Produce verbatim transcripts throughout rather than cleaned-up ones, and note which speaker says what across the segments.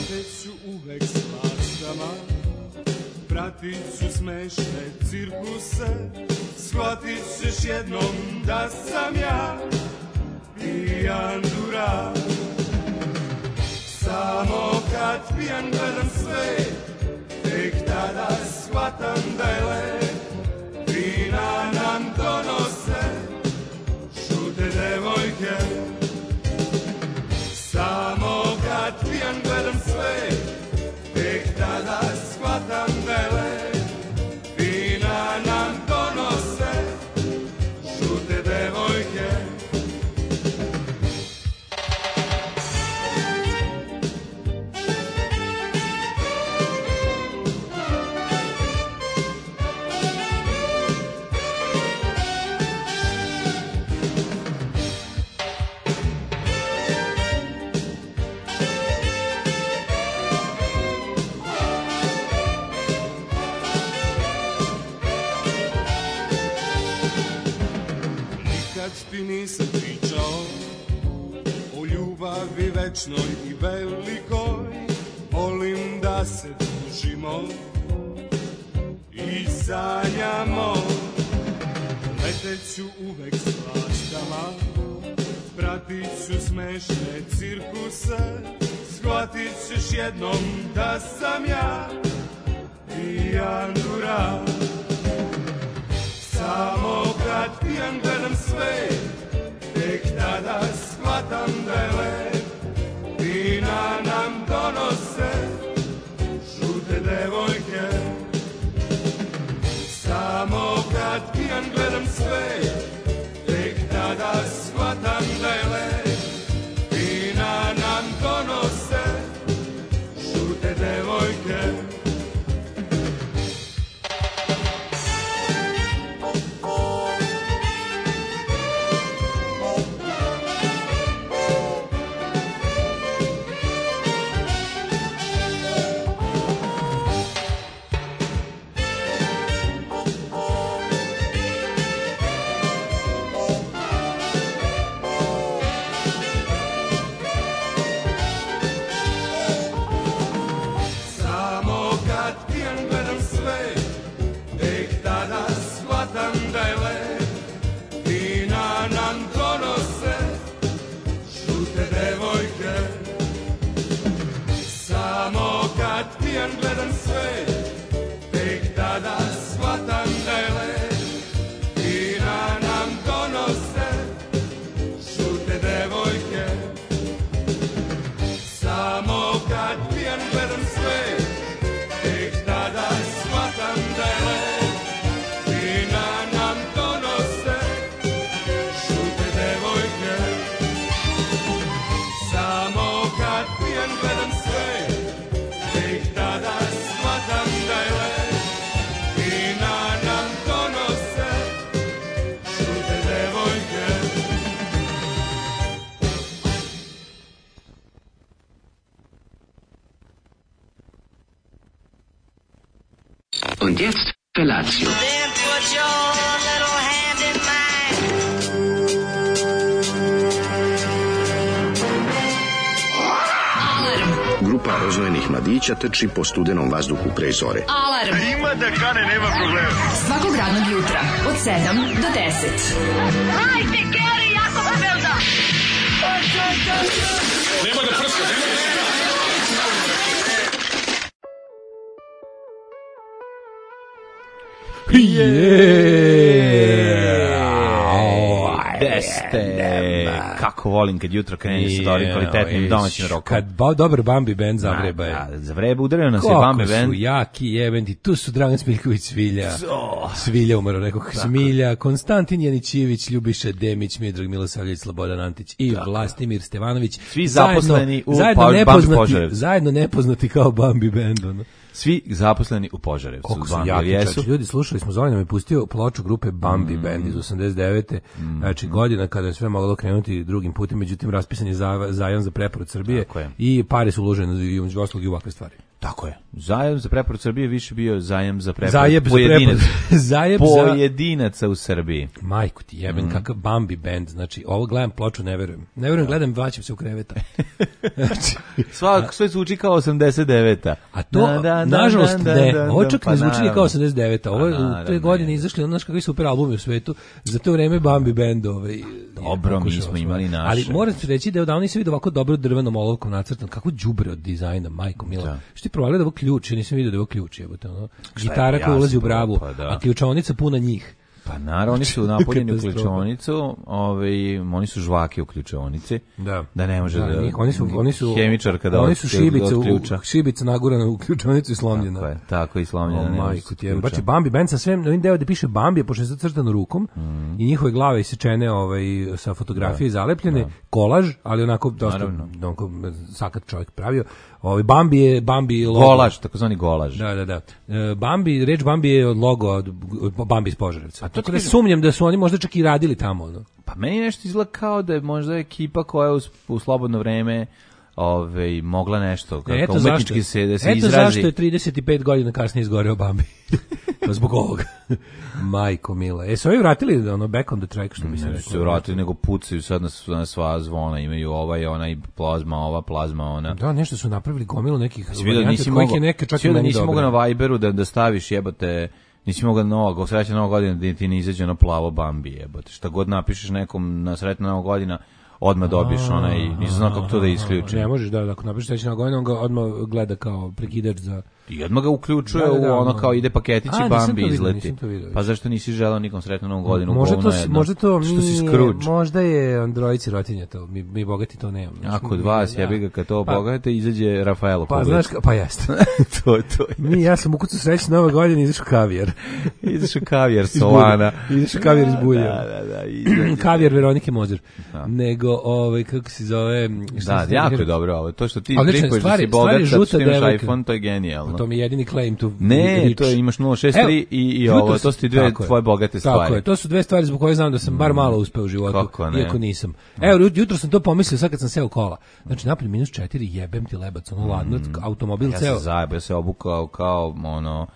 Speaker 1: leteću uvek s vlastama, pratit ću smešne cirkuse, shvatit ćeš jednom da sam ja pijan durak. Samo kad pijan gledam sve, tek tada shvatam da je lep. Vina nam donose žute devojke. Samo kad pijan gledam sve, tek tada shvatam da je lep. Vina nam donose žute devojke. Ti nisam pričao o ljubavi večnoj i velikoj. Volim da se družimo i sanjamo. Leteću uvek s vlastama, pratit ću smešne cirkuse, shvatit ćeš jednom da sam ja pijan durak. Samo kad pijan gledam sve, tek tada shvatam da je lep. Vina nam donose žute devojke. Samo kad pijan gledam sve, tek tada shvatam da je lep. Vina nam donose žute devojke. Gledam sve, tek tada shvatam da je lep. Vina nam donose žute devojke. Samo kad pijan gledam sve, tek tada shvatam da je lep. Vina nam donose žute devojke. Samo kad pijan gledam sve, tek tada shvatam da je lep. Vina nam donose žute devojke.
Speaker 2: Und jetzt Felatio.
Speaker 3: Then put your little hand in mine.
Speaker 2: Grupa roznojenih mladića trči po studenom vazduhu pre zore.
Speaker 4: Alarm!
Speaker 5: Ima da kane, nema problema.
Speaker 4: Svakog radnog jutra, od sedam do deset.
Speaker 3: Hajde, Geri, jako se velda!
Speaker 5: Nema da prska, nema da prska.
Speaker 6: Gde ste? Kako volim kad jutro krene sa dobrim kvalitetnim domaćim rokom.
Speaker 7: Kad ba, dobar Bambi band zavreba je.
Speaker 6: Da, zavreba, udario nas je Bambi band.
Speaker 7: Kako su jaki jebenti, tu su Dragan Smiljković Svilja. Svilja umaro, rekao Smilja, Konstantin Janićijević, Ljubiša Demić, Miodrag Milosavljević, Slobodan Antić i Vlastimir Stevanović.
Speaker 6: Svi zaposleni u
Speaker 7: Bambi
Speaker 6: Požarevcu.
Speaker 7: Zajedno nepoznati kao Bambi band. Ono.
Speaker 6: Svi zaposleni u Požarevcu.
Speaker 7: Koliko su jaki, čači. Ljudi, slušali smo, Zoran nam je pustio ploču grupe Bambi mm. band iz osamdeset devete Mm. Znači, godina kada je sve moglo krenuti drugim putem, međutim, raspisan je za, zajam za preporod Srbije i pare su uložene i umeđu ostalog i ovakve stvari.
Speaker 6: Tako je. Zajam za preporod Srbije više bio zajam za preporod
Speaker 7: Zajeb
Speaker 6: pojedinaca.
Speaker 7: Zajeb
Speaker 6: za pojedinaca u Srbiji.
Speaker 7: Majku ti jeben, mm. kakav Bambi band. Znači, ovo gledam ploču, ne verujem. Ne verujem, gledam, vraćam se u kreveta. Znači,
Speaker 6: Svak, sve zvuči kao osamdeset deveta.
Speaker 7: A to, da, da, nažalost, da, ne. Da, da, ovo čak pa ne zvuči ni kao osamdeset deveta. Ovo je u te godine izašli, ono, znaš kakvi super albumi u svetu. Za to vreme Bambi band. Ovaj,
Speaker 6: dobro, mi smo imali naše.
Speaker 7: Ali moram se reći da je odavno nisam vidio ovako dobro drvenom olovkom nacrtan. Kako đubre od dizajna, majko mila. Da. Što ti provalio da ovo ključ, nisam vidio da je ovo ključ. Jebote, ono. Gitara koja ulazi u bravu, pa, da. A ključaonica puna njih.
Speaker 6: Pa naravno, oni su napunjeni u ključaonicu, ovaj, oni su žvake u ključaonici. Da. Da ne može da, da
Speaker 7: oni su oni su
Speaker 6: hemičar kada
Speaker 7: oni su šibice u šibica nagurana u ključaonicu i slomljena.
Speaker 6: Tako je, tako i slomljena.
Speaker 7: Oh, majko ti je. Baš Bambi band sa svem, ovim deo da piše Bambi, pošto je zacrtano rukom mm. i njihove glave isečene ovaj sa fotografije zalepljene, da. Kolaž, ali onako dosta onako sakat čovjek pravio. Ovaj Bambi je Bambi logo.
Speaker 6: Golaž, takozvani golaž.
Speaker 7: Da, da, da. E, Bambi, reč Bambi je od logo od, od Bambi iz Požarevca. A to tako da sumnjam da su oni možda čak i radili tamo, ono.
Speaker 6: Pa meni nešto izgleda kao da je možda ekipa koja u, u slobodno vreme Ove, mogla nešto kako eto umetnički se da se
Speaker 7: eto
Speaker 6: izrazi.
Speaker 7: Eto zašto je trideset pet godina kasnije izgoreo Bambi. Zbog ovoga. Majko mila. E, su ovi vratili ono back on the track, što bi se rekao.
Speaker 6: Se vratili, nego pucaju sad na, na sva zvona, imaju ovaj, ona i plazma, ova plazma, ona.
Speaker 7: Da, nešto su napravili gomilu nekih
Speaker 6: varijanta
Speaker 7: kojih je neke čak i meni
Speaker 6: nisi mogao na Viberu da, da staviš jebote, nisi mogao na Novog, srećna Nova godina da ti ne izađe na plavo Bambi jebote. Šta god napišeš nekom na sretna Nova godina, odmah dobiješ onaj, nisam znao kako to da isključi.
Speaker 7: Ne možeš, da, ako napišeš srećna Nova godina, on ga odmah gleda kao prekidač za...
Speaker 6: I odmah ga uključuje da, da, da, u ono kao ide paketić i Bambi izleti. Vidio, pa zašto nisi želeo nikom sretnu Novu godinu?
Speaker 7: Možda to, možda to što si Scrooge. Možda je Android sirotinja to, mi, mi bogati to nemamo.
Speaker 6: Ako od vas, jebi ga, kad to pa, bogate, izađe Rafaelo.
Speaker 7: Pa znaš, pa jeste.
Speaker 6: to, to je.
Speaker 7: Mi, ja sam u kucu srećna Nova godina, izašao kavijer.
Speaker 6: izašao kavijer Solana.
Speaker 7: Izašao kavijer iz Bulja.
Speaker 6: Da, da, da.
Speaker 7: Kavijer Veronike Mozer. Nego, ovaj, kako se zove...
Speaker 6: Da, jako je dobro ovo. To što ti tripuješ da si bogat, što imaš iPhone, to je genijalno.
Speaker 7: To mi je jedini claim to
Speaker 6: ne, reach. To je, imaš nula šezdeset tri i, i ovo, to su ti dve tvoje bogate stvari.
Speaker 7: Tako je, to su dve stvari zbog koje znam da sam bar malo uspeo u životu, iako nisam. Evo, jutro sam to pomislio, sad kad sam seo kola. Znači, napolje minus četiri, jebem ti lebac, ono ladno, automobil ceo.
Speaker 6: Ja se zajebao, ja se obukao kao, ono,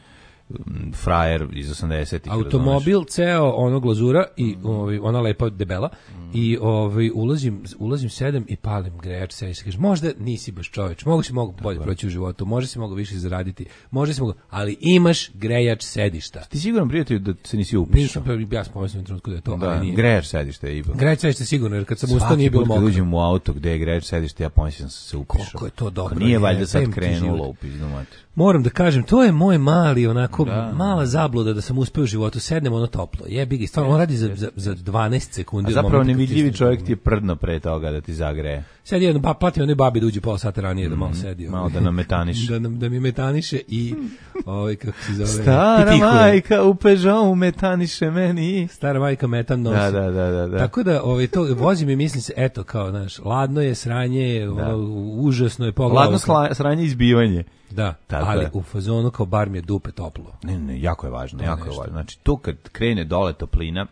Speaker 6: frajer iz osamdesetih.
Speaker 7: Automobil razumeš. Ceo ono glazura i ovaj ona lepa debela mm. i ovaj ulazim ulazim sedam i palim grejač se i se kaže možda nisi baš čoveč, mogu si mogu bolje proći u životu, može si mogu više zaraditi, može si mogu, ali imaš grejač sedišta.
Speaker 6: Ti siguran prijatelju da se nisi upisao?
Speaker 7: Nisam, pa ja sam pomislio trenutku da je to,
Speaker 6: da,
Speaker 7: ali nije.
Speaker 6: Grejač sedišta je ipak.
Speaker 7: Grejač sedišta sigurno, jer kad sam ustao nije bilo moguće.
Speaker 6: Kad uđem u auto gde je grejač sedišta, ja pomislim da sam se upisao.
Speaker 7: Koliko je to dobro.
Speaker 6: Nije valjda sad krenulo u pizdu mater.
Speaker 7: Moram da kažem, to je moj mali, onako, da. Mala zabluda da sam uspeo u životu, sednem ono toplo, jebi ga, stvarno, on radi za, za, za dvanaest sekundi.
Speaker 6: A zapravo nevidljivi čovjek ti je prdno pre toga da ti zagreje.
Speaker 7: Sedi jedno, ba, plati onoj babi da uđe pola sata ranije, da malo sedi.
Speaker 6: Malo da nam metaniše.
Speaker 7: da, da mi metaniše i, ovaj, kako se zove,
Speaker 6: stara majka u Peugeotu metaniše meni.
Speaker 7: Stara majka metan nosi.
Speaker 6: Da, da, da, da, da.
Speaker 7: Tako da, ovaj, to vozim i mislim se, eto, kao, znaš, ladno je, sranje, da. Ono, užasno je pogledalo.
Speaker 6: Ladno sla, sranje i izbivanje.
Speaker 7: Da, tako ali je. U fazonu kao bar mi je dupe toplo.
Speaker 6: Ne, ne, jako je važno, to jako nešto. Je važno. Znači, to kad krene dole toplina,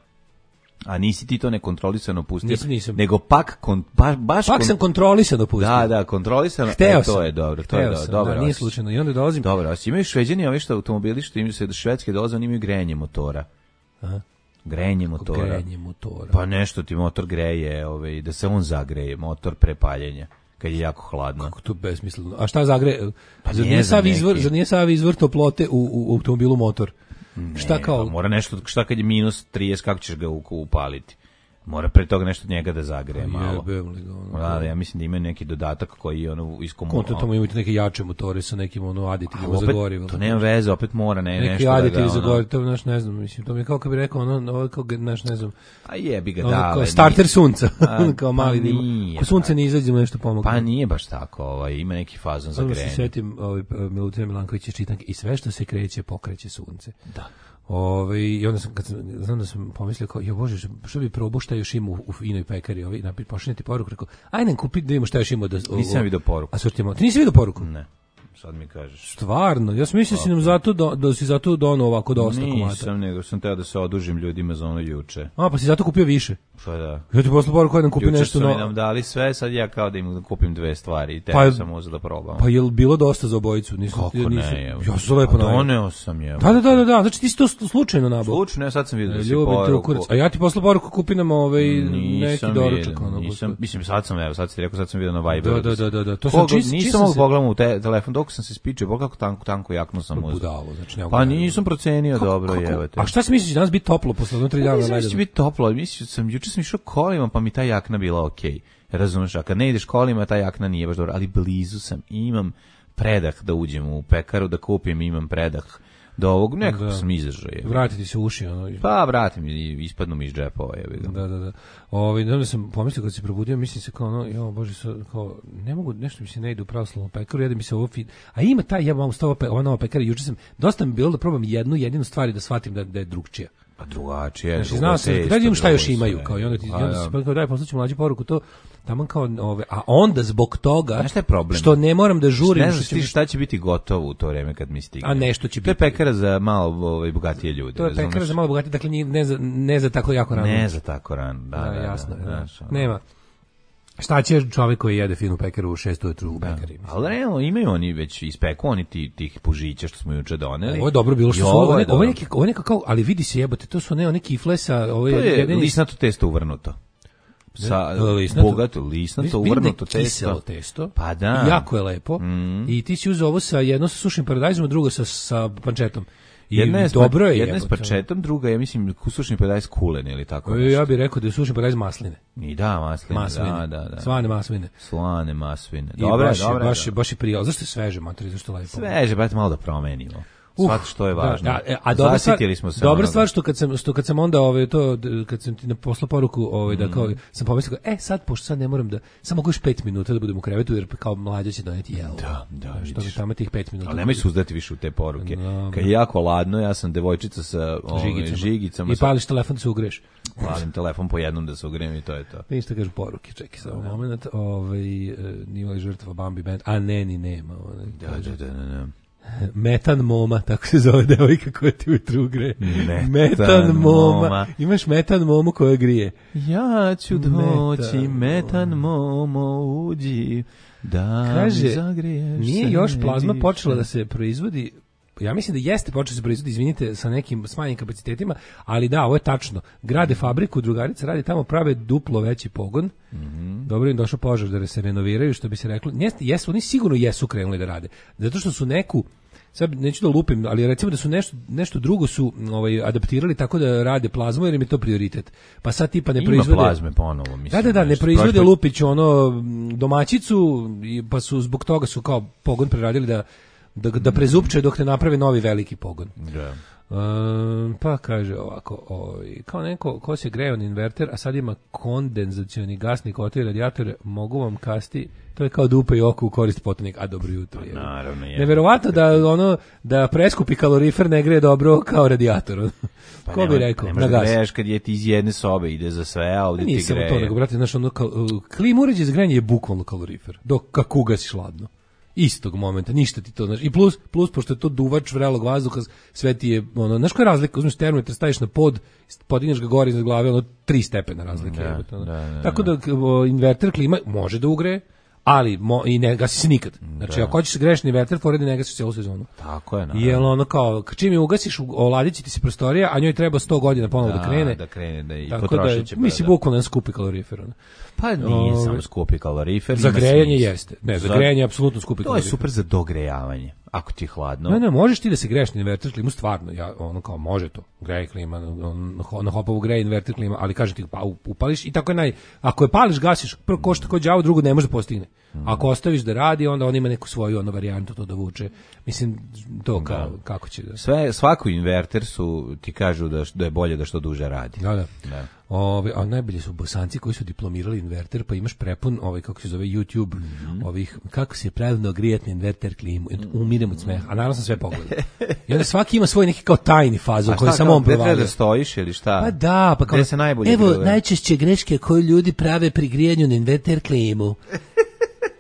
Speaker 6: a nisi ti to nekontrolisano pustio,
Speaker 7: nisam, nisam.
Speaker 6: nego pak, kon, baš, baš
Speaker 7: pak kon... sam kontrolisano pustio.
Speaker 6: Da, da, kontrolisano,
Speaker 7: Hteo
Speaker 6: e, to
Speaker 7: sam.
Speaker 6: je dobro, to je
Speaker 7: sam,
Speaker 6: dobro.
Speaker 7: Da, nije slučajno, i onda dolazim.
Speaker 6: Dobro, a imaju Šveđani ovi što automobili, što imaju se do švedske dolaze, oni imaju grenje motora. Aha. Grenje motora.
Speaker 7: Grenje motora.
Speaker 6: Pa nešto ti motor greje, ovaj, da se on zagreje, motor pre paljenja. Kad je jako hladno.
Speaker 7: Kako to besmisleno. A šta zagre? Pa zar nije sav izvor, zar nije sav izvor toplote u, u automobilu motor?
Speaker 6: Ne,
Speaker 7: šta kao?
Speaker 6: Pa mora nešto, šta kad je minus trideset, kako ćeš ga upaliti? Mora pre toga nešto od njega da zagreje malo.
Speaker 7: Jebem li ga ono.
Speaker 6: Da, da, ja mislim da ima neki dodatak koji je ono iskomuno.
Speaker 7: Konto tamo imate neke jače motore sa nekim ono aditivima za gorivo.
Speaker 6: To nema veze, opet mora ne,
Speaker 7: neki
Speaker 6: nešto da ga.
Speaker 7: Neki aditivi za gorivo, to naš ne znam, mislim, to mi je kao kad bi rekao ono, ovo kao naš ne znam.
Speaker 6: A jebi ga
Speaker 7: ono,
Speaker 6: da.
Speaker 7: Kao starter sunca, a, kao mali
Speaker 6: pa
Speaker 7: dim. Ko sunce ne izađe, nešto pomogne.
Speaker 6: Pa nije baš tako, ovaj ima neki fazon za grejanje.
Speaker 7: Samo se setim ovaj Milutina Milankovića čitanke i sve što se kreće pokreće sunce.
Speaker 6: Da.
Speaker 7: Ovaj i onda sam kad sam, znam da sam pomislio kao jo bože što bi probao šta još ima u, u finoj pekari, ovaj napis pošaljete poruku, rekao aj nam kupi da vidimo šta još ima da
Speaker 6: nisam video poruku.
Speaker 7: A sortimo. Ti nisi video poruku?
Speaker 6: Ne. sad mi kažeš.
Speaker 7: Stvarno, ja sam mislio da si nam zato do, da si zato dono ovako dosta komata.
Speaker 6: Nisam, nego sam teo da se odužim ljudima za ono juče.
Speaker 7: A, pa si zato kupio više.
Speaker 6: Pa da.
Speaker 7: Ja ti posle poruku jedan kupi
Speaker 6: Juče
Speaker 7: nešto
Speaker 6: su mi
Speaker 7: no.
Speaker 6: nam dali sve, sad ja kao da im kupim dve stvari i te
Speaker 7: Pa je-
Speaker 6: sam uzeo da probam.
Speaker 7: Pa je li bilo dosta za obojicu? Nisam,
Speaker 6: Kako
Speaker 7: ja
Speaker 6: ne,
Speaker 7: nisam,
Speaker 6: evo.
Speaker 7: ja sam se lepo
Speaker 6: Pa
Speaker 7: najao.
Speaker 6: doneo sam je.
Speaker 7: Da, da, da, da, da, znači ti si to slučajno nabao.
Speaker 6: Slučajno, ja sad sam vidio da si
Speaker 7: Ljubim te u
Speaker 6: poruku.
Speaker 7: kurac. A ja ti posle poruku kupi nam ovaj neki
Speaker 6: Nisam
Speaker 7: doručak.
Speaker 6: vidio,
Speaker 7: Ono,
Speaker 6: nisam, mislim, sad sam, evo, sad si rekao, sad sam vidio na Viberu.
Speaker 7: Da, da, da, da, da. To sam
Speaker 6: Koga-
Speaker 7: čist- čist
Speaker 6: nisam
Speaker 7: sam
Speaker 6: mogu
Speaker 7: se-
Speaker 6: pogledam u te, telefon, dok sam se spičio, bol kako tanku, tanku jaknu sam uzeo.
Speaker 7: budalo, znači ne.
Speaker 6: Pa nisam procenio dobro,
Speaker 7: Kako-
Speaker 6: evo te.
Speaker 7: A šta si misliš, danas biti toplo posle jedno tri dana
Speaker 6: Mislim da će
Speaker 7: ledeno?
Speaker 6: biti toplo, mislio sam, juče sam išao kolima, pa mi ta jakna bila okej. Razumeš, a kad ne ideš kolima, ta jakna nije baš dobro, ali blizu sam i imam predah da uđem u pekaru, da kupim, imam predah do ovog, nekako
Speaker 7: Da.
Speaker 6: sam izdržao. je.
Speaker 7: Vratiti se uši, ono.
Speaker 6: Pa vratim i ispadnu mi iz džepova. Je.
Speaker 7: Da, da, da. Ovaj onda sam pomislio kad se probudio, mislim se kao ono, jo bože, sad, kao ne mogu, nešto mi se ne ide u pravoslavnu pekaru, jedem mi se ovo fit. A ima taj ja vam stava ova nova pekara, juče sam dosta mi bilo da probam jednu jedinu stvar i da shvatim da, da je drugčija.
Speaker 6: Pa drugačije.
Speaker 7: Znači,
Speaker 6: drugo
Speaker 7: znao sam,
Speaker 6: testo,
Speaker 7: da vidim šta još
Speaker 6: drugo
Speaker 7: imaju,
Speaker 6: sve.
Speaker 7: kao i onda ti, i
Speaker 6: Pa,
Speaker 7: onda
Speaker 6: da.
Speaker 7: se pa kao daj poslaću mlađu poruku to, taman kao ove, a onda zbog toga
Speaker 6: Znaš šta je problem?
Speaker 7: što ne moram da žurim,
Speaker 6: Ne
Speaker 7: što
Speaker 6: znaš
Speaker 7: će
Speaker 6: ti
Speaker 7: mi-
Speaker 6: šta će biti gotovo u to vreme kad mi stigne.
Speaker 7: A nešto će
Speaker 6: To je
Speaker 7: biti.
Speaker 6: pekara za malo ovaj, bogatije ljude.
Speaker 7: to je pekara
Speaker 6: razumeš?
Speaker 7: za malo bogati, dakle nije- ne za, ne za tako jako rano.
Speaker 6: Ne za tako rano. Da,
Speaker 7: Da,
Speaker 6: da,
Speaker 7: jasno,
Speaker 6: da,
Speaker 7: da.
Speaker 6: znaš, ono.
Speaker 7: Nema. Šta će čovjek koji jede finu pekaru u šest ujutru u pekari? mislim?
Speaker 6: Ali realno imaju oni već ispeku oni ti, tih pužića što smo juče doneli.
Speaker 7: Ovo je dobro bilo što
Speaker 6: I
Speaker 7: su
Speaker 6: ovo
Speaker 7: ovo,
Speaker 6: je
Speaker 7: ovo, ovo je
Speaker 6: dobro.
Speaker 7: neki, ovo je neka kao, ali vidi se jebote, to su one, one kifle sa, ovo
Speaker 6: To
Speaker 7: je,
Speaker 6: je
Speaker 7: jedini-
Speaker 6: lisnato testo uvrnuto. Sa
Speaker 7: Ne, lisnato.
Speaker 6: bogato lisnato
Speaker 7: Vidim da je
Speaker 6: uvrnuto
Speaker 7: kiselo
Speaker 6: testo.
Speaker 7: testo.
Speaker 6: Pa da.
Speaker 7: Jako je lepo. I ti si uzeo ovo sa jedno sa sušim paradajzom, a drugo sa sa pančetom. I
Speaker 6: Jedna je s
Speaker 7: dobro je.
Speaker 6: jedna je s
Speaker 7: jebote.
Speaker 6: pačetom, druga je mislim kusušni paradajz kulen ili tako
Speaker 7: E,
Speaker 6: nešto.
Speaker 7: Ja bih rekao da je sušni paradajz masline.
Speaker 6: I da, masline,
Speaker 7: Masline.
Speaker 6: da, da, da.
Speaker 7: Svane masline.
Speaker 6: Slane masline.
Speaker 7: I
Speaker 6: Dobre,
Speaker 7: baš, je-
Speaker 6: dobre.
Speaker 7: baš, je-
Speaker 6: da.
Speaker 7: baš je prijelo. Zašto je sveže, materi, zašto je lepo?
Speaker 6: Sveže, brate, malo da promenimo.
Speaker 7: Uh,
Speaker 6: Shvati što je važno.
Speaker 7: Da, da, a dobra stvar,
Speaker 6: Zasitili smo se
Speaker 7: dobra
Speaker 6: onoga.
Speaker 7: stvar što kad sam što kad sam onda ovaj to d- kad sam ti na poslao poruku ovaj da kao sam pomislio kao, e sad pošto sad ne moram da samo mogu još pet minuta da budem u krevetu jer kao mlađa će doneti jelo.
Speaker 6: Da, da,
Speaker 7: što mi
Speaker 6: vidiš.
Speaker 7: tamo tih pet minuta.
Speaker 6: Ali nemoj se uzdati više u te poruke.
Speaker 7: Da.
Speaker 6: Kad je jako ladno, ja sam devojčica sa ovaj,
Speaker 7: žigicama.
Speaker 6: žigicama.
Speaker 7: I
Speaker 6: sa-
Speaker 7: pališ telefon da se ugreš.
Speaker 6: Palim telefon po jednom da se ugrijem i to je to.
Speaker 7: Vidiš što kažu poruke, čekaj samo moment. Ovaj e, nije li žrtva Bambi band? A ne, ni nema. Ovaj,
Speaker 6: Da,
Speaker 7: kaže,
Speaker 6: da, da, da, da.
Speaker 7: Metan Moma, tako se zove devojka koja ti ujutru ugre.
Speaker 6: Metan
Speaker 7: Moma.
Speaker 6: Moma.
Speaker 7: Imaš Metan Momu koja grije.
Speaker 6: Ja ću doći,
Speaker 7: Metan
Speaker 6: metan momo, uđi, da mi
Speaker 7: Kaže,
Speaker 6: zagriješ
Speaker 7: nije još
Speaker 6: se,
Speaker 7: plazma
Speaker 6: diše.
Speaker 7: počela da se proizvodi, ja mislim da jeste počela da se proizvodi, izvinite, sa nekim smanjenim kapacitetima, ali da, ovo je tačno. Grade fabriku, drugarica radi tamo, prave duplo veći pogon. Dobro im došao požar da se renoviraju, što bi se reklo. Jeste, jesu, oni sigurno jesu krenuli da rade. Zato što su neku, sad neću da lupim, ali recimo da su nešto, nešto drugo su ovaj, adaptirali tako da rade plazmu, jer im je to prioritet. Pa sad tipa ne
Speaker 6: Ima
Speaker 7: proizvode...
Speaker 6: plazme ponovo, mislim.
Speaker 7: Da, da, da, ne
Speaker 6: nešto.
Speaker 7: proizvode
Speaker 6: Prošli-
Speaker 7: Lupić ono m, domaćicu, i pa su zbog toga su kao pogon preradili da da, da prezupče dok ne naprave novi veliki pogon.
Speaker 6: Da.
Speaker 7: Um, pa kaže ovako, ovaj, kao neko ko se greje na inverter, a sad ima kondenzacioni gasni kotel i radijator, mogu vam kasti, to je kao dupe i oko u korist potonika. A dobro jutro je.
Speaker 6: Naravno je.
Speaker 7: Neverovatno da ono da preskupi kalorifer ne greje dobro kao radijator.
Speaker 6: Pa
Speaker 7: Ko bi
Speaker 6: nema-
Speaker 7: rekao?
Speaker 6: Ne
Speaker 7: Na
Speaker 6: možeš da
Speaker 7: gas.
Speaker 6: greješ kad je ti iz jedne sobe, ide za sve, a ovdje ti
Speaker 7: Nije samo
Speaker 6: greje.
Speaker 7: to, nego, brate, znaš, ono, kal, klim uređaj za grejanje je bukvalno kalorifer, dok kako ugasiš hladno. Istog momenta, ništa ti to, znaš, i plus, plus, pošto je to duvač vrelog vazduha, sve ti je, ono, znaš koja je razlika, uzmeš termometar, staviš na pod, podigneš ga gore iznad glave, ono, tri stepena razlike.
Speaker 6: Da,
Speaker 7: jebote, ono.
Speaker 6: da, da,
Speaker 7: Tako da, k- o, inverter klima može da ugreje, ali mo, i ne gasi se nikad. Znači, ako hoćeš greješ na inverter, pored ne gasiš cijelu sezonu.
Speaker 6: Tako je,
Speaker 7: I
Speaker 6: naravno.
Speaker 7: jel ono kao, k- čim je ugasiš, oladit će ti se prostorija, a njoj treba sto godina ponovo da, krene.
Speaker 6: Da krene, da i
Speaker 7: Tako da,
Speaker 6: potrošit će.
Speaker 7: misli,
Speaker 6: da.
Speaker 7: bukvalno jedan skupi kalorifer. Ono.
Speaker 6: Pa nije
Speaker 7: Ove,
Speaker 6: samo skupi kalorifer.
Speaker 7: Za
Speaker 6: ima
Speaker 7: grejanje
Speaker 6: smisla.
Speaker 7: jeste. Ne, za grejanje je apsolutno skupi
Speaker 6: To je
Speaker 7: kalorifer.
Speaker 6: super za dogrejavanje. Ako ti je hladno.
Speaker 7: Ne, ne, možeš ti da se greješ na inverter klimu, stvarno, ja, ono kao, može to, grej klima, on, na hopovu greje inverter klima, ali kažem ti, pa upališ i tako je naj, ako je pališ, gasiš, prvo košta kod đavo, drugo ne može da postigne. Ako ostaviš da radi, onda on ima neku svoju ono varijantu to da vuče. Mislim, to kao, kako će da...
Speaker 6: Sve, svaku inverter su, ti kažu da, š- da je bolje da što duže radi.
Speaker 7: Da, da.
Speaker 6: Da.
Speaker 7: Ove, a najbolje su Bosanci koji su diplomirali inverter, pa imaš prepun, ovaj, kako se zove, YouTube, ovih, kako se pravilno grijati na inverter klimu, umirem od smeha, a naravno sam sve pogledao. I onda svaki ima svoj neki kao tajni fazon,
Speaker 6: A
Speaker 7: koji
Speaker 6: šta,
Speaker 7: samo
Speaker 6: kao,
Speaker 7: on
Speaker 6: gde treba
Speaker 7: provalio.
Speaker 6: da stojiš ili šta?
Speaker 7: Pa da, pa kao,
Speaker 6: Gde se najbolje
Speaker 7: evo
Speaker 6: grije?
Speaker 7: najčešće greške koje ljudi prave pri grijanju na inverter klimu.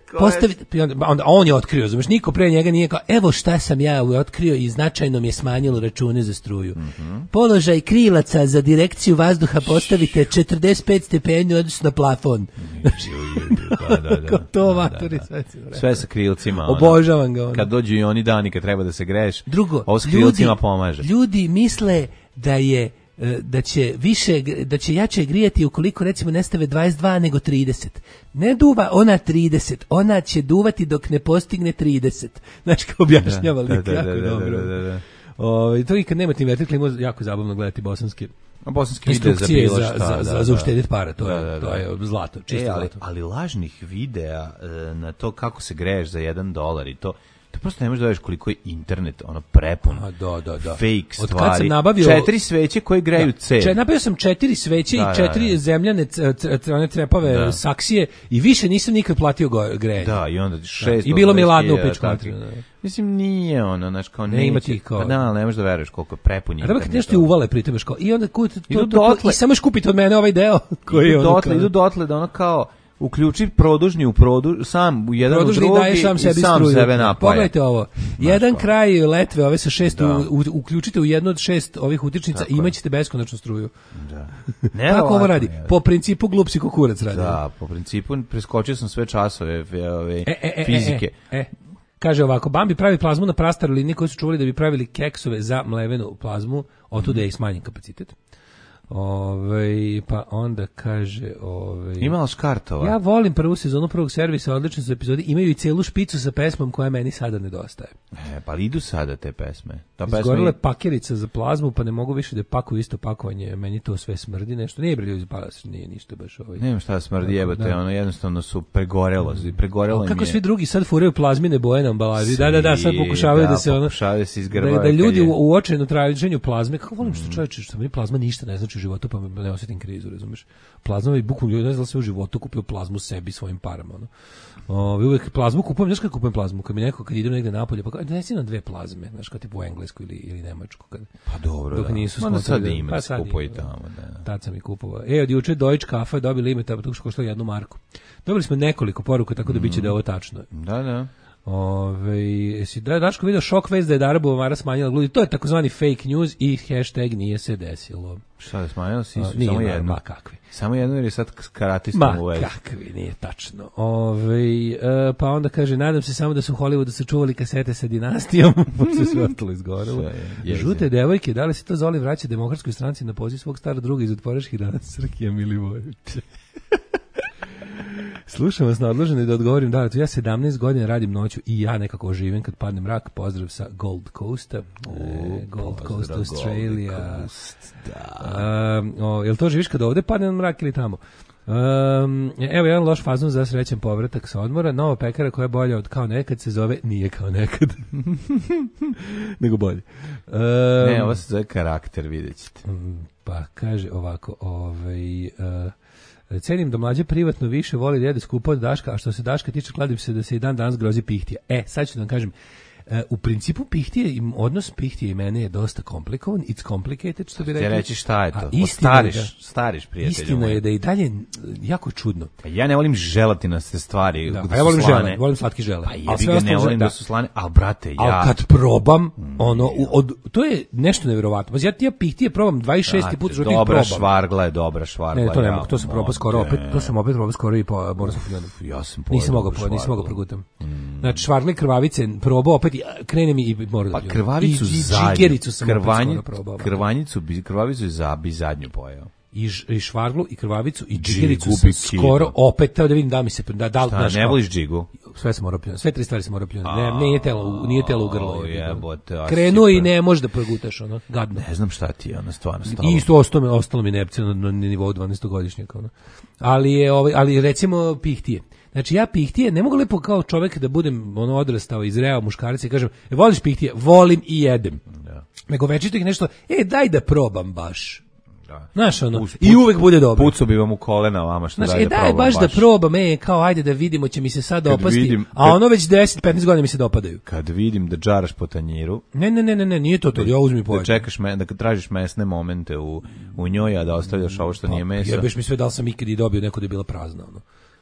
Speaker 7: Postavite, onda, onda on je otkrio, znaš, niko pre njega nije kao, evo šta sam ja otkrio i značajno mi je smanjilo račune za struju. Mm-hmm. Položaj krilaca za direkciju vazduha postavite četrdeset pet stepeni odnosno na plafon.
Speaker 6: Da, da, da.
Speaker 7: To vaturi, sve,
Speaker 6: sve sa krilcima.
Speaker 7: Obožavam ga. Ono.
Speaker 6: Kad dođu i oni dani kad treba da se greješ,
Speaker 7: drugo,
Speaker 6: ovo s krilcima pomaže.
Speaker 7: Ljudi misle da je da će više da će jače grijati ukoliko recimo ne stave dvadeset dva nego trideset. Ne duva ona trideset, ona će duvati dok ne postigne trideset. Znači kao objašnjava lik
Speaker 6: da, da,
Speaker 7: jako
Speaker 6: da, da,
Speaker 7: dobro.
Speaker 6: Da, da, da.
Speaker 7: O, to i kad nemate inverter klimu jako zabavno gledati bosanske.
Speaker 6: A bosanski
Speaker 7: instrukcije
Speaker 6: za,
Speaker 7: za,
Speaker 6: šta,
Speaker 7: za,
Speaker 6: da,
Speaker 7: za,
Speaker 6: da,
Speaker 7: za uštediti para, to,
Speaker 6: da,
Speaker 7: je,
Speaker 6: da, da.
Speaker 7: to je zlato, čisto
Speaker 6: e, ali,
Speaker 7: zlato.
Speaker 6: ali lažnih videa e, na to kako se greješ za jedan dolar i to, to prosto ne možeš da vidiš koliko je internet ono prepun.
Speaker 7: A, da, da, da.
Speaker 6: Fake
Speaker 7: Od
Speaker 6: stvari.
Speaker 7: kad sam nabavio
Speaker 6: četiri sveće koje greju cev.
Speaker 7: Če, nabavio sam četiri sveće da, i četiri da, da. zemljane c, c, c, one trepave da. saksije i više nisam nikad platio go, grejanje.
Speaker 6: Da, i onda šest.
Speaker 7: Da. I bilo mi ladno u pičku.
Speaker 6: Mislim, nije ono, znaš, kao
Speaker 7: ne ima ti kao.
Speaker 6: Pa da, ne možeš da veruješ koliko je prepun.
Speaker 7: A da kad nešto ti uvale pri tome ško. I onda kut, to,
Speaker 6: idu
Speaker 7: to, to, to, i samo još kupite od mene ovaj deo koji
Speaker 6: idu
Speaker 7: je ono
Speaker 6: dotle, idu dotle da ono kao uključi produžni u produž, sam u jedan produžni u drugi
Speaker 7: daje sam sebi
Speaker 6: i sam
Speaker 7: struju.
Speaker 6: sebe napaja.
Speaker 7: Pogledajte ovo. Jedan Maško. kraj letve, ove sa šest, u, u, uključite u jednu od šest ovih utičnica i imaćete beskonačnu struju.
Speaker 6: Da.
Speaker 7: Ne, kako ovo radi? Je. Po principu glup si kukurac radi.
Speaker 6: Da, po principu preskočio sam sve časove ove,
Speaker 7: e, e,
Speaker 6: fizike.
Speaker 7: E, e, e. Kaže ovako, Bambi pravi plazmu na prastaroj liniji koji su čuvali da bi pravili keksove za mlevenu plazmu, otuda je i smanjen kapacitet. Ove, pa onda kaže ove,
Speaker 6: imala škartova.
Speaker 7: Ja volim prvu sezonu prvog servisa, odlične su epizode, imaju i celu špicu sa pesmom koja meni sada nedostaje.
Speaker 6: E, pa idu sada te pesme. Ta
Speaker 7: Izgorila
Speaker 6: pesma...
Speaker 7: pakerica za plazmu, pa ne mogu više da pakuju isto pakovanje, meni to sve smrdi nešto. Nije bre ljudi, pa nije ništa baš ovaj.
Speaker 6: Nema šta smrdi, jebote, da. Ono jednostavno su pregorelo, pregorelo.
Speaker 7: Kako
Speaker 6: je...
Speaker 7: svi drugi sad furaju plazmine boje na ambalaži. Da, da, da, sad pokušavaju da, da se ono
Speaker 6: pokušavaju da se izgrbaju.
Speaker 7: Da, da ljudi je... u, u očajnom traženju plazme, kako volim što čoveče, što mi plazma ništa ne znači u životu, pa ne osjetim krizu, razumeš? Plazma i bukvalno ljudi ne znam da se u životu kupio plazmu sebi svojim parama, ono. Ovi uvek plazmu kupujem, znaš kako kupujem plazmu, kad mi neko kad idem negde napolje, pa donesi nam dve plazme, znaš, kao tipu u englesku ili ili nemačku kad.
Speaker 6: Pa dobro,
Speaker 7: dok
Speaker 6: da.
Speaker 7: Nisu
Speaker 6: Onda sad
Speaker 7: da,
Speaker 6: ima,
Speaker 7: pa
Speaker 6: sad kupuje i tamo, da.
Speaker 7: Tad sam i kupovao. E, od juče Deutsche Kafe je dobili ime, tako što koštalo jednu marku. Dobili smo nekoliko poruka, tako da biće da je ovo tačno.
Speaker 6: Da, da.
Speaker 7: Ove, jesi da Daško video šok vest da je Dara Buvamara smanjila gludi, to je takozvani fake news i hashtag nije se desilo.
Speaker 6: Šta je smanjila? Si,
Speaker 7: A, nije,
Speaker 6: samo
Speaker 7: ma,
Speaker 6: jedno.
Speaker 7: Ma kakvi.
Speaker 6: Samo jedno jer je sad karatistom
Speaker 7: ma,
Speaker 6: u vezi.
Speaker 7: Ma kakvi, nije tačno. Ove, e, pa onda kaže, nadam se samo da su u Hollywoodu sačuvali kasete sa dinastijom, pošto sve ostalo izgorelo. Žute devojke, da li se to Zoli vraća demokratskoj stranci na poziv svog stara druga iz otvoreških dana Srkija Milivojević? Slušam vas na odloženo da odgovorim da, ja sedamnaest godina radim noću i ja nekako oživim kad padne mrak. Pozdrav sa Gold Coasta. E, Gold Coast, Australia.
Speaker 6: Coast, da.
Speaker 7: Um, o, jel to živiš kad ovde padne mrak ili tamo? Um, evo jedan loš fazon za srećan povratak sa odmora. Nova pekara koja je bolja od kao nekad se zove nije kao nekad. Nego bolje. Um,
Speaker 6: ne, ovo se zove karakter, vidjet ćete.
Speaker 7: Pa kaže ovako, ovaj... Uh, cenim da mlađe privatno više voli da jede skupo od Daška, a što se Daška tiče, kladim se da se i dan danas grozi pihtija. E, sad ću da vam kažem, e, u principu pihtije, im, odnos pihtije i mene je dosta komplikovan, it's complicated, što bi rekli.
Speaker 6: Ti reći šta je to?
Speaker 7: Stariš,
Speaker 6: da, stariš prijatelju.
Speaker 7: Istina je da je i dalje jako čudno.
Speaker 6: Ja ne volim želatinaste stvari.
Speaker 7: Da,
Speaker 6: da
Speaker 7: ja volim
Speaker 6: slane.
Speaker 7: žele, volim slatki žele.
Speaker 6: Pa jebi ga, ne volim da. da su slane, ali brate, ja...
Speaker 7: Ali kad probam, ono, u, od, to je nešto nevjerovatno. Ja ti ja pihtije probam dvadeset šesti put životnih probam.
Speaker 6: Dobra švargla je dobra švargla.
Speaker 7: Ne, to ne mogu,
Speaker 6: ja,
Speaker 7: to sam probao skoro opet, to sam opet probao skoro i po moram sam
Speaker 6: ja sam
Speaker 7: nisam mogao, nisam mogao progutam. Mm. Znači švargle krvavice probao opet krene mi i moram
Speaker 6: pa krvavicu zadnju.
Speaker 7: Džigericu sam
Speaker 6: krvanju,
Speaker 7: probao.
Speaker 6: Krvanjicu, krvavicu za bi zadnju pojeo.
Speaker 7: I, ž, i švarglu i krvavicu i džigericu sam skoro opet teo da vidim da mi se da da
Speaker 6: li ne voliš džigu.
Speaker 7: Sve se mora pljunuti, sve tri stvari se mora pljunuti. Ne, nije telo, nije telo u grlo.
Speaker 6: Jebote,
Speaker 7: krenuo i ne može da progutaš ono, gadno.
Speaker 6: Ne znam šta ti je, ono stvarno stalo.
Speaker 7: I isto ostalo mi, ostalo mi nepce na, na nivou dvanaestogodišnjaka ono. Ali je ovaj, ali recimo pihtije. Znači ja pihtije ne mogu lepo kao čovjek da budem ono odrastao i zreo muškarac i kažem, e, voliš pihtije? Volim i jedem. Da. Nego večito ih nešto, e daj da probam baš. Da. Znaš ono, Pus, i uvek bude dobro.
Speaker 6: Puco bi vam u kolena vama što
Speaker 7: znaš,
Speaker 6: daj
Speaker 7: e,
Speaker 6: da
Speaker 7: daj
Speaker 6: probam
Speaker 7: baš,
Speaker 6: baš.
Speaker 7: da probam, e, kao ajde da vidimo će mi se sad
Speaker 6: kad
Speaker 7: opasti,
Speaker 6: vidim,
Speaker 7: a ono već deset petnaest godina mi se dopadaju.
Speaker 6: Kad vidim da džaraš po tanjiru.
Speaker 7: Ne, ne, ne, ne, ne nije to to, ja uzmi pojedi.
Speaker 6: Da čekaš, me, da tražiš mesne momente u, u njoj, a da ostavljaš ovo što nije meso.
Speaker 7: Jebeš mi sve da li sam ikad i dobio neko da je bila prazna, ono.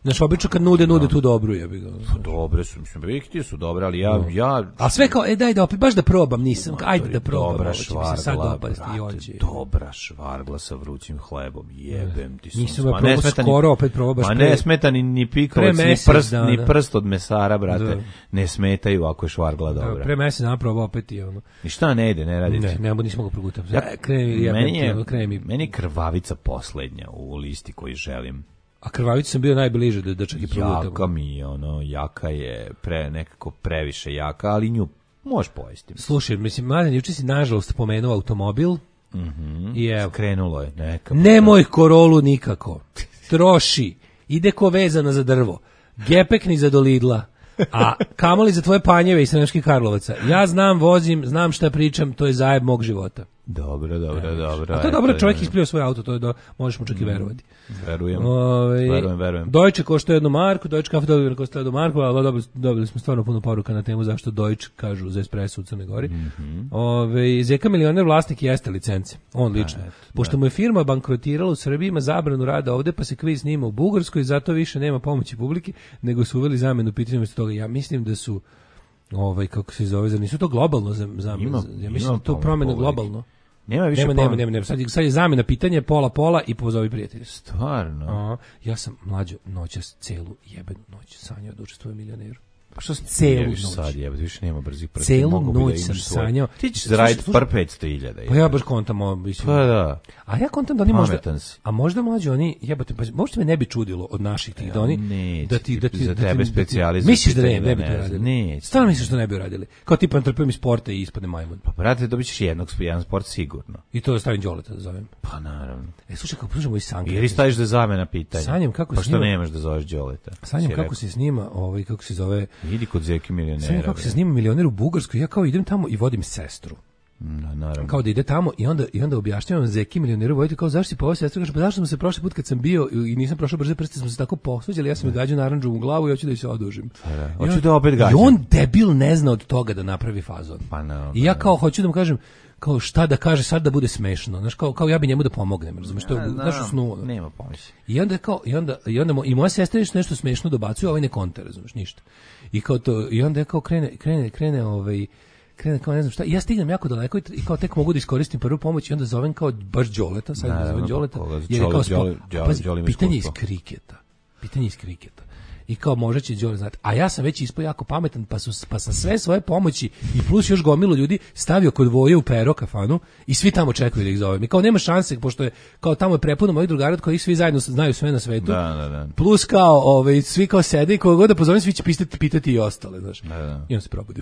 Speaker 7: Znaš, obično kad nude, nude tu dobru, jebi ga.
Speaker 6: Pa dobre su, mislim, Richtije su dobre, ali ja... ja
Speaker 7: a sve kao, e daj da opet, baš da probam, nisam, ajde da probam.
Speaker 6: Dobra
Speaker 7: švargla,
Speaker 6: brate, dobra švargla sa vrućim hlebom, jebem ti
Speaker 7: nisam ga probao skoro, opet probao baš
Speaker 6: pre... Ma ne smeta ni, ni pikavac, ni prst,
Speaker 7: dana.
Speaker 6: ni prst od mesara, brate, ne smetaju ako je švargla dobra.
Speaker 7: Da, pre mesec dana probao opet i ono.
Speaker 6: I šta ne ide, ne radi?
Speaker 7: Ne, ne, nisam ga progutam.
Speaker 6: Ja,
Speaker 7: kremi, ja,
Speaker 6: meni, je,
Speaker 7: kremi.
Speaker 6: meni je krvavica poslednja u listi koju želim.
Speaker 7: A krvavicu sam bio najbliže da, da čak i progutam.
Speaker 6: Jaka mi je, ono, jaka je pre, nekako previše jaka, ali nju možeš pojesti.
Speaker 7: Slušaj, mislim, Mladen, juče si nažalost pomenuo automobil.
Speaker 6: Mm-hmm.
Speaker 7: I evo.
Speaker 6: Krenulo je neka.
Speaker 7: Nemoj Korolu nikako. Troši. Ide ko vezana za drvo. Gepek ni za do Lidla. A kamoli za tvoje panjeve iz Sremskih Karlovaca. Ja znam, vozim, znam šta pričam, to je zajeb mog života.
Speaker 6: Dobro, dobro, dobro.
Speaker 7: A to je dobro, čovjek isplio svoj auto, to je do, možeš mu čak i verovati.
Speaker 6: Verujem,
Speaker 7: Ove,
Speaker 6: verujem, verujem.
Speaker 7: Deutsche košta jednu marku, Deutsche kafe dobili košta jednu marku, ali dobili, dobili smo stvarno puno poruka na temu zašto Deutsche kažu za espresso u Crnoj Gori.
Speaker 6: Mm-hmm.
Speaker 7: Ove, Zeka milioner vlasnik jeste licence, on lično.
Speaker 6: Et,
Speaker 7: Pošto mu je firma bankrotirala u Srbiji, ima zabranu rada ovde, pa se kviz snima u Bugarskoj, zato više nema pomoći publike, nego su uveli zamenu pitanja umjesto toga. Ja mislim da su, ovaj, kako se zove, zar nisu to globalno zamenu? Ja mislim da to promjena globalno.
Speaker 6: Nema više
Speaker 7: nema, nema, nema, nema. Sad, sad je zamjena pitanje pola pola i pozovi prijatelji.
Speaker 6: Stvarno?
Speaker 7: A, ja sam mlađo noćas celu jebenu noć sanjao da učestvujem milioneru.
Speaker 6: Pa što
Speaker 7: celu noć?
Speaker 6: Sad jebeno, više nema brzih prsti.
Speaker 7: Celu noć da sam sanjao.
Speaker 6: Ti ćeš zaraditi par petsto hiljada.
Speaker 7: Pa ja baš kontam ovo.
Speaker 6: Pa da.
Speaker 7: A ja kontam da oni možda, a možda mlađi oni, jebate, pa možda me ne bi čudilo od naših tih da oni, da ti, da ti,
Speaker 6: za tebe specijalizam.
Speaker 7: Misliš da ne, ne bi to radili?
Speaker 6: Ne.
Speaker 7: Stvarno misliš da ne bi uradili? Kao tipa trpim iz sporta i ispadne majmun.
Speaker 6: Pa brate, dobit ćeš jednog, jedan sport sigurno.
Speaker 7: I to da stavim Đoleta da zovem.
Speaker 6: Pa naravno.
Speaker 7: E, slušaj, kako slušamo i sanke.
Speaker 6: Ili staviš da zamena pitanja.
Speaker 7: Sanjam kako
Speaker 6: pa
Speaker 7: se snima.
Speaker 6: Pa što nemaš da zoveš Đoleta?
Speaker 7: Sanjam kako se snima, ovaj, kako se zove.
Speaker 6: Idi kod Zeki milionera.
Speaker 7: Sanjam kako se snima milioner u Bugarskoj. Ja kao idem tamo i vodim sestru.
Speaker 6: Da, naravno.
Speaker 7: Kao da ide tamo i onda i onda objašnjavam Zeki milioneru vojte kao zašto si poveo sestru, kaže pa zašto sam se prošli put kad sam bio i nisam prošao brže prste smo se tako posvađali, ja sam ga gađao narandžom u glavu i hoću da se odužim.
Speaker 6: Da, hoću da opet gađam.
Speaker 7: I on debil ne zna od toga da napravi fazon.
Speaker 6: Pa no,
Speaker 7: I ja kao hoću da mu kažem kao šta da kaže sad da bude smešno, znaš kao kao ja bi njemu da pomognem, razumeš, to je znaš u snu.
Speaker 6: Nema pomoći.
Speaker 7: I onda kao i onda i onda mo, i moja sestra nešto smešno dobacuje, ovaj ne konta, razumeš, ništa. I kao to i onda je kao krene krene krene ovaj krene kao ne znam šta, ja stignem jako daleko i kao tek mogu da iskoristim prvu pomoć i onda zovem kao baš Đoleta, sad da zovem Đoleta, jer je kao spo, pitanje iz kriketa, pitanje iz kriketa. I kao možda će Đole znati. A ja sam već ispao jako pametan, pa, su, pa sam sve svoje pomoći i plus još gomilu ljudi stavio kod Voje u Pero kafanu i svi tamo čekaju da ih zovem. I kao nema šanse, pošto je kao tamo je prepuno mojih drugara od kojih svi zajedno znaju sve na svetu.
Speaker 6: Da, da, da.
Speaker 7: Plus kao ovaj, svi kao sede i koga god da pozovem, svi će pitati, pitati i ostale. Znaš.
Speaker 6: Da, da.
Speaker 7: I on se probudio.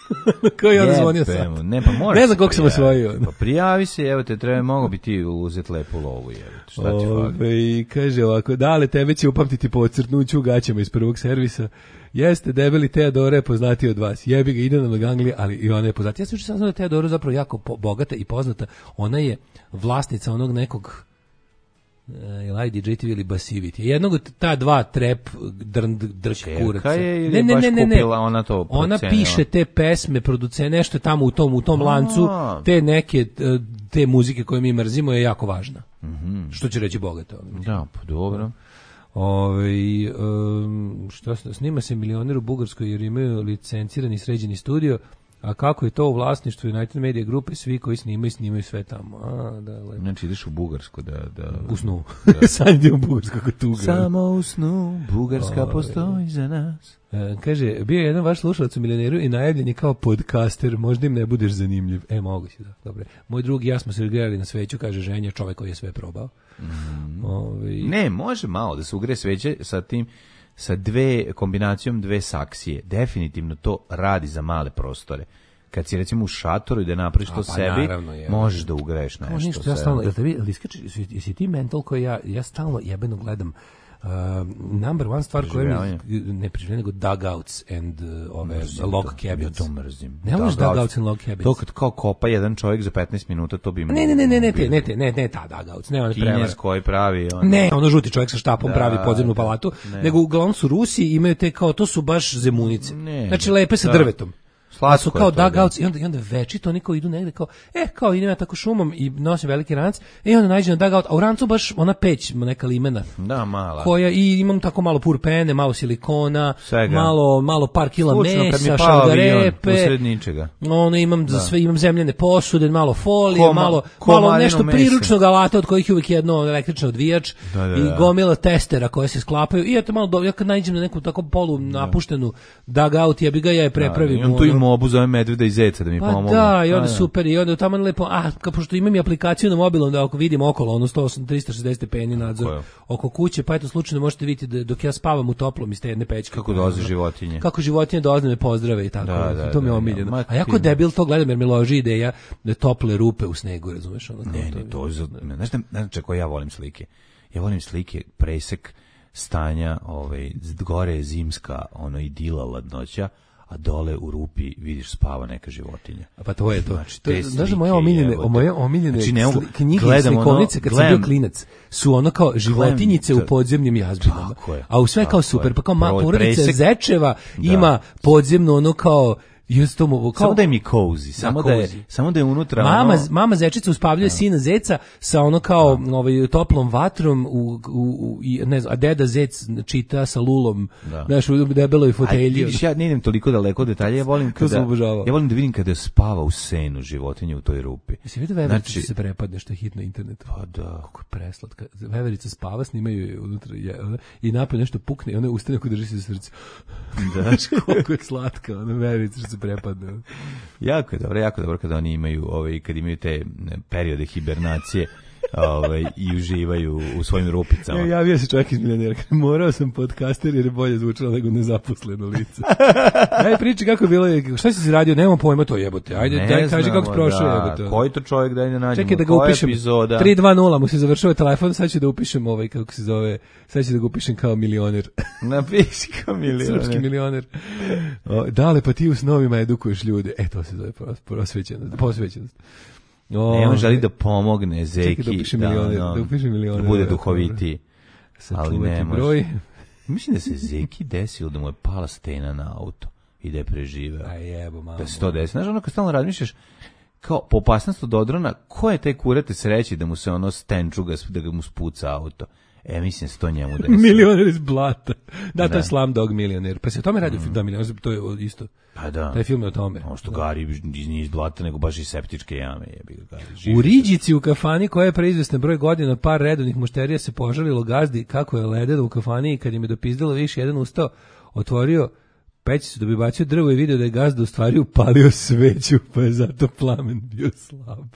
Speaker 7: Kao i onda zvonio sad.
Speaker 6: Ne, pa moraš
Speaker 7: ne znam koliko sam osvojio.
Speaker 6: Pa prijavi se, evo te, treba, mogo bi ti uzeti lepu lovu. Evo, šta ti fali?
Speaker 7: I kaže ovako, dale, tebe će upamtiti po ocrtnuću u gaćama iz prvog servisa. Jeste, debeli Teodora je poznati od vas. Jebi ga, ide na Laganglije, ali i ona je poznata. Ja sam učin sam znao da je Teodora zapravo jako po, bogata i poznata. Ona je vlasnica onog nekog ili I D J T V ili Basivity. Jednog od ta dva trep drn drk kuraca.
Speaker 6: Je, ne, ne, ne, ne, ne. Ona to
Speaker 7: ona piše te pesme, producuje nešto tamo u tom u tom A. lancu, te neke te muzike koje mi mrzimo je jako važna.
Speaker 6: Mhm.
Speaker 7: Što će reći bogata.
Speaker 6: Da, pa dobro.
Speaker 7: Ove, um, što snima se milioner u Bugarskoj jer imaju licencirani sređeni studio, a kako je to u vlasništvu United Media grupe, svi koji snimaju, snimaju sve tamo. A, da, lepo.
Speaker 6: Znači ideš u Bugarsku da... da
Speaker 7: u snu. Da. Sad idem u Bugarsku kako tuga.
Speaker 6: Samo u snu, Bugarska Ove, postoji za nas.
Speaker 7: E, kaže, bio je jedan vaš slušalac u milioneru i najavljen je kao podcaster, možda im ne budeš zanimljiv. E, mogu si da, dobre. Moj drug i ja smo se gledali na sveću, kaže ženja, čovjek koji je sve probao.
Speaker 6: Mm.
Speaker 7: Ove,
Speaker 6: ne, može malo da se ugre sveće sa tim, sa dve, kombinacijom dve saksije. Definitivno to radi za male prostore. Kad si recimo u šatoru i da napraviš to pa, sebi, naravno, možeš da ugreš nešto.
Speaker 7: Ništa, ja stalno, jel tebi, jesi, jesi ti mental koji ja, ja stalno jebeno gledam uh, number one stvar koja mi ne preživljaju, nego dugouts and uh, ove mrzim log to, cabins.
Speaker 6: Ja to mrzim.
Speaker 7: Ne voliš dugouts and log cabins?
Speaker 6: To kad kao kopa jedan čovjek za petnaest minuta, to bi...
Speaker 7: Ne, ne, ne, ne, ne, ne, ne, ne, ne, ta dugouts, ne, on je prevar.
Speaker 6: Kines koji pravi... On...
Speaker 7: Ne, ono žuti čovjek sa štapom da, pravi podzemnu palatu, ne. Nego uglavnom su Rusi, imaju te kao, to su baš zemunice. Ne, znači lepe sa
Speaker 6: da.
Speaker 7: drvetom.
Speaker 6: Slatko
Speaker 7: su
Speaker 6: je
Speaker 7: kao
Speaker 6: to, da.
Speaker 7: dugouts i onda, i onda večito oni kao idu negde kao, e, kao idem ja tako šumom i nosim veliki ranac, i onda nađem na dugout, a u rancu baš ona peć, neka limena,
Speaker 6: Da, mala.
Speaker 7: koja, i imam tako malo purpene, malo silikona,
Speaker 6: Svega.
Speaker 7: malo, malo par kila
Speaker 6: Slučno, kad mi
Speaker 7: mesa,
Speaker 6: pao avion
Speaker 7: šargarepe,
Speaker 6: usred ničega.
Speaker 7: ono imam za sve, imam zemljane posude, malo folije,
Speaker 6: Koma-
Speaker 7: malo,
Speaker 6: komadino
Speaker 7: malo nešto
Speaker 6: mesa.
Speaker 7: priručnog alata od kojih je uvijek jedno električni odvijač
Speaker 6: Da, da,
Speaker 7: i
Speaker 6: da.
Speaker 7: gomila testera koje se sklapaju i eto malo, do, ja kad nađem na neku tako polu napuštenu dugout, ja bi ga ja je prepravim.
Speaker 6: Imam tu i
Speaker 7: ono.
Speaker 6: mobu, zove medveda i zeca da mi
Speaker 7: Pa
Speaker 6: pomogu.
Speaker 7: da, i onda
Speaker 6: Da, da.
Speaker 7: super, i onda tamo lepo, a, kao pošto imam i aplikaciju na mobilu, da ako vidim okolo, ono sto osamdeset, trista šezdeset stepeni nadzor
Speaker 6: Tako je.
Speaker 7: oko kuće, pa eto slučajno možete vidjeti da dok ja spavam u toplom iz te jedne pećke.
Speaker 6: Kako dolaze životinje.
Speaker 7: Kako životinje dolaze da me pozdrave i tako.
Speaker 6: Da, da,
Speaker 7: to mi je
Speaker 6: da,
Speaker 7: omiljeno.
Speaker 6: da. Ma
Speaker 7: A jako
Speaker 6: ti-
Speaker 7: debil to gledam jer mi loži ideja da tople rupe u snegu, razumeš? Ono, kao
Speaker 6: Ne,
Speaker 7: to
Speaker 6: ne,
Speaker 7: mi-
Speaker 6: to je za... ne, Znaš, ne, znaš čeko ja volim slike? Ja volim slike, presek stanja, ovaj, gore je zimska, ono, idila, ladnoća, a dole u rupi vidiš spava neka životinja.
Speaker 7: A pa to je to.
Speaker 6: Znači,
Speaker 7: To je,
Speaker 6: te
Speaker 7: znaš da
Speaker 6: slike,
Speaker 7: moje omiljene,
Speaker 6: jebote.
Speaker 7: moje omiljene
Speaker 6: Znači, ne mogu-
Speaker 7: sli- knjige i
Speaker 6: gledam ono,
Speaker 7: slikovnice kad sam
Speaker 6: gledam-
Speaker 7: bio klinac su ono kao životinjice
Speaker 6: Gledam-
Speaker 7: u podzemnim jazbinama.
Speaker 6: Tako je,
Speaker 7: A u sve
Speaker 6: tako
Speaker 7: kao
Speaker 6: je.
Speaker 7: super, pa kao ma,
Speaker 6: Broj
Speaker 7: porodica
Speaker 6: presek-
Speaker 7: Zečeva
Speaker 6: Da.
Speaker 7: ima podzemno ono kao Just to mu, kao,
Speaker 6: Samo da je mi cozy, samo da je,
Speaker 7: cozy.
Speaker 6: samo da je unutra
Speaker 7: Mama,
Speaker 6: ono...
Speaker 7: mama zečica uspavljuje sina zeca sa ono kao ovaj, toplom vatrom u, u, u, i, ne znam, a deda zec čita sa lulom,
Speaker 6: Da.
Speaker 7: znaš, u debeloj
Speaker 6: A
Speaker 7: fotelji.
Speaker 6: vidiš, ja ne idem toliko daleko u detalje, ja volim
Speaker 7: To sam
Speaker 6: kada,
Speaker 7: obožavao.
Speaker 6: ja volim da vidim kada spava u senu životinje u toj rupi.
Speaker 7: Jesi vidio veverica
Speaker 6: Znači-
Speaker 7: se prepadne što je hit na internetu?
Speaker 6: Pa da.
Speaker 7: Kako je preslatka. Veverica spava, snimaju je unutra je, ona, i napad nešto pukne i ona ustane ako drži se za srce.
Speaker 6: Da.
Speaker 7: Znaš koliko je slatka, ona veverica što se prepadne.
Speaker 6: Jako je dobro, jako dobro kada oni imaju, ovaj, kad imaju te ne, periode hibernacije, ovaj, i uživaju u svojim rupicama.
Speaker 7: Ja, javio se čovjek iz Milionera. Morao sam podcaster jer je bolje zvučalo nego nezaposleno lice. Daj priči kako je bilo, šta si si radio, nemam pojma to jebote. Ajde,
Speaker 6: Ne
Speaker 7: daj kaži kako si
Speaker 6: znamo,
Speaker 7: prošao
Speaker 6: da,
Speaker 7: jebote.
Speaker 6: Koji to čovjek, daj da nađemo,
Speaker 7: Čekaj da ga
Speaker 6: koja
Speaker 7: upišem.
Speaker 6: epizoda?
Speaker 7: tri dva nula mu se završava telefon, sad ću da upišem ovaj, kako se zove, sad ću da ga upišem kao milioner.
Speaker 6: Napiši kao milioner.
Speaker 7: Srpski milioner. O, dale, pa ti u snovima edukuješ ljude. E, to se zove pros- prosvećenost, posvećenost. O,
Speaker 6: Ne, on želi da pomogne Zeki,
Speaker 7: Čekaj da upišem milioner,
Speaker 6: ono,
Speaker 7: da upišem milioner.
Speaker 6: da bude
Speaker 7: Evo,
Speaker 6: duhovitiji. Ali
Speaker 7: sačuvati
Speaker 6: ne može.
Speaker 7: broj.
Speaker 6: Mislim da se Zeki desilo da mu je pala stena na auto i da je preživeo.
Speaker 7: Aj jebo, mamo.
Speaker 6: Da se to desi. Znaš, ono kad stalno razmišljaš, kao po opasnost od odrona, ko je taj kurate sreći da mu se ono stenčuga, da ga mu spuca auto? E, mislim se to njemu desilo.
Speaker 7: Milioner iz blata. Da, to
Speaker 6: Da.
Speaker 7: je Slumdog Milioner. Pa se o tome radi film, da, Milioner, to je isto.
Speaker 6: Pa da.
Speaker 7: Taj film je o tome.
Speaker 6: Ono što Gari iz- nije iz blata, nego baš iz septičke jame. Jebi ga, Gari, živi.
Speaker 7: U Riđici u kafani koja je pre izvestan broj godina par redovnih mušterija se požalilo gazdi kako je ledeno u kafani i kad im je dopizdalo više jedan ustao, otvorio pećicu da bi bacio drvo i video da je gazda u stvari upalio sveću, pa je zato plamen bio slab.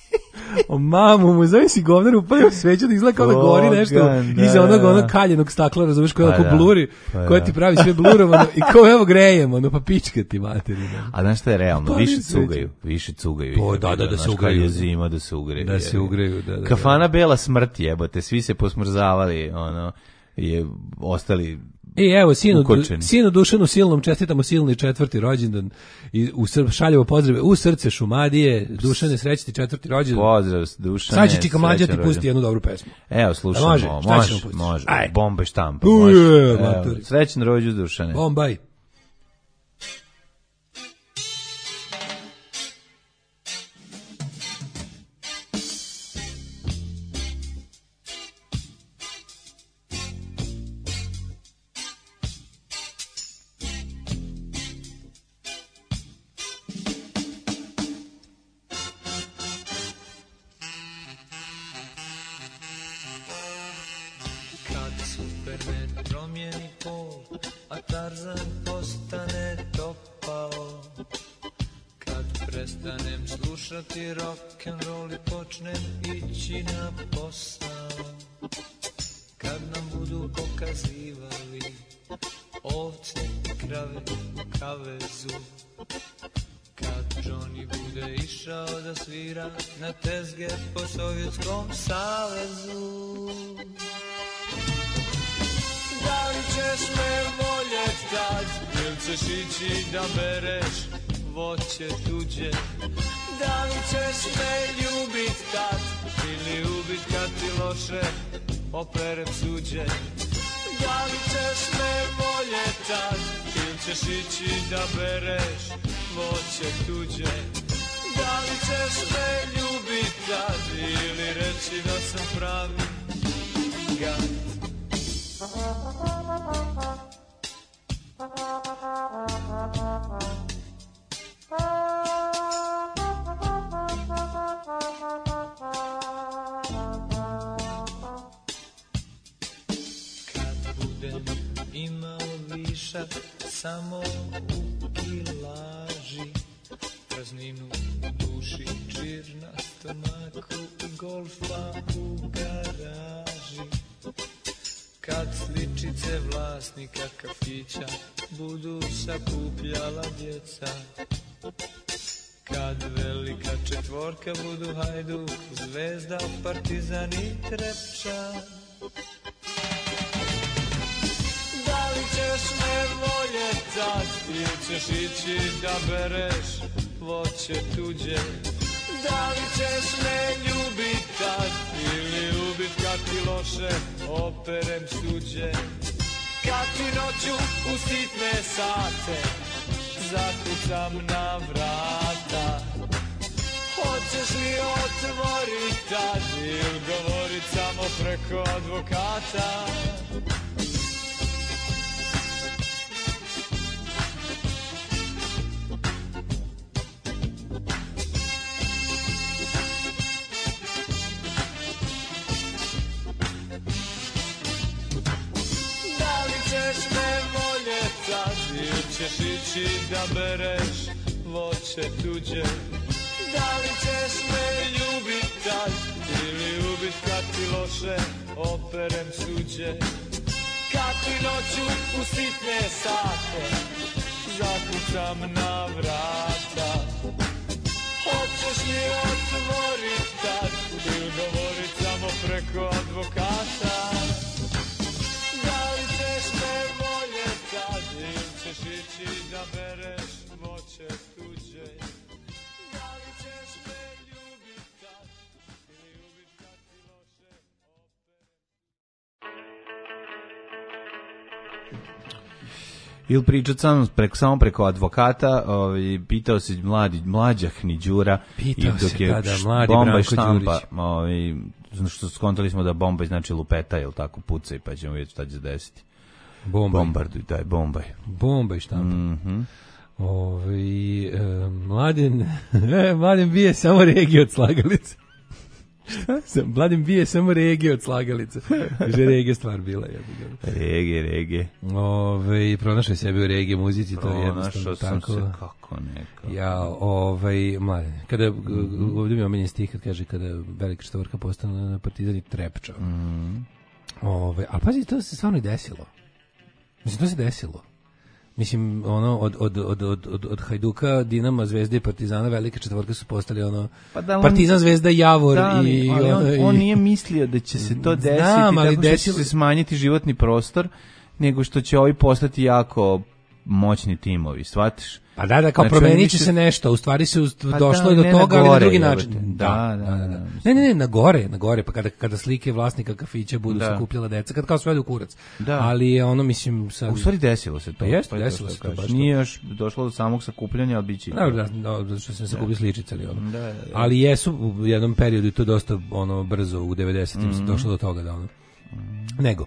Speaker 7: O mamu mu, zove si govnar upalio sveću da izgleda kao da gori nešto
Speaker 6: Kogan, da,
Speaker 7: iza onog,
Speaker 6: da.
Speaker 7: onog kaljenog stakla, razumiješ, koja
Speaker 6: Pa
Speaker 7: ako
Speaker 6: da,
Speaker 7: bluri,
Speaker 6: pa
Speaker 7: koja
Speaker 6: da.
Speaker 7: ti pravi sve blurovano i kao evo grejemo, ono pa pička ti materina.
Speaker 6: A znaš šta je realno?
Speaker 7: Pa,
Speaker 6: Više
Speaker 7: ne
Speaker 6: cugaju. Više cugaju.
Speaker 7: To,
Speaker 6: jebi
Speaker 7: da,
Speaker 6: ga,
Speaker 7: da, da
Speaker 6: znaš,
Speaker 7: se
Speaker 6: kad
Speaker 7: ugreju.
Speaker 6: je zima da se ugreju.
Speaker 7: Da se
Speaker 6: jebi ga.
Speaker 7: ugreju, da, da, da.
Speaker 6: Kafana bela smrt jebote. Svi se posmrzavali, ono, je ostali
Speaker 7: I evo, sinu,
Speaker 6: ukočeni.
Speaker 7: sinu Dušanu Silnom čestitamo silni četvrti rođendan i u Srb, šaljemo pozdrave u srce Šumadije. Dušane, srećiti četvrti rođendan.
Speaker 6: Pozdrav, Dušane.
Speaker 7: Sad će Čika Mlađa ti
Speaker 6: srećan
Speaker 7: pusti
Speaker 6: rođendan.
Speaker 7: jednu dobru pesmu.
Speaker 6: Evo, slušamo.
Speaker 7: A može? Šta
Speaker 6: Može,
Speaker 7: ćemo pustiti?
Speaker 6: može.
Speaker 7: Aj.
Speaker 6: Bombe štampa.
Speaker 7: Uje,
Speaker 6: Može. Evo,
Speaker 7: maturi.
Speaker 6: srećan rođendan, Dušane.
Speaker 7: Bombaj.
Speaker 8: Kad Superman promijeni pol, a Tarzan postane topao. Kad prestanem slušati rock'n'roll i počnem ići na posao. Kad nam budu pokazivali ovce i krave u kavezu. Kad Johnny bude išao da svira na tezge po Sovjetskom savezu. Da li ćeš me voljet tad, ili ćeš ići da bereš voće tuđe? Da li ćeš me ljubit tad, ili ubit kad ti loše operem suđe? Da li ćeš me voljet tad, ili ćeš ići da bereš voće voće tuđe. Da li ćeš me ljubit tad ili reći da sam pravi gad? Kad budem imao višak samo u kilaži, prazninu u duši, čir na stomaku i golfa u garaži. Kad sličice vlasnika kafića budu sakupljala djeca, kad velika četvorka budu Hajduk, Zvezda, Partizan i Trepča. Da li ćeš me voljet tad ili ćeš ići da bereš voće tuđe? Da li ćeš me ljubit tad ili ljubit kad ti loše operem suđe? Kad ti noću u sitne sate zakucam na vrata, hoćeš li otvorit tad ili govorit samo preko advokata? Ćeš ići da bereš voće tuđe? Da li ćeš me ljubit tad ili ljubit kad ti loše operem suđe? Kad ti noću u sitne sate zakucam na vrata, hoćeš li otvorit tad ili govorit samo preko advokata? Da li ćeš me voljet tad ili ćeš ići da bereš voće tuđe? Da li ćeš me ljubit tad ili ljubit kad ti loše opere?
Speaker 6: Ili pričat sam preko, samo preko advokata, ovaj, pitao se mladi, mlađahni Đura.
Speaker 7: Pitao
Speaker 6: i dok
Speaker 7: se,
Speaker 6: je
Speaker 7: da, da, mladi
Speaker 6: bomba
Speaker 7: Branko
Speaker 6: štampa,
Speaker 7: Đurić.
Speaker 6: ovaj, što skontali smo da bomba znači lupeta, jel tako, pucaj, pa ćemo vidjeti šta će se desiti.
Speaker 7: Bombaj.
Speaker 6: Bombarduj, daj, bombaj.
Speaker 7: Bombaj štampa.
Speaker 6: Mhm.
Speaker 7: Ovaj e, Mladen, e, Mladen bije samo regije od slagalice. Šta sam? Mladen bije samo regije od slagalice. Že regije stvar bila.
Speaker 6: Rege, rege.
Speaker 7: Ove, pronašao sebe u regije muzici, to je jednostavno
Speaker 6: Pronašao sam
Speaker 7: tako.
Speaker 6: se kako neka.
Speaker 7: Ja, ovaj, Mladen, kada, mm-hmm. ovdje mi je omenjen stih kad kaže kada velika četvorka postane na Partizan i Trepča.
Speaker 6: Mm.
Speaker 7: Ove, ali pazi, to se stvarno i desilo. Mislim, to se desilo. Mislim, ono, od, od, od, od, od, od Hajduka, Dinama, Zvezde i Partizana, velike četvorke su postali ono,
Speaker 6: pa da on,
Speaker 7: Partizan, Zvezda, Javor
Speaker 6: da,
Speaker 7: i...
Speaker 6: ali on,
Speaker 7: i,
Speaker 6: on nije mislio da će se to desiti,
Speaker 7: znam, ali
Speaker 6: tako što
Speaker 7: desilo...
Speaker 6: će se smanjiti životni prostor, nego što će ovi postati jako moćni timovi, shvatiš?
Speaker 7: Pa da, da, kao
Speaker 6: znači,
Speaker 7: promenit će
Speaker 6: više...
Speaker 7: se nešto, u stvari se
Speaker 6: pa
Speaker 7: došlo
Speaker 6: da,
Speaker 7: do
Speaker 6: ne
Speaker 7: toga,
Speaker 6: na gore,
Speaker 7: ali na drugi
Speaker 6: jebate.
Speaker 7: način.
Speaker 6: Da, da, da. da, da.
Speaker 7: Ne, ne, ne, na gore, na gore, pa kada, kada slike vlasnika kafića budu
Speaker 6: da.
Speaker 7: sakupljala deca, kad kao sve u kurac.
Speaker 6: Da.
Speaker 7: Ali je ono, mislim... Sad...
Speaker 6: U stvari desilo se to.
Speaker 7: Pa jeste,
Speaker 6: pa je
Speaker 7: desilo
Speaker 6: to
Speaker 7: se to,
Speaker 6: kažeš.
Speaker 7: baš
Speaker 6: Nije još došlo do samog sakupljanja, ali bit će.
Speaker 7: Da, da, da, da, što se sakupio sličice, ali ono.
Speaker 6: Da, da, da.
Speaker 7: Ali jesu u jednom periodu i to dosta ono brzo u devedesetim mm-hmm. došlo do toga da ono. Mm-hmm. Nego,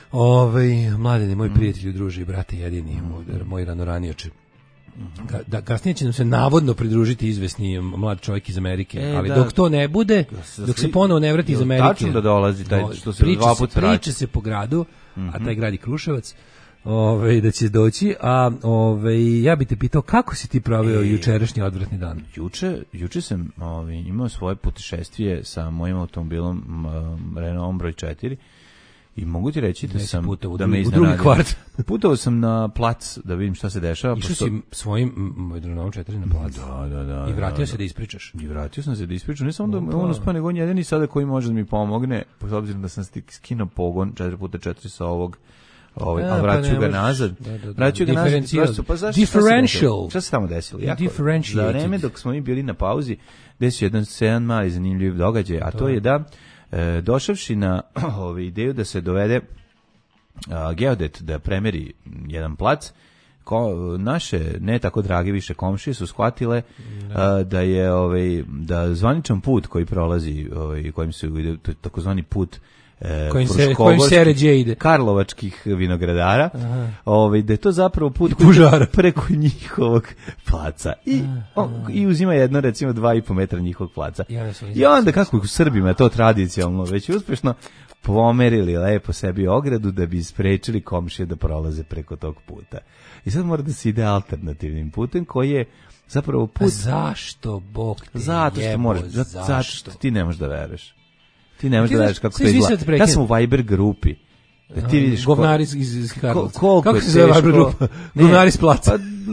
Speaker 7: ovaj Mladene, moj prijatelj, druži, brate jedini, mm-hmm. moj ranoranioče. Ka, da, kasnije će nam se navodno pridružiti izvesni mlad čovjek iz Amerike,
Speaker 6: e,
Speaker 7: ali
Speaker 6: da.
Speaker 7: dok to ne bude, dok se ponovo ne vrati iz Amerike.
Speaker 6: Tačno da dolazi, taj, što se
Speaker 7: priča
Speaker 6: dva puta vraća.
Speaker 7: Priča se po gradu, mm-hmm. a taj grad je Kruševac, ove, da će doći, a ove, ja bih te pitao kako si ti proveo e, jučerašnji odvratni dan?
Speaker 6: Juče, juče sam ove, imao svoje putešestvije sa mojim automobilom um, Renault broj četiri. I mogu ti reći da sam
Speaker 7: puta,
Speaker 6: da me
Speaker 7: u drugi kvart.
Speaker 6: Putovao sam na plac da vidim šta se dešava.
Speaker 7: Išao
Speaker 6: pošto...
Speaker 7: si svojim Renault četiri na plac.
Speaker 6: Da, da, da.
Speaker 7: I vratio
Speaker 6: da,
Speaker 7: se da ispričaš.
Speaker 6: I vratio sam se da ispričam. Ne samo da on uspeo, nego on jedini sada koji može da mi pomogne, s obzirom da sam skinuo pogon četiri puta četiri sa ovog, ovaj, a, a vraću pa ga nazad.
Speaker 7: Da, da, da.
Speaker 6: Vraću ga nazad. Prosto, pa zašto,
Speaker 7: differential.
Speaker 6: Šta se tamo desilo? Jako,
Speaker 7: Differentiated.
Speaker 6: za vreme dok smo mi bili na pauzi, desio jedan jedan mali zanimljiv događaj, a to, to je da e, došavši na ovu ideju da se dovede a, geodet da premeri jedan plac ko, naše ne tako drage više komšije su shvatile a, da je ovaj da zvaničan put koji prolazi, ovaj kojim se ide takozvani put e,
Speaker 7: kojim se kojim se ređe ide
Speaker 6: karlovačkih vinogradara, ovaj da je to zapravo put
Speaker 7: Pužara.
Speaker 6: preko njihovog placa i o, i uzima jedno recimo dva i po metra njihovog placa. I onda kako u Srbima je to tradicionalno već uspešno pomerili lepo sebi ogradu da bi sprečili komšije da prolaze preko tog puta. I sad mora da se ide alternativnim putem koji je zapravo put...
Speaker 7: A zašto, Bog te
Speaker 6: zato što
Speaker 7: jebo,
Speaker 6: moraš,
Speaker 7: zašto?
Speaker 6: Zato što ti ne možeš da veruješ. Ti ne možeš
Speaker 7: ti
Speaker 6: da
Speaker 7: znaš,
Speaker 6: veruješ kako
Speaker 7: svi
Speaker 6: to
Speaker 7: svi
Speaker 6: izgleda.
Speaker 7: sad
Speaker 6: Ja sam u Viber grupi. Da ti vidiš...
Speaker 7: Govnari iz, iz, iz Karlovca.
Speaker 6: Koliko
Speaker 7: kako
Speaker 6: je
Speaker 7: se zove
Speaker 6: teško-
Speaker 7: Viber grupa?
Speaker 6: Ne,
Speaker 7: Govnari iz Placa.
Speaker 6: Pa,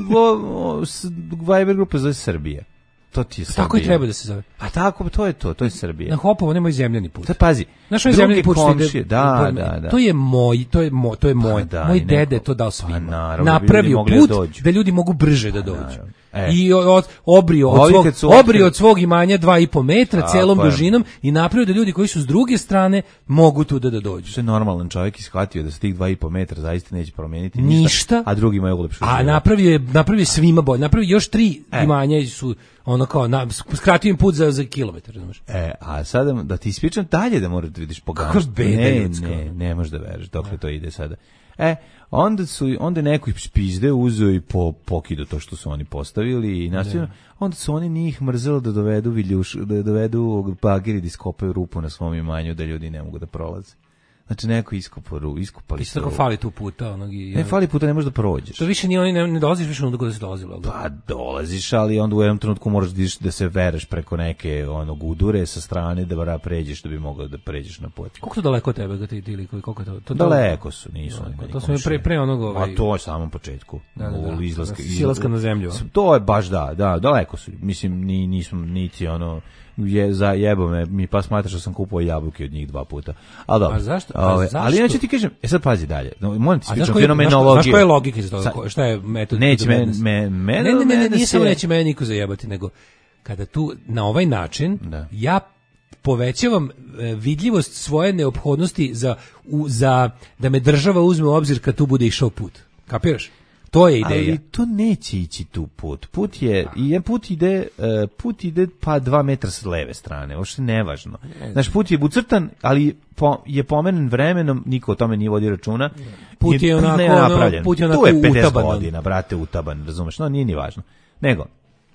Speaker 6: vo- o, s- Viber grupa zove Srbije. To ti je Srbija.
Speaker 7: Tako i treba da se zove.
Speaker 6: A tako, to je to, to je Srbija.
Speaker 7: Na Hopovo nemoj zemljani put.
Speaker 6: Sad pazi,
Speaker 7: Znaš, ovaj
Speaker 6: drugi
Speaker 7: zemljani put što ide-
Speaker 6: komšije, da, da, da.
Speaker 7: To je moj, to je moj, to je moj.
Speaker 6: da,
Speaker 7: moj
Speaker 6: i neko-
Speaker 7: dede je to dao svima.
Speaker 6: Pa naravno, da bi ljudi
Speaker 7: Napravio
Speaker 6: mogli
Speaker 7: put
Speaker 6: da dođu.
Speaker 7: da ljudi mogu brže da dođu.
Speaker 6: naravno. E.
Speaker 7: I od, obrio, od
Speaker 6: Ovi
Speaker 7: svog,
Speaker 6: kad su
Speaker 7: obrio
Speaker 6: otkrili-
Speaker 7: od svog imanja dva i po metra
Speaker 6: Tako
Speaker 7: celom
Speaker 6: je.
Speaker 7: dužinom i napravio da ljudi koji su s druge strane mogu tu da, da dođu.
Speaker 6: Što je normalan čovjek ishvatio da se tih dva i po metra zaista neće promijeniti ništa,
Speaker 7: Ništa.
Speaker 6: a drugi imaju ulepšu.
Speaker 7: A napravio je, napravio je svima bolje. Napravio još tri
Speaker 6: E.
Speaker 7: imanja su ono kao, na, skratio im put za, za kilometar, razumeš?
Speaker 6: E, a sada da ti ispričam dalje da moraš da vidiš poganstvo.
Speaker 7: Kako beda
Speaker 6: ne,
Speaker 7: ljudska.
Speaker 6: ne, ne možeš da veruješ dokle to ide sada. E, onda su onda je neko ih spizde uzeo i po pokido to što su oni postavili i nastavno, onda su oni njih mrzeli da dovedu viljuš, da dovedu bageri da iskopaju rupu na svom imanju da ljudi ne mogu da prolaze. Znači neko iskopao ru, iskopali
Speaker 7: Isto tako
Speaker 6: rupu.
Speaker 7: fali tu puta. Onog, i,
Speaker 6: Ne fali puta, ne možeš da prođeš.
Speaker 7: To više ni oni ne, ne dolaziš više onda kada se dolazilo. jel da?
Speaker 6: Pa dolaziš, ali onda u jednom trenutku moraš da, ideš, da se vereš preko neke onog udure sa strane da bara pređeš da bi mogao da pređeš na put.
Speaker 7: Koliko to daleko od tebe, ga ti, ti likovi, koliko je to? to
Speaker 6: Daleko su, nisu oni.
Speaker 7: To su mi pre, pre onog ovaj...
Speaker 6: A to je samom početku.
Speaker 7: Da, da, da.
Speaker 6: U izlaska,
Speaker 7: Silaska na zemlju, a?
Speaker 6: To je baš da, da, daleko su. Mislim, ni, nismo niti ono, je, za jebo me, mi pa smatra što sam kupao jabuke od njih dva puta. Ali dobro.
Speaker 7: A zašto? A
Speaker 6: Ove,
Speaker 7: zašto?
Speaker 6: Ali inače ti kažem, e sad pazi dalje. No, moram ti
Speaker 7: A znaš
Speaker 6: ispričam
Speaker 7: koji-
Speaker 6: fenomenologiju.
Speaker 7: Znaš koja je logika za
Speaker 6: Sa-
Speaker 7: to? Šta je metod?
Speaker 6: Neće
Speaker 7: to the
Speaker 6: me,
Speaker 7: madness?
Speaker 6: me, me,
Speaker 7: Ne, ne, ne, ne,
Speaker 6: da
Speaker 7: nije
Speaker 6: se-
Speaker 7: samo neće mene niko zajebati, nego kada tu na ovaj način
Speaker 6: Da.
Speaker 7: ja povećavam e, vidljivost svoje neophodnosti za, u, za da me država uzme u obzir kad tu bude išao put. Kapiraš? To je ideja.
Speaker 6: Ali to neće ići tu put. Put je, i je put ide, e, put ide pa dva metra s leve strane, uopšte nevažno. Znaš, put je bucrtan, ali po, je pomeren vremenom, niko o tome nije vodio računa.
Speaker 7: Put je onako,
Speaker 6: ne
Speaker 7: ono,
Speaker 6: napravljen.
Speaker 7: put je
Speaker 6: Tu
Speaker 7: onako
Speaker 6: je pedeset
Speaker 7: utaban.
Speaker 6: godina, brate, utaban, razumeš, no nije ni važno. Nego,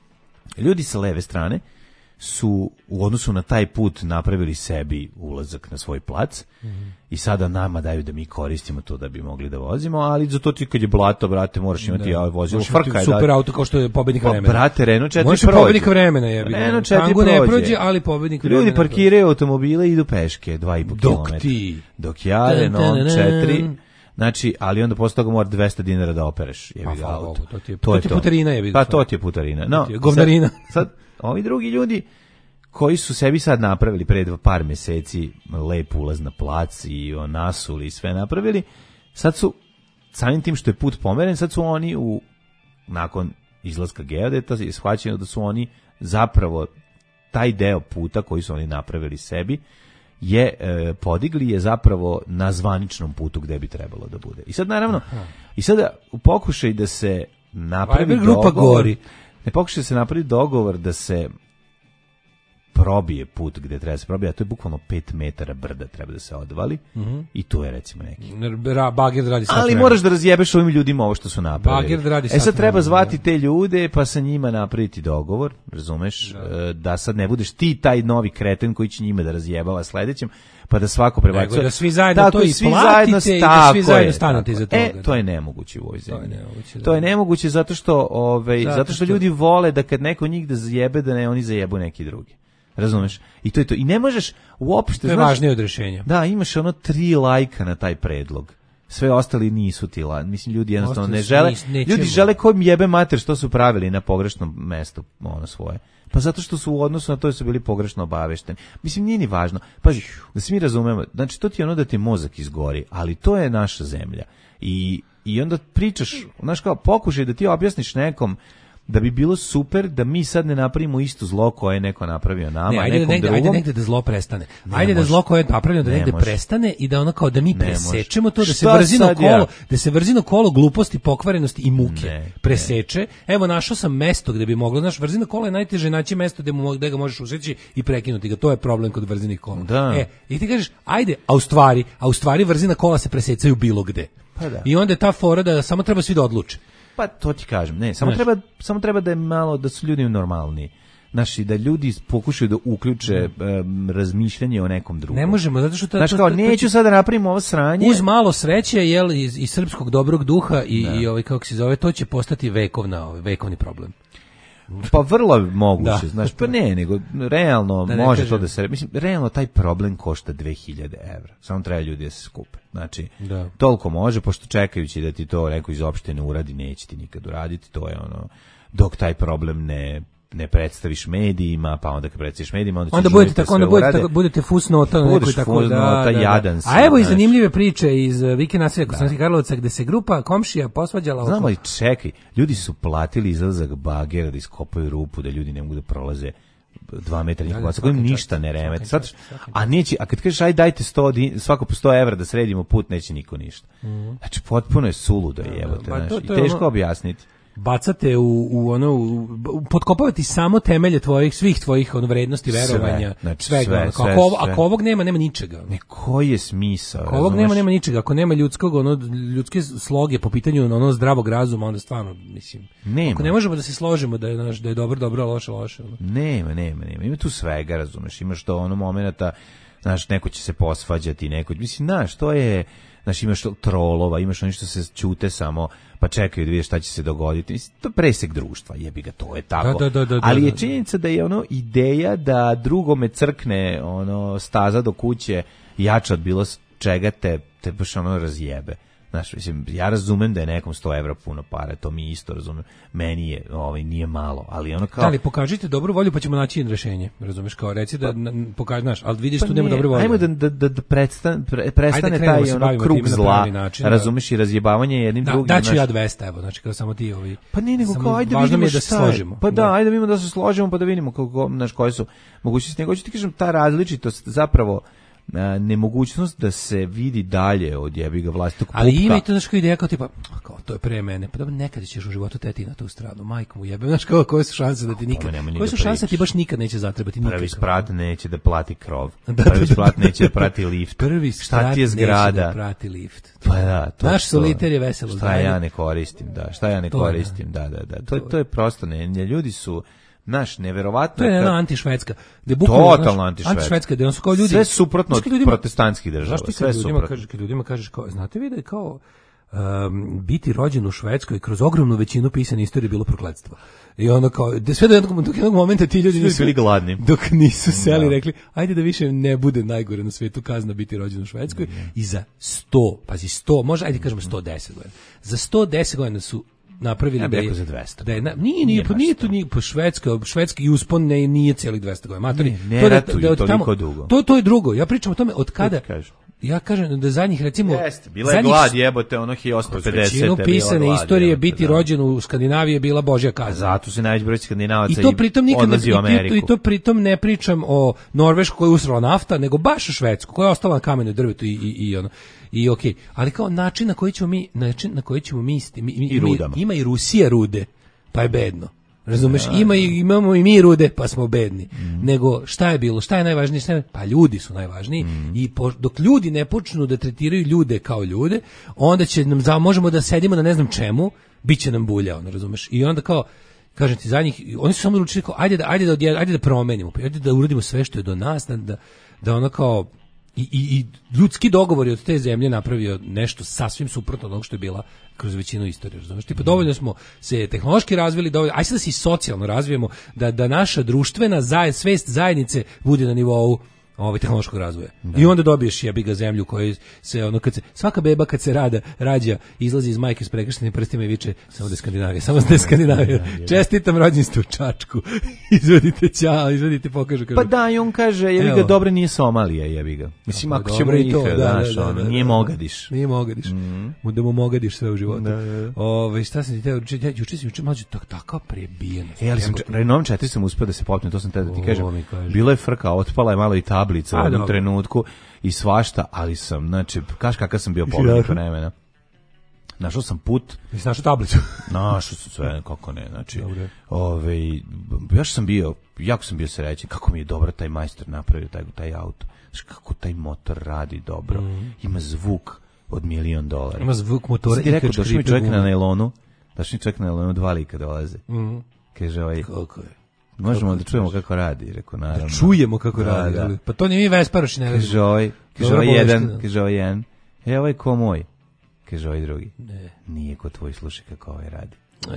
Speaker 6: ljudi sa leve strane su u odnosu na taj put napravili sebi ulazak na svoj plac i sada nama daju da mi koristimo to da bi mogli da vozimo, ali za to ti kad je blato, brate, moraš imati da. vozilo
Speaker 7: Možeš imati
Speaker 6: frka. je
Speaker 7: super
Speaker 6: da,
Speaker 7: auto kao što je pobednik
Speaker 6: Pa,
Speaker 7: vremena.
Speaker 6: brate, Renault četiri
Speaker 7: Možeš i
Speaker 6: prođe.
Speaker 7: pobednik vremena, jebi ga.
Speaker 6: Renault četiri
Speaker 7: Tango ne
Speaker 6: prođe.
Speaker 7: prođe, ali pobednik vremena.
Speaker 6: Ljudi parkiraju automobile i idu peške, dva i po
Speaker 7: Dok
Speaker 6: kilometra.
Speaker 7: ti.
Speaker 6: Dok ja,
Speaker 7: Tan,
Speaker 6: Renault
Speaker 7: tan, tan.
Speaker 6: četiri, znači, ali onda posle toga mora dvesta dinara da opereš, jebi
Speaker 7: Pa,
Speaker 6: ga
Speaker 7: hvala
Speaker 6: auto.
Speaker 7: Bogu, to ti je- to ti je putarina, jebi ga.
Speaker 6: Pa to ti je putarina. No,
Speaker 7: ti je govnarina.
Speaker 6: Sad, sad, ovi drugi ljudi koji su sebi sad napravili pre dva par meseci lep ulaz na plac i o nasuli i sve napravili, sad su, samim tim što je put pomeren, sad su oni u, nakon izlaska geodeta, shvaćeno da su oni zapravo taj deo puta koji su oni napravili sebi je e, podigli je zapravo na zvaničnom putu gde bi trebalo da bude. I sad naravno, Aha. i sada u pokušaju da se napravi
Speaker 7: Viber grupa
Speaker 6: dogovor,
Speaker 7: gori.
Speaker 6: ne pokušaju da se napravi dogovor da se probije put gde treba da se probije, a to je bukvalno pet metara brda treba da se odvali
Speaker 7: Mhm.
Speaker 6: i tu je recimo neki.
Speaker 7: Ra, bager radi sat
Speaker 6: Ali
Speaker 7: vremena.
Speaker 6: moraš da razjebeš ovim ljudima ovo što su napravili.
Speaker 7: Bager da radi
Speaker 6: e
Speaker 7: sat
Speaker 6: sad treba
Speaker 7: vremena,
Speaker 6: zvati te ljude pa sa njima napraviti dogovor, razumeš, da. da sad ne budeš ti taj novi kreten koji će njima da razjebava sledećem, pa da svako prebacuje.
Speaker 7: Nego da svi zajedno
Speaker 6: Tako,
Speaker 7: to i
Speaker 6: svi
Speaker 7: platite
Speaker 6: zajedno,
Speaker 7: i da svi
Speaker 6: tako
Speaker 7: zajedno
Speaker 6: je,
Speaker 7: stanete
Speaker 6: tako
Speaker 7: iza
Speaker 6: je.
Speaker 7: toga,
Speaker 6: E,
Speaker 7: da.
Speaker 6: to je nemoguće u ovoj zemlji.
Speaker 7: To je nemoguće, da.
Speaker 6: To je nemoguće zato što, ovaj,
Speaker 7: Zato
Speaker 6: zato što
Speaker 7: što-
Speaker 6: ljudi vole da kad neko njih da zajebe, da ne oni zajebu neki drugi. Razumeš? I to je to. I ne možeš uopšte...
Speaker 7: To je
Speaker 6: znaš,
Speaker 7: važnije od rešenja.
Speaker 6: Da, imaš ono tri lajka na taj predlog. Sve ostali nisu ti lajka. Mislim, ljudi jednostavno
Speaker 7: Ostali
Speaker 6: ne
Speaker 7: su-
Speaker 6: žele...
Speaker 7: nis- nećemo.
Speaker 6: Ljudi žele kojim jebe mater što su pravili na pogrešnom mestu, ono svoje. Pa zato što su u odnosu na to su bili pogrešno obavešteni. Mislim, nije ni važno. Pazi, da se mi razumemo, znači to ti je ono da ti mozak izgori, ali to je naša zemlja. I, i onda pričaš, znaš kao, pokušaj da ti objasniš nekom da bi bilo super da mi sad ne napravimo isto zlo koje je neko napravio nama,
Speaker 7: ne, ajde
Speaker 6: nekom
Speaker 7: da negde,
Speaker 6: drugom.
Speaker 7: Ajde negde da zlo prestane.
Speaker 6: Ne
Speaker 7: ajde
Speaker 6: može.
Speaker 7: da zlo koje je napravljeno da
Speaker 6: Ne
Speaker 7: negde
Speaker 6: može.
Speaker 7: prestane i da ono kao da mi
Speaker 6: Ne
Speaker 7: presečemo
Speaker 6: može.
Speaker 7: to, da se
Speaker 6: Šta
Speaker 7: vrzino
Speaker 6: sad
Speaker 7: kolo,
Speaker 6: ja?
Speaker 7: da se vrzino kolo gluposti, pokvarenosti i muke
Speaker 6: Ne,
Speaker 7: preseče. Evo našao sam mesto gde bi moglo, znaš, vrzino kola je najteže naći mesto gde, mu, gde ga možeš useći i prekinuti ga. To je problem kod vrzinih kola.
Speaker 6: Da.
Speaker 7: E, i ti kažeš, ajde, a u stvari, a u stvari vrzina kola se presecaju bilo gde.
Speaker 6: Pa da.
Speaker 7: I onda je ta fora da samo treba svi da odluče.
Speaker 6: Pa to ti kažem, ne, samo
Speaker 7: Znaš.
Speaker 6: treba, samo treba da je malo, da su ljudi normalni. Znaš, i da ljudi pokušaju da uključe um, razmišljanje o nekom drugom.
Speaker 7: Ne možemo, zato što... ta-
Speaker 6: Znaš,
Speaker 7: to-
Speaker 6: kao,
Speaker 7: to- to-
Speaker 6: neću sad da napravim ovo sranje.
Speaker 7: Uz malo sreće, jel, iz, iz srpskog dobrog duha i, i ovaj, kako se zove, to će postati vekovna, ovaj, vekovni problem.
Speaker 6: Pa vrlo moguće,
Speaker 7: Da.
Speaker 6: znaš, pa ne, nego realno
Speaker 7: Da ne
Speaker 6: može
Speaker 7: kažem.
Speaker 6: to da se, mislim, realno taj problem košta dve hiljade evra. Samo treba ljudi da se skupe. Znači,
Speaker 7: Da.
Speaker 6: toliko može, pošto čekajući da ti to neko iz opštine uradi, neće ti nikad uraditi, to je ono, dok taj problem ne ne predstaviš medijima, pa onda kad predstaviš medijima, onda će
Speaker 7: Onda
Speaker 6: žuriti
Speaker 7: budete
Speaker 6: da
Speaker 7: tako, onda
Speaker 6: sve
Speaker 7: budete
Speaker 6: urade.
Speaker 7: tako, budete fusnota, na
Speaker 6: Budeš
Speaker 7: nekoj tako
Speaker 6: fusnota,
Speaker 7: da, da, da.
Speaker 6: jadan si,
Speaker 7: A evo i
Speaker 6: znaš.
Speaker 7: zanimljive priče iz uh, Vike naselja Kosovskih Karlovaca gde se grupa komšija posvađala
Speaker 6: Znamo
Speaker 7: oko...
Speaker 6: li, čekaj, ljudi su platili izlazak bagera da iskopaju rupu, da ljudi ne mogu da prolaze dva metra njih
Speaker 7: Da, da,
Speaker 6: baca, kojim
Speaker 7: svaka
Speaker 6: ništa
Speaker 7: čast,
Speaker 6: ne remete.
Speaker 7: svaka
Speaker 6: Sad,
Speaker 7: čast, svaka
Speaker 6: a neće, a kad kažeš aj dajte sto, di- svako po sto evra da sredimo put, neće niko ništa. Znači, potpuno je suludo jebote,
Speaker 7: ba,
Speaker 6: znaš,
Speaker 7: to-
Speaker 6: i
Speaker 7: to je
Speaker 6: teško
Speaker 7: ono-
Speaker 6: objasniti.
Speaker 7: Bacate u, u ono, u, potkopavati samo temelje tvojih, svih tvojih ono, vrednosti,
Speaker 6: Sve,
Speaker 7: verovanja,
Speaker 6: znači
Speaker 7: svega.
Speaker 6: sve,
Speaker 7: ono, kao
Speaker 6: sve,
Speaker 7: ako, ovo-
Speaker 6: sve.
Speaker 7: ako ovog nema, nema ničega. ono.
Speaker 6: Ne, koji je smisao?
Speaker 7: Ako ovog
Speaker 6: razumeš?
Speaker 7: nema, nema ničega. Ako nema ljudskog, ono, ljudske sloge po pitanju ono, zdravog razuma, onda stvarno, mislim,
Speaker 6: Nema.
Speaker 7: ako ne možemo da se složimo da je, znaš, da je dobro, dobro, a loše, loše. Ono.
Speaker 6: Nema, nema, nema. Ima tu svega, razumeš. Imaš to ono momenata, znaš, neko će se posvađati, neko, mislim, znaš, to je, znaš, imaš to trolova, imaš oni što se ćute samo, pa čekaju da vide šta će se dogoditi. Mislim, to je presek društva, jebi ga, to je tako.
Speaker 7: Da, da, da, da,
Speaker 6: Ali
Speaker 7: da,
Speaker 6: je
Speaker 7: da.
Speaker 6: činjenica da je ono ideja da drugome crkne ono staza do kuće jača od bilo čega te, te baš ono razjebe. Znaš, mislim, ja razumem da je nekom sto evra puno para, to mi isto razumem. Meni je, ovaj, nije malo, ali ono kao...
Speaker 7: Da, ali pokažite dobru volju pa ćemo naći rešenje. Razumeš, kao reci da pokaži, znaš, ali vidiš
Speaker 6: Pa
Speaker 7: tu nema
Speaker 6: nije,
Speaker 7: dobre volje.
Speaker 6: Ajmo da, da, da, da prestan, pre, prestane
Speaker 7: Ajde, krenemo
Speaker 6: taj
Speaker 7: se
Speaker 6: ono
Speaker 7: bavimo
Speaker 6: krug
Speaker 7: time na
Speaker 6: zla,
Speaker 7: pravi način, da.
Speaker 6: razumeš, i razjebavanje jednim
Speaker 7: Da,
Speaker 6: drugim.
Speaker 7: daću
Speaker 6: znaš.
Speaker 7: ja dvesta, evo, znači kao samo ti ovi.
Speaker 6: Pa nije nego
Speaker 7: samo
Speaker 6: kao, ajde
Speaker 7: važno
Speaker 6: vidimo
Speaker 7: mi je da se
Speaker 6: šta je.
Speaker 7: složimo.
Speaker 6: Pa da, ajde vidimo da se složimo, pa da vidimo kako, znaš, koje su mogućnosti. Nego ću ti kažem, ta različitost zapravo a, nemogućnost da se vidi dalje od jebiga vlastitog pupka.
Speaker 7: Ali ima i to, znaš, kao ideja kao tipa, kao, to je pre mene, pa dobro, nekad ćeš u životu teti na tu stranu, majku mu jebe, znaš, kao, koje su šanse da ti nikad,
Speaker 6: nema ni
Speaker 7: koje
Speaker 6: da
Speaker 7: su šanse da ti
Speaker 6: pričaš.
Speaker 7: baš nikad neće zatrebati, nikad.
Speaker 6: Prvi sprat neće da plati krov.
Speaker 7: Da,
Speaker 6: Prvi
Speaker 7: da, da,
Speaker 6: sprat
Speaker 7: da,
Speaker 6: neće da prati lift.
Speaker 7: Prvi
Speaker 6: Šta
Speaker 7: sprat
Speaker 6: ti je
Speaker 7: neće
Speaker 6: zgrada?
Speaker 7: da prati lift.
Speaker 6: Pa da, to
Speaker 7: Naš
Speaker 6: to.
Speaker 7: soliter je veselo
Speaker 6: Šta
Speaker 7: zdanje.
Speaker 6: ja ne koristim, da. Šta ja ne
Speaker 7: To je,
Speaker 6: koristim, da, da, da. To, je- to je prosto, ne, ne, ljudi su, znaš, neverovatno.
Speaker 7: To je
Speaker 6: kad-
Speaker 7: jedna antišvedska. Gde bukvalno,
Speaker 6: Totalno
Speaker 7: znaš,
Speaker 6: antišvedska.
Speaker 7: Antišvedska, gde on su kao ljudi...
Speaker 6: Sve suprotno
Speaker 7: Znaš, kad
Speaker 6: od
Speaker 7: ljudima-
Speaker 6: protestantskih država,
Speaker 7: Znaš ti
Speaker 6: sve
Speaker 7: kad ljudima
Speaker 6: suprotno.
Speaker 7: kažeš, kad ljudima kažeš kao, znate vi da je kao um, biti rođen u Švedskoj kroz ogromnu većinu pisane istorije bilo prokletstvo. I ono kao, da sve do jednog, do jednog momenta ti ljudi
Speaker 6: Svi
Speaker 7: nisu
Speaker 6: su bili gladni.
Speaker 7: dok nisu seli
Speaker 6: Da.
Speaker 7: rekli, ajde da više ne bude najgore na svetu kazna biti rođen u Švedskoj. I za sto, pazi sto, može, ajde kažemo sto deset godina. Za sto deset godina su napravili
Speaker 6: Ja bih
Speaker 7: da je,
Speaker 6: rekao za dvesta.
Speaker 7: da je na, nije, nije,
Speaker 6: Nije
Speaker 7: pa
Speaker 6: baš
Speaker 7: nije
Speaker 6: to.
Speaker 7: to, nije, pa švedska, švedski uspon ne, nije celih dvesta godina. Matori,
Speaker 6: Ne, ne
Speaker 7: to da-
Speaker 6: ratuju
Speaker 7: da od
Speaker 6: toliko dugo.
Speaker 7: To, to je drugo, ja pričam o tome od kada,
Speaker 6: ti kažem.
Speaker 7: ja kažem da zadnjih recimo...
Speaker 6: Jeste, bila je
Speaker 7: zadnjih
Speaker 6: glad jebote, ono hiljadu osamsto
Speaker 7: kroz
Speaker 6: pedeset.
Speaker 7: većinu pisane istorije biti rođen u Skandinaviji je bila božja kazna.
Speaker 6: Zato se najveći broj Skandinavaca
Speaker 7: I to pritom nikad ne,
Speaker 6: odlazi u
Speaker 7: i,
Speaker 6: Ameriku.
Speaker 7: to, i to pritom ne pričam o Norveškoj koja je usrala nafta, nego baš o Švedsku koja je ostala na kamenu drvetu i i i ono. I okej, ali kao način na koji ćemo mi način na koji ćemo mi, isti- mi, mi
Speaker 6: I rudama.
Speaker 7: ima i Rusija rude, pa je bedno. Razumeš, ima i, imamo i mi rude, pa smo bedni.
Speaker 6: Mm.
Speaker 7: Nego šta je bilo, šta je najvažnije, šta je, pa ljudi su najvažniji
Speaker 6: Mm.
Speaker 7: i po, dok ljudi ne počnu da tretiraju ljude kao ljude, onda će nam za, možemo da sedimo na ne znam čemu, biće nam bulja, ono, razumeš? I onda kao kažem ti zadnjih, oni su samo odlučili kao ajde da ajde da odje- ajde da promenimo, pa ajde da uradimo sve što je do nas, da da, da ono kao i, i, i ljudski dogovori od te zemlje napravio nešto sasvim suprotno od onog što je bila kroz većinu istorije, razumeš? Tipa dovoljno smo se tehnološki razvili, dovoljno, aj sad da se i socijalno razvijemo, da da naša društvena zaj, svest zajednice bude na nivou ovaj tehnološkog razvoja. I onda dobiješ jebi ga zemlju koja se ono kad se svaka beba kad se rada rađa izlazi iz majke s prekrštenim prstima i viče samo da je Skandinavija, samo da je Skandinavija. Čestitam rođendan u Čačku. Izvedite ćao, izvedite pokažu kaže.
Speaker 6: Pa da, i on kaže jebi ga dobro nije Somalija, jebi ga. Mislim ako ćemo ih, znaš, ono, nije Mogadiš.
Speaker 7: Nije Mogadiš. Mu da mu Mogadiš sve u životu. Ovaj šta sam ti teo juče se juče mlađe tak taka prebijenost.
Speaker 6: E, ali sam Renault četiri sam uspeo da se popnem, to sam te da ti kažem. Bilo je frka, otpala je malo i tablica u jednom trenutku i svašta, ali sam, znači, kaš kakav sam bio pobednik vremena. Našao sam put.
Speaker 7: Nisi našao tablicu?
Speaker 6: Našao sam sve, kako ne, znači, ovaj, još sam bio, jako sam bio srećen, kako mi je dobro taj majstor napravio taj, taj auto. Znači, kako taj motor radi dobro. Mm. Ima zvuk od milion dolara.
Speaker 7: Ima zvuk motora.
Speaker 6: Ti rekao, došli mi čovjek na nailonu, došli mi čovjek na nailonu, dva lika dolaze.
Speaker 7: Mm.
Speaker 6: Kaže ovaj,
Speaker 7: kako je?
Speaker 6: Možemo da čujemo kako radi, rekao naravno.
Speaker 7: Da čujemo kako da, radi, da. Pa to nije mi Vesparoš ne radi.
Speaker 6: Kaže ovaj, kaže ovaj jedan, kaže ovaj jedan. E, ovaj ko moj? Kaže ovaj drugi. Ne. Nije ko tvoj, slušaj kako ovaj radi.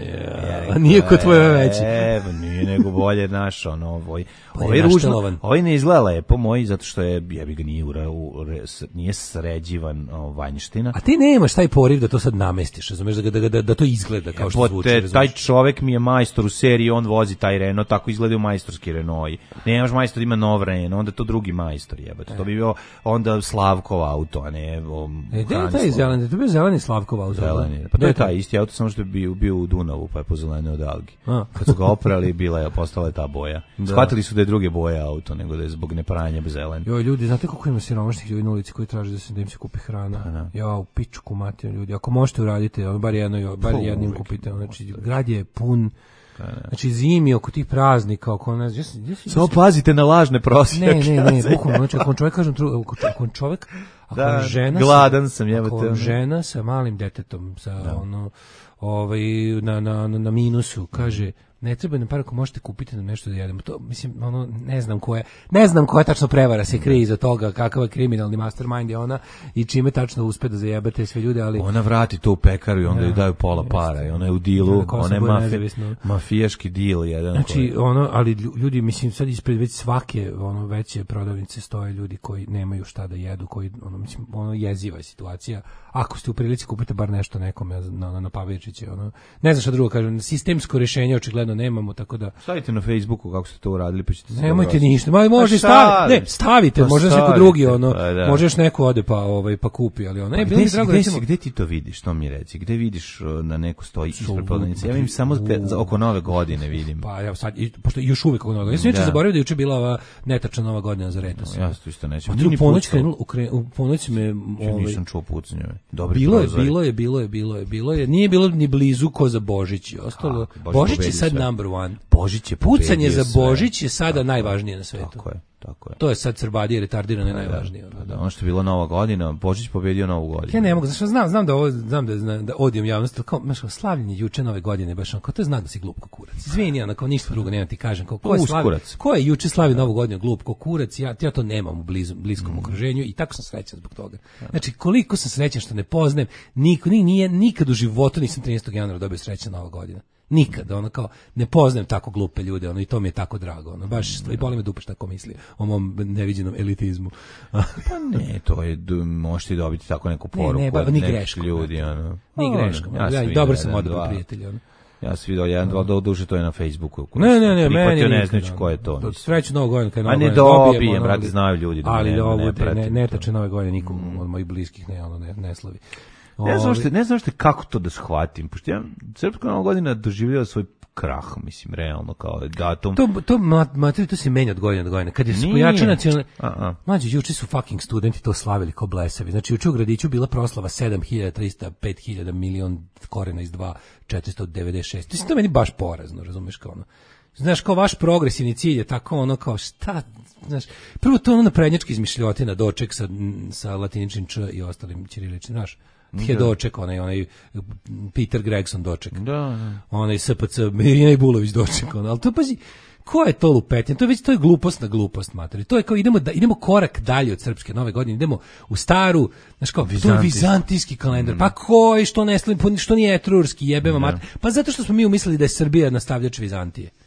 Speaker 7: Ja, a nije kod tvoje veći.
Speaker 6: E, nije nego bolje naš, ono, ovaj, ovaj ružno, ovaj ne izgleda lepo moj, zato što je, jebi ga, nije, ura, u, nije sređivan o, vanjština.
Speaker 7: A ti nemaš taj poriv da to sad namestiš, razumeš, da, da, da, da to izgleda kao što zvuči.
Speaker 6: Te, taj čovek mi je majstor u seriji, on vozi taj Renault, tako izgledaju majstorski Renault. Nemaš majstor, ima nov Renault, onda to drugi majstor, jebate. To bi bio onda Slavkov auto, a ne o,
Speaker 7: e, da je taj zeleni, to bi bio zeleni Slavkov auto.
Speaker 6: Zeleni, pa to je taj isti auto, samo što je bio, bio u Dunavu, pa je pozelenio od algi. A. Kad su ga oprali, bila je, postala je ta boja. Da. Shvatili su da je druge boje auto, nego da je zbog nepranja zelen.
Speaker 7: Joj, ljudi, znate koliko ima siromašnih ljudi na ulici koji traže da se da im se kupi hrana? Ja, u pičku materiju ljudi. Ako možete uradite, ono, bar jedno, bar jednim kupite. Znači, grad je pun. Znači, zimi oko tih praznika, oko ne znam.
Speaker 6: Samo pazite na lažne prosjeke.
Speaker 7: Ne, ne, ne, bukvalno, znači, ako čovjek kažem, ako čovjek, ako
Speaker 6: da,
Speaker 7: žena
Speaker 6: gladan sam, jebate.
Speaker 7: Ako žena sa malim detetom, sa da. ono, ovaj, na, na, na minusu, kaže, ne treba nam par ako možete kupiti nam nešto da jedemo. To, mislim, ono, ne znam ko je, ne znam koja tačno prevara se krije iza toga, kakav je kriminalni mastermind je ona i čime tačno uspe da zajebate sve ljude, ali...
Speaker 6: Ona vrati to u pekaru i onda ja, joj daju pola para i ona je u dilu, ona je mafi, mafijaški dil jedan.
Speaker 7: Znači,
Speaker 6: koji...
Speaker 7: ono, ali ljudi, mislim, sad ispred već svake ono, veće prodavnice stoje ljudi koji nemaju šta da jedu, koji, ono, mislim, ono, jeziva je situacija. Ako ste u prilici kupite bar nešto nekome na, na, na Pavličiće, ono, ne znam šta drugo kažem, sistemsko rješenje očigledno nemamo, tako da...
Speaker 6: Stavite na Facebooku kako ste to uradili, pa ćete se...
Speaker 7: Nemojte ništa, ma može staviti, ne, stavite, pa može stavite, neko drugi, ono, pa, da. Možeš neko ode pa, ovaj, pa kupi, ali ono, ne, bilo mi drago,
Speaker 6: gde,
Speaker 7: recimo...
Speaker 6: Gde ti to vidiš, to mi reci, gde vidiš na neko stoji ispred prodavnice? Ja vidim samo te, za, oko nove godine vidim.
Speaker 7: Pa ja sad, pošto još uvijek oko nove godine, ja sam juče zaboravio da juče bila ova netačna nova godina za Retos.
Speaker 6: Ja to isto neću.
Speaker 7: U ponoć krenulo, u ponoć me...
Speaker 6: Ja nisam čuo pucanje. Dobri
Speaker 7: bilo je, bilo je, bilo je, bilo je, bilo je, nije bilo ni blizu ko za Božić i ostalo. Božić je sad number one.
Speaker 6: Božić je
Speaker 7: pucanje za Božić je sada tako najvažnije na svetu.
Speaker 6: Tako je, tako je.
Speaker 7: To je sad Srbadije retardirano je najvažnije.
Speaker 6: Da, da, ono što je bilo Nova godina, Božić pobedio Novu godinu.
Speaker 7: Ja ne mogu, znači znam, znam da ovo, znam da znam, da odijem javnost, kao baš slavljenje juče Nove godine, baš onako, to je znak da si glup ko kurac. Izvini, ona kao ništa drugo nema ti kažem, kao ko je slavi, ko je juče slavi Novu godinu glup ko kurac, ja ja to nemam u blizu, bliskom mm. okruženju i tako sam srećan zbog toga. Znači koliko sam srećan što ne poznajem, niko ni nije nikad u životu nisam trinaestog januara dobio srećna Nova godina. Nikada, ono kao, ne poznajem tako glupe ljude, ono, i to mi je tako drago, ono, baš, i boli me dupe šta ko misli o mom neviđenom elitizmu.
Speaker 6: Pa ne, to je, možete dobiti tako neku poruku
Speaker 7: ne, ne, ba,
Speaker 6: od nekih
Speaker 7: greškom,
Speaker 6: ljudi, ono.
Speaker 7: Ni greškom, ja, ja, dobro sam odbog prijatelji, ono.
Speaker 6: Ja sam vidio jedan, dva, do duše to je na Facebooku.
Speaker 7: Ne, ne, ne, meni je
Speaker 6: ne znajući ko je to.
Speaker 7: Sreću Novu godinu, kad je
Speaker 6: Nova godina dobijem, brate, znaju ljudi.
Speaker 7: Ali ovo, netače Nove godine nikom od mojih bliskih ne, ono, ne slavi.
Speaker 6: Ne znam što, ne znam što kako to da shvatim, pošto ja Srpska Nova godina doživljava svoj krah, mislim, realno kao datum.
Speaker 7: To to materiju to se menja od godine do godine. Kad je se pojačao nacionalni, mlađi juče su fucking studenti to slavili kao blesavi. Znači juče u gradiću bila proslava sedam hiljada trista pet hiljada milion korena iz dva četiristo devedeset šest. Mislim to meni baš porazno, razumeš kao ono. Znaš, kao vaš progresivni cilj je tako ono kao šta, znaš, prvo to ono naprednjački izmišljotina, doček sa, sa latiničnim č i ostalim ćiriličnim, znaš. Je doček, onaj, onaj Peter Gregson doček.
Speaker 6: Da, da.
Speaker 7: Onaj S P C, Mirina Ibulović doček. Onaj. Ali to, pazi, ko je to lupetin? To je već, to je glupost na glupost, materi. To je kao, idemo, da, idemo korak dalje od Srpske Nove godine, idemo u staru, znaš kao, to je vizantijski kalendar. Mm. Pa koji, što ne, što nije etrurski, jebema mater. Pa zato što smo mi umislili da je Srbija nastavljač Vizantije.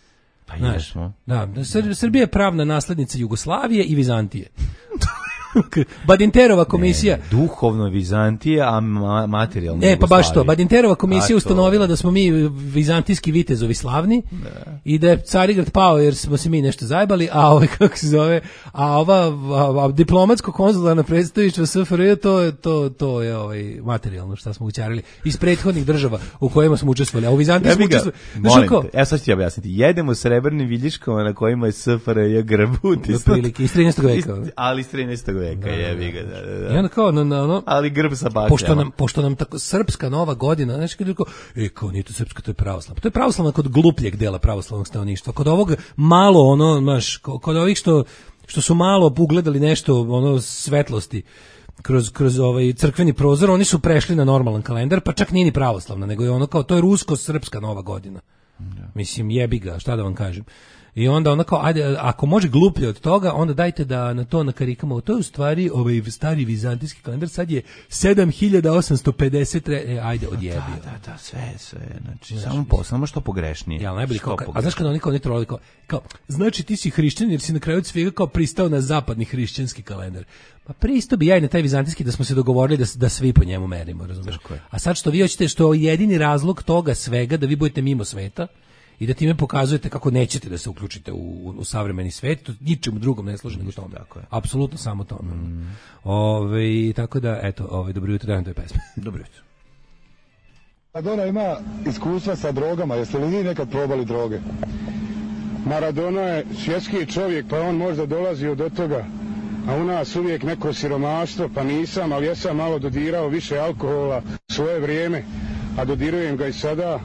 Speaker 6: Pa
Speaker 7: znaš,
Speaker 6: jesmo.
Speaker 7: Da, Sr- Srbija je pravna naslednica Jugoslavije i Vizantije. Badinterova komisija.
Speaker 6: Ne, duhovno Vizantije, a ma- materijalno
Speaker 7: E, pa baš to.
Speaker 6: Jugoslavije.
Speaker 7: Badinterova komisija
Speaker 6: A,
Speaker 7: ustanovila da smo mi vizantijski vitezovi slavni
Speaker 6: Da.
Speaker 7: i da je Carigrad pao jer smo se mi nešto zajebali, a ovaj kako se zove, a ova a, a, diplomatsko-konzularna predstavništvo S F R J to to to je ovaj materijalno šta smo ućarili iz prethodnih država u kojima smo učestvovali. A u Vizantiji smo učestvovali.
Speaker 6: Molim te, ja sad ću ti objasniti. Jedemo srebrnim viljiškama na kojima je S F R J grb utisnut.
Speaker 7: Otprilike, iz trinaestog veka.
Speaker 6: Ist- Ali iz trinaestog veka, jebi ga, da, da, da.
Speaker 7: I onda kao na, na ono
Speaker 6: Ali grb sa bakljama.
Speaker 7: pošto nam pošto nam tako srpska nova godina, znači kad je kao e kao nije to srpska, to je pravoslavna. To je pravoslavna kod glupljeg dela pravoslavnog stanovništva. Kod ovog malo ono, znaš, ko- kod ovih što što su malo ugledali nešto ono svetlosti kroz kroz ovaj crkveni prozor, oni su prešli na normalan kalendar, pa čak nije ni pravoslavna, nego je ono kao to je rusko-srpska nova godina. Mislim jebi ga, šta da vam kažem. I onda ona kao, ajde, ako može gluplje od toga, onda dajte da na to nakarikamo. To je u stvari ovaj stari vizantijski kalendar, sad je sedam hiljada osamsto pedeset, e, ajde, odjebi.
Speaker 6: Da, da, da, sve, sve, znači, samo po, samo što pogrešnije.
Speaker 7: Ja, najbolje kao,
Speaker 6: Što
Speaker 7: a znaš kada oni kao oni trolali kao, kao, znači ti si hrišćanin jer si na kraju od svega kao pristao na zapadni hrišćanski kalendar. Pa pristao bi ja i na taj vizantijski da smo se dogovorili da, s- da svi po njemu merimo, razumiješ? A sad što vi hoćete, što je jedini razlog toga svega da vi budete mimo sveta, i da time pokazujete kako nećete da se uključite u, u savremeni svet, to ničemu drugom ne služi nego tome.
Speaker 6: Tako je.
Speaker 7: Apsolutno samo tome. Mm. Ove, tako da, eto, ove, dobro jutro, dajem toj pesme.
Speaker 6: Dobro jutro.
Speaker 9: Maradona ima iskustva sa drogama, jeste li vi nekad probali droge?
Speaker 10: Maradona je svjetski čovjek, pa on možda dolazio do toga, a u nas uvijek neko siromaštvo, pa nisam, ali ja sam malo dodirao više alkohola u svoje vrijeme, a dodirujem ga i sada.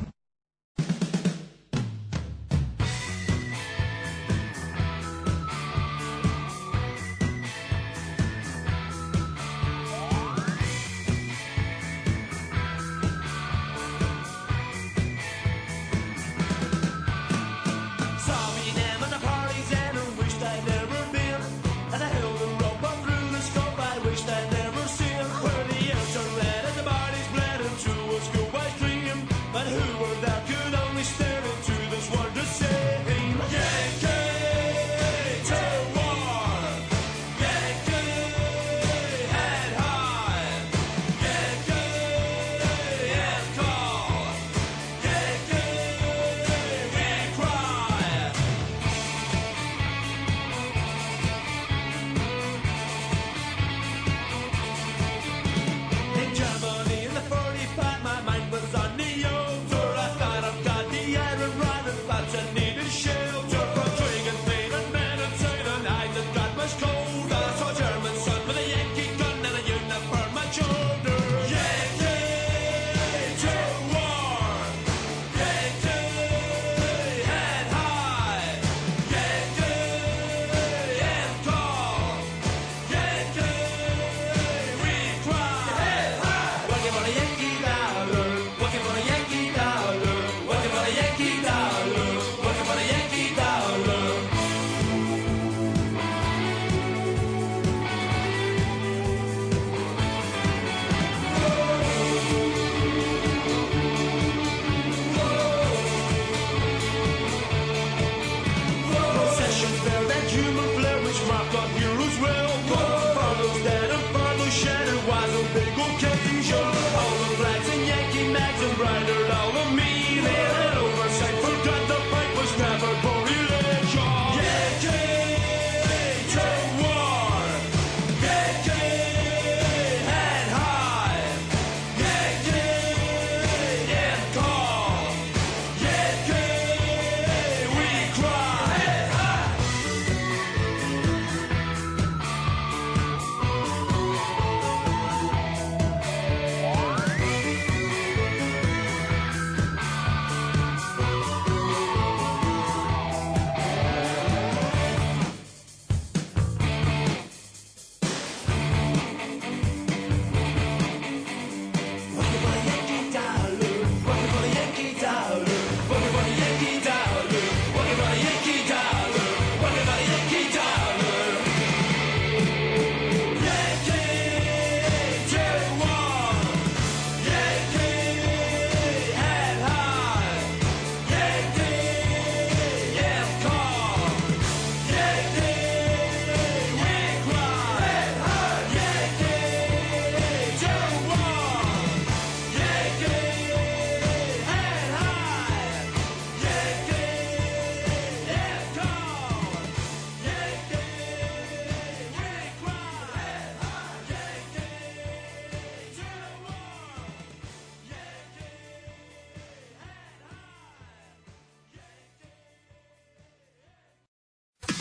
Speaker 8: Saw me them at the parties and I wished I'd never been. As I held the rope up through the scope, I wished I'd never seen. Where the air turned red and the bodies bled into a schoolboy stream. But who were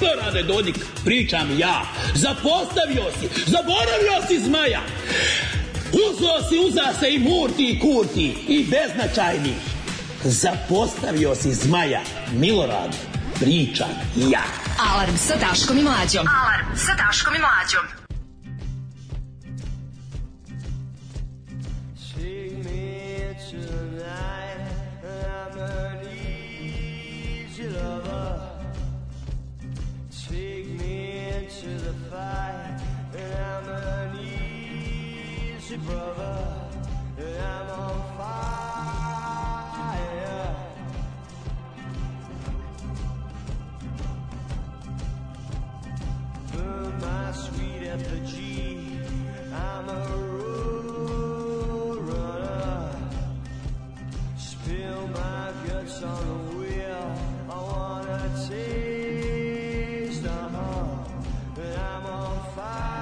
Speaker 11: Što rade Dodik? Pričam ja. Zapostavio si, zaboravio si Zmaja. Uzo si, uza se i Murti i Kurti i beznačajni. Zapostavio si Zmaja. Milorad, pričam ja.
Speaker 4: Alarm sa Daškom i Mlađom. Alarm sa Daškom i Mlađom.
Speaker 8: Brother, I'm on fire. Burn my sweet effigy. I'm a road runner. Spill my guts on the wheel. I wanna taste the hump. I'm on fire.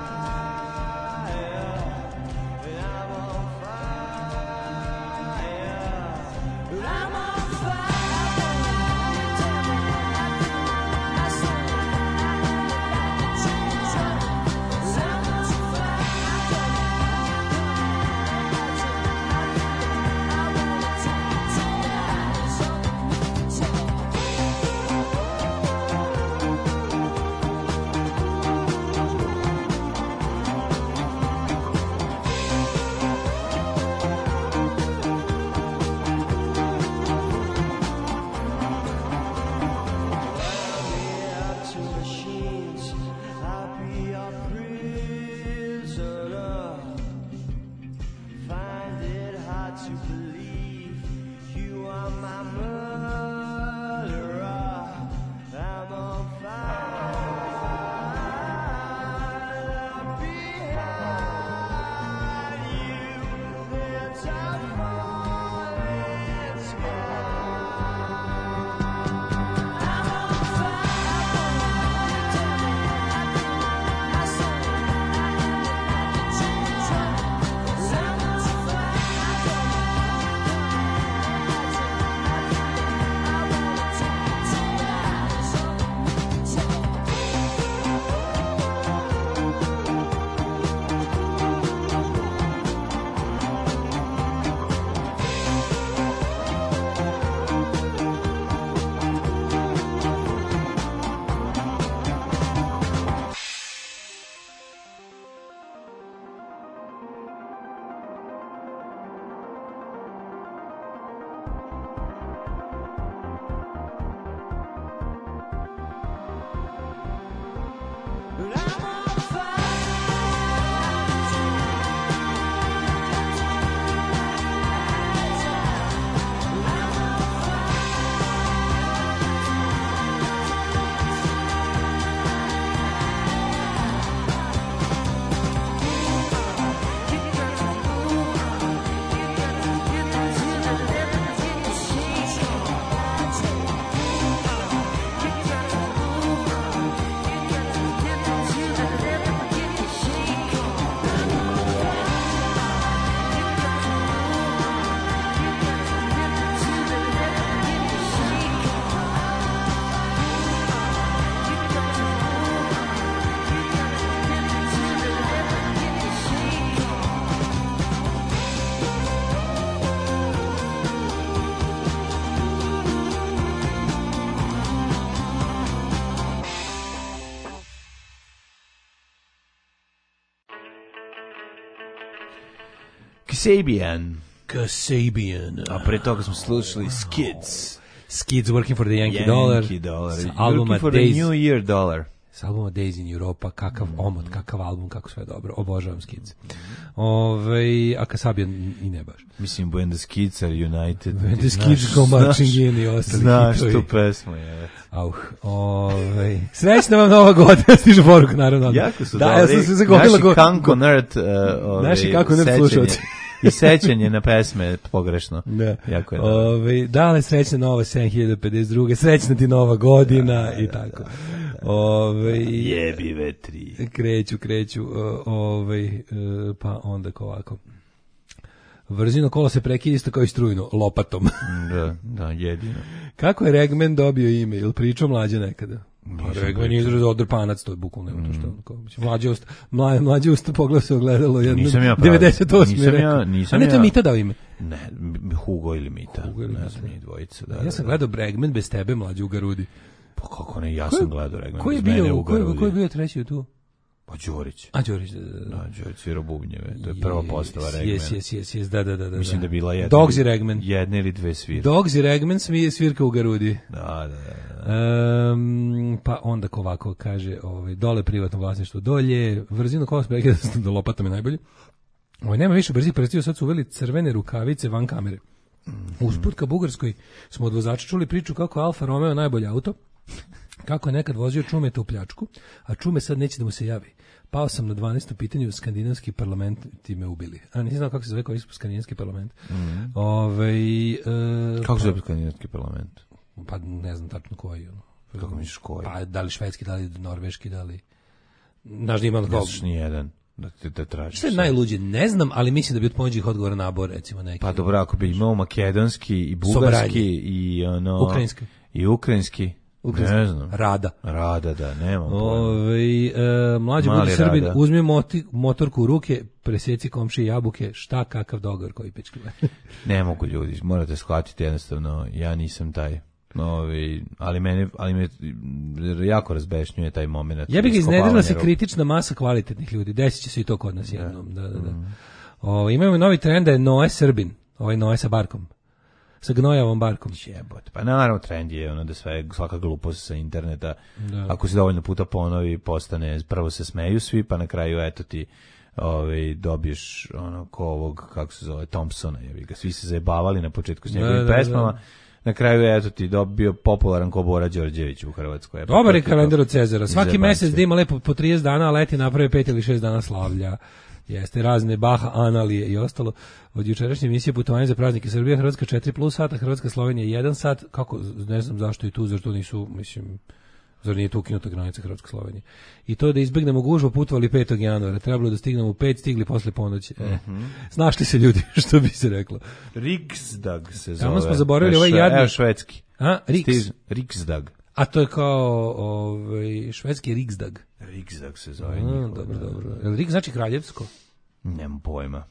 Speaker 6: Kasabian.
Speaker 7: Kasabian.
Speaker 6: A pre toga smo slušali Skids.
Speaker 7: Skids Working for the Yankee, Yankee Dollar.
Speaker 6: Dollar.
Speaker 7: Sa albuma
Speaker 6: for
Speaker 7: Days,
Speaker 6: the New Year Dollar.
Speaker 7: Sa albuma Days in Europa. Kakav mm. omot, kakav album, kako sve dobro. Obožavam Skids. Ove, a Kasabian i ne baš.
Speaker 6: Mislim, When the Skids are United.
Speaker 7: When the Skids go marching in i ostali
Speaker 6: znaš
Speaker 7: hitovi.
Speaker 6: Znaš tu pesmu, je.
Speaker 7: Auh, ove, srećna vam Nova godina, stiže poruka, naravno.
Speaker 6: Jako su
Speaker 7: da,
Speaker 6: dobri.
Speaker 7: Ja sam se zagovorila
Speaker 6: naši
Speaker 7: go,
Speaker 6: Kanko Nerd uh, ove,
Speaker 7: naši Kanko Nerd slušalci.
Speaker 6: I sećanje na pesme pogrešno.
Speaker 7: Da.
Speaker 6: Jako je
Speaker 7: Ove, dale srećna nova sedam hiljada pedeset dva. Srećna ti nova godina da, i da, tako. Da, da. Ove,
Speaker 6: jebi vetri.
Speaker 7: Kreću, kreću. Ove, pa onda ko ovako. Vrzino kolo se prekida isto kao i strujno, lopatom.
Speaker 6: Da, da, jedino.
Speaker 7: Kako je Regman dobio ime? Ili pričao Mlađa nekada? Pa Regman je izraz odrpanac, to je bukvalno mm. to što kao mlađi usta, mlađi mlađi usta pogled se ogledalo jedno
Speaker 6: ja
Speaker 7: devedeset osme.
Speaker 6: Nisam ja, nisam
Speaker 7: A ne to
Speaker 6: ja,
Speaker 7: Mita dao ime.
Speaker 6: Ne, Hugo ili Mita.
Speaker 7: Hugo ili
Speaker 6: ne znam, njih dvojica, da.
Speaker 7: Ja
Speaker 6: da,
Speaker 7: sam
Speaker 6: da.
Speaker 7: gledao Bregman bez tebe, mlađi Uga Rudi.
Speaker 6: Pa kako ne, ja sam gledao Regman.
Speaker 7: Ko je bio, ko je, ko je bio treći tu?
Speaker 6: Pa Đorić.
Speaker 7: A Đorić, da, da, da.
Speaker 6: Da, Đorić svira bubnjeve. To je prva postava Regmana.
Speaker 7: Jes, jes, jes, jes, da, da, da.
Speaker 6: Mislim da je bila jedna,
Speaker 7: Dogs i Regman.
Speaker 6: Jedna ili dve svirke.
Speaker 7: Dogs i Regman smije svirka u Garudi.
Speaker 6: Da, da, da.
Speaker 7: Um, pa onda ko ovako kaže, ovaj, dole privatno vlasništvo, dolje, vrzino kola spreke do lopata mi najbolje. Ovaj, nema više brzih prstiju, sad su uveli crvene rukavice van kamere. Mm-hmm. Usput ka Bugarskoj smo od vozača čuli priču kako je Alfa Romeo najbolji auto, kako je nekad vozio Čumeta u pljačku, a Čume sad neće da mu se javi. Pao sam na dvanaestom pitanju, skandinavski parlament ti me ubili. A nisam znao kako se zove koji skandinavski parlament.
Speaker 6: Mm-hmm.
Speaker 7: Ove, e,
Speaker 6: kako se zove skandinavski parlament?
Speaker 7: Pa ne znam tačno koji. Ono.
Speaker 6: Kako misliš koji?
Speaker 7: Pa da li švedski, da li norveški, da li... Znaš da ima...
Speaker 6: Ne znaš ni jedan. Da te, te tražiš.
Speaker 7: Što je najluđe? Ne znam, ali mislim da bi od ponuđih odgovora nabor, recimo neki.
Speaker 6: Pa dobro, ako bi imao makedonski i bugarski Sobranje. i ono...
Speaker 7: Ukrajinski.
Speaker 6: I ukrajinski. Ukrajinski. Ne znam.
Speaker 7: Rada.
Speaker 6: Rada, da, nemam pojma.
Speaker 7: Ove, e, mlađi budi Srbin, rada. Uzmi moti, motorku u ruke, presjeci komšije jabuke, šta kakav dogovor koji pečkliva.
Speaker 6: Ne mogu ljudi, morate shvatiti jednostavno, ja nisam taj... Ovi, ali mene ali me jako razbešnjuje taj momenat.
Speaker 7: Ja bih ga iznedrila se kritična masa kvalitetnih ljudi. Desit će se i to kod nas jednom. Da, da, da. Mm. O, imamo novi trend da je Noe Srbin, ovaj Noe sa barkom. Sa gnojavom barkom.
Speaker 6: Jebote. Pa naravno trend je ono da sve svaka glupost sa interneta, da. Ako se dovoljno puta ponovi, postane, prvo se smeju svi, pa na kraju eto ti ovaj dobiješ ono ko ovog, kako se zove, Thompsona, jebi ga. Svi se zajebavali na početku s njegovim da, pesmama. Da, da. Na kraju je eto ti dobio popularan ko Bora Đorđević u Hrvatskoj.
Speaker 7: Dobar je kalendar od Cezara. Svaki mesec da ima lepo po trideset dana, a leti naprave pet ili šest dana slavlja. Jeste razne Baha, Analije i ostalo. Od jučerašnje emisije putovanje za praznike Srbija, Hrvatska četiri plus sata, Hrvatska Slovenija jedan sat. Kako, ne znam zašto i tu, zašto nisu, mislim, zar nije tu ukinuta granica Hrvatska Slovenija. I to da izbegnemo gužvu putovali petog januara. Trebalo da stignemo u pet, stigli posle ponoći. E, mm-hmm. Snašli se ljudi, što bi se reklo.
Speaker 6: Riksdag se zove.
Speaker 7: Tamo smo zaboravili ovaj jadni.
Speaker 6: Evo švedski.
Speaker 7: A, Riks.
Speaker 6: Stiž, Riksdag.
Speaker 7: A to je kao ovaj, švedski Riksdag.
Speaker 6: Riksdag se zove.
Speaker 7: A, njihova, dobro, da. dobro. Jel Rik znači kraljevsko?
Speaker 6: Nemam pojma.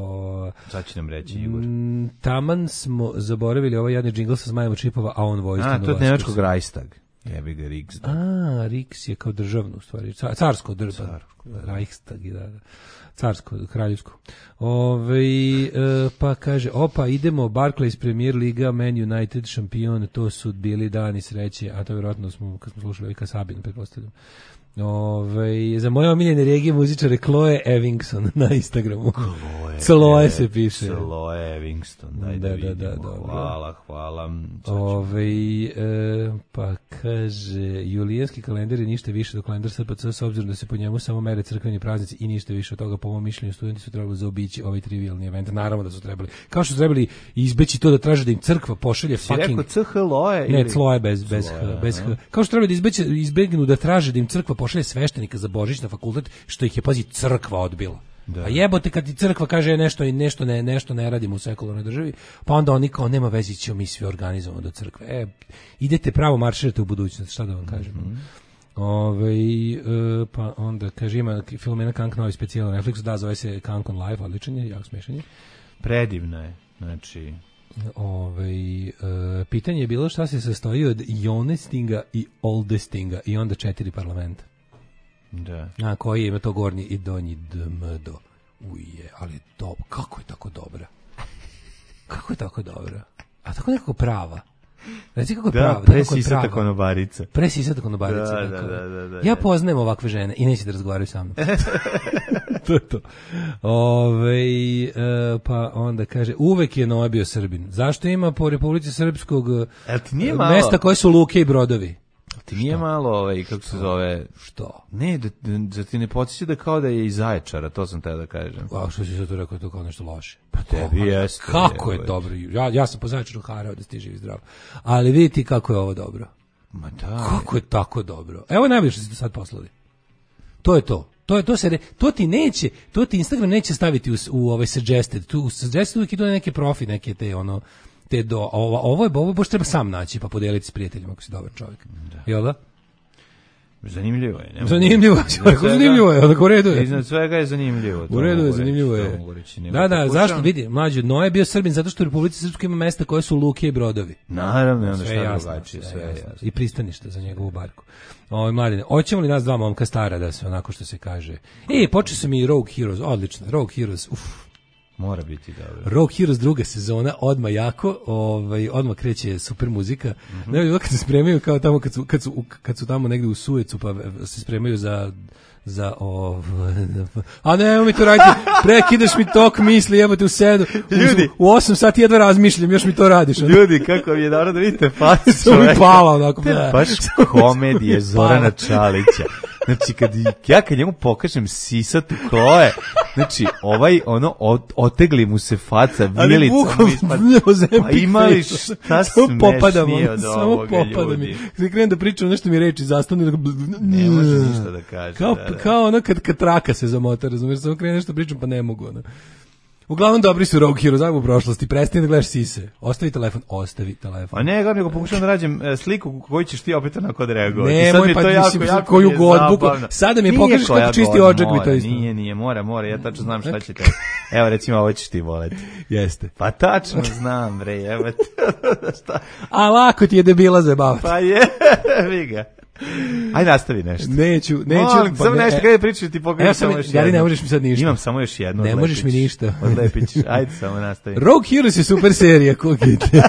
Speaker 7: O,
Speaker 6: sad će nam reći Igor.
Speaker 7: M, taman smo zaboravili ovaj jadni džingl sa zmajem čipova, a on vojstvo.
Speaker 6: A, to je nemačkog Reichstag. Jebi ga Riksdag.
Speaker 7: A, Riks je kao državno u stvari. Carsko državno. Carsko, da. Reichstag je, da, da. Carsko, kraljevsko. Ove, e, pa kaže, opa, idemo, Barclays, Premier Liga, Man United, šampion, to su bili dani sreće, a to vjerojatno smo, kad smo slušali Vika Sabina, pretpostavljam. Ove, za moje omiljene regije muzičare Chloe Evingson na Instagramu.
Speaker 6: Chloe,
Speaker 7: Chloe se piše.
Speaker 6: Chloe Evingson, daj da, da vidimo. Da, da, hvala, hvala.
Speaker 7: Ove, e, pa kaže, julijanski kalendar je ništa više do kalendar S P C, s obzirom da se po njemu samo mere crkveni praznici i ništa više od toga, po mom mišljenju, studenti su trebali zaobići ovaj trivialni event. Naravno da su trebali. Kao što su trebali izbeći to da traže da im crkva pošalje
Speaker 6: si
Speaker 7: fucking...
Speaker 6: rekao C H Loe?
Speaker 7: Ne, Chloe bez, bez, Chloe, bez H. Kao što trebali da izbeći, izbegnu da traže da im crkva pošalje sveštenika za Božić na fakultet, što ih je, pazi, crkva odbila. Da. A jebote kad ti crkva kaže nešto i nešto ne nešto ne radimo u sekularnoj državi, pa onda oni kao nema veze, ćemo mi svi organizovamo do crkve. E, idete pravo marširate u budućnost, šta da vam kažem. Mm-hmm. Ove, e, pa onda kaže ima film jedna Kank novi specijal na Netflixu, da, zove se Kank on Live, odličan je, jako smešan je.
Speaker 6: Predivna je, znači...
Speaker 7: Ove, e, pitanje je bilo šta se sastoji od Jonestinga i Oldestinga i onda četiri parlamenta.
Speaker 6: Da.
Speaker 7: A koji ima to gornji i donji dmdo. Uje, ali to, kako je tako dobra? Kako je tako dobra? A tako nekako prava. Reci kako je
Speaker 6: da,
Speaker 7: prava.
Speaker 6: Da, presisata konobarica.
Speaker 7: Presisata konobarica.
Speaker 6: Da, da, da, da, da,
Speaker 7: ja poznajem ovakve žene i neće da razgovaraju sa mnom. To je to. Ove, e, pa onda kaže, uvek je Noa bio Srbin. Zašto ima po Republici Srpskog mesta koje su luke i brodovi?
Speaker 6: Ti nije što? Malo, ovaj, kako se zove...
Speaker 7: Što?
Speaker 6: Ne, da, da, da ti ne podsjeća da kao da je iz Zaječara, to sam te da kažem.
Speaker 7: A što si sad to rekao, to kao nešto loše?
Speaker 6: Pa tebi jeste.
Speaker 7: Kako je, je dobro. Ja, ja sam po Zaječaru harao da stiže i zdravo. Ali vidite kako je ovo dobro.
Speaker 6: Ma da.
Speaker 7: Kako je tako dobro. Evo je najbolje što ste sad poslali. To je to. To je to se to ti neće, to ti Instagram neće staviti u, u ovaj suggested. Tu u suggested uvijek idu neke profi, neke te ono te do ovo, ovo je ovo baš treba sam naći pa podeliti s prijateljima ako si dobar čovjek. Da. Jel da?
Speaker 6: Zanimljivo je.
Speaker 7: Zanimljivo je, zanimljivo je, odako u redu je.
Speaker 6: Iznad svega je zanimljivo.
Speaker 7: U redu je, zanimljivo je. Da, da, zašto vidi, mlađi, Noe je bio Srbin zato što u Republici Srpskoj ima mesta koje su luke i brodovi.
Speaker 6: Naravno, onda šta drugačije, sve je jasno.
Speaker 7: I pristanište za njegovu barku. Ovaj mladine, hoćemo li nas dva momka stara da se onako što se kaže. E, počeo sam i Rogue Heroes, odlično, Rogue Heroes. Uf.
Speaker 6: Mora biti dobro.
Speaker 7: Rogue Heroes druga sezona, odmah jako, ovaj odmah kreće super muzika. Mm-hmm. Ne vidim kad se spremaju kao tamo kad su kad su kad su tamo negde u Suecu pa se spremaju za za ov a ne, mi to raditi, prekidaš mi tok misli, jebote u sedu. Ljudi, u osam sati jedva razmišljam, još mi to radiš. Ono.
Speaker 6: Ljudi, kako mi je dobro da vidite facu
Speaker 7: čoveka. Sam pala onako.
Speaker 6: Baš komedije Zorana Čalića. Znači, kad ja kad njemu pokažem sisatu kloje, znači, ovaj, ono, otegli mu se faca vilicom ispod. Pa imali šta smešnije od ovoga, ljudi.
Speaker 7: Kad krenem da pričam, nešto mi reči zastane.
Speaker 6: Ne može ništa da kaže.
Speaker 7: Kao,
Speaker 6: da, da.
Speaker 7: kao ono kad, kad traka se zamota, razumiješ, samo krenem nešto pričam, pa ne mogu, ono. Uglavnom dobri su Rogue Heroes, ajmo u prošlosti, prestani da gledaš sise. Ostavi telefon, ostavi telefon.
Speaker 6: A ne, gledam, nego pokušam da rađem e, sliku koju ćeš ti opet onako odreagovati.
Speaker 7: Ne, moj pa jako, jako koju god, buku. Sada mi pokažeš kako čisti odžak mi to isto.
Speaker 6: Nije, nije, mora, mora, ja tačno znam šta će te. Evo, recimo, ovo ćeš ti voleti.
Speaker 7: Jeste.
Speaker 6: Pa tačno znam, bre, evo te.
Speaker 7: A lako ti je debila zabavati.
Speaker 6: Pa je, vi ga. Aj nastavi nešto.
Speaker 7: Neću, neću.
Speaker 6: Molim, samo
Speaker 7: ne,
Speaker 6: nešto kada je pričaš ti pokažem samo još jedno.
Speaker 7: Gari, ne možeš mi sad ništa.
Speaker 6: Imam samo još jedno.
Speaker 7: Ne možeš mi ništa.
Speaker 6: Odlepić. Ajde samo nastavi.
Speaker 7: Rogue Heroes je super serija, kukite.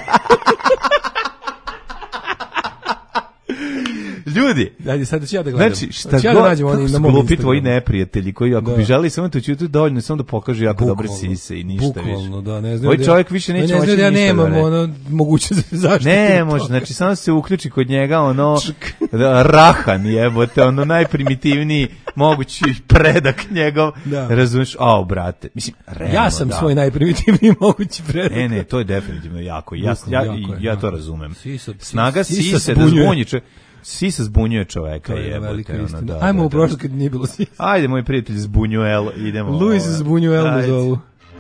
Speaker 6: Ljudi,
Speaker 7: ajde sad ću ja da gledam.
Speaker 6: Znači, šta
Speaker 7: ja
Speaker 6: god,
Speaker 7: da kako
Speaker 6: su glupi tvoji neprijatelji koji ako
Speaker 7: da.
Speaker 6: bi želi samo to čuti dovoljno samo da pokažu jako dobre sise i ništa više.
Speaker 7: Bukvalno, da, ne znam.
Speaker 6: Ovaj čovjek više neće moći ništa.
Speaker 7: Ja nemam ono mogućnost zaštite.
Speaker 6: Ne može, znači samo se uključi kod njega ono da, rahan jebote, ono najprimitivniji mogući predak njegov. Da. Razumeš? Ao, brate, mislim, realno,
Speaker 7: ja sam
Speaker 6: da.
Speaker 7: svoj najprimitivniji mogući predak.
Speaker 6: Ne, ne, to je definitivno jako. Ja ja, ja, ja to razumem.
Speaker 7: Sisa,
Speaker 6: snaga sisa se da zbunji. Sisa zbunjuje čoveka, jebote. Ono, da,
Speaker 7: ajmo
Speaker 6: da,
Speaker 7: u prošlost kad nije bilo sisa.
Speaker 6: Ajde, moj prijatelj Zbunjuel, idemo.
Speaker 7: Luis Zbunjuel mu zovu.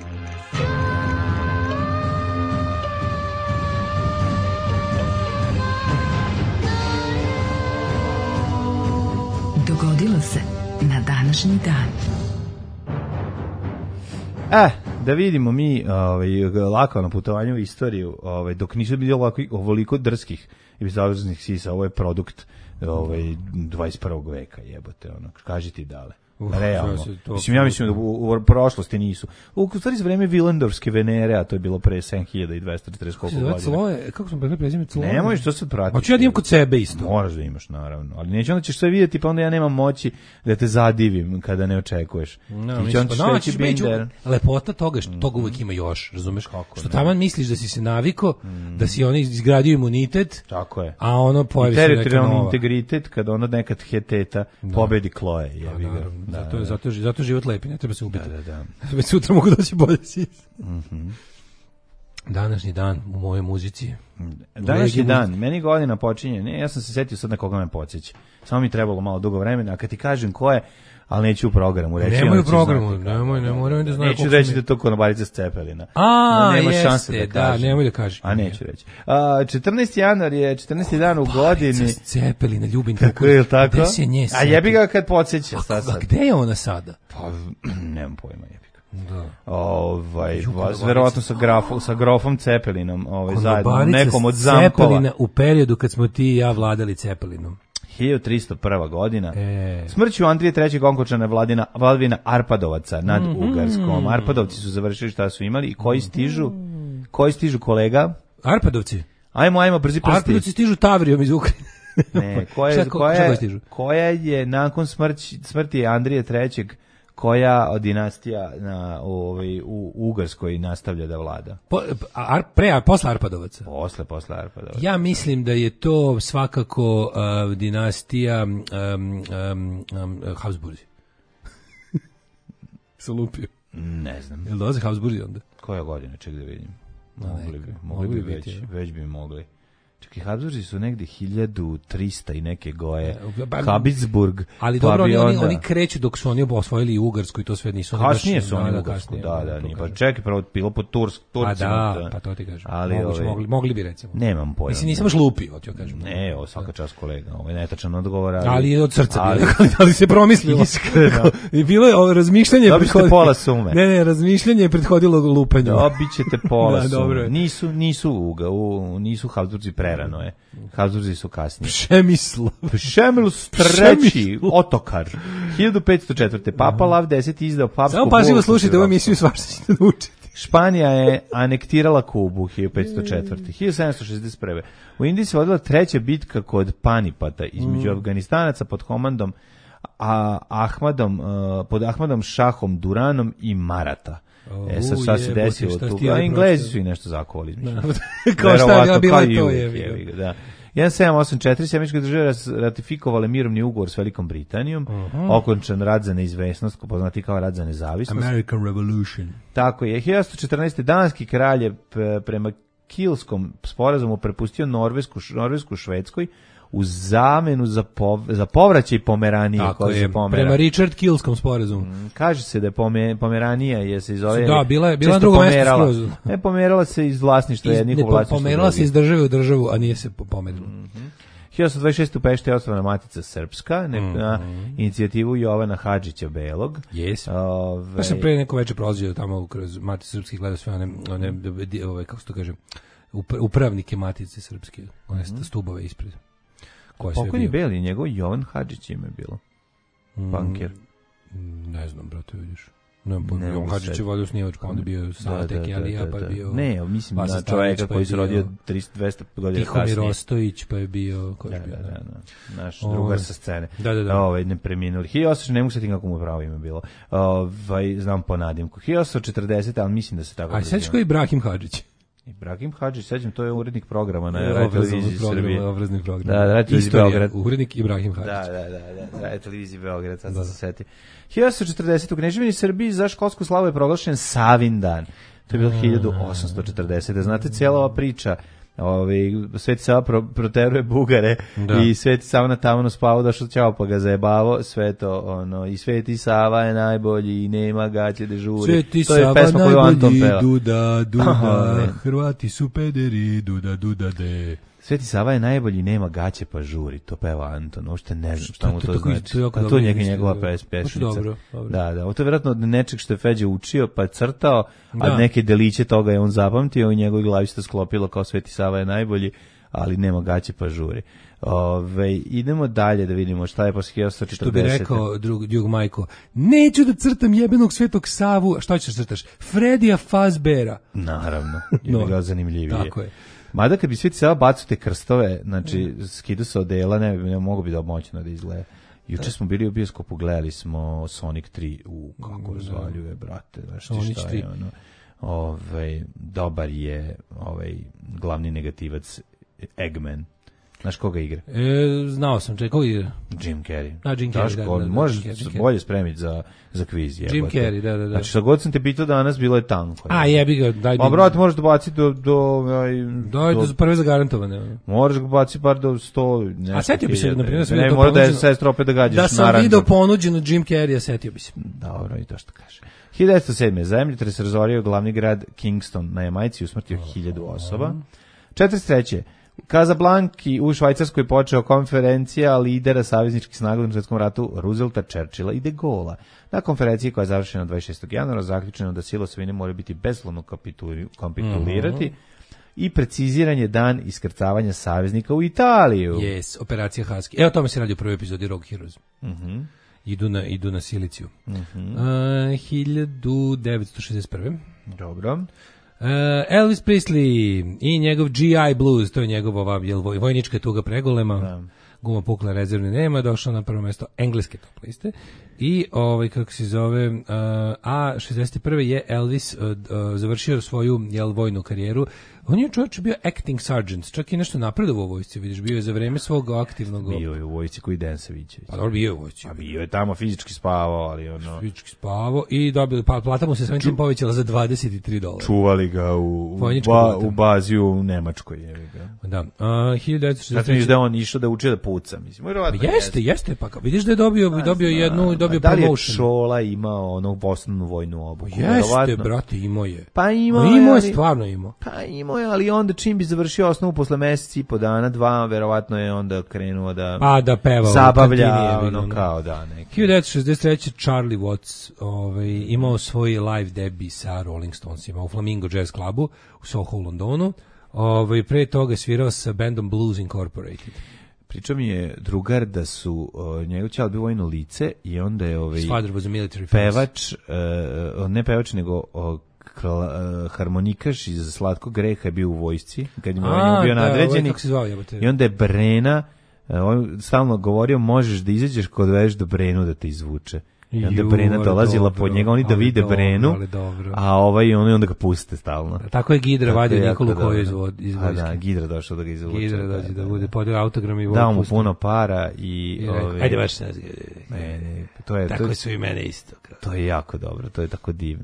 Speaker 4: Dogodilo se na današnji dan.
Speaker 6: Eh, da vidimo mi ovaj, lako na putovanju u istoriju, ovaj, dok nisu bili ovako, ovoliko drskih i bezobraznih sisa, ovo je produkt ovaj, dvadeset prvog veka, jebote, ono, kaži ti dale. Uf, realno. Mislim, ja mislim da u, u prošlosti nisu. U stvari za vreme Vilandorske Venere, a to je bilo pre sedam hiljada dvesta četrdeset koliko godina.
Speaker 7: Cloje, kako smo pre prezime Cloje?
Speaker 6: Ne možeš to sad pratiti.
Speaker 7: Hoću ja da imam kod sebe isto.
Speaker 6: Moraš da imaš, naravno. Ali neće, onda ćeš sve vidjeti, pa onda ja nemam moći da te zadivim kada ne očekuješ.
Speaker 7: No, ti će onda pa, reći binder. Lepota toga što toga uvijek ima još, razumeš? Kako, što taman misliš da si se naviko, mm. da si oni izgradio imunitet,
Speaker 6: tako je.
Speaker 7: A ono pojavi se neka nova.
Speaker 6: Teritorijalni integritet, kada ono nekad heteta
Speaker 7: da.
Speaker 6: pobedi Kloje, jebi ga.
Speaker 7: Da, zato, da. zato, zato život lepi, ne treba se ubiti.
Speaker 6: Da, da, da.
Speaker 7: Već sutra mogu doći bolje sisa.
Speaker 6: Mm-hmm.
Speaker 7: Današnji dan u mojoj muzici.
Speaker 6: Današnji dan, meni godina počinje, ne, ja sam se setio sad na koga me podsjeća. Samo mi trebalo malo dugo vremena, a kad ti kažem ko je, ali neću u programu reći.
Speaker 7: Nemoj u programu, nemoj, ne moram da znam.
Speaker 6: Neću reći da to konobarica s Cepelina.
Speaker 7: A, nema jeste, šanse da kažem. Da, nemoj da kažem.
Speaker 6: A neću reći. A, četrnaesti januar je četrnaesti dan u godini.
Speaker 7: Barica s Cepelina, ljubim
Speaker 6: tako. Je tako?
Speaker 7: Gde se nje
Speaker 6: a jebi ga kad podsjeća.
Speaker 7: A, a gde je ona sada?
Speaker 6: Pa, nemam pojma, jebi ga.
Speaker 7: Da.
Speaker 6: Ovaj, vas verovatno sa grafom, sa grofom Cepelinom, ovaj zajedno nekom od zampova.
Speaker 7: Cepelina u periodu kad smo ti i ja vladali Cepelinom.
Speaker 6: hiljadu tristo prva godina.
Speaker 7: E.
Speaker 6: Smrću Andrije trećeg Onkočana vladina vladavina Arpadovaca nad mm-hmm. Ugarskom. Arpadovci su završili šta su imali i koji stižu? Koji stižu kolega?
Speaker 7: Arpadovci.
Speaker 6: Ajmo, ajmo, brzi prsti.
Speaker 7: Arpadovci stižu Tavrijom iz Ukrajine.
Speaker 6: Ne, koja,
Speaker 7: šta,
Speaker 6: koja, koja je nakon smrći, smrti Andrije trećeg koja dinastija na ovaj u Ugarskoj nastavlja da vlada?
Speaker 7: Po, ar, pre, a posle Arpadovaca?
Speaker 6: Posle, posle Arpadovaca.
Speaker 7: Ja mislim da je to svakako uh, dinastija um, um, um, Habsburzi. Se lupio.
Speaker 6: Ne znam.
Speaker 7: Jel dolaze Habsburzi onda?
Speaker 6: Koja godina, ček da vidim.
Speaker 7: No,
Speaker 6: mogli bi, mogli bi već, već bi mogli. Čekaj, Habsburzi su negde hiljadu trista i neke goje.
Speaker 7: Pa-
Speaker 6: Habsburg.
Speaker 7: Ali
Speaker 6: pa
Speaker 7: dobro,
Speaker 6: bi
Speaker 7: oni, oni,
Speaker 6: onda-
Speaker 7: oni kreću dok su oni osvojili i Ugarsku i to sve nisu. oni baš-
Speaker 6: Kasnije su oni
Speaker 7: da,
Speaker 6: u Ugarsku,
Speaker 7: kasnije,
Speaker 6: da, da,
Speaker 7: to
Speaker 6: nije. Pa
Speaker 7: kažem.
Speaker 6: čekaj, prvo bilo po Tursk,
Speaker 7: Pa
Speaker 6: Turcima.
Speaker 7: da, pa to ti kažem.
Speaker 6: Ali,
Speaker 7: Moguće,
Speaker 6: ovaj,
Speaker 7: mogli, mogli bi recimo.
Speaker 6: Nemam pojma.
Speaker 7: Mislim, nisam baš lupi, hoću kažem.
Speaker 6: Ne, ovo svaka čast kolega, ovo je netačan odgovor. Ali,
Speaker 7: Ali je od srca
Speaker 6: ali-
Speaker 7: bilo, ali se promislilo.
Speaker 6: Iskreno.
Speaker 7: I bilo je ovo razmišljanje.
Speaker 6: Dobit ćete
Speaker 7: prethodi-
Speaker 6: pola sume.
Speaker 7: Ne, ne, razmišljanje je prethodilo lupanju.
Speaker 6: Dobit ćete pola
Speaker 7: Da,
Speaker 6: sume.
Speaker 7: dobro je.
Speaker 6: Nisu, nisu, uga, u, nisu Habsburzi prerano je. Habsburzi su kasnije.
Speaker 7: Šemislo.
Speaker 6: Šemil treći, otokar. hiljadu petsto četvrte. Papa Lav deseti izdao papsku
Speaker 7: Samo pažljivo
Speaker 6: bulu
Speaker 7: slušajte ovu
Speaker 6: protiv
Speaker 7: emisiju, svašta ćete naučiti.
Speaker 6: Španija je anektirala Kubu hiljadu petsto četvrte. hiljadu sedamsto šezdeset prve. U Indiji se vodila treća bitka kod Panipata između
Speaker 7: Mm.
Speaker 6: Afganistanaca pod komandom a, Ahmadom, uh, pod Ahmadom Šahom Duranom i Marata. E sad šta se
Speaker 7: jebote,
Speaker 6: desilo
Speaker 7: šta
Speaker 6: tu?
Speaker 7: si ti
Speaker 6: A
Speaker 7: ovaj
Speaker 6: Englezi
Speaker 7: pročitao?
Speaker 6: su i nešto zakovali. mislim.
Speaker 7: Da. Kao šta je
Speaker 6: Verovatno,
Speaker 7: bilo
Speaker 6: kao i
Speaker 7: to
Speaker 6: uvijek,
Speaker 7: jebi ga.
Speaker 6: jebi ga, da. jedan sedam osam četiri sve američke države ras- ratifikovale mirovni ugovor s Velikom Britanijom,
Speaker 7: Mhm.
Speaker 6: okončan rad za neizvesnost, poznati kao rad za nezavisnost.
Speaker 7: American Revolution.
Speaker 6: Tako je. hiljadu četrnaeste. danski kralj je p- prema Kilskom sporazumu prepustio Norvesku, Š- Norvesku Švedskoj u zamenu za, pov, za povraćaj Pomeranije.
Speaker 7: Tako
Speaker 6: koja se
Speaker 7: je,
Speaker 6: pomera.
Speaker 7: prema Richard Killskom sporazumu.
Speaker 6: Kaže se da je pome, Pomeranija je se zove...
Speaker 7: Da, bila je- bila na
Speaker 6: često
Speaker 7: drugom mestu
Speaker 6: pomerala.
Speaker 7: skroz.
Speaker 6: Ne, pomerala se iz vlasništva
Speaker 7: Iz-
Speaker 6: jednih
Speaker 7: ne,
Speaker 6: u vlasništvo
Speaker 7: pomerala se
Speaker 6: drugih.
Speaker 7: iz države u državu, a nije se po- pomerila.
Speaker 6: hiljadu dvadeset šeste. u Pešti je osnovana Matica Srpska, ne,
Speaker 7: Mhm.
Speaker 6: na inicijativu Jovana Hadžića Belog.
Speaker 7: Jes.
Speaker 6: Ove,
Speaker 7: Ja sam pre neko veče prolazio tamo kroz Matice Srpske, gledao sve one, one, di- ove, kako se to kaže, upra- upravnike Matice Srpske, one
Speaker 6: Mhm.
Speaker 7: stubove ispred. Ko je sve
Speaker 6: Pokojni
Speaker 7: bio?
Speaker 6: Beli, njegov Jovan Hadžić ime je bilo. Banker.
Speaker 7: Mm, Ne znam, brate, vidiš. Ne znam,
Speaker 6: Ne
Speaker 7: Jovan
Speaker 6: mogu
Speaker 7: Hadžić je
Speaker 6: sad.
Speaker 7: vodio snivač, pa onda bio Sate Kelija, pa je bio...
Speaker 6: Ne, mislim
Speaker 7: Vasa
Speaker 6: na
Speaker 7: Stanić,
Speaker 6: čoveka
Speaker 7: pa je
Speaker 6: koji se
Speaker 7: bio
Speaker 6: rodio tristo dvesta godina
Speaker 7: Tihomir
Speaker 6: kasnije.
Speaker 7: Ostojić, pa je bio... Ko je
Speaker 6: Da,
Speaker 7: bio,
Speaker 6: da, da, da. Naš
Speaker 7: Ovaj.
Speaker 6: drugar sa scene.
Speaker 7: Da, da, da.
Speaker 6: Ovaj, ne preminuli. hiljadu osamsto, ne mogu se ti kako mu je pravo ime bilo. Ovaj, znam po nadimku. hiljadu osamsto četrdesete. ali mislim da se tako...
Speaker 7: A sećaš ko je Ibrahim Hadžić?
Speaker 6: Ibrahim Hadžić, sećam, to je urednik programa na
Speaker 7: Obrazovni
Speaker 6: radioteleviziji
Speaker 7: program,
Speaker 6: Srbije.
Speaker 7: obrazni program.
Speaker 6: Da, da, radioteleviziji
Speaker 7: Istorija,
Speaker 6: Beograd.
Speaker 7: urednik Ibrahim Hadžić.
Speaker 6: Da, da, da, da, radioteleviziji Beograd, sad sam se setio. hiljadu osamsto četrdesete. u Kneževini Srbiji za školsku slavu je proglašen Savin dan. To je bilo hiljadu osamsto četrdesete. Znate, cijela ova priča, ovaj, Sveti Sava pro, proteruje Bugare
Speaker 7: Da.
Speaker 6: i Sveti Sava na tavanu spavao, došao ćao pa ga zajebavo, sve to, ono, i Sveti Sava je najbolji i nema gaće dežuri.
Speaker 7: Sveti
Speaker 6: To je
Speaker 7: Sava
Speaker 6: pesma koju Anton
Speaker 7: najbolji,
Speaker 6: peva.
Speaker 7: duda, duda,
Speaker 6: Aha.
Speaker 7: Hrvati su pederi, duda, duda, de.
Speaker 6: Sveti Sava je najbolji, nema gaće pa žuri, to peva Anton, uopšte ne znam šta
Speaker 7: To-
Speaker 6: mu
Speaker 7: to
Speaker 6: to
Speaker 7: tako iz-
Speaker 6: znači.
Speaker 7: to je jako
Speaker 6: A to
Speaker 7: dobro
Speaker 6: je njega
Speaker 7: izmislio,
Speaker 6: njegova
Speaker 7: da.
Speaker 6: pes,
Speaker 7: Baš
Speaker 6: pesmica.
Speaker 7: dobro, dobro.
Speaker 6: Da, da, ovo to je vjerojatno od nečeg što je Feđa učio, pa je crtao, a
Speaker 7: Da.
Speaker 6: neke deliće toga je on zapamtio i u njegovoj glavi se to sklopilo kao Sveti Sava je najbolji, ali nema gaće pa žuri. Ove, idemo dalje da vidimo šta je posle hiljadu osamsto
Speaker 7: Što bi
Speaker 6: četrdesete.
Speaker 7: rekao drug, drug Majko, neću da crtam jebenog Svetog Savu, a šta ćeš crtaš? Fredija Fazbera.
Speaker 6: Naravno, je
Speaker 7: No.
Speaker 6: bilo zanimljivije.
Speaker 7: Tako je.
Speaker 6: Mada kad bi Sveti Sava bacao te krstove, znači skidu se odela, ne, ne mogu bi da moćno da izgleda. Juče smo bili u bioskopu, gledali smo Sonic tri, u kako razvaljuje, brate, znaš ti
Speaker 7: Sonic
Speaker 6: šta
Speaker 7: tri.
Speaker 6: je ono. Ovaj, dobar je ovaj glavni negativac Eggman. Znaš koga igra?
Speaker 7: E, znao sam, čekaj, ko igra?
Speaker 6: Jim Carrey.
Speaker 7: A, Jim Carrey,
Speaker 6: Znaš
Speaker 7: da,
Speaker 6: ko-
Speaker 7: da, da,
Speaker 6: možeš
Speaker 7: Jim
Speaker 6: se
Speaker 7: Carrey.
Speaker 6: bolje spremiti za, za kviz.
Speaker 7: Jim
Speaker 6: jebote.
Speaker 7: Carrey, da, da, da.
Speaker 6: Znači, šta god sam te pitao danas, bilo je tanko.
Speaker 7: A, jebi ga, daj
Speaker 6: Ma,
Speaker 7: mi-
Speaker 6: brate, možeš da baci do... do, ovaj,
Speaker 7: Daj
Speaker 6: do-
Speaker 7: do prve zagarantovane. ono.
Speaker 6: Moraš ga baci bar do sto nešto.
Speaker 7: A setio bi se,
Speaker 6: hiljada.
Speaker 7: na primjer, da sam
Speaker 6: Ne,
Speaker 7: vidio
Speaker 6: mora da je
Speaker 7: ponuđeno-
Speaker 6: sestra opet da gađaš
Speaker 7: Da sam
Speaker 6: naranđom.
Speaker 7: vidio ponuđeno Jim Carrey, setio bi se.
Speaker 6: Dobro, i to što kaže. hiljadu devetsto sedme. Zemljotres razorio glavni grad Kingston na Jamajci, usmrtio hiljadu osoba. četrdeset treće. Kazablanki u Švajcarskoj počeo konferencija lidera savezničkih snaga u Drugom svjetskom ratu Roosevelta, Churchilla i de Gaulle'a. Na konferenciji koja je završena dvadeset šestog januara zaključeno da sile osovine moraju biti beslovno kapituli- kapitulirati
Speaker 7: Mhm.
Speaker 6: i preciziran je dan iskrcavanja saveznika u Italiju.
Speaker 7: Yes, operacija Husky. Evo o tome se radi u prvoj epizodi Rogue Heroes.
Speaker 6: Mhm.
Speaker 7: Idu na, idu na Siliciju.
Speaker 6: Mhm.
Speaker 7: Uh, hiljadu devetsto šezdeset prve.
Speaker 6: Dobro.
Speaker 7: Uh, Elvis Presley i njegov G I Blues, to je njegov ova jel, voj- vojnička tuga pregolema.
Speaker 6: Da.
Speaker 7: Guma pukla, rezervni nema, došao na prvo mesto engleske top liste. I ovaj kako se zove uh, a šezdeset prve je Elvis uh, uh, završio svoju jel vojnu karijeru. On je čovjek bio acting sergeant, čak i nešto napredovao u vojsci, vidiš, bio je za vreme svog aktivnog...
Speaker 6: Bio je u vojsci koji Densevićević.
Speaker 7: Pa dobro, bio je u vojsci.
Speaker 6: A bio je tamo fizički spavao, ali ono...
Speaker 7: Fizički spavao i dobio, pa plata mu se sa tim povećala za dvadeset tri dolara.
Speaker 6: Čuvali ga u, u, ba, u bazi u Nemačkoj. Je ga.
Speaker 7: Da. Uh, hiljadu devetsto šezdeset treće.
Speaker 6: Zato da on išao da uči da puca, mislim.
Speaker 7: Jeste, jeste, jeste, pa kao, vidiš da je dobio, pa, dobio jednu, dobio
Speaker 6: da li
Speaker 7: promotion.
Speaker 6: Je Šola imao onu osnovnu vojnu obuku?
Speaker 7: Jeste, brate, imao je.
Speaker 6: Pa imao
Speaker 7: je. Imao je, stvarno imao.
Speaker 6: Pa imao je, ali onda čim bi završio osnovu posle meseci i po dana, dva, verovatno je onda krenuo da,
Speaker 7: pa, da peva,
Speaker 6: zabavlja, ono kao da neki.
Speaker 7: hiljadu devetsto šezdeset treće. Charlie Watts ovaj, imao svoj live debut sa Rolling Stonesima u Flamingo Jazz Clubu u Soho u Londonu. Ovaj, pre toga svirao sa bandom Blues Incorporated.
Speaker 6: Pričao mi je drugar da su uh, njegov ćal bio vojno lice i onda je ovaj, pevač, uh, ne pevač nego uh, harmonikaš iz Slatkog greha je bio u vojsci kad je
Speaker 7: A,
Speaker 6: bio
Speaker 7: da,
Speaker 6: nadređeni
Speaker 7: zvao,
Speaker 6: i onda je Brena on stalno govorio možeš da izađeš kod odvedeš do Brenu da te izvuče i onda Brena dolazila pod njega oni da vide dobro, Brenu a ovaj oni onda ga puste stalno
Speaker 7: tako je Gidra vadio Nikolu Koju iz vojske
Speaker 6: a da Gidra došao da ga izvuče
Speaker 7: Gidra dođe da, da bude podio autogram i
Speaker 6: dao mu puno para i,
Speaker 7: I ovaj, ajde baš ne
Speaker 6: to je
Speaker 7: tako
Speaker 6: to,
Speaker 7: su i mene isto
Speaker 6: to je jako dobro to je tako divno.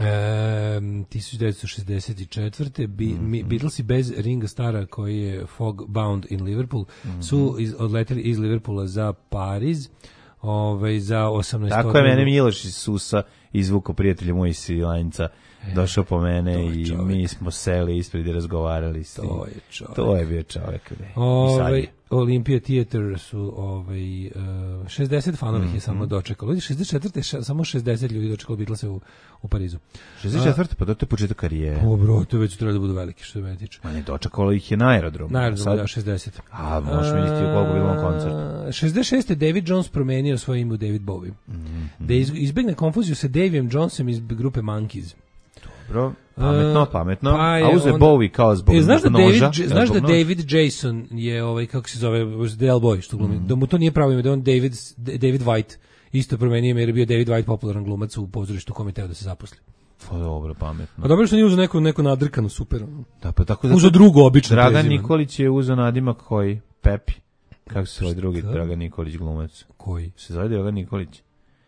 Speaker 7: E, hiljadu devetsto šezdeset četvrte. Bi, mm-hmm. Beatlesi bez Ringa Starra koji je Fog Bound in Liverpool mm-hmm. su iz, odleteli iz Liverpoola za Pariz ovaj, za osamnaest
Speaker 6: Tako je mene Miloš iz Susa izvukao prijatelja moj iz Silanjca e, došao po mene i čovjek. Mi smo seli ispred i razgovarali s
Speaker 7: to je čovjek
Speaker 6: to je bio čovjek
Speaker 7: ovaj, Olympia Theater su ovaj, uh, šezdeset fanovih mm-hmm. je samo dočekalo. Ljudi, šezdeset četvrte š, samo šezdeset ljudi dočekalo Beatlese u, u Parizu.
Speaker 6: šezdeset četvrte pa to je početak karijere.
Speaker 7: O bro, to već treba da budu veliki što se mene tiče.
Speaker 6: Ma ne, dočekalo ih je na aerodromu.
Speaker 7: Na aerodromu, da, šezdeset.
Speaker 6: A, možeš mi isti koliko bilo na koncert.
Speaker 7: šezdeset šeste. David Jones promenio svoje ime u David Bowie. Mm-hmm. Da izbegne konfuziju sa Davijem Jonesom iz grupe Monkeys.
Speaker 6: Dobro. Pametno, pametno. Pa a uze on, Bowie kao zbog
Speaker 7: e, znaš da
Speaker 6: noža.
Speaker 7: David, znaš da David Jason je ovaj kako se zove Del Boy što glumi. Mm. Da mu to nije pravo ime, da on David David White isto promenio ime jer je bio David White popularan glumac u pozorištu kome teo da se zaposli.
Speaker 6: Pa dobro, pametno.
Speaker 7: A dobro što nije uzeo neku neku nadrkanu super.
Speaker 6: Da, pa tako da.
Speaker 7: Uzeo drugo obično.
Speaker 6: Dragan
Speaker 7: prezime.
Speaker 6: Nikolić je uzeo nadimak koji Pepi. Kako se zove drugi Dragan Nikolić glumac?
Speaker 7: Koji?
Speaker 6: Se zove Dragan Nikolić.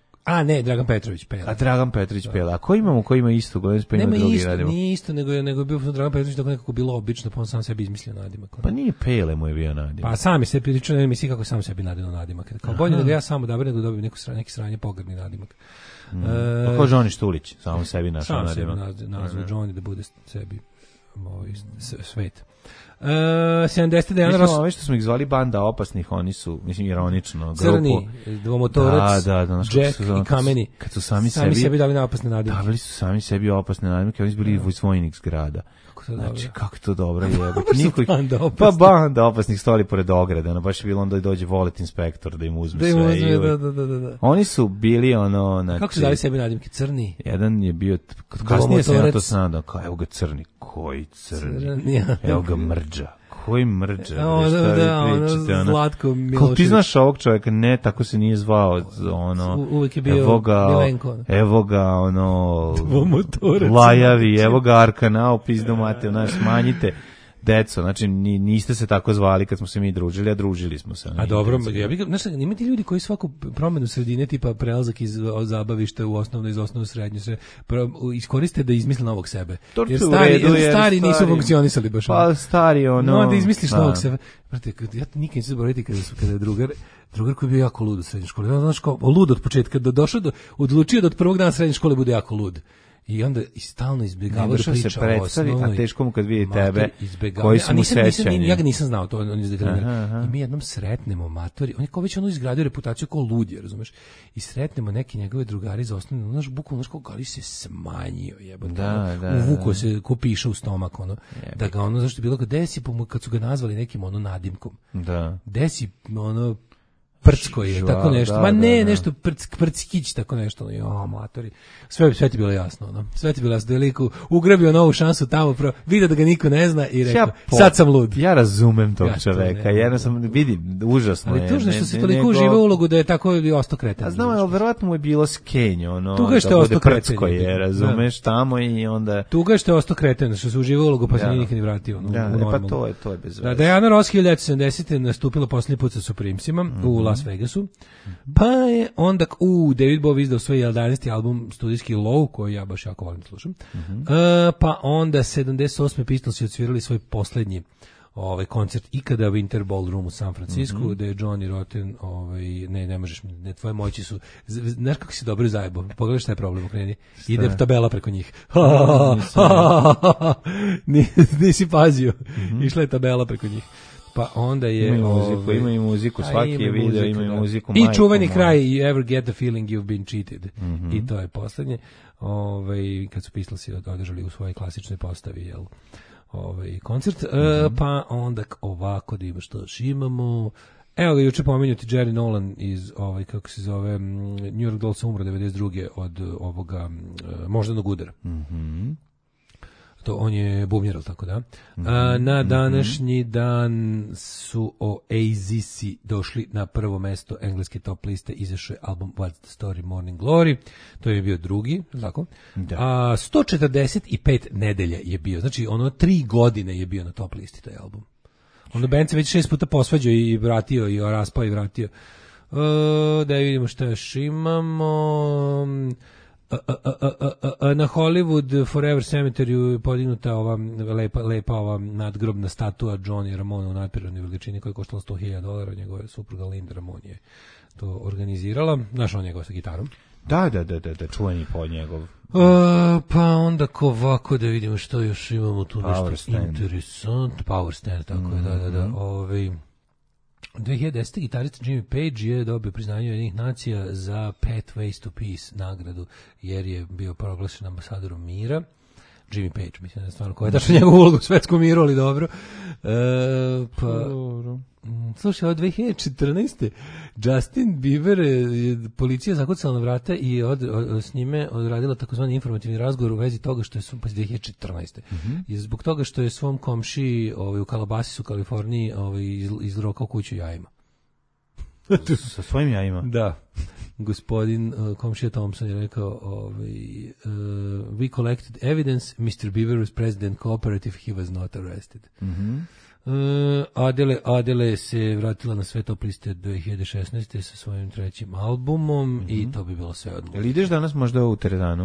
Speaker 7: A ne, Dragan Petrović Pela.
Speaker 6: A Dragan Petrović Pela. A ko imamo, ko ima isto, gledam pa ima
Speaker 7: Nema
Speaker 6: drugi
Speaker 7: isto,
Speaker 6: radimo.
Speaker 7: Nije isto, nego je, nego je bio Dragan Petrović tako nekako bilo obično, pa on sam sebi izmislio nadimak.
Speaker 6: Pa nije Pele mu je bio nadimak.
Speaker 7: Pa sam je sebi pričao, ne misli kako sam sebi nadao nadimak. Kao bolje da ga ja samo odaberem nego dobijem neku sranje, neki sranje pogrdni nadimak.
Speaker 6: Mm. E, pa ko Johnny Štulić, samo sebi našao nadimak.
Speaker 7: Sam sebi nazvao Johnny da bude sebi ovaj, svet. Uh, sedamdeset. Dejana Ross.
Speaker 6: Ove što smo ih zvali banda opasnih, oni su, mislim, ironično.
Speaker 7: Crni, dvomotorac,
Speaker 6: da, da,
Speaker 7: Jack su, i Kameni.
Speaker 6: Kad su sami,
Speaker 7: sami
Speaker 6: sebi,
Speaker 7: sebi dali na opasne nadimke.
Speaker 6: Davali su sami sebi opasne nadimke, oni su bili iz vojnih zgrada.
Speaker 7: Kako to
Speaker 6: znači,
Speaker 7: dobro.
Speaker 6: kako to dobro je. Niko, pa banda opasnih stoli pored ograde, ono baš je bilo onda dođe volet inspektor da im uzme
Speaker 7: da
Speaker 6: sve.
Speaker 7: Uzme, i da, da, da, da.
Speaker 6: Oni su bili ono, znači,
Speaker 7: kako su dali sebi nadimke? Crni.
Speaker 6: Jedan je bio, kasnije sam ja to snadao, kao evo ga crni, koji crni, crni evo ga mrđa. Koji mrđa,
Speaker 7: ono,
Speaker 6: šta
Speaker 7: da,
Speaker 6: vi pričate,
Speaker 7: ono, Zlatko Milošević.
Speaker 6: Kako ti znaš ovog čovjeka? Ne, tako se nije zvao, ono,
Speaker 7: U, uvijek je bio
Speaker 6: evo ga,
Speaker 7: Milenko.
Speaker 6: Evo ga, ono,
Speaker 7: Dvomotorac.
Speaker 6: Lajavi, evo ga Arkanao, pizdu mate, znaš, smanjite. Deco, znači ni, niste se tako zvali kad smo se mi družili, a družili smo se.
Speaker 7: A dobro, ja bih, znaš, ima ti ljudi koji svaku promenu sredine, tipa prelazak iz zabavišta u osnovno, iz osnovno srednju, sve, iskoriste da izmisle novog sebe.
Speaker 6: To
Speaker 7: jer stari,
Speaker 6: redu,
Speaker 7: jer stari nisu stari, funkcionisali baš.
Speaker 6: Pa stari ono...
Speaker 7: No, da izmisliš novog sebe. Brate, ja nikad nisam zaboraviti kada, su, kada je drugar, drugar koji je bio jako lud u srednjoj školi. Znaš, kao, lud od početka, da došao do, odlučio da od prvog dana srednje škole bude jako lud. I onda i stalno izbjegavao da priča
Speaker 6: se predstavi,
Speaker 7: osnovnoj,
Speaker 6: a teško mu kad vidi tebe koji su mu sećanje.
Speaker 7: Ja ga nisam znao, to on izgledao. I mi jednom sretnemo matori, on je kao već ono izgradio reputaciju kao ludje, razumeš? I sretnemo neki njegove drugari za osnovne, znaš, bukvalno, znaš, kao gali se smanjio, jebote.
Speaker 6: Da, da,
Speaker 7: uvuko se, ko piše u stomak, ono. Jebate. Da ga ono, zašto je bilo kao desi, kad su ga nazvali nekim ono nadimkom.
Speaker 6: Da.
Speaker 7: Desi, ono, Prcko je, tako nešto.
Speaker 6: Da,
Speaker 7: Ma ne,
Speaker 6: da, da.
Speaker 7: nešto prc, prckić, tako nešto. Jo, matori. Sve, sve ti bilo jasno. No? Sve ti bilo jasno. Veliko ugrabio novu šansu tamo, pro, vidio da ga niko ne zna i rekao,
Speaker 6: Ja po-
Speaker 7: sad sam lud.
Speaker 6: Ja razumem tog
Speaker 7: Ja to
Speaker 6: čoveka,
Speaker 7: ne-
Speaker 6: jedno sam, vidim, užasno je.
Speaker 7: Ali tužno
Speaker 6: ne-
Speaker 7: što se
Speaker 6: ne-
Speaker 7: toliko
Speaker 6: nego-
Speaker 7: uživa u ulogu da je tako i ostao kreten.
Speaker 6: A znam, ali verovatno mu je bilo skenj, ono,
Speaker 7: Tuga je što je
Speaker 6: da bude
Speaker 7: ostao kreten.
Speaker 6: Prcko je, razumeš, tamo i onda...
Speaker 7: Tuga je što je ostao kreten, što se uživa u ulogu pa se
Speaker 6: Da.
Speaker 7: nije nikad ni vratio. No,
Speaker 6: Da,
Speaker 7: u
Speaker 6: e, pa
Speaker 7: normalnu.
Speaker 6: to je, to je bez
Speaker 7: Da,
Speaker 6: veze.
Speaker 7: Diana Ross hiljadu devetsto sedamdesete nastupila posljednji put sa Supremesima
Speaker 6: Mhm.
Speaker 7: u Las Vegasu. Pa je onda u David Bowie izdao svoj jedanaesti album studijski Low, koji ja baš jako volim da slušam.
Speaker 6: Mhm.
Speaker 7: E, pa onda sedamdeset osme Pistolsi odsvirali svoj posljednji ovaj koncert ikada u Winter Ballroom u San Francisco,
Speaker 6: Mhm.
Speaker 7: gde je Johnny Rotten, ovaj, ne, ne možeš, ne, tvoje moći su, z- znaš kako si dobro zajebo, pogledaj šta je problem, okreni, ide tabela preko njih. Nis- Nisi pazio, išla je tabela preko njih. Pa onda je...
Speaker 6: Ima i muziku,
Speaker 7: ovaj,
Speaker 6: ima i muziku,
Speaker 7: a
Speaker 6: svaki
Speaker 7: ima
Speaker 6: je video,
Speaker 7: muzika,
Speaker 6: ima i
Speaker 7: da.
Speaker 6: muziku,
Speaker 7: I
Speaker 6: majko
Speaker 7: čuveni
Speaker 6: moja.
Speaker 7: kraj, you ever get the feeling you've been cheated.
Speaker 6: Mhm.
Speaker 7: I to je poslednje. Ovaj, kad su Pistolsi održali u svojoj klasičnoj postavi, jel, ovaj, koncert.
Speaker 6: Mhm.
Speaker 7: E, pa onda k- ovako da ima što još imamo. Evo ga, juče pomenuti Jerry Nolan iz, ovaj, kako se zove, mm, New York Dolls umro devedeset druge od ovoga mm, moždanog udara.
Speaker 6: Mhm.
Speaker 7: To on je bubnjar, ali tako da. A, na današnji dan su Oasis došli na prvo mesto engleske top liste, izašao je album What's the Story Morning Glory, to je bio drugi, tako?
Speaker 6: Da.
Speaker 7: A sto četrdeset pet nedelja je bio, znači ono tri godine je bio na top listi taj album. Onda band se već šest puta posvađao i vratio, i raspao i vratio. Uh, da vidimo šta još imamo. A, a, a, a, a, a, na Hollywood Forever Cemetery podignuta ova lepa, lepa ova nadgrobna statua Johnny Ramona u nadprirodnoj veličini koja je koštala sto hiljada dolara, njegova supruga Linda Ramon je to organizirala. Znaš on njegov sa gitarom.
Speaker 6: Da, da, da, da, da, čuveni pod njegov.
Speaker 7: Uh, pa onda ko ovako da vidimo što još imamo tu
Speaker 6: Power
Speaker 7: nešto
Speaker 6: stand.
Speaker 7: interesant. Power stand, tako je, da, da, da. Ovaj, dve hiljade desete gitarista Jimmy Page je dobio priznanje Ujedinjenih nacija za Pet Ways to Peace nagradu, jer je bio proglašen ambasadorom mira. Jimmy Page, mislim da je stvarno koja je dašla njegovu ulogu u svetskom miru, ali dobro. E, pa, mm, slušaj, od dve hiljade četrnaeste. Justin Bieber je policija zakucala na vrata i od, od, s njime odradila takozvani informativni razgovor u vezi toga što je svom, pa dve hiljade četrnaeste.
Speaker 6: Mm-hmm.
Speaker 7: I zbog toga što je svom komšiji ovaj, u Calabasisu, u Kaliforniji, ovaj, iz, izrokao kuću jajima.
Speaker 6: Sa svojim jajima?
Speaker 7: Da. Gospodin uh, komšija Thompson je rekao ovaj, uh, we collected evidence, mister Bieber was president cooperative, he was not arrested.
Speaker 6: Mhm.
Speaker 7: Uh, Adele, Adele se vratila na sve top liste dve hiljade šesnaeste sa svojim trećim albumom mm-hmm. i to bi bilo sve od
Speaker 6: Jel ideš danas možda u teretanu?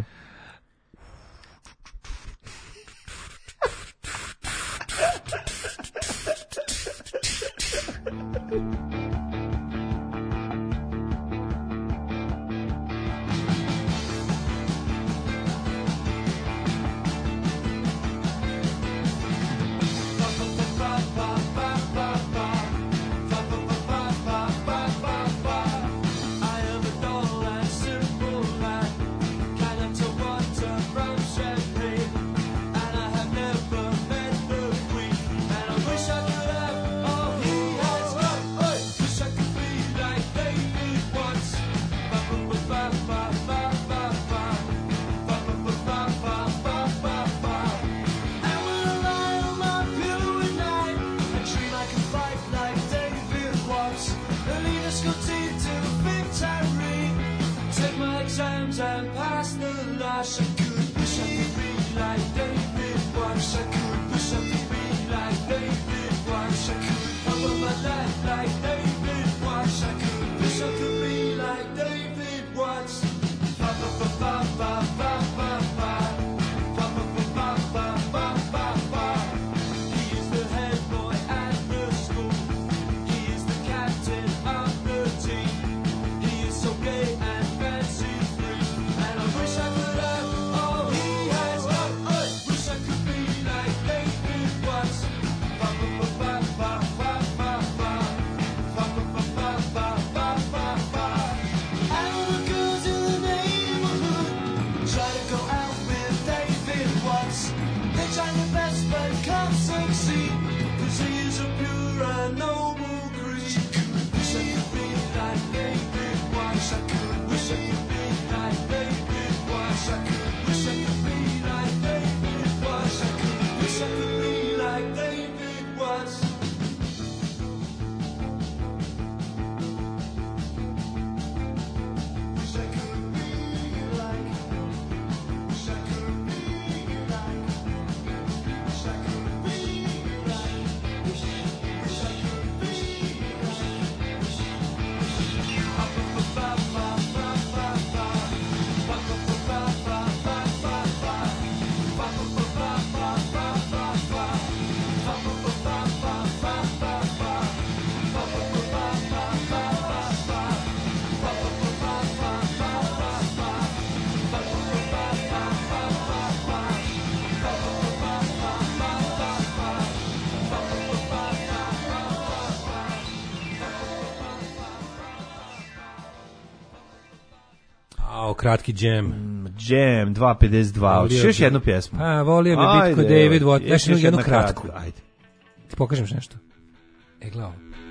Speaker 7: Kratki džem.
Speaker 6: Džem, dva pedeset dva. Hoćeš još jednu pjesmu?
Speaker 7: Pa, volio bi biti kod David Watt. Još jednu, jednu kratku. Ajde. Ti pokažem nešto. E, glavo.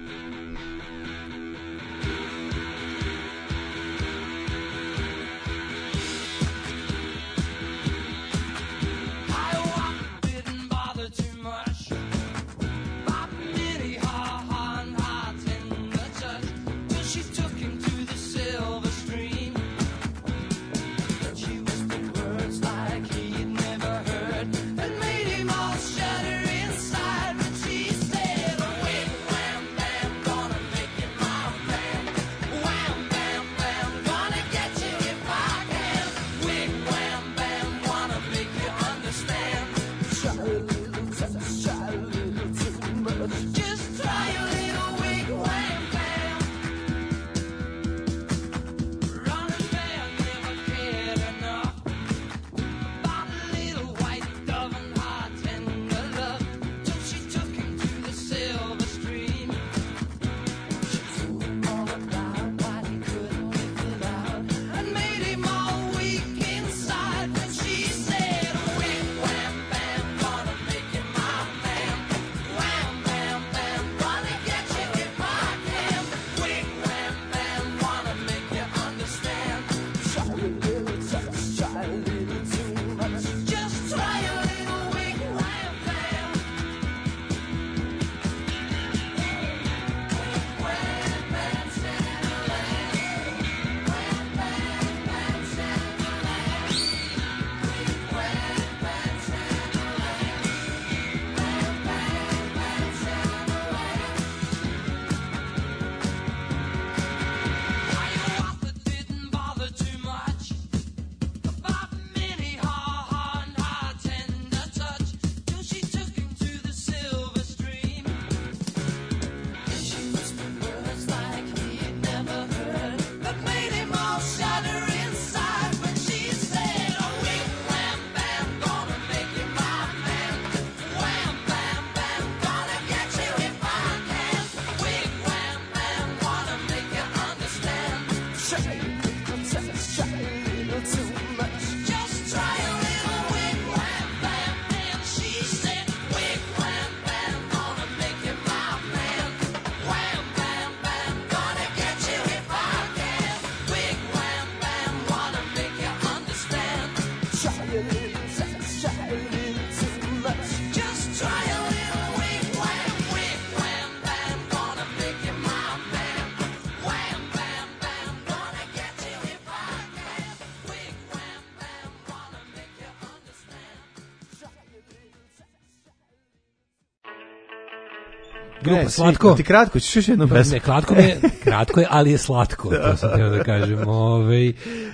Speaker 7: Grupa Slatko.
Speaker 6: Ti kratko, ćeš još jednu pesmu?
Speaker 7: Ne, kratko je, kratko je, ali je slatko, to sam teo da kažem. Ove,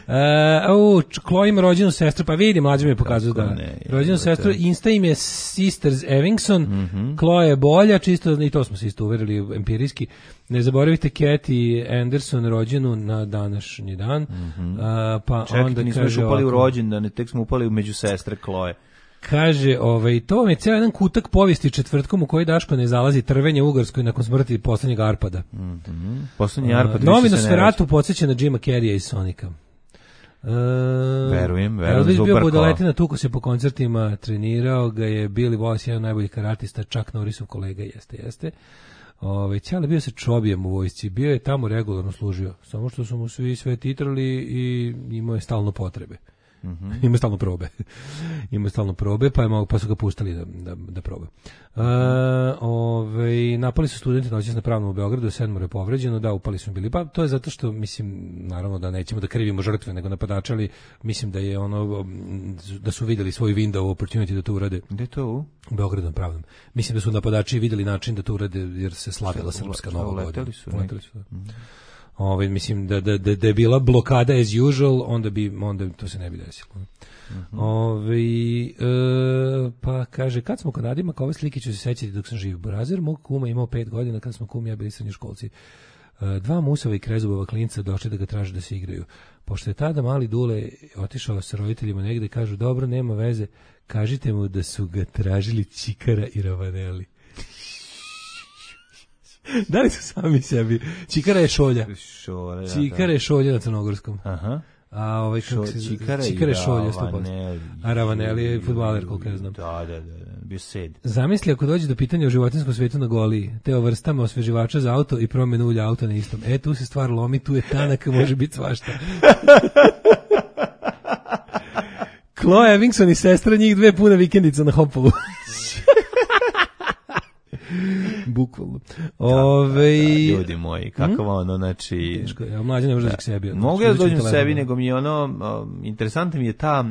Speaker 7: uh, Chloe ima rođenu sestru, pa vidi, mlađe mi je pokazuju da. Rođenu sestru, Insta im je Sisters Evingson, mm -hmm. Chloe je bolja, čisto, i to smo se isto uverili empirijski. Ne zaboravite Kathy Anderson rođenu na današnji dan. Mm -hmm. uh, pa
Speaker 6: Čekaj,
Speaker 7: onda
Speaker 6: nismo još upali u rođendan, tek smo upali među sestre Chloe.
Speaker 7: Kaže, ovaj, to vam je cijel jedan kutak povijesti četvrtkom u kojoj Daško ne zalazi trvenje u Ugarskoj nakon smrti poslednjeg Arpada.
Speaker 6: Mm -hmm. Poslednji Arpad.
Speaker 7: Novinosferatu podsjeća na Jima Carreya i Sonika. Uh,
Speaker 6: verujem, verujem.
Speaker 7: Elvis bio budaletina, tuko se po koncertima, trenirao ga je Billy Wallace, jedan od najboljih karatista, Chuck Norrisov kolega, jeste, jeste. Ove, Ćale bio se čobijem u vojsci, bio je tamo regularno služio, samo što su mu svi sve titrali i imao je stalno potrebe. Mm-hmm. Ima stalno probe. Ima stalno probe, pa je malo, pa su ga puštali da da da proba. Uh, ovaj napali su studenti noćas na pravnom u Beogradu, sedmoro je povređeno, da upali su bili. Pa to je zato što mislim naravno da nećemo da krivimo žrtve, nego napadače, ali mislim da je ono da su videli svoj window opportunity da to urade.
Speaker 6: Gde to u
Speaker 7: Beogradu na pravnom. Mislim da su napadači videli način da to urade jer se slavila srpska nova godina. Leteli su. Mm. Ovaj mislim da da da da je bila blokada as usual, onda bi onda to se ne bi desilo. Mm-hmm. Ovaj e, pa kaže kad smo kod Nadima, ove slike ću se sećati dok sam živ. Burazer mog kuma imao pet godina kad smo kum ja bili srednjoškolci. E, dva musova i krezubova klinca došli da ga traže da se igraju. Pošto je tada mali Dule otišao sa roditeljima negde, kažu dobro, nema veze, kažite mu da su ga tražili Čikara i Ravaneli. Da li su sami sebi? Čikara je šolja.
Speaker 6: Šolja,
Speaker 7: Čikara je šolja na crnogorskom.
Speaker 6: Aha.
Speaker 7: A ovaj kako se
Speaker 6: Čikara,
Speaker 7: Čikara je šolja sto posto.
Speaker 6: Ravaneli.
Speaker 7: A Ravaneli je fudbaler, koliko ja znam.
Speaker 6: Da, da, da, bio sed.
Speaker 7: Zamisli ako dođe do pitanja o životinjskom svetu na Goliji, te o vrstama osveživača za auto i promjenu ulja auta na istom. E, tu se stvar lomi, tu je tanak, može biti svašta. Chloe Evingson i sestra, njih dve puna vikendica na Hopovu. Bukvalno. Ove,
Speaker 6: da, da, ljudi moji, kako hmm? ono, znači...
Speaker 7: Teško je, a mlađe ne može da, da k sebi.
Speaker 6: Mogu ja da dođem sebi, nego mi je ono, um, interesantno mi je ta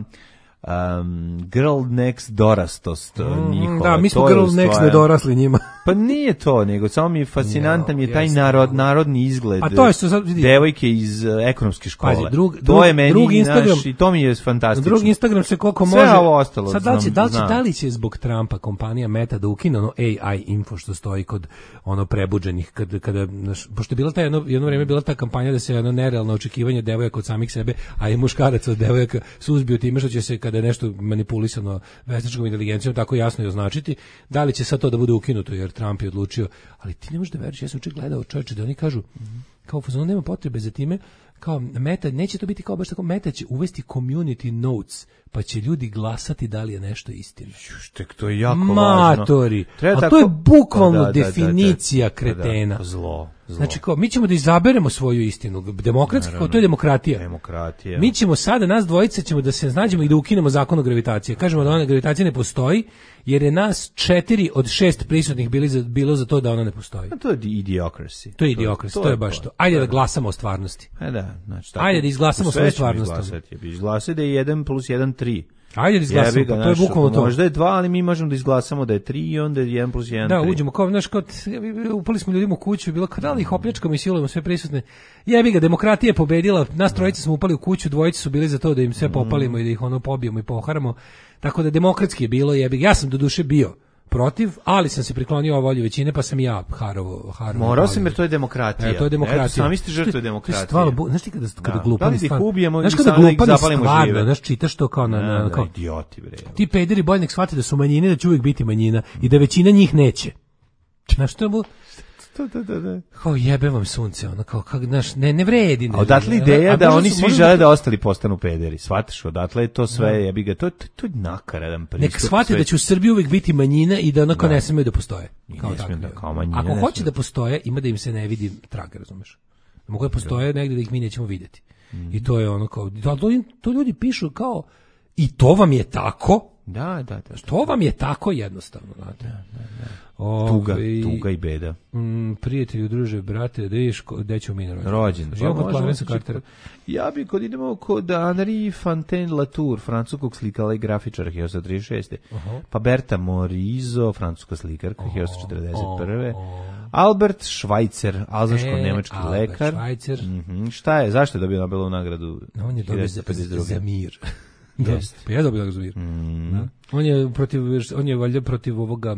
Speaker 6: um, girl next dorastost mm, njihova.
Speaker 7: Da, mi smo girl next ne dorasli njima.
Speaker 6: Pa nije to, nego samo mi je fascinantan no, je taj narod, narodni izgled.
Speaker 7: A to je što sad vidi.
Speaker 6: Devojke iz uh, ekonomske škole.
Speaker 7: Pazi, drug,
Speaker 6: to
Speaker 7: drug,
Speaker 6: je meni
Speaker 7: drug Instagram,
Speaker 6: naš, i to mi je fantastično.
Speaker 7: Drugi Instagram se koliko
Speaker 6: sve
Speaker 7: može.
Speaker 6: Ovo ostalo,
Speaker 7: sad da li će, da li će,
Speaker 6: znam.
Speaker 7: da li će zbog Trumpa kompanija Meta da ukine ono A I info što stoji kod ono prebuđenih, kada, kada naš, pošto je bila ta jedno, jedno vreme bila ta kampanja da se jedno nerealno očekivanje devojaka od samih sebe, a i muškaraca od devojaka suzbiju time što će se kada je nešto manipulisano veštačkom inteligencijom tako jasno i označiti, da li će sad to da bude ukinuto jer Trump je odlučio, ali ti ne možeš da veriš, ja sam čak gledao čovječe da oni kažu mm-hmm. kao fazon nema potrebe za time, kao Meta, neće to biti kao baš tako, Meta će uvesti community notes, pa će ljudi glasati da li je nešto istina.
Speaker 6: Štek, to je jako
Speaker 7: Matori.
Speaker 6: važno.
Speaker 7: A
Speaker 6: tako...
Speaker 7: to je bukvalno
Speaker 6: da, da,
Speaker 7: definicija
Speaker 6: da, da,
Speaker 7: kretena.
Speaker 6: Da, zlo, zlo.
Speaker 7: Znači, kao, mi ćemo da izaberemo svoju istinu. Demokratski, kao, to je demokratija.
Speaker 6: Demokratija.
Speaker 7: Mi ćemo sada, nas dvojica ćemo da se znađemo i da ukinemo zakon o gravitaciji. Kažemo da ona gravitacija ne postoji, jer je nas četiri od šest prisutnih bili za, bilo za to da ona ne postoji.
Speaker 6: A to je idiocracy.
Speaker 7: To je idiocracy, to, to je baš to. Ajde da glasamo o stvarnosti.
Speaker 6: E da, znači tako.
Speaker 7: Ajde da izglasamo svoju stvarnost.
Speaker 6: Izglasati da je jedan plus jedan tri.
Speaker 7: Ajde da izglasamo, pa to je bukvalno to.
Speaker 6: Možda je dva, ali mi možemo da izglasamo da je tri i onda je jedan plus jedan
Speaker 7: da,
Speaker 6: tri.
Speaker 7: Da, uđemo, kao, znaš, kao, upali smo ljudima u kuću, bilo kao da li ih opljačkamo i silujemo sve prisutne. Jebi ga, demokratija je pobedila, nas trojica smo upali u kuću, dvojice su bili za to da im sve popalimo mm. i da ih ono pobijemo i poharamo. Tako da demokratski je bilo, jebi ga, ja sam do duše bio protiv, ali sam se priklonio o volju većine, pa sam ja Harovo, Harovo.
Speaker 6: Morao sam jer to je demokratija.
Speaker 7: E, to je demokratija.
Speaker 6: Eto, sami ste žrtve demokratije.
Speaker 7: Stvarno, znaš ti kada, kada da. glupani
Speaker 6: stvarno. Da li ih ubijemo
Speaker 7: znaš
Speaker 6: i
Speaker 7: kada
Speaker 6: glupani
Speaker 7: zapalimo stvarno, znaš čitaš to kao na... na
Speaker 6: da,
Speaker 7: kao,
Speaker 6: idioti, bre.
Speaker 7: Ti pederi bolje nek shvate da su manjine, da će uvijek biti manjina i da većina njih neće. Znaš što je bu...
Speaker 6: Da, da, da, da.
Speaker 7: Kao jebe vam sunce, ono kao kak naš ne ne vredi. Ne,
Speaker 6: a odatle ideja da oni svi žele da ostali postanu pederi. Shvataš, odatle je to sve, ja bih ga to to je nakaradan pristup.
Speaker 7: Nek shvate da će u Srbiji uvek biti manjina i da onako ne smeju da postoje. Kao tako.
Speaker 6: Da, kao manjina.
Speaker 7: Ako hoće da postoje, ima da im se ne vidi trag, razumeš? Mogu da postoje negde da ih mi nećemo videti. Mm. I to je ono kao to, to ljudi pišu kao i to vam je tako.
Speaker 6: Da, da, da.
Speaker 7: To vam je tako jednostavno, znate.
Speaker 6: Da, da, da. Ove, tuga, tuga i beda.
Speaker 7: Mm, prijatelju, druže, brate, da ješ gde ćemo mi na rođendan?
Speaker 6: Rođendan.
Speaker 7: Živimo kod Clarence Cartera.
Speaker 6: Ja bi kod idemo kod Henri Fontaine Latour, francuskog slikala i grafičara hiljadu osamsto trideset šeste. Uh-huh. Pa Berta Morisot, francuska slikarka hiljadu osamsto četrdeset prve. Uh-huh. Albert Schweitzer, alzaško-nemački e, lekar.
Speaker 7: Schweitzer.
Speaker 6: Mm-hmm. Šta je? Zašto je dobio Nobelovu nagradu?
Speaker 7: No, on je dobio za, za mir. Da,
Speaker 6: yes.
Speaker 7: Pa ja dobio za mir. Mm. Da. On je protiv, on je valjda protiv ovoga,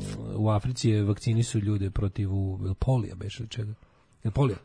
Speaker 7: u Africi je vakcini su ljude protiv polija, beše od čega? Je polija?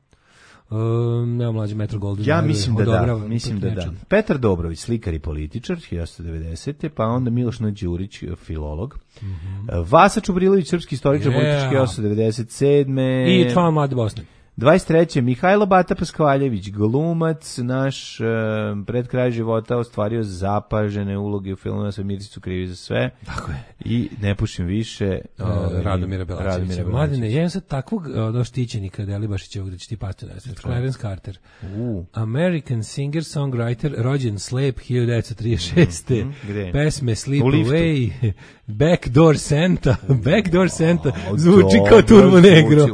Speaker 7: Um, nema mlađe Metro Golden.
Speaker 6: Ja mislim da da, mislim da da. Petar Dobrović, slikar i političar, hiljadu osamsto devedesete. Pa onda Miloš Đurić, filolog. Mm-hmm. Vasa Čubrilović, srpski istoričar, yeah. politički, hiljadu osamsto devedeset sedme.
Speaker 7: I član Mlade Bosne.
Speaker 6: dvadeset treće Mihajlo Bata Paskvaljević, glumac, naš uh, pred kraj života ostvario zapažene uloge u filmu sa Mircicu krivi za sve.
Speaker 7: Tako je.
Speaker 6: I ne pušim više.
Speaker 7: Uh, Radomira Belačevića. Mladine, jedan sad takvog uh, štićenika Delibašićevog da će ti pasti na svet. Clarence Carter. Uh. American singer, songwriter, rođen slep hiljadu devetsto trideset šeste. Mm, pesme Sleep Away, Backdoor Santa, Backdoor Santa, zvuči kao Turbo Negro.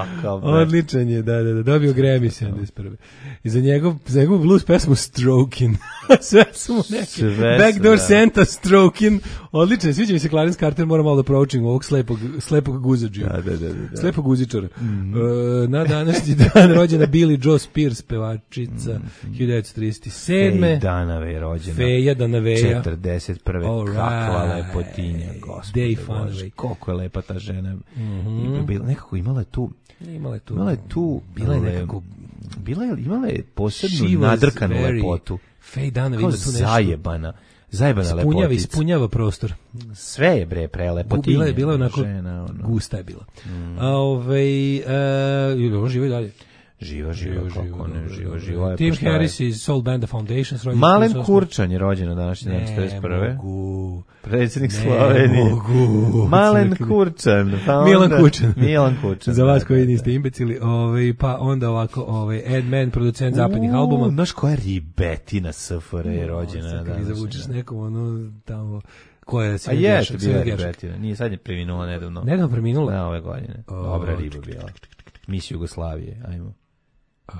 Speaker 7: Odličan je, da, da, da, dobio Grammy sedamdeset prve. I za njegov, za njegov blues pesmu Strokin. Sve su mu neke. Backdoor da. Santa, Strokin. Odličan, sviđa mi se Clarence Carter, moram malo da proučim ovog slepog, slepog guzađija.
Speaker 6: Da, da, da, da.
Speaker 7: Slepog guzičara. Mm. Uh, na današnji dan rođena Billie Joe Spears, pevačica, mm. hiljadu devetsto trideset sedme.
Speaker 6: Fej Danave je rođena.
Speaker 7: Feja Danaveja.
Speaker 6: četrdeset prve.
Speaker 7: Right.
Speaker 6: Kakva lepotinja, gospode Bože. Koliko je lepa ta žena. Mm-hmm. Bila, nekako imala je tu
Speaker 7: Imala je tu.
Speaker 6: Imala je tu.
Speaker 7: Bila je nekako...
Speaker 6: Bila je, imala je posebnu nadrkanu lepotu.
Speaker 7: Fej Danave
Speaker 6: ima
Speaker 7: tu nešto.
Speaker 6: Zajebana. Zajebana lepotica.
Speaker 7: Ispunjava, ispunjava prostor.
Speaker 6: Sve je bre prelepotinje.
Speaker 7: Bila je, bila onako
Speaker 6: žena, ono.
Speaker 7: Gusta je bila. Mm. A ovej, uh, on živi dalje.
Speaker 6: Živa, živa, kako ne, živa, živa.
Speaker 7: Tim Harris iz Soul Band The Foundations.
Speaker 6: Malen Kurčan je rođen na današnji dan četrdeset prve.
Speaker 7: Ne mogu.
Speaker 6: Predsjednik Slovenije.
Speaker 7: Ne mogu.
Speaker 6: Malen Kurčan. Pa
Speaker 7: Milan Kučan.
Speaker 6: Milan Kučan.
Speaker 7: Za vas koji niste imbecili. Ovaj, pa onda ovako, ovaj, Ed Mann, producent zapadnih albuma.
Speaker 6: Znaš koja ribetina S F R je rođena?
Speaker 7: Kad zavučeš nekom, ono, tamo... Koja je
Speaker 6: A je, to bila ribetina. Nije, sad je preminula nedavno.
Speaker 7: Nedavno preminula?
Speaker 6: Na ove godine. Dobra riba bila. Mis Jugoslavije, ajmo.
Speaker 7: Uh,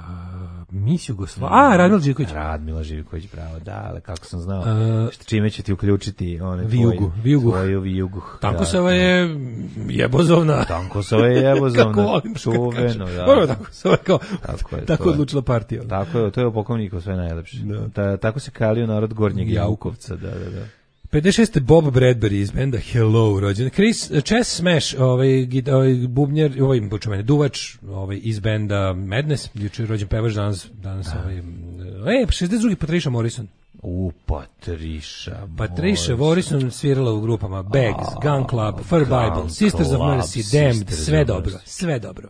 Speaker 7: Mis Jugoslavije. A, Radmila Živković.
Speaker 6: Radmila Živković, bravo, da, ali kako sam znao, uh, čime će ti uključiti one
Speaker 7: vijugu, vijugu.
Speaker 6: tvoju vijugu.
Speaker 7: Tankosova je jebozovna.
Speaker 6: Tankosova je jebozovna.
Speaker 7: Kako volim
Speaker 6: čuveno, da.
Speaker 7: Dobro, Tankosova kao,
Speaker 6: tako je,
Speaker 7: tako odlučila partija.
Speaker 6: Tako je, to je u Pokovniku sve najlepše. Da. Ta, tako se kalio narod Gornjeg Jaukovca, da, da, da.
Speaker 7: pedeset šeste Bob Bradbury iz benda Hello rođen. Chris Chess Smash, ovaj, ovaj bubnjar, ovaj počujem duvač, ovaj iz benda Madness, juče rođen pevač danas, danas ovaj e šezdeset drugi Patricia Morrison.
Speaker 6: U Patricia.
Speaker 7: Patricia Morrison svirala u grupama Bags, Gun Club, Fur Bible, Sisters of Mercy, Damned, sve dobro, sve dobro.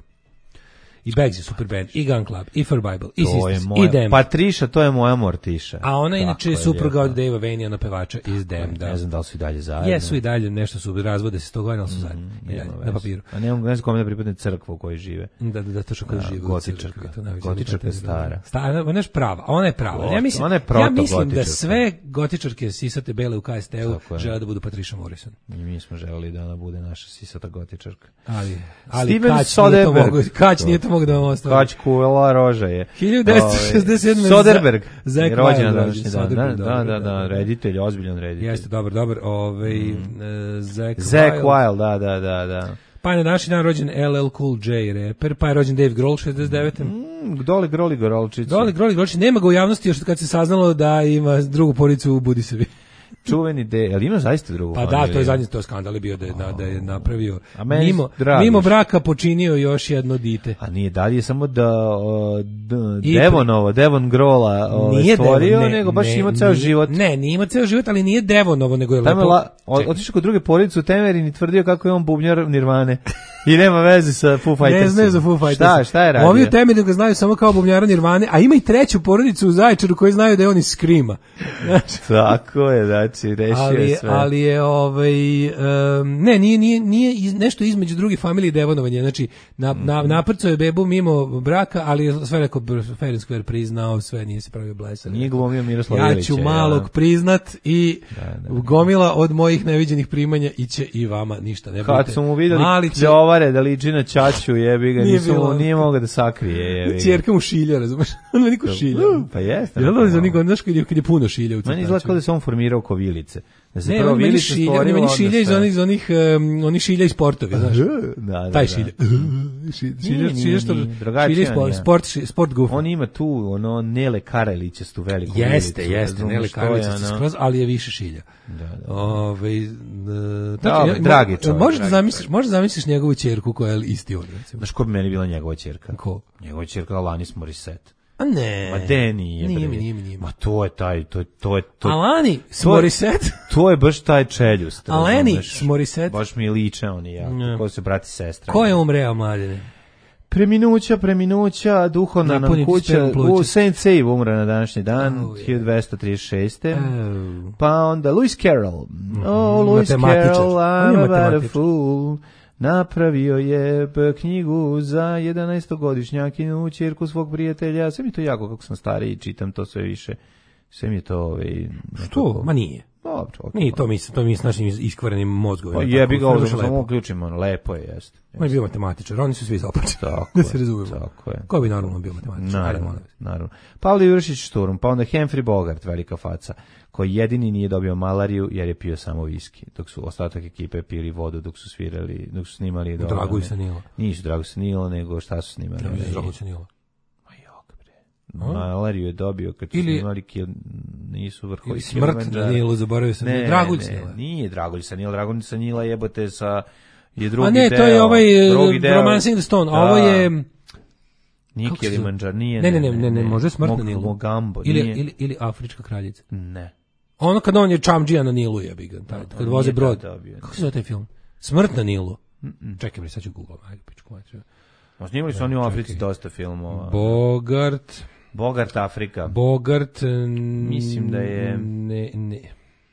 Speaker 7: I Bags je super band, i Gun Club, i Fur Bible, i Sisters, i Damned.
Speaker 6: Patricia, to je moja Mortiša.
Speaker 7: A ona inače je supruga od Dave Vania, na pevača iz Damned.
Speaker 6: Ne znam da li su i dalje zajedno.
Speaker 7: Jesu i dalje, nešto su, razvode se sto godina, ali su zajedno. Mm, na papiru.
Speaker 6: A ne znam kome da pripadne crkva u kojoj žive.
Speaker 7: Da, da, da, to što kada žive.
Speaker 6: Gotičarka. Gotičarka je stara.
Speaker 7: Stara, ona je prava, ona je prava. Ja mislim, ja mislim da sve gotičarke sisate bele u K S T-u žele da budu Patricia Morrison.
Speaker 6: I mi smo želeli da ona bude naša sisata gotičarka.
Speaker 7: Ali, ali Kać nije to mogu, Kać nije to mogu da vam ostavi.
Speaker 6: Kuvela roža je.
Speaker 7: hiljadu devetsto šezdeset sedme
Speaker 6: Soderberg.
Speaker 7: Za,
Speaker 6: je rođen na današnji dan. Da, da, da, da, reditelj, ozbiljan reditelj.
Speaker 7: Jeste, dobar, dobar. Ovaj mm. uh, Zack
Speaker 6: Wild. Wild, da, da, da, da.
Speaker 7: Pa je na današnji dan rođen L L Cool J, reper, pa je rođen Dave Grohl šezdeset devete.
Speaker 6: Mm, Doli Groli Grolčić.
Speaker 7: Doli Groli Grolčić, nema ga u javnosti još kad se saznalo da ima drugu porodicu u Budisevi.
Speaker 6: Čuveni de, ali ima zaista drugu
Speaker 7: pa
Speaker 6: familiju.
Speaker 7: Da, to je zadnji to skandal bio da je, oh. da je napravio mimo, mimo braka počinio još jedno dite.
Speaker 6: A nije dalje samo da o, d, Devonovo, Devon Grola o, nije stvorio, Devon, ne, nego baš ne, ima ceo život.
Speaker 7: Ne, nije ima ceo život, ali nije Devonovo, nego je lepo.
Speaker 6: La, otišao kod druge porodice u Temerin i tvrdio kako je on bubnjar Nirvane. I nema veze sa Foo Fighters.
Speaker 7: Ne znaju za Foo Fighters.
Speaker 6: Šta, šta je radio?
Speaker 7: Ovi u Temerinu ga znaju samo kao bubnjara Nirvane, a ima i treću porodicu u Zaječaru koji znaju da je on iz Screama.
Speaker 6: Znači, tako je, znači, rešio
Speaker 7: ali,
Speaker 6: je sve.
Speaker 7: Ali je, ovaj, um, ne, nije, nije, nije iz, nešto između druge familije Devonovanje. Znači, na, mm. na, naprcao je bebu mimo braka, ali je sve rekao fair and square priznao, sve nije se pravio blesan.
Speaker 6: Nije glumio Miroslav
Speaker 7: ja
Speaker 6: Ilića.
Speaker 7: Ja ću malog ja. priznat i da, da, da. gomila od mojih neviđenih primanja iće i vama ništa. Ne
Speaker 6: kad su mu videli Đovare da liči na ćaću, jebi ga, nije, nisu, nije mogao da sakrije, jebi ga.
Speaker 7: Ćerka mu šilja, razumeš? On meni ko šilja.
Speaker 6: Pa jeste.
Speaker 7: Jel da za niko, znaš kad je, kad je puno šilja u crtaču?
Speaker 6: Meni izgleda kao da se on formirao ko vilice. Da se
Speaker 7: ne,
Speaker 6: prvo
Speaker 7: on meni šilja, on meni šilja iz onih, onih, um, onih šilja iz sportove, znaš?
Speaker 6: Da, da,
Speaker 7: taj šilja. Šilja, šilja što, šilja sport, sport, sport goof.
Speaker 6: On ima tu, ono, Nele Karelićastu veliku
Speaker 7: jeste,
Speaker 6: vilicu.
Speaker 7: Jeste, Nele Karelićastu skroz, ali je više šilja.
Speaker 6: Da, da.
Speaker 7: Ove,
Speaker 6: da, da, dragi čovjek.
Speaker 7: Možeš da zamisliš, možeš da zamisliš njegovu ćerku koja je isti on, recimo.
Speaker 6: Znaš ko bi meni bila njegova ćerka?
Speaker 7: Ko?
Speaker 6: Njegova ćerka Alanis Morissette.
Speaker 7: A ne.
Speaker 6: Ma de nije.
Speaker 7: Nije mi, nije mi, nije mi.
Speaker 6: Ma to je taj, to je, to je, to je.
Speaker 7: Alani Morissette?
Speaker 6: To je baš taj čeljust.
Speaker 7: Alani Morissette?
Speaker 6: Baš mi liče oni, ja.
Speaker 7: Ne.
Speaker 6: Ko se brati sestra.
Speaker 7: Ko je umreo, mladine?
Speaker 6: Preminuća, preminuća, duhovna nam
Speaker 7: Napuniti
Speaker 6: kuća,
Speaker 7: spremu pluća.
Speaker 6: u Saint Save umre na današnji dan,
Speaker 7: Oh, yeah.
Speaker 6: hiljadu dvesta trideset šeste.
Speaker 7: Oh.
Speaker 6: Pa onda Lewis Carroll.
Speaker 7: Mm-hmm.
Speaker 6: Oh, Lewis
Speaker 7: Matematičar.
Speaker 6: Carroll,
Speaker 7: On je
Speaker 6: I'm about a
Speaker 7: matematičar.
Speaker 6: fool. Napravio je b- knjigu za jedanaestogodišnjakinu ćerku svog prijatelja. Sve mi je to jako, kako sam stariji, čitam to sve više. Sve mi je to... Ovaj,
Speaker 7: Što? Ma nije.
Speaker 6: Dobro, ok.
Speaker 7: Nije to mi, to mi s našim iskvarenim mozgovima.
Speaker 6: Pa jebi ga,
Speaker 7: Tako,
Speaker 6: ovo
Speaker 7: baš
Speaker 6: samo
Speaker 7: lepo.
Speaker 6: uključimo, ono, lepo je, jeste.
Speaker 7: On je bio matematičar, oni su svi započeli.
Speaker 6: Tako
Speaker 7: Da
Speaker 6: je,
Speaker 7: se razumemo.
Speaker 6: tako je.
Speaker 7: Ko bi normalno bio matematičar? Ajde,
Speaker 6: Naravno,
Speaker 7: molim vas.
Speaker 6: naravno. Pavle Jurišić Šturm, pa onda Humphrey Bogart, velika faca, koji jedini nije dobio malariju jer je pio samo viski, dok su ostatak ekipe pili vodu dok su svirali, dok su snimali...
Speaker 7: Drago i Sanilo.
Speaker 6: Nisu Drago i Sanilo, nego šta su snimali?
Speaker 7: Ja mislim
Speaker 6: Ne,
Speaker 7: Drago i Sanilo.
Speaker 6: malariju je dobio kad su
Speaker 7: Ili-
Speaker 6: snimali kil, nisu vrhovi
Speaker 7: Ili smrt
Speaker 6: Kilimanjara.
Speaker 7: na Nilu, zaboravio sam.
Speaker 6: Ne,
Speaker 7: Dragulj
Speaker 6: ne,
Speaker 7: Sanila.
Speaker 6: nije Dragulj Sanila, Dragulj Sanila jebote sa je drugi
Speaker 7: A ne,
Speaker 6: deo,
Speaker 7: to je ovaj
Speaker 6: drugi
Speaker 7: uh,
Speaker 6: deo.
Speaker 7: Romancing the Stone, a
Speaker 6: Da.
Speaker 7: ovo je...
Speaker 6: Nije
Speaker 7: Kako se zove?
Speaker 6: Kilimanjaro, nije.
Speaker 7: Ne, ne, ne, ne, ne, može smrt na
Speaker 6: Mog-
Speaker 7: Nilu.
Speaker 6: Mogambo,
Speaker 7: Ili,
Speaker 6: nije.
Speaker 7: ili, ili Afrička kraljica.
Speaker 6: Ne.
Speaker 7: Ono kad on je čamdžija na Nilu, je ga, taj, kad voze
Speaker 6: nije
Speaker 7: brod.
Speaker 6: tad dobio,
Speaker 7: Kako se zove taj film? Smrt na Nilu. Čekaj bre, sad ću Google, ajde, pičku materiju.
Speaker 6: Ma snimali su oni u Africi
Speaker 7: Čekaj.
Speaker 6: dosta filmova.
Speaker 7: Bogart,
Speaker 6: Bogart Afrika.
Speaker 7: Bogart, n-
Speaker 6: Mislim da je-
Speaker 7: ne, ne.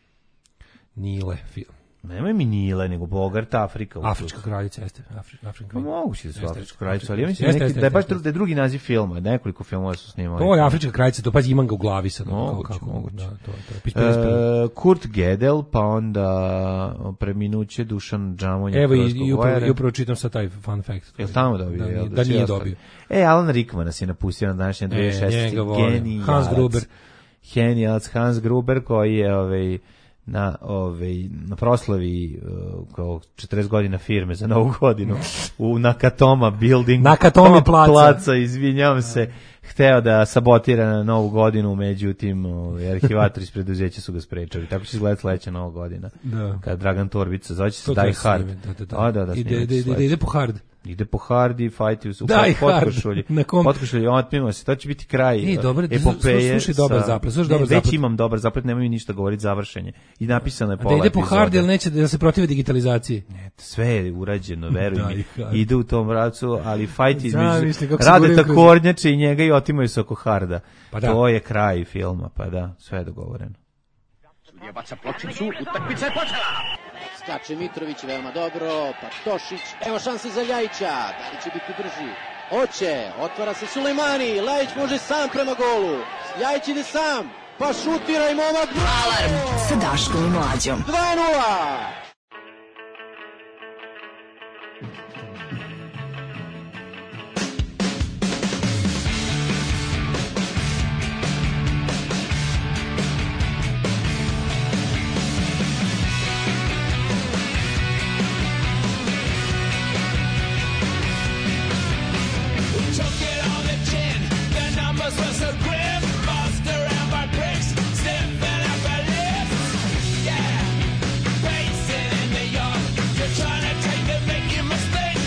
Speaker 7: Nile film.
Speaker 6: Nemoj mi Nile, nego Bogart Afrika.
Speaker 7: Afrička kraljica, jeste, Afri, Afrička
Speaker 6: Pa
Speaker 7: kraljica.
Speaker 6: moguće da su
Speaker 7: Jeste,
Speaker 6: Afrička
Speaker 7: jeste,
Speaker 6: kraljica, ali ja
Speaker 7: jeste,
Speaker 6: mislim
Speaker 7: jeste,
Speaker 6: neki,
Speaker 7: jeste,
Speaker 6: da je baš
Speaker 7: jeste.
Speaker 6: dru- da je drugi naziv filma, nekoliko filmova su snimali.
Speaker 7: To je Afrička kraljica, to pazi, imam ga u glavi sad.
Speaker 6: Moguće,
Speaker 7: kako,
Speaker 6: moguće.
Speaker 7: Da, to, to je pispirali spili.
Speaker 6: E, Kurt Gödel, pa onda preminuće Dušan Džamonja.
Speaker 7: Evo i,
Speaker 6: hrvatskog
Speaker 7: i upravo,
Speaker 6: vojara.
Speaker 7: i upravo čitam sad taj fun fact.
Speaker 6: Jel tamo dobio?
Speaker 7: Da,
Speaker 6: jel,
Speaker 7: nije- da
Speaker 6: svi
Speaker 7: nije
Speaker 6: ostali?
Speaker 7: dobio.
Speaker 6: E, Alan Rickman nas je napustio na današnje dvije hiljade šesnaeste.
Speaker 7: njega volim.
Speaker 6: Genijalac.
Speaker 7: Hans Gruber.
Speaker 6: Genijalac Hans Gruber koji je ovaj, na, ovaj, na proslavi uh, kao četrdeset godina firme za novu godinu u Nakatoma building
Speaker 7: Nakatomi placa.
Speaker 6: placa, izvinjavam se, hteo da sabotira na novu godinu, međutim ovaj, arhivatori iz preduzeća su ga sprečali. Tako će izgledati sledeća nova godina.
Speaker 7: Da.
Speaker 6: Kad Dragan Torbica, zvaće se
Speaker 7: To
Speaker 6: Die
Speaker 7: treba
Speaker 6: Hard.
Speaker 7: snimiti, da, da, da.
Speaker 6: A, da, da,
Speaker 7: Ide,
Speaker 6: snimit
Speaker 7: ide,
Speaker 6: će
Speaker 7: ide,
Speaker 6: sledeće.
Speaker 7: ide po hard.
Speaker 6: Ide po hard i fight u
Speaker 7: Die Hard.
Speaker 6: potkošulji.
Speaker 7: Na kom-
Speaker 6: Potkošulji, otmimo se. To će biti kraj
Speaker 7: E, dobro,
Speaker 6: epopeje.
Speaker 7: slušaj dobar
Speaker 6: sa-
Speaker 7: zaplet, slušaj
Speaker 6: Ne,
Speaker 7: dobar
Speaker 6: Već
Speaker 7: zaplet.
Speaker 6: imam dobar zaplet, nemoj mi ništa govoriti, završenje. I napisano je
Speaker 7: Da
Speaker 6: pola
Speaker 7: ide po
Speaker 6: epizode.
Speaker 7: hard, jer neće da se protive digitalizaciji.
Speaker 6: Sve je urađeno, veruj mi.
Speaker 7: Die Hard.
Speaker 6: Ide u tom pravcu, ali fight
Speaker 7: Zamisli
Speaker 6: između
Speaker 7: kako se
Speaker 6: Rade
Speaker 7: guraju kroz-
Speaker 6: Takornjače i njega i otimaju se oko harda.
Speaker 7: Pa da.
Speaker 6: To je kraj filma, pa da, sve je dogovoreno.
Speaker 12: Sudija baca pločicu, utakmica je počela. Skače Mitrović veoma dobro, pa Tošić, evo šanse za Ljajića, da li će biti brži? Oće, otvara se Sulejmani, Ljajić može sam prema golu, Ljajić ide sam, pa šutira i momak.
Speaker 4: Alarm sa Daškom i Mlađom.
Speaker 12: dva nula.
Speaker 8: Took it on the chin, the numbers were so grim. Buster around my bricks, sniffing up her lips. Yeah, pacing in the yard. You're trying to take the making mistake.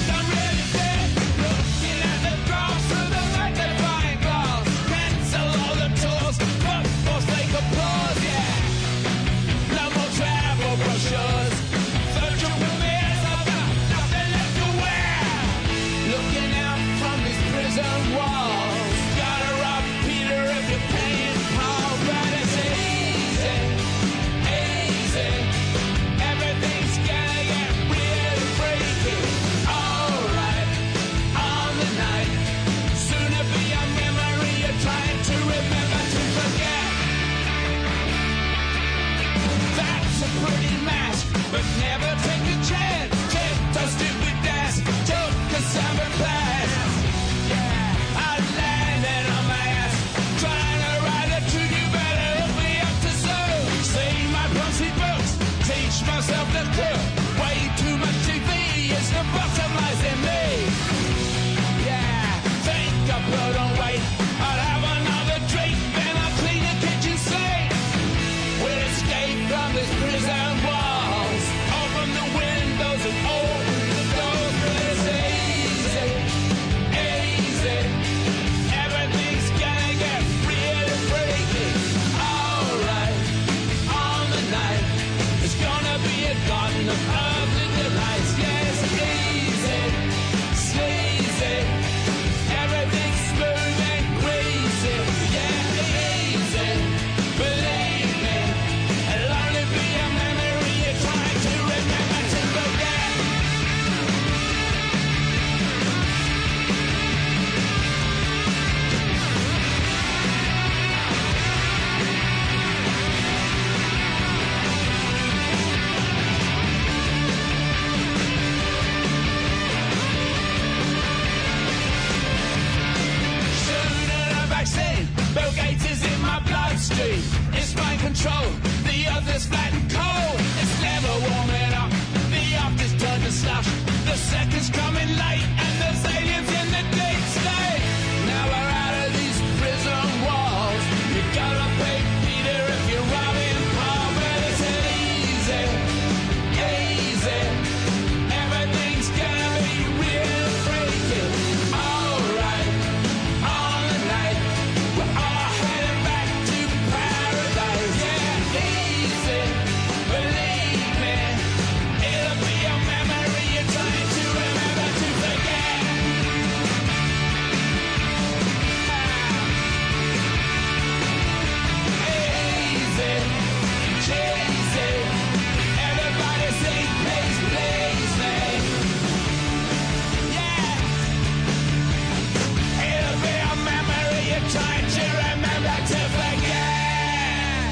Speaker 8: is flat and cold. It's never warming up. The after's turned to slush. The second's coming late, and there's aliens in the deep state. Now we're out of these prison walls. You gotta pay Peter if you're robbing Paul, but it's easy, easy. Everything's gonna be real freaky. Alright, all the night, we're all heading back to paradise. Yeah, easy, believe me. It'll be a memory you're trying to remember to forget. Easy, cheesy. Everybody say please, please me. Yeah. It'll be a memory you're trying to remember to forget.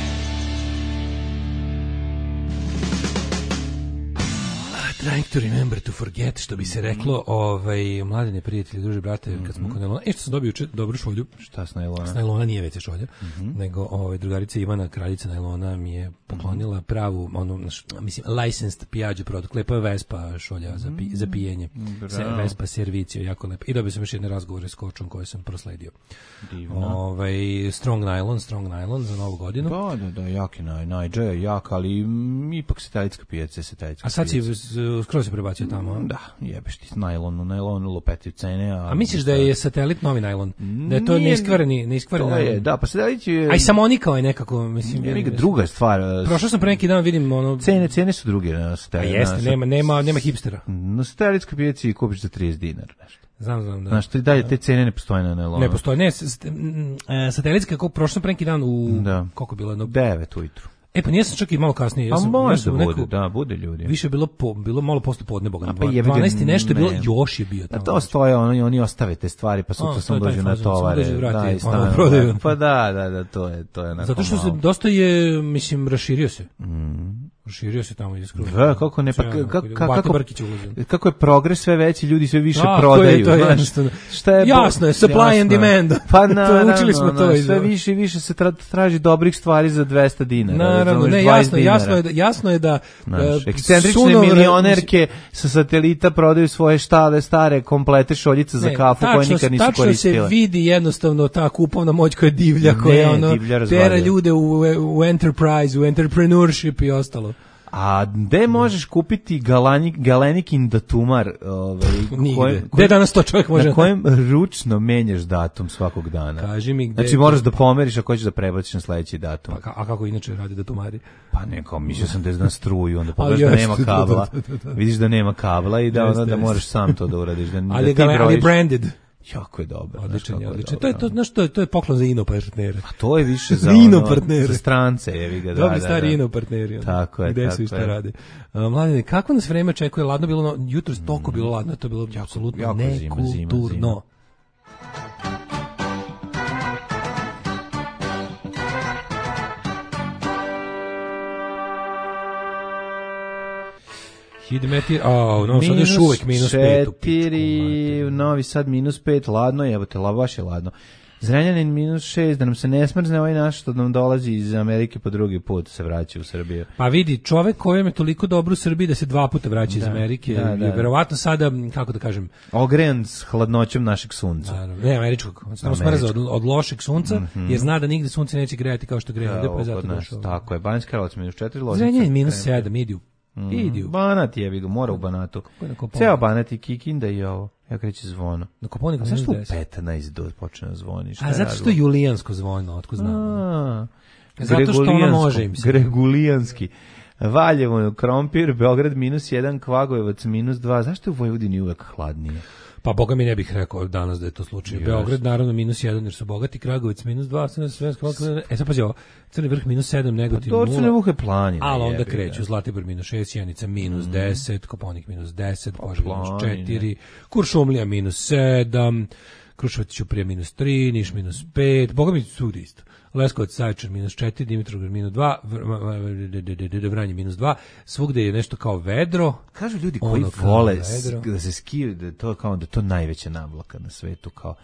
Speaker 7: Trying to remember to forget, što bi se reklo, ovaj, mladine prijatelji, druže, brate, kad smo kod najlona, e, što sam dobio juče dobru šolju.
Speaker 6: Šta s najlona?
Speaker 7: S najlona nije već šolja, nego ovaj, drugarica Ivana, kraljica najlona, mi je poklonila pravu, ono, naš, mislim, licensed pijađu produkt, lepa je Vespa šolja za, pi, za pijenje. Se, Vespa servicio, jako lepa. I dobio sam još jedne razgovore s kočom koje sam prosledio.
Speaker 6: Divno.
Speaker 7: Ovaj, strong nylon, strong nylon za novu godinu.
Speaker 6: Da, da, da, jaki naj, najđe je jak, ali m, ipak satelitska pijaca, satelitska
Speaker 7: A sad si
Speaker 6: pijaca.
Speaker 7: z- skroz se prebacio tamo, a?
Speaker 6: Da, jebeš ti najlon, najlon, lupeti cene. A,
Speaker 7: A misliš da je satelit novi najlon? Da je to
Speaker 6: Nije-
Speaker 7: neiskvareni, neiskvareni
Speaker 6: To je,
Speaker 7: najlon?
Speaker 6: da, pa satelit je...
Speaker 7: A i samonikao je nekako, mislim.
Speaker 6: je neka druga stvar.
Speaker 7: Prošao sam pre neki dan, vidim ono...
Speaker 6: Cene, cene su druge na
Speaker 7: A
Speaker 6: satelit.
Speaker 7: jeste, nema, nema, nema hipstera.
Speaker 6: Na satelitskoj pijaci kupiš za trideset dinara, nešto.
Speaker 7: Znam, znam, da.
Speaker 6: Znaš, to i dalje te cene ne postoje na najlonu.
Speaker 7: Ne postoji, ne, s- s- m, e, satelitska, kako prošao sam pre neki dan u...
Speaker 6: Da.
Speaker 7: Koliko je bilo? No,
Speaker 6: devet ujutru.
Speaker 7: e, pa nisam čak i malo kasnije. Ja
Speaker 6: A
Speaker 7: sam, ja
Speaker 6: možda
Speaker 7: sam u
Speaker 6: bude,
Speaker 7: neku-
Speaker 6: da, bude ljudi.
Speaker 7: Više je bilo, po, bilo malo posle podne, boga.
Speaker 6: A pa jebi ga,
Speaker 7: dvanaest i nešto je bilo,
Speaker 6: ne.
Speaker 7: još je bio
Speaker 6: A
Speaker 7: tamo.
Speaker 6: to stoje, oni, oni ostave te stvari, pa
Speaker 7: A,
Speaker 6: sutra
Speaker 7: to
Speaker 6: sam
Speaker 7: je taj
Speaker 6: dođu na
Speaker 7: fazon, samo
Speaker 6: tovare.
Speaker 7: dođu vrati,
Speaker 6: Da, i
Speaker 7: ono,
Speaker 6: stavljaju.
Speaker 7: prodaju.
Speaker 6: Pa da, da, da, to je, to je onako
Speaker 7: Zato što se
Speaker 6: malo.
Speaker 7: dosta je, mislim, raširio se. Mm. Raširio se tamo iz skroz.
Speaker 6: Da, kako ne, pa
Speaker 7: Sve,
Speaker 6: ka-
Speaker 7: ono,
Speaker 6: ka-
Speaker 7: ide-
Speaker 6: ka-
Speaker 7: Bate
Speaker 6: kako,
Speaker 7: Brkić ulazio.
Speaker 6: kako je progres sve veći, ljudi sve više
Speaker 7: Tako je,
Speaker 6: prodaju.
Speaker 7: to je
Speaker 6: znaš.
Speaker 7: jednostavno.
Speaker 6: Šta je bo-
Speaker 7: Jasno je, supply and
Speaker 6: jasno je.
Speaker 7: demand.
Speaker 6: Pa
Speaker 7: To
Speaker 6: naravno,
Speaker 7: učili smo to
Speaker 6: znaš,
Speaker 7: iz-
Speaker 6: sve više i više se tra- traži dobrih stvari za dvesta dinara.
Speaker 7: Naravno,
Speaker 6: razumeš,
Speaker 7: ne,
Speaker 6: dvadeset
Speaker 7: jasno,
Speaker 6: dinara.
Speaker 7: jasno je da, jasno je da
Speaker 6: Znaš,
Speaker 7: e,
Speaker 6: ekscentrične
Speaker 7: sunovre-
Speaker 6: milionerke sa satelita prodaju svoje štale, stare, komplete šoljice za
Speaker 7: Ne,
Speaker 6: kafu koje
Speaker 7: tačno-
Speaker 6: nikad nisu
Speaker 7: tačno
Speaker 6: koristile.
Speaker 7: se vidi jednostavno ta kupovna moć koja je divlja,
Speaker 6: Ne,
Speaker 7: koja ono
Speaker 6: divlja
Speaker 7: tera
Speaker 6: razvaljuje.
Speaker 7: ljude u, u enterprise, u entrepreneurship i ostalo.
Speaker 6: A gde možeš kupiti galanik, galenikin datumar? Ovaj,
Speaker 7: Nigde.
Speaker 6: kojem-
Speaker 7: Gde danas to čovjek može?
Speaker 6: Na kojem ručno menjaš datum svakog dana?
Speaker 7: Kaži mi gde.
Speaker 6: Znači moraš da pomeriš ako hoćeš da prebaciš na sledeći datum.
Speaker 7: A, ka- a kako inače radi da tumari?
Speaker 6: Pa neko, mislio sam da je na struju, onda
Speaker 7: A,
Speaker 6: pogledaš da
Speaker 7: jeste,
Speaker 6: nema
Speaker 7: da, da,
Speaker 6: kabla.
Speaker 7: da, da, da.
Speaker 6: Vidiš da nema kabla i da,
Speaker 7: Jeste,
Speaker 6: onda da
Speaker 7: jeste.
Speaker 6: moraš sam to da uradiš. Da,
Speaker 7: Ali,
Speaker 6: da
Speaker 7: je
Speaker 6: ti
Speaker 7: ga- ali je
Speaker 6: brojiš.
Speaker 7: branded.
Speaker 6: Jako je dobro.
Speaker 7: Odličan
Speaker 6: znaš
Speaker 7: je,
Speaker 6: kako
Speaker 7: odličan. To je to,
Speaker 6: dobro.
Speaker 7: znaš, to je to je poklon za ino partnere.
Speaker 6: A to je više za
Speaker 7: Ino
Speaker 6: ono,
Speaker 7: partnere.
Speaker 6: za strance, jevi ga, da,
Speaker 7: Dobri
Speaker 6: da,
Speaker 7: stari
Speaker 6: da.
Speaker 7: ino partneri. ono.
Speaker 6: Tako je,
Speaker 7: Gde
Speaker 6: tako
Speaker 7: su i šta
Speaker 6: je.
Speaker 7: rade. Uh, mladine, kako nas vreme očekuje? Ladno bilo, no, jutro toliko bilo ladno, to je bilo apsolutno
Speaker 6: jako zima, zima,
Speaker 7: nekulturno.
Speaker 6: zima.
Speaker 7: Hidmetir, a, no, sad još uvek minus pet. u pičku
Speaker 6: četiri,
Speaker 7: materinu.
Speaker 6: Novi Sad minus pet, ladno je, evo te, la- baš je ladno. Zrenjanin minus šest, da nam se ne smrzne ovaj naš što nam dolazi iz Amerike po drugi put se vraća u Srbiju.
Speaker 7: Pa vidi, čovek kojem je toliko dobro u Srbiji da se dva puta vraća iz
Speaker 6: Da,
Speaker 7: Amerike,
Speaker 6: da, da.
Speaker 7: je verovatno sada, kako da kažem,
Speaker 6: Ogrejan s hladnoćom našeg sunca.
Speaker 7: naravno, ne američkog, on se tamo
Speaker 6: Američkog.
Speaker 7: smrza od, od lošeg sunca, jer zna da nigde sunce neće grejati kao što greje ovde, pa
Speaker 6: Evo,
Speaker 7: je zato
Speaker 6: kod nas,
Speaker 7: došao.
Speaker 6: tako je, Banjska Karlovac minus četiri, Loznica.
Speaker 7: Zrenjanin minus
Speaker 6: Krem-
Speaker 7: sedam, idi u. Idi u.
Speaker 6: Banat je, ga mora u Banatu.
Speaker 7: je na Kopaoniku?
Speaker 6: Ceo Banat i Kikinda i ovo. Ja kreće zvono.
Speaker 7: Na Kopaoniku
Speaker 6: A
Speaker 7: minus
Speaker 6: zašto u
Speaker 7: deset.
Speaker 6: petnaest do počne da zvoni? Šta
Speaker 7: A
Speaker 6: je
Speaker 7: zato što
Speaker 6: razlog?
Speaker 7: je julijansko zvojno, otko znam.
Speaker 6: A,
Speaker 7: Zato što ona
Speaker 6: Gregorijansko,
Speaker 7: može im se.
Speaker 6: Gregulijanski. Valjevo, Krompir, Beograd minus jedan, Kvagojevac minus dva. Zašto je u Vojvodini uvek hladnije?
Speaker 7: Pa boga mi ne bih rekao danas da je to slučaj.
Speaker 6: Jeste.
Speaker 7: Beograd naravno minus jedan jer su bogati, Kragujevac minus dva, sve sve e sad pazi ovo, Crni vrh minus sedam, Negotin
Speaker 6: To su ne
Speaker 7: nula.
Speaker 6: vuhe planine.
Speaker 7: Ali onda
Speaker 6: jebi ga.
Speaker 7: kreću Zlatibor minus šest, Sjenica minus deset, Kopaonik minus deset, Požega minus
Speaker 6: planine.
Speaker 7: četiri, Kuršumlija minus sedam, Kruševac Ćuprija minus tri, Niš minus pet, boga mi svugdje isto. Leskovac, Zaječar minus četiri, Dimitrovgrad minus dva, Vranje minus dva, svugde je nešto kao vedro.
Speaker 6: Kažu ljudi koji
Speaker 7: Ono kao
Speaker 6: vole
Speaker 7: vedro.
Speaker 6: s- da se skiju, da je to kao da je to najveća navlaka na svetu, kao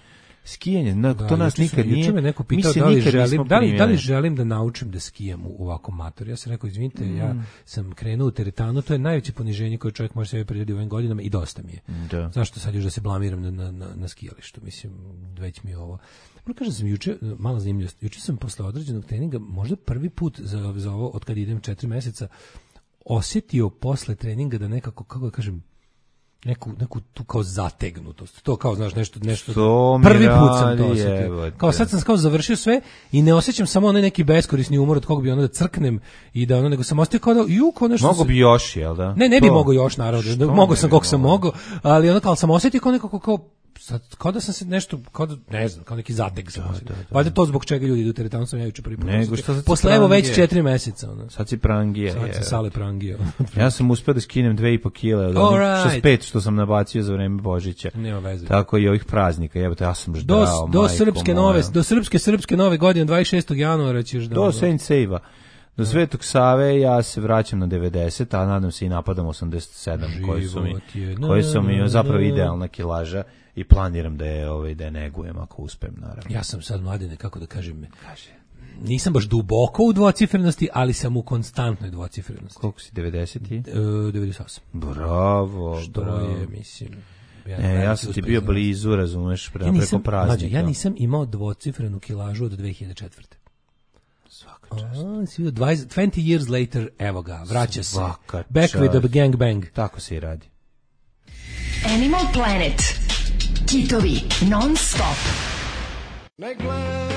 Speaker 6: skijanje, na,
Speaker 7: Da,
Speaker 6: to nas
Speaker 7: juče sam-
Speaker 6: nikad nije.
Speaker 7: juče me neko
Speaker 6: mi
Speaker 7: pitao
Speaker 6: se
Speaker 7: da li,
Speaker 6: nikad nismo
Speaker 7: želim, da, li, da li
Speaker 6: primili.
Speaker 7: želim da naučim da skijam u ovako mator. Ja sam rekao, izvinite,
Speaker 6: Mm.
Speaker 7: ja sam krenuo u teretanu, to je najveće poniženje koje čovjek može sebi prirediti u ovim godinama i dosta mi je.
Speaker 6: Da.
Speaker 7: Zašto sad još da se blamiram na, na, na, na skijalištu? Mislim, već mi je ovo. Moram kažem da sam juče, mala zanimljivost, juče sam posle određenog treninga, možda prvi put za, za ovo, od kad idem četiri meseca, osjetio posle treninga da nekako, kako da kažem, neku, neku tu kao zategnutost. To kao, znaš, nešto, nešto.
Speaker 6: To mi
Speaker 7: prvi put sam
Speaker 6: radi,
Speaker 7: to osjetio.
Speaker 6: jebote.
Speaker 7: Kao sad sam kao završio sve i ne osjećam samo onaj neki beskorisni umor od kog bi ono da crknem i da ono, nego sam osjetio kao da, ju, kao nešto.
Speaker 6: Mogu
Speaker 7: se-
Speaker 6: bi još, jel da?
Speaker 7: Ne, ne bi
Speaker 6: To.
Speaker 7: mogao još, naravno.
Speaker 6: Što
Speaker 7: Mogao
Speaker 6: ne
Speaker 7: sam
Speaker 6: bi
Speaker 7: koliko sam
Speaker 6: mogao?
Speaker 7: mogao, ali ono kao sam osjetio kao nekako kao sad, kao da sam se nešto, kao da, ne znam, kao neki zateg sam osjetio. Valjda to zbog čega ljudi idu u teretanu sam ja juče prvi put
Speaker 6: Nego
Speaker 7: osjetio.
Speaker 6: što sad si
Speaker 7: Posle evo već
Speaker 6: prangije.
Speaker 7: četiri meseca. Ono.
Speaker 6: Sad si prangija.
Speaker 7: Sad
Speaker 6: je.
Speaker 7: se sale prangio.
Speaker 6: Ja sam uspeo da skinem dve i po kile od
Speaker 7: All
Speaker 6: onih
Speaker 7: right.
Speaker 6: šezdeset pet što sam nabacio za vreme Božića.
Speaker 7: Nema veze.
Speaker 6: Tako i ovih praznika. Jebote, ja sam
Speaker 7: Do,
Speaker 6: ždao,
Speaker 7: do
Speaker 6: majko
Speaker 7: srpske
Speaker 6: moja.
Speaker 7: nove, do srpske srpske nove godine dvadeset šestog januara ćeš da.
Speaker 6: Do Saint Seiva. Do Svetog Save ja se vraćam na devedeset, a nadam se i napadam osamdeset sedam, koji su mi,
Speaker 7: Život je na-
Speaker 6: koji su mi
Speaker 7: na-
Speaker 6: zapravo
Speaker 7: na-
Speaker 6: idealna kilaža i planiram da je, ovaj, da je negujem ako uspem, naravno.
Speaker 7: Ja sam sad mladine, kako da kažem, kaže. Nisam baš duboko u dvocifrenosti, ali sam u konstantnoj dvocifrenosti.
Speaker 6: Koliko si, devedeset i?
Speaker 7: E, devedeset osam.
Speaker 6: Bravo,
Speaker 7: Što
Speaker 6: bravo.
Speaker 7: je, mislim...
Speaker 6: E, ja sam ti bio blizu, razumeš, prema
Speaker 7: Ja nisam,
Speaker 6: preko praznika.
Speaker 7: mlađe, ja nisam imao dvocifrenu kilažu od dve hiljade četvrte.
Speaker 6: Svaka čast.
Speaker 7: A, si vidio, dvadeset, dvadeset years later, evo ga, vraća se.
Speaker 6: Svaka
Speaker 7: Back
Speaker 6: čast.
Speaker 7: with the gang bang.
Speaker 6: Tako se i radi.
Speaker 4: Animal Planet. Kitovi non stop.
Speaker 8: Ne gledaj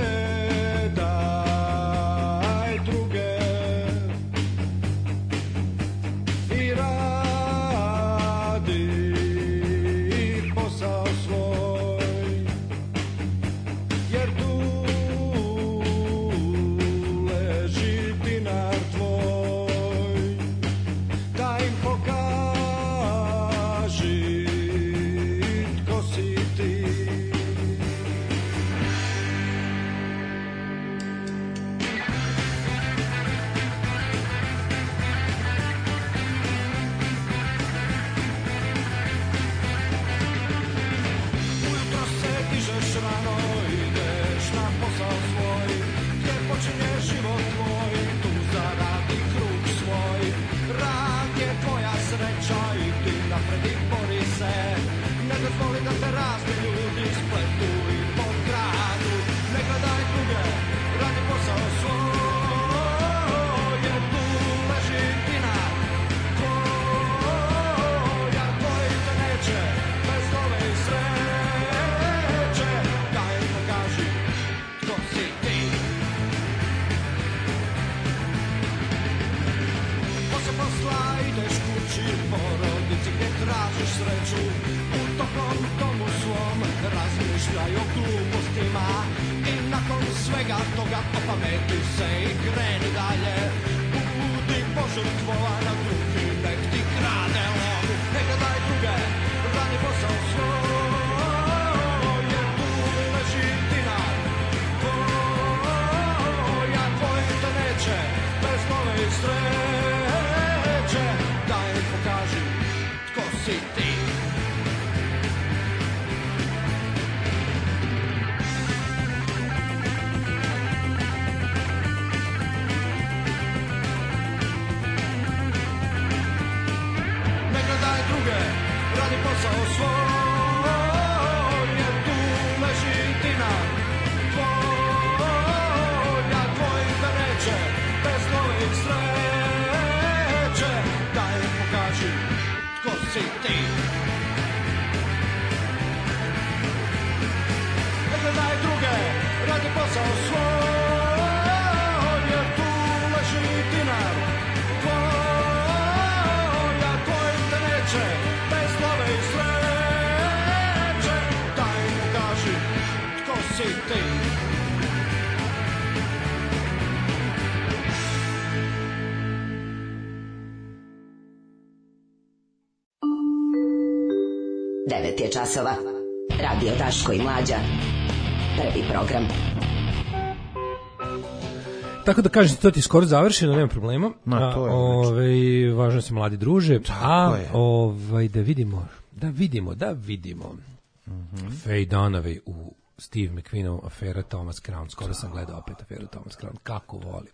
Speaker 8: druge i radi posao svoj, jer tu leži dinar tvoj, da im pokaži tko si ti. Ujutro se dižeš rano, ideš na posao svoj, gdje počinje život tvoj, tu zaradi krug svoj. Rad je tvoja sreća i ti napred i bori se, ne dozvoli da te razni ljudi spletu i pokradu. Ne gledaj druge, radi posao svoj, jer tu leži dinar tvoj, a koji te neće bez love i sreće. Daj im pokaži tko si ti. Posle posla ideš kući, porodici gdje tražiš sreću, u toplom domu svom razmišljaj o glupostima i nakon svega toga opameti se i kreni dalje. Budi požrtvovan, a drugi nek ti krade lovu. Ne gledaj druge, radi posao svoj, jer tu leži dinar tvoj, a tvoj te neće bez love i sreće. Daj im pokaži tko si ti. Ne gledaj druge, radi posao svoj, jer tu leži dinar tvoj, a tvoj te neće bez love i sreće. Daj im pokaži tko si ti. Ne gledaj druge, radi posao svoj, jer tu leži dinar tvoj, a tvoj te neće bez love i sreće. Daj im pokaži tko si ti.
Speaker 13: devet je časova. Radio Daško i Mlađa. Prvi program.
Speaker 7: Tako da kažem, to ti je skoro završeno, nema problema.
Speaker 6: Ma, to je
Speaker 7: A, ovaj, važno se mladi druže. A
Speaker 6: je.
Speaker 7: ovaj, da vidimo, da vidimo, da vidimo. Mm-hmm. Faye Dunaway u Steve McQueenov afera Thomas Crown. Skoro sam gledao opet aferu Thomas Crown. Kako volim.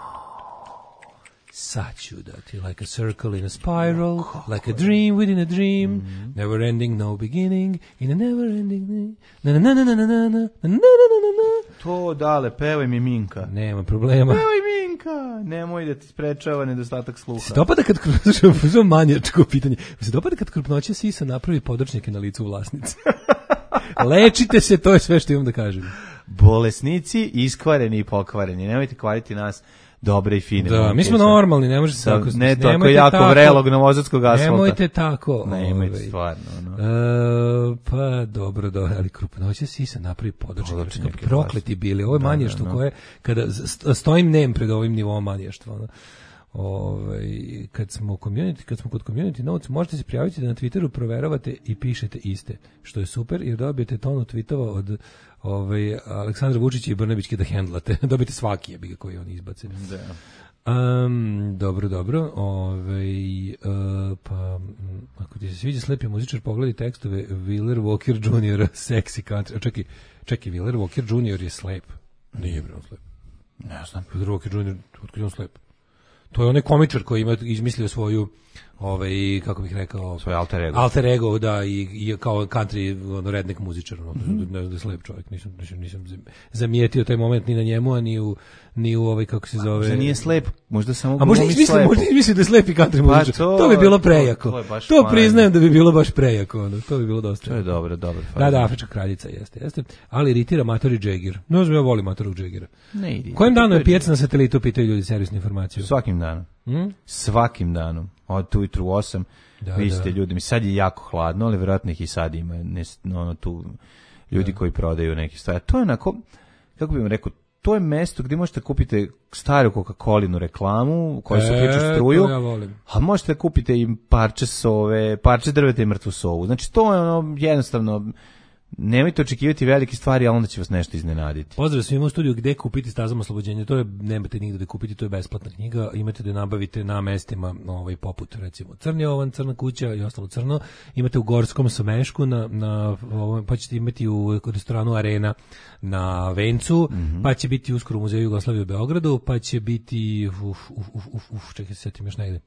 Speaker 7: Sad ću da ti like a circle in a spiral, like a dream within a dream, mm-hmm. never ending, no beginning, in a never ending, na na na na na na na na na na na.
Speaker 6: To dale, pevaj mi Minka.
Speaker 7: Nema problema.
Speaker 6: Pevaj Minka, nemoj da ti sprečava nedostatak sluha.
Speaker 7: Se dopada kad krupnoća, manjačko pitanje, se dopada kad krupnoća sisa napravi područnike na licu vlasnice. Lečite se, to je sve što imam da kažem.
Speaker 6: Bolesnici, iskvareni i pokvareni, nemojte kvariti nas dobre i fine.
Speaker 7: Da, mi smo normalni, ne možete tako.
Speaker 6: Ne tako jako tako, vrelog novosadskog asfalta.
Speaker 7: Nemojte tako.
Speaker 6: Nemojte stvarno. No.
Speaker 7: E, pa dobro, dobro, ali krupnoća sisa napravi područnike. Prokleti bili, ovo je da, manještvo da, no. koje, kada stojim nem pred ovim nivom manještva, ono. Ovaj kad smo community, kad smo kod community notes, možete se prijaviti da na Twitteru proveravate i pišete iste, što je super jer dobijete tonu tweetova od ovaj Aleksandra Vučića i Brnabićke da hendlate. Dobijete svaki jebi ga koji oni izbace. Da. Um, dobro, dobro. Ovaj uh, pa ako ti se sviđa slepi muzičar, pogledaj tekstove Wheeler Walker junior Sexy Country. Čekaj, čekaj, Wheeler Walker junior je slep. Nije bre on slep.
Speaker 6: Ne znam.
Speaker 7: Wheeler Walker junior, otkud je on slep? To je onaj komičar koji ima izmislio svoju ovaj kako bih rekao
Speaker 6: svoj alter ego.
Speaker 7: Alter ego da i, i kao country ono redneck muzičar, ono, mm-hmm. ne znam da je slep čovjek, nisam nisam nisam zamijetio taj moment ni na njemu, a ni u ni u ovaj kako se zove.
Speaker 6: Možda nije slep, možda samo
Speaker 7: a možda mislim, možda mislim da je slep i country muzičar. Pa to, to bi bilo prejako. To, to, to priznajem da bi bilo baš prejako, ono. To bi bilo dosta.
Speaker 6: To je dobro, dobro.
Speaker 7: Da, da, afrička kraljica jeste, jeste. Ali iritira Matori Jagger. No, ja volim Matorog Jaggera.
Speaker 6: Ne ide.
Speaker 7: Kojim danom je pijac na satelitu, pitaju ljudi servisnu informaciju.
Speaker 6: Svakim danom. Hmm? Svakim danom. Od ujutru u osam. Da, vi ste da. ljudi, mi sad je jako hladno, ali vjerojatno ih i sad ima ne, ono tu ljudi da. koji prodaju neke stvari. To je onako, kako bih vam rekao, to je mesto gdje možete kupiti staru Coca-Colinu reklamu koja se uključu
Speaker 7: e,
Speaker 6: struju,
Speaker 7: ja volim.
Speaker 6: a možete kupiti i parče sove, parče drveta i mrtvu sovu. Znači to je ono jednostavno, nemojte očekivati velike stvari, a onda će vas nešto iznenaditi.
Speaker 7: Pozdrav svima u studiju, gde kupiti Stazama oslobođenja, to je, nemate nigde da kupiti, to je besplatna knjiga, imate da nabavite na mestima ovaj, poput recimo Crni ovan, Crna kuća i ostalo crno, imate u Gorskom Somešku, na, na, ovaj, pa ćete imati u restoranu Arena na Vencu, mm-hmm. pa će biti uskoro u Muzeju Jugoslavije u Beogradu, pa će biti, uf, uf, uf, uf, uf čekaj se setim još negde.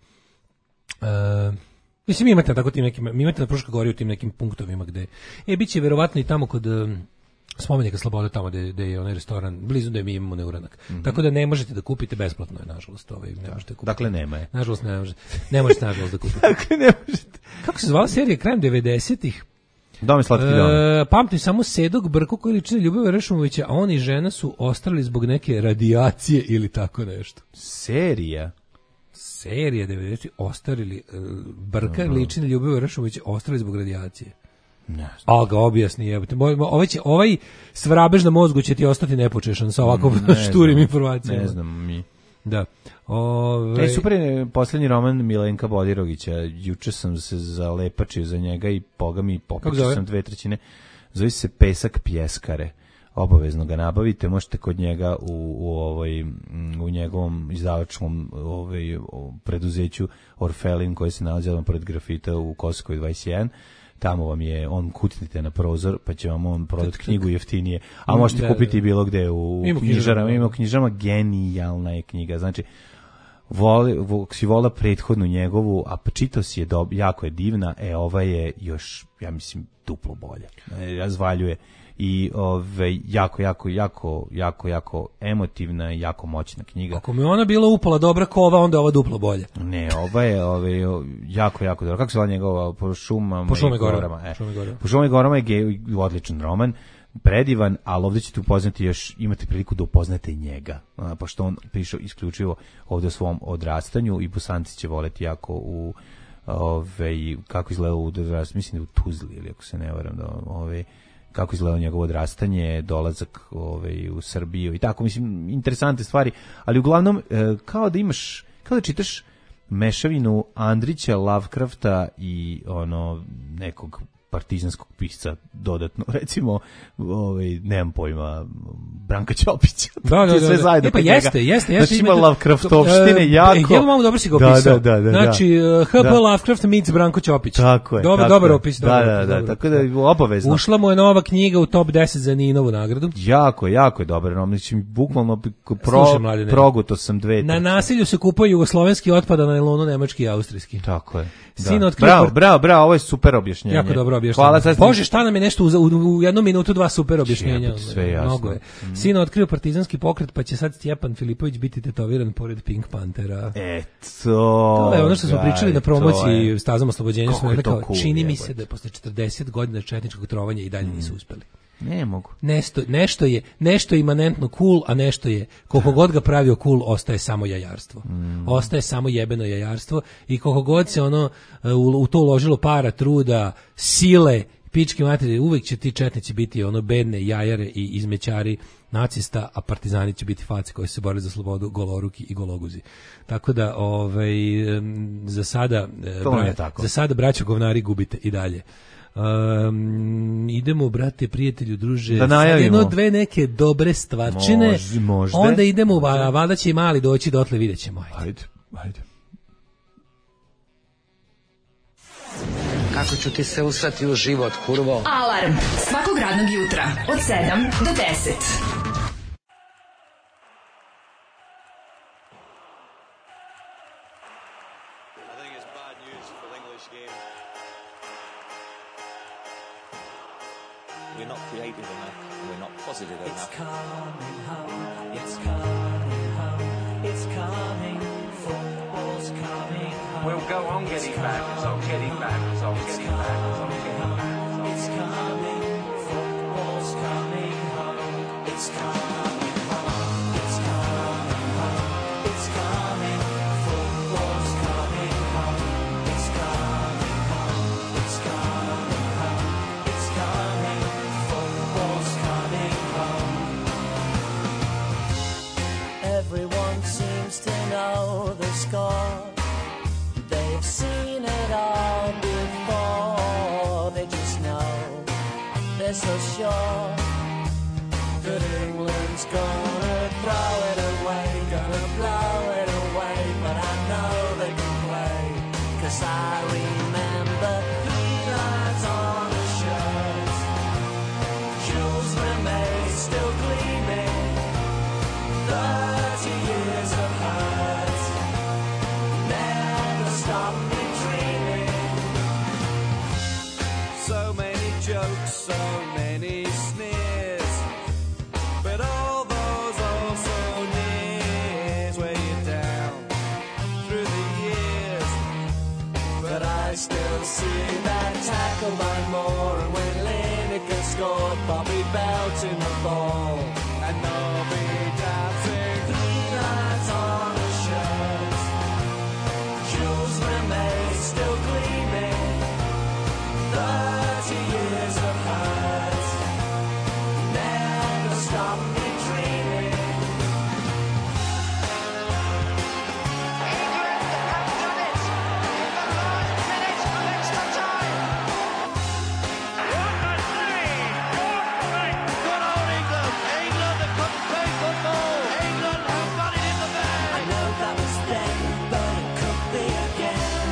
Speaker 7: Uh, Mislim, imate tako tim nekim, imate na Fruškoj gori u tim nekim punktovima gde, e, bit će verovatno i tamo kod um, spomenika Slobode, tamo gde, gde je onaj restoran, blizu da mi imamo neuranak. Mm-hmm. Tako da ne možete da kupite besplatno, je, nažalost. Ovaj, ne možete kupiti.
Speaker 6: Dakle, nema je.
Speaker 7: Nažalost, ne možete, ne možete nažalost da kupite.
Speaker 6: Dakle, ne možete.
Speaker 7: Kako se zvala serija krajem devedesetih?
Speaker 6: Dom je slatki dom.
Speaker 7: E, pamtim samo Sedog Brku koji liči na Ljubivoja Rešumovića, a on i žena su ostali zbog neke radijacije ili tako nešto.
Speaker 6: Serija?
Speaker 7: Serija devedesetih ostarili Brka uh-huh. liči na Ljubivoja Rešumovića, ostali zbog radijacije.
Speaker 6: Ne.
Speaker 7: A ga objasni, jebote. Ovaj će ovaj svrabež na mozgu će ti ostati nepočešan sa ovako šturim informacijama.
Speaker 6: Ne znam mi.
Speaker 7: Da. Ove...
Speaker 6: E, super je posljednji roman Milenka Bodirogića. Juče sam se zalepačio za njega i boga mi popio sam dve trećine. Zove se Pesak pjeskare. Obavezno ga nabavite, možete kod njega u, u ovoj u njegovom izdavačkom ovaj preduzeću Orfelin koji se nalazi odmah pored grafita u Kosovskoj dvadeset jedan. Tamo vam je, on kucnite na prozor, pa će vam on prodati knjigu jeftinije. A možete da, kupiti da. bilo gde u knjižarama, ima knjižama, genijalna je knjiga. Znači voli, si vola prethodnu njegovu, a čitao si je dob, jako je divna, e ova je još, ja mislim, duplo bolje. Razvaljuje. I ove jako jako jako jako jako emotivna i jako moćna knjiga.
Speaker 7: Ako mi ona bila upala dobra kova, onda je ova duplo bolje.
Speaker 6: Ne, ova je ove jako jako dobra. Kako se zove njegova po šumama
Speaker 7: po šumi
Speaker 6: gorama? E, po šumi gorama je gej, odličan roman, predivan, ali ovdje ćete upoznati još, imate priliku da upoznate njega, a, pošto on piše isključivo ovdje o svom odrastanju i Bosanci će voleti jako u ove kako izgleda u odrastanju, mislim da u Tuzli ili ako se ne varam da ove kako izgleda njegovo odrastanje, dolazak ovaj, u Srbiju i tako, mislim, interesantne stvari, ali uglavnom, e, kao da imaš, kao da čitaš mešavinu Andrića, Lovecrafta i ono, nekog partizanskog pisca dodatno, recimo, ovaj, nemam pojma, Branka Ćopića.
Speaker 7: Da, da, da.
Speaker 6: Sve zajedno.
Speaker 7: E pa jeste, jeste, jeste.
Speaker 6: Znači ima Lovecraftovštine jako.
Speaker 7: Jel malo dobro si ga
Speaker 6: da,
Speaker 7: opisao.
Speaker 6: da, da, da,
Speaker 7: znači, uh, H P
Speaker 6: da.
Speaker 7: Lovecraft meets Branko Ćopić.
Speaker 6: Tako je.
Speaker 7: Dobar,
Speaker 6: tako
Speaker 7: dobar
Speaker 6: je.
Speaker 7: opis.
Speaker 6: Da,
Speaker 7: dobar,
Speaker 6: da, da,
Speaker 7: dobar.
Speaker 6: tako da je obavezno.
Speaker 7: Ušla mu je nova knjiga u top deset za Ninovu nagradu.
Speaker 6: Jako, jako je dobar. Znači, bukvalno pro,
Speaker 7: Slušaj,
Speaker 6: proguto sam dve.
Speaker 7: Na nasilju se kupaju jugoslovenski otpada na nailonu nemački i austrijski.
Speaker 6: Tako je.
Speaker 7: Sin
Speaker 6: Da.
Speaker 7: otkrio
Speaker 6: Bravo,
Speaker 7: par-
Speaker 6: bravo, bravo, ovo je super objašnjenje.
Speaker 7: Jako dobro objašnjenje.
Speaker 6: Hvala, sad
Speaker 7: Bože, šta nam je nešto u, u, u jednu minutu dva super objašnjenja.
Speaker 6: Jebote, sve jasno.
Speaker 7: Mnogo je.
Speaker 6: Mm.
Speaker 7: Sin otkrio partizanski pokret, pa će sad Stjepan Filipović biti tetoviran pored Pink Panthera.
Speaker 6: Eto.
Speaker 7: To je ono što smo pričali na promociji
Speaker 6: je.
Speaker 7: Stazama oslobođenja.
Speaker 6: Kako
Speaker 7: Smo
Speaker 6: je
Speaker 7: rekli
Speaker 6: to
Speaker 7: kao,
Speaker 6: cool,
Speaker 7: čini mi
Speaker 6: jebote.
Speaker 7: se da je posle četrdeset godina četničkog trovanja i dalje nisu uspeli.
Speaker 6: Ne mogu.
Speaker 7: Nešto, nešto je nešto je imanentno cool, a nešto je, koliko god ga pravio cool, ostaje samo jajarstvo.
Speaker 6: Mm.
Speaker 7: Ostaje samo jebeno jajarstvo i koliko god se ono u, u to uložilo para, truda, sile, pičke materije, uvek će ti četnici biti ono bedne jajare i izmećari nacista, a partizani će biti face koji se bore za slobodu, goloruki i gologuzi. Tako da, ovaj, em, za sada, e,
Speaker 6: To
Speaker 7: bra-
Speaker 6: nije tako.
Speaker 7: za sada braćo govnari gubite i dalje. Um, idemo, brate, prijatelju, druže,
Speaker 6: Da
Speaker 7: sad
Speaker 6: najavimo.
Speaker 7: jedno, dve neke dobre stvarčine,
Speaker 6: Može, možda.
Speaker 7: onda idemo, va, valjda će i mali doći, dotle vidjet ćemo. Ajde.
Speaker 6: Ajde, ajde.
Speaker 14: Kako ću ti se usrati u život, kurvo?
Speaker 4: Alarm svakog radnog jutra od sedam do deset.
Speaker 15: We're not creative enough. We're not positive enough.
Speaker 8: It's coming home. It's coming home. It's coming. Football's coming home.
Speaker 16: We'll go on getting back, so getting back, so getting back, so getting back.
Speaker 8: It's coming. Football's coming home. It's coming home. It's coming home. It's coming. Football's coming home. It's coming home. It's coming home. It's coming. Football's coming home. Everyone seems to know the score. They've seen it all before. They just know they're so sure that England's gonna throw it away, gonna blow it away. But I know they can play, 'cause I remember three lines on the shirt. Jules Rimet still gleaming, thirty years of hurt never stop me dreaming.
Speaker 1: So many jokes, so many sneers, but all those also nears weigh you down through the years.
Speaker 8: But I still see that tackle by Moore, and when Lineker scored, Bobby Belt in the ball,
Speaker 1: And they'll be dancing.
Speaker 8: three lines on the shirt. Jules Rimet still gleaming, thirty years of hurt never stop me dreaming.
Speaker 1: Good old England! England that couldn't take the ball! England who got it in the bag!
Speaker 8: I know that was then, but it could be again.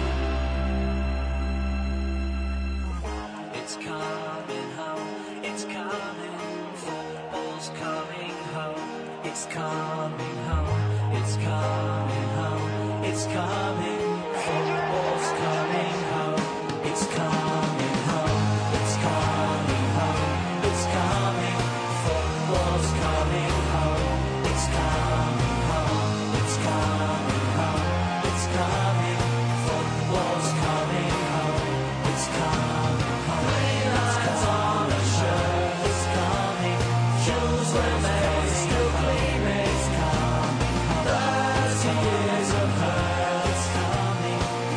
Speaker 8: It's coming home, it's coming, football's coming home. It's coming home, it's coming home, it's coming, football's coming home. It's coming home, it's coming home, it's coming, football's coming home. It's coming home, it's coming home, it's coming, football's coming home. It's coming home, three lines on a shirt. It's coming, Jules Rimet still gleaming. It's coming home, thirty years of hurt. It's coming,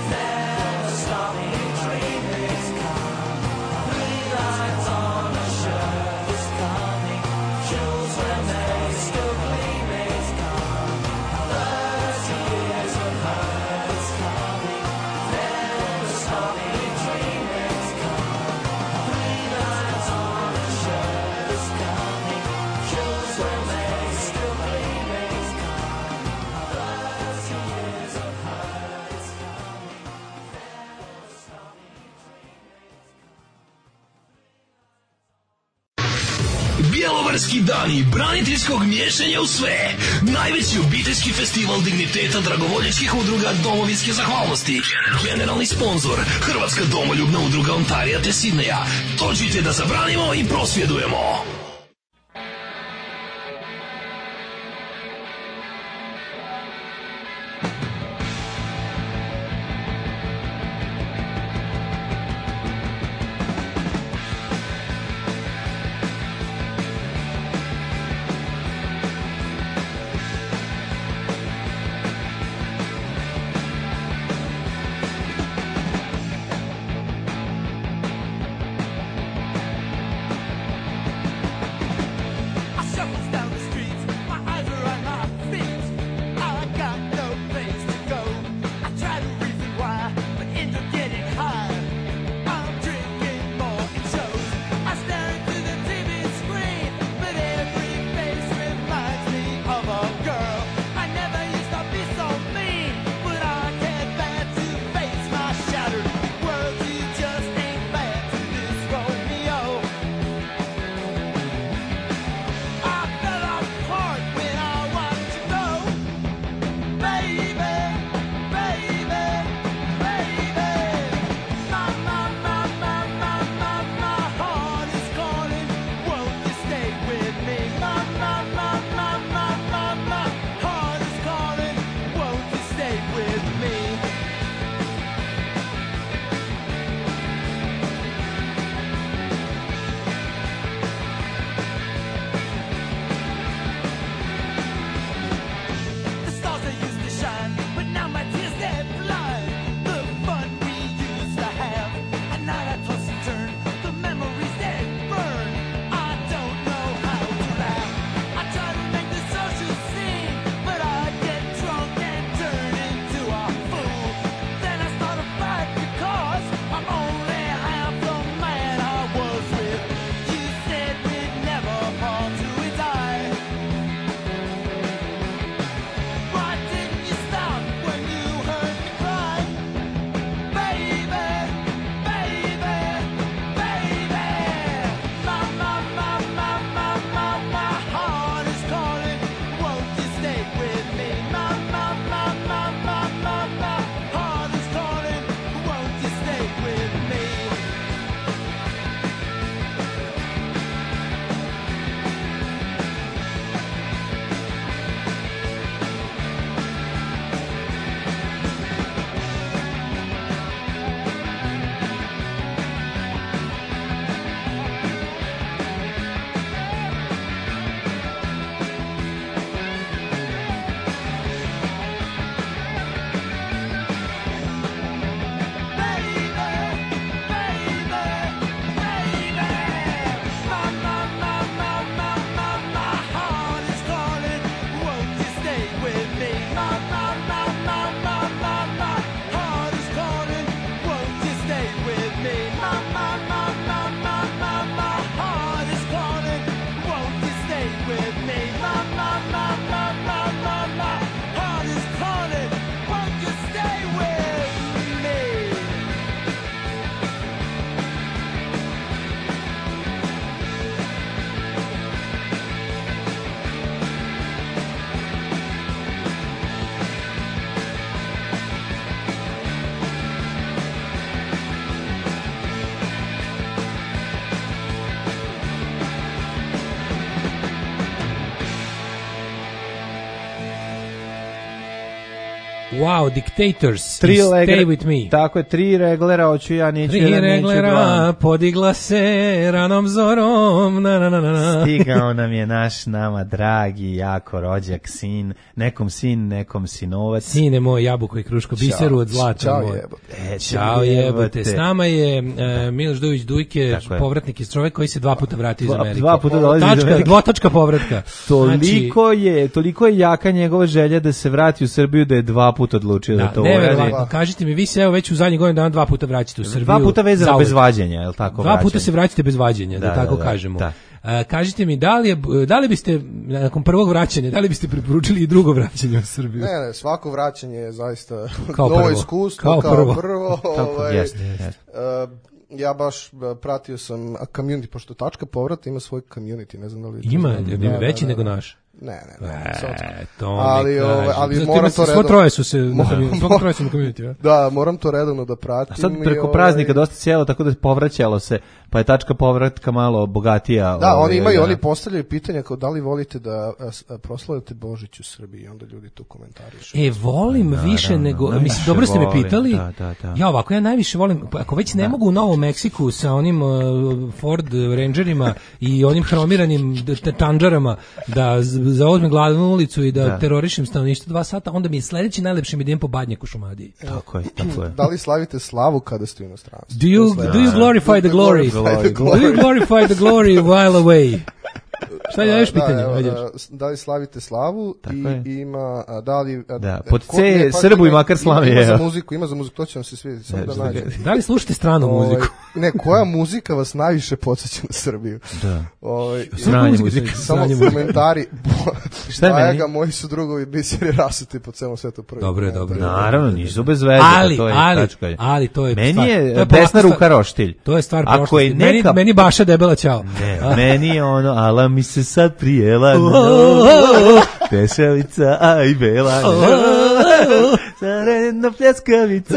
Speaker 17: Vukovarski dani braniteljskog miješanja u sve. Najveći obiteljski festival digniteta dragovoljačkih udruga domovinske zahvalnosti. Generalni sponsor Hrvatska domoljubna udruga Ontarija te Sidneja. Dođite da zabranimo i prosvjedujemo.
Speaker 7: Wow, Dictators,
Speaker 6: tri
Speaker 7: Stay
Speaker 6: legre,
Speaker 7: With Me.
Speaker 6: Tako je, tri reglera, hoću ja, neću
Speaker 7: tri
Speaker 6: jedan,
Speaker 7: reglera,
Speaker 6: neću
Speaker 7: podigla se ranom zorom, na, na, na, na.
Speaker 6: Stigao nam je naš nama dragi, jako rođak sin, nekom sin, nekom sinovac.
Speaker 7: Sine moj, jabuko i kruško, biseru od zlata.
Speaker 18: Ćao
Speaker 7: moj.
Speaker 18: jebote.
Speaker 6: E,
Speaker 7: Ćao jebote. S nama je uh, Miloš Dujić Dujke, povratnik iz čovek koji se dva puta vratio iz Amerike.
Speaker 6: Dva puta dolazi iz Amerike.
Speaker 7: Dvotočka povratka.
Speaker 6: Toliko znači, je, toliko je jaka njegova želja da se vrati u Srbiju da je dva puta odlučio da, da to uradi.
Speaker 7: Kažite mi, vi se evo već u zadnjih godinu dana dva puta vraćate u Srbiju.
Speaker 6: Dva puta vezano bez vađenja, je li tako?
Speaker 7: Dva
Speaker 6: vraćanje.
Speaker 7: puta se vraćate bez vađenja, da, da tako da, da, kažemo. Da. A, kažite mi, da li, je, da li biste, nakon prvog vraćanja, da li biste preporučili i drugo vraćanje u Srbiju?
Speaker 18: Ne, ne, svako vraćanje je zaista
Speaker 7: kao
Speaker 18: novo
Speaker 7: prvo.
Speaker 18: iskustvo,
Speaker 7: kao,
Speaker 18: kao
Speaker 7: prvo.
Speaker 18: prvo
Speaker 6: Tako,
Speaker 18: ovaj,
Speaker 6: jeste, jeste.
Speaker 18: Uh, ja baš uh, pratio sam community, pošto tačka povrata ima svoj community, ne znam da li...
Speaker 7: Ima,
Speaker 18: da,
Speaker 7: ima veći
Speaker 18: da, da,
Speaker 7: nego
Speaker 18: da.
Speaker 7: naš.
Speaker 18: Ne, ne, ne.
Speaker 7: E, to
Speaker 18: ali, ove, ali
Speaker 7: Zato
Speaker 18: moram to redovno...
Speaker 7: Svo troje su se na community, ja?
Speaker 18: Da, moram to redovno da pratim.
Speaker 6: A sad preko
Speaker 18: i,
Speaker 6: praznika
Speaker 18: ovaj...
Speaker 6: dosta cijelo, tako da povraćalo se, pa je tačka povratka malo bogatija.
Speaker 18: Da,
Speaker 6: ovaj,
Speaker 18: oni imaju,
Speaker 6: da.
Speaker 18: oni postavljaju pitanja kao da li volite da a, proslavite Božić u Srbiji, onda ljudi tu komentarišu.
Speaker 7: E, volim
Speaker 6: Naravno,
Speaker 7: više nego,
Speaker 6: najviše
Speaker 7: mislim, dobro ste me
Speaker 6: volim,
Speaker 7: pitali.
Speaker 6: da, da, da.
Speaker 7: Ja ovako, ja najviše volim, ako već ne
Speaker 6: Da.
Speaker 7: mogu u Novom Meksiku sa onim uh, Ford Rangerima i onim hromiranim t- tandžarama da z- zauzmem glavnu ulicu i da,
Speaker 6: Da.
Speaker 7: terorišem stanovništvo dva sata, onda mi je sledeći najlepši mi idem po Badnjak u Šumadiji.
Speaker 6: Tako je, tako je.
Speaker 18: Da li slavite slavu kada ste u inostranstvu?
Speaker 7: Do you, do you glorify the glory?
Speaker 18: Glorify the
Speaker 7: Do you glorify the glory while away? Šta je još pitanje?
Speaker 18: Da,
Speaker 7: Ajde.
Speaker 18: evo, da li slavite slavu i
Speaker 6: je.
Speaker 18: ima, a, da li... a,
Speaker 6: Da,
Speaker 18: ko-
Speaker 6: pod C
Speaker 18: ne, pa
Speaker 6: Srbu i
Speaker 18: ima-
Speaker 6: makar slave,
Speaker 18: Ima za
Speaker 6: evo.
Speaker 18: muziku, ima za muziku, to će vam se svidjeti, samo da nađem.
Speaker 7: Da li slušate stranu
Speaker 18: Ovaj,
Speaker 7: muziku?
Speaker 18: Ne, koja muzika vas najviše podsjeća na Srbiju?
Speaker 6: Da.
Speaker 18: Ovaj,
Speaker 6: Sranje
Speaker 18: i-
Speaker 6: muzike.
Speaker 18: Samo
Speaker 7: Sranje muzike.
Speaker 18: komentari.
Speaker 6: Šta je
Speaker 18: Bajaga,
Speaker 6: meni?
Speaker 18: moji su drugovi biseri rasuti po celom svetu prvi.
Speaker 7: Dobro je, dobro je.
Speaker 6: Naravno, nisu bez veze,
Speaker 7: Ali,
Speaker 6: to je
Speaker 7: ali,
Speaker 6: tačka.
Speaker 7: ali to je
Speaker 6: Meni
Speaker 7: stvar-
Speaker 6: je
Speaker 7: to je
Speaker 6: desna
Speaker 7: polako
Speaker 6: ruka
Speaker 7: stvar-
Speaker 6: roštilj.
Speaker 7: To je stvar
Speaker 6: Ako je
Speaker 7: prošlosti.
Speaker 6: neka...
Speaker 7: Meni, meni Baša debela ćao.
Speaker 6: Ne, meni je ono, ala mi se sad prijela, no, pešavica, aj bela, no, zarena pljeskavica.